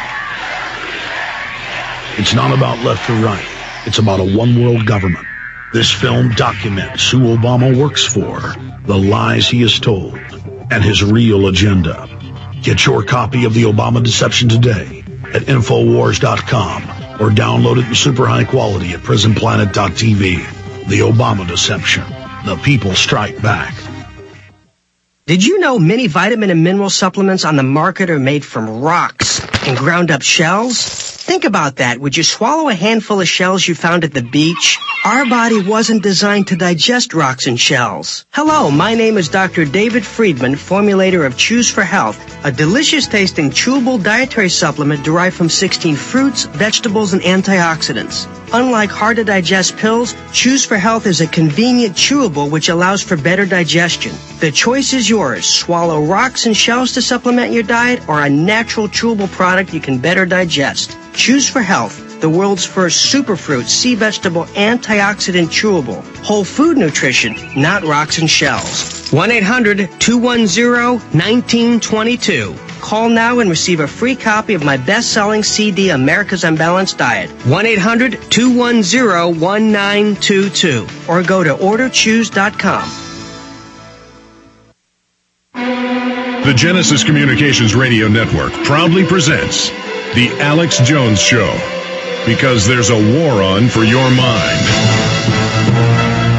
It's not about left or right. It's about a one-world government. This film documents who Obama works for, the lies he has told, and his real agenda. Get your copy of The Obama Deception today at infowars dot com or download it in super high quality at prison planet dot t v. The Obama Deception. The people strike back. Did you know many vitamin and mineral supplements on the market are made from rocks and ground up shells? Think about that. Would you swallow a handful of shells you found at the beach? Our body wasn't designed to digest rocks and shells. Hello, my name is Doctor David Friedman, formulator of Choose for Health, a delicious-tasting chewable dietary supplement derived from sixteen fruits, vegetables, and antioxidants. Unlike hard-to-digest pills, Choose for Health is a convenient chewable which allows for better digestion. The choice is yours. Swallow rocks and shells to supplement your diet or a natural chewable product you can better digest. Choose for Health, the world's first superfruit, sea vegetable, antioxidant chewable. Whole food nutrition, not rocks and shells. one eight hundred, two one zero, one nine two two. Call now and receive a free copy of my best-selling C D, America's Unbalanced Diet. one eight hundred, two one zero, one nine two two. Or go to order choose dot com. The Genesis Communications Radio Network proudly presents The Alex Jones Show, because there's a war on for your mind.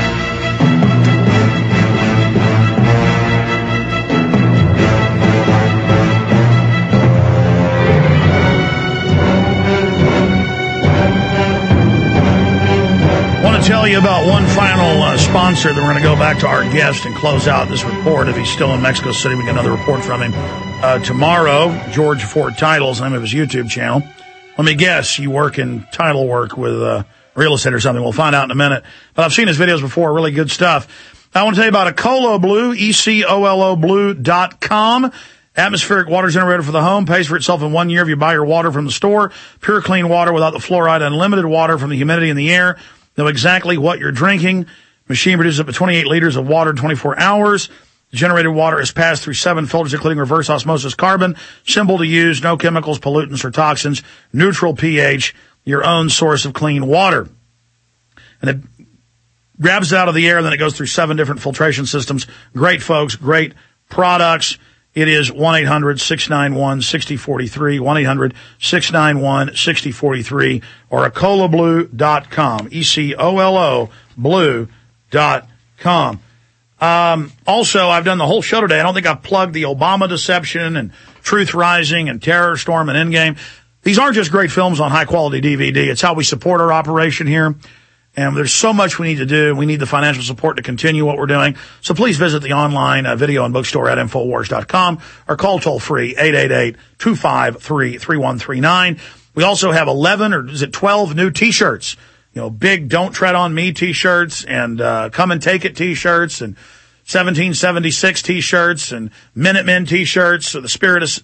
Tell you about one final uh, sponsor, then we're going to go back to our guest and close out this report. If he's still in Mexico City, we get another report from him uh, tomorrow. George Ford Titles, name of his YouTube channel. Let me guess, you work in title work with uh, real estate or something. We'll find out in a minute. But I've seen his videos before, really good stuff. I want to tell you about Ecolo Blue, E C O L O Blue dot com. Atmospheric water generator for the home, pays for itself in one year if you buy your water from the store. Pure, clean water without the fluoride, unlimited water from the humidity in the air. Know exactly what you're drinking. Machine produces up to twenty-eight liters of water in twenty-four hours. The generated water is passed through seven filters, including reverse osmosis carbon. Simple to use, no chemicals, pollutants, or toxins. Neutral pH, your own source of clean water. And it grabs it out of the air, and then it goes through seven different filtration systems. Great folks, great products. It is one eight hundred, six nine one, six zero four three, one eight hundred, six nine one, six zero four three, or ecolo blue dot com, E C O L O blue dot com. Um, also, I've done the whole show today. I don't think I've plugged the Obama Deception and Truth Rising and Terror Storm and Endgame. These aren't just great films on high-quality D V D. It's how we support our operation here. And there's so much we need to do. We need the financial support to continue what we're doing. So please visit the online uh, video and bookstore at infowars dot com or call toll-free eight eight eight, two five three, three one three nine. We also have eleven or is it twelve new T-shirts. You know, big Don't Tread on Me T-shirts and uh Come and Take It T-shirts and seventeen seventy-six T-shirts and Minutemen T-shirts. So the spirit is...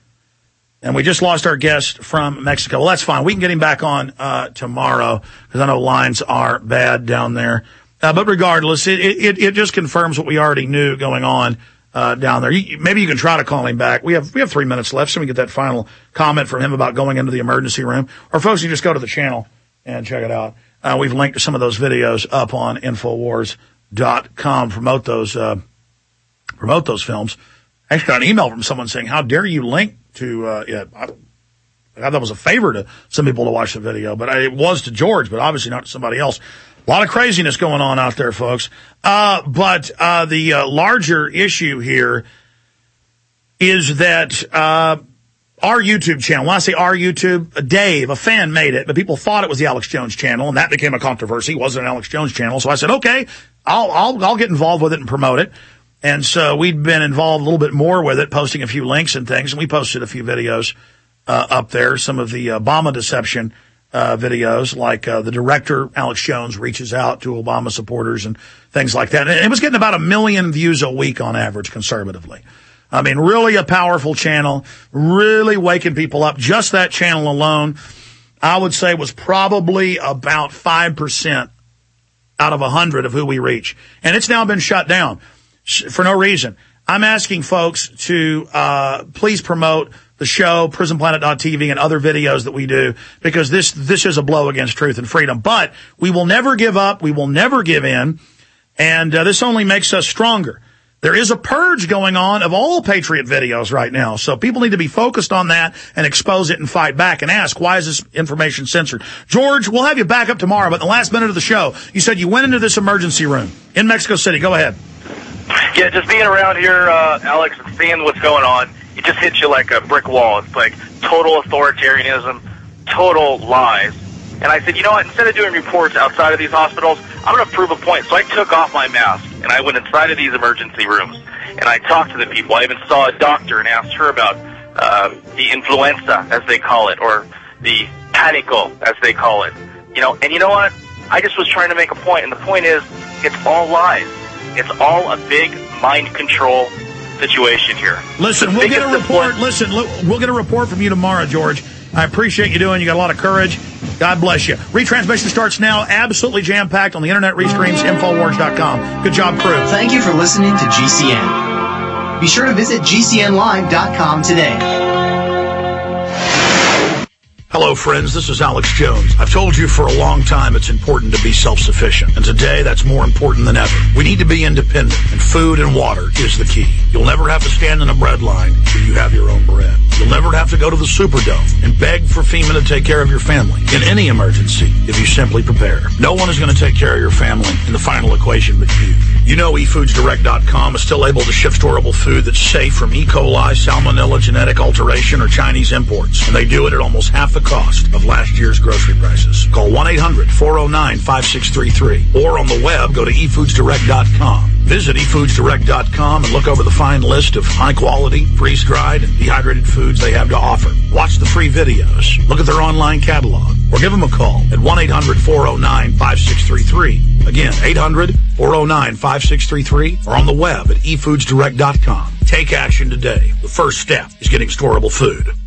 And we just lost our guest from Mexico. Well, that's fine. We can get him back on uh tomorrow because I know lines are bad down there. Uh, but regardless, it, it it just confirms what we already knew going on uh down there. You, maybe you can try to call him back. We have we have three minutes left, so we get that final comment from him about going into the emergency room. Or folks, you just go to the channel and check it out. Uh, we've linked to some of those videos up on Infowars dot com. Promote those, uh, promote those films. I actually got an email from someone saying, how dare you link to, uh, yeah, I, I thought that was a favor to some people to watch the video, but I, it was to George, but obviously not to somebody else. A lot of craziness going on out there, folks. Uh, but, uh, the, uh, larger issue here is that, uh, our YouTube channel, when I say our YouTube, Dave, a fan made it, but people thought it was the Alex Jones channel, and that became a controversy. It wasn't an Alex Jones channel. So I said, okay, I'll, I'll, I'll get involved with it and promote it. And so we'd been involved a little bit more with it, posting a few links and things, and we posted a few videos, uh, up there, some of the Obama deception, uh, videos, like, uh, the director, Alex Jones, reaches out to Obama supporters and things like that. And it was getting about a million views a week on average, conservatively. I mean, really a powerful channel, really waking people up. Just that channel alone, I would say, was probably about five percent out of one hundred of who we reach. And it's now been shut down for no reason. I'm asking folks to uh please promote the show, prison planet dot t v, and other videos that we do, because this this is a blow against truth and freedom. But we will never give up. We will never give in. And uh, this only makes us stronger. There is a purge going on of all Patriot videos right now. So people need to be focused on that and expose it and fight back and ask, why is this information censored? George, we'll have you back up tomorrow, but in the last minute of the show, you said you went into this emergency room in Mexico City. Go ahead. Yeah, just being around here, uh, Alex, and seeing what's going on, it just hits you like a brick wall. It's like total authoritarianism, total lies. And I said, you know what, instead of doing reports outside of these hospitals, I'm going to prove a point. So I took off my mask, and I went inside of these emergency rooms, and I talked to the people. I even saw a doctor and asked her about uh, the influenza, as they call it, or the panico, as they call it. You know, and you know what? I just was trying to make a point, and the point is, it's all lies. It's all a big mind control situation here. Listen, we'll get a report. Listen, we'll get a report from you tomorrow, George. I appreciate you doing. You got a lot of courage. God bless you. Retransmission starts now. Absolutely jam-packed on the internet restreams, Infowars dot com. Good job, crew. Thank you for listening to G C N. Be sure to visit G C N live dot com today. Hello, friends. This is Alex Jones. I've told you for a long time it's important to be self-sufficient. And today, that's more important than ever. We need to be independent, and food and water is the key. You'll never have to stand in a bread line if you have your own bread. You'll never have to go to the Superdome and beg for FEMA to take care of your family in any emergency if you simply prepare. No one is going to take care of your family in the final equation but you. You know e foods direct dot com is still able to ship storable food that's safe from E. coli, salmonella, genetic alteration, or Chinese imports. And they do it at almost half the cost of last year's grocery prices. Call one eight hundred four oh nine five six three three. Or on the web, go to e foods direct dot com. Visit e foods direct dot com and look over the fine list of high-quality, freeze-dried, and dehydrated foods they have to offer. Watch the free videos. Look at their online catalog. Or give them a call at one eight hundred four oh nine five six three three. Again, eight hundred four oh nine five six three three. Or on the web at e foods direct dot com. Take action today. The first step is getting storable food.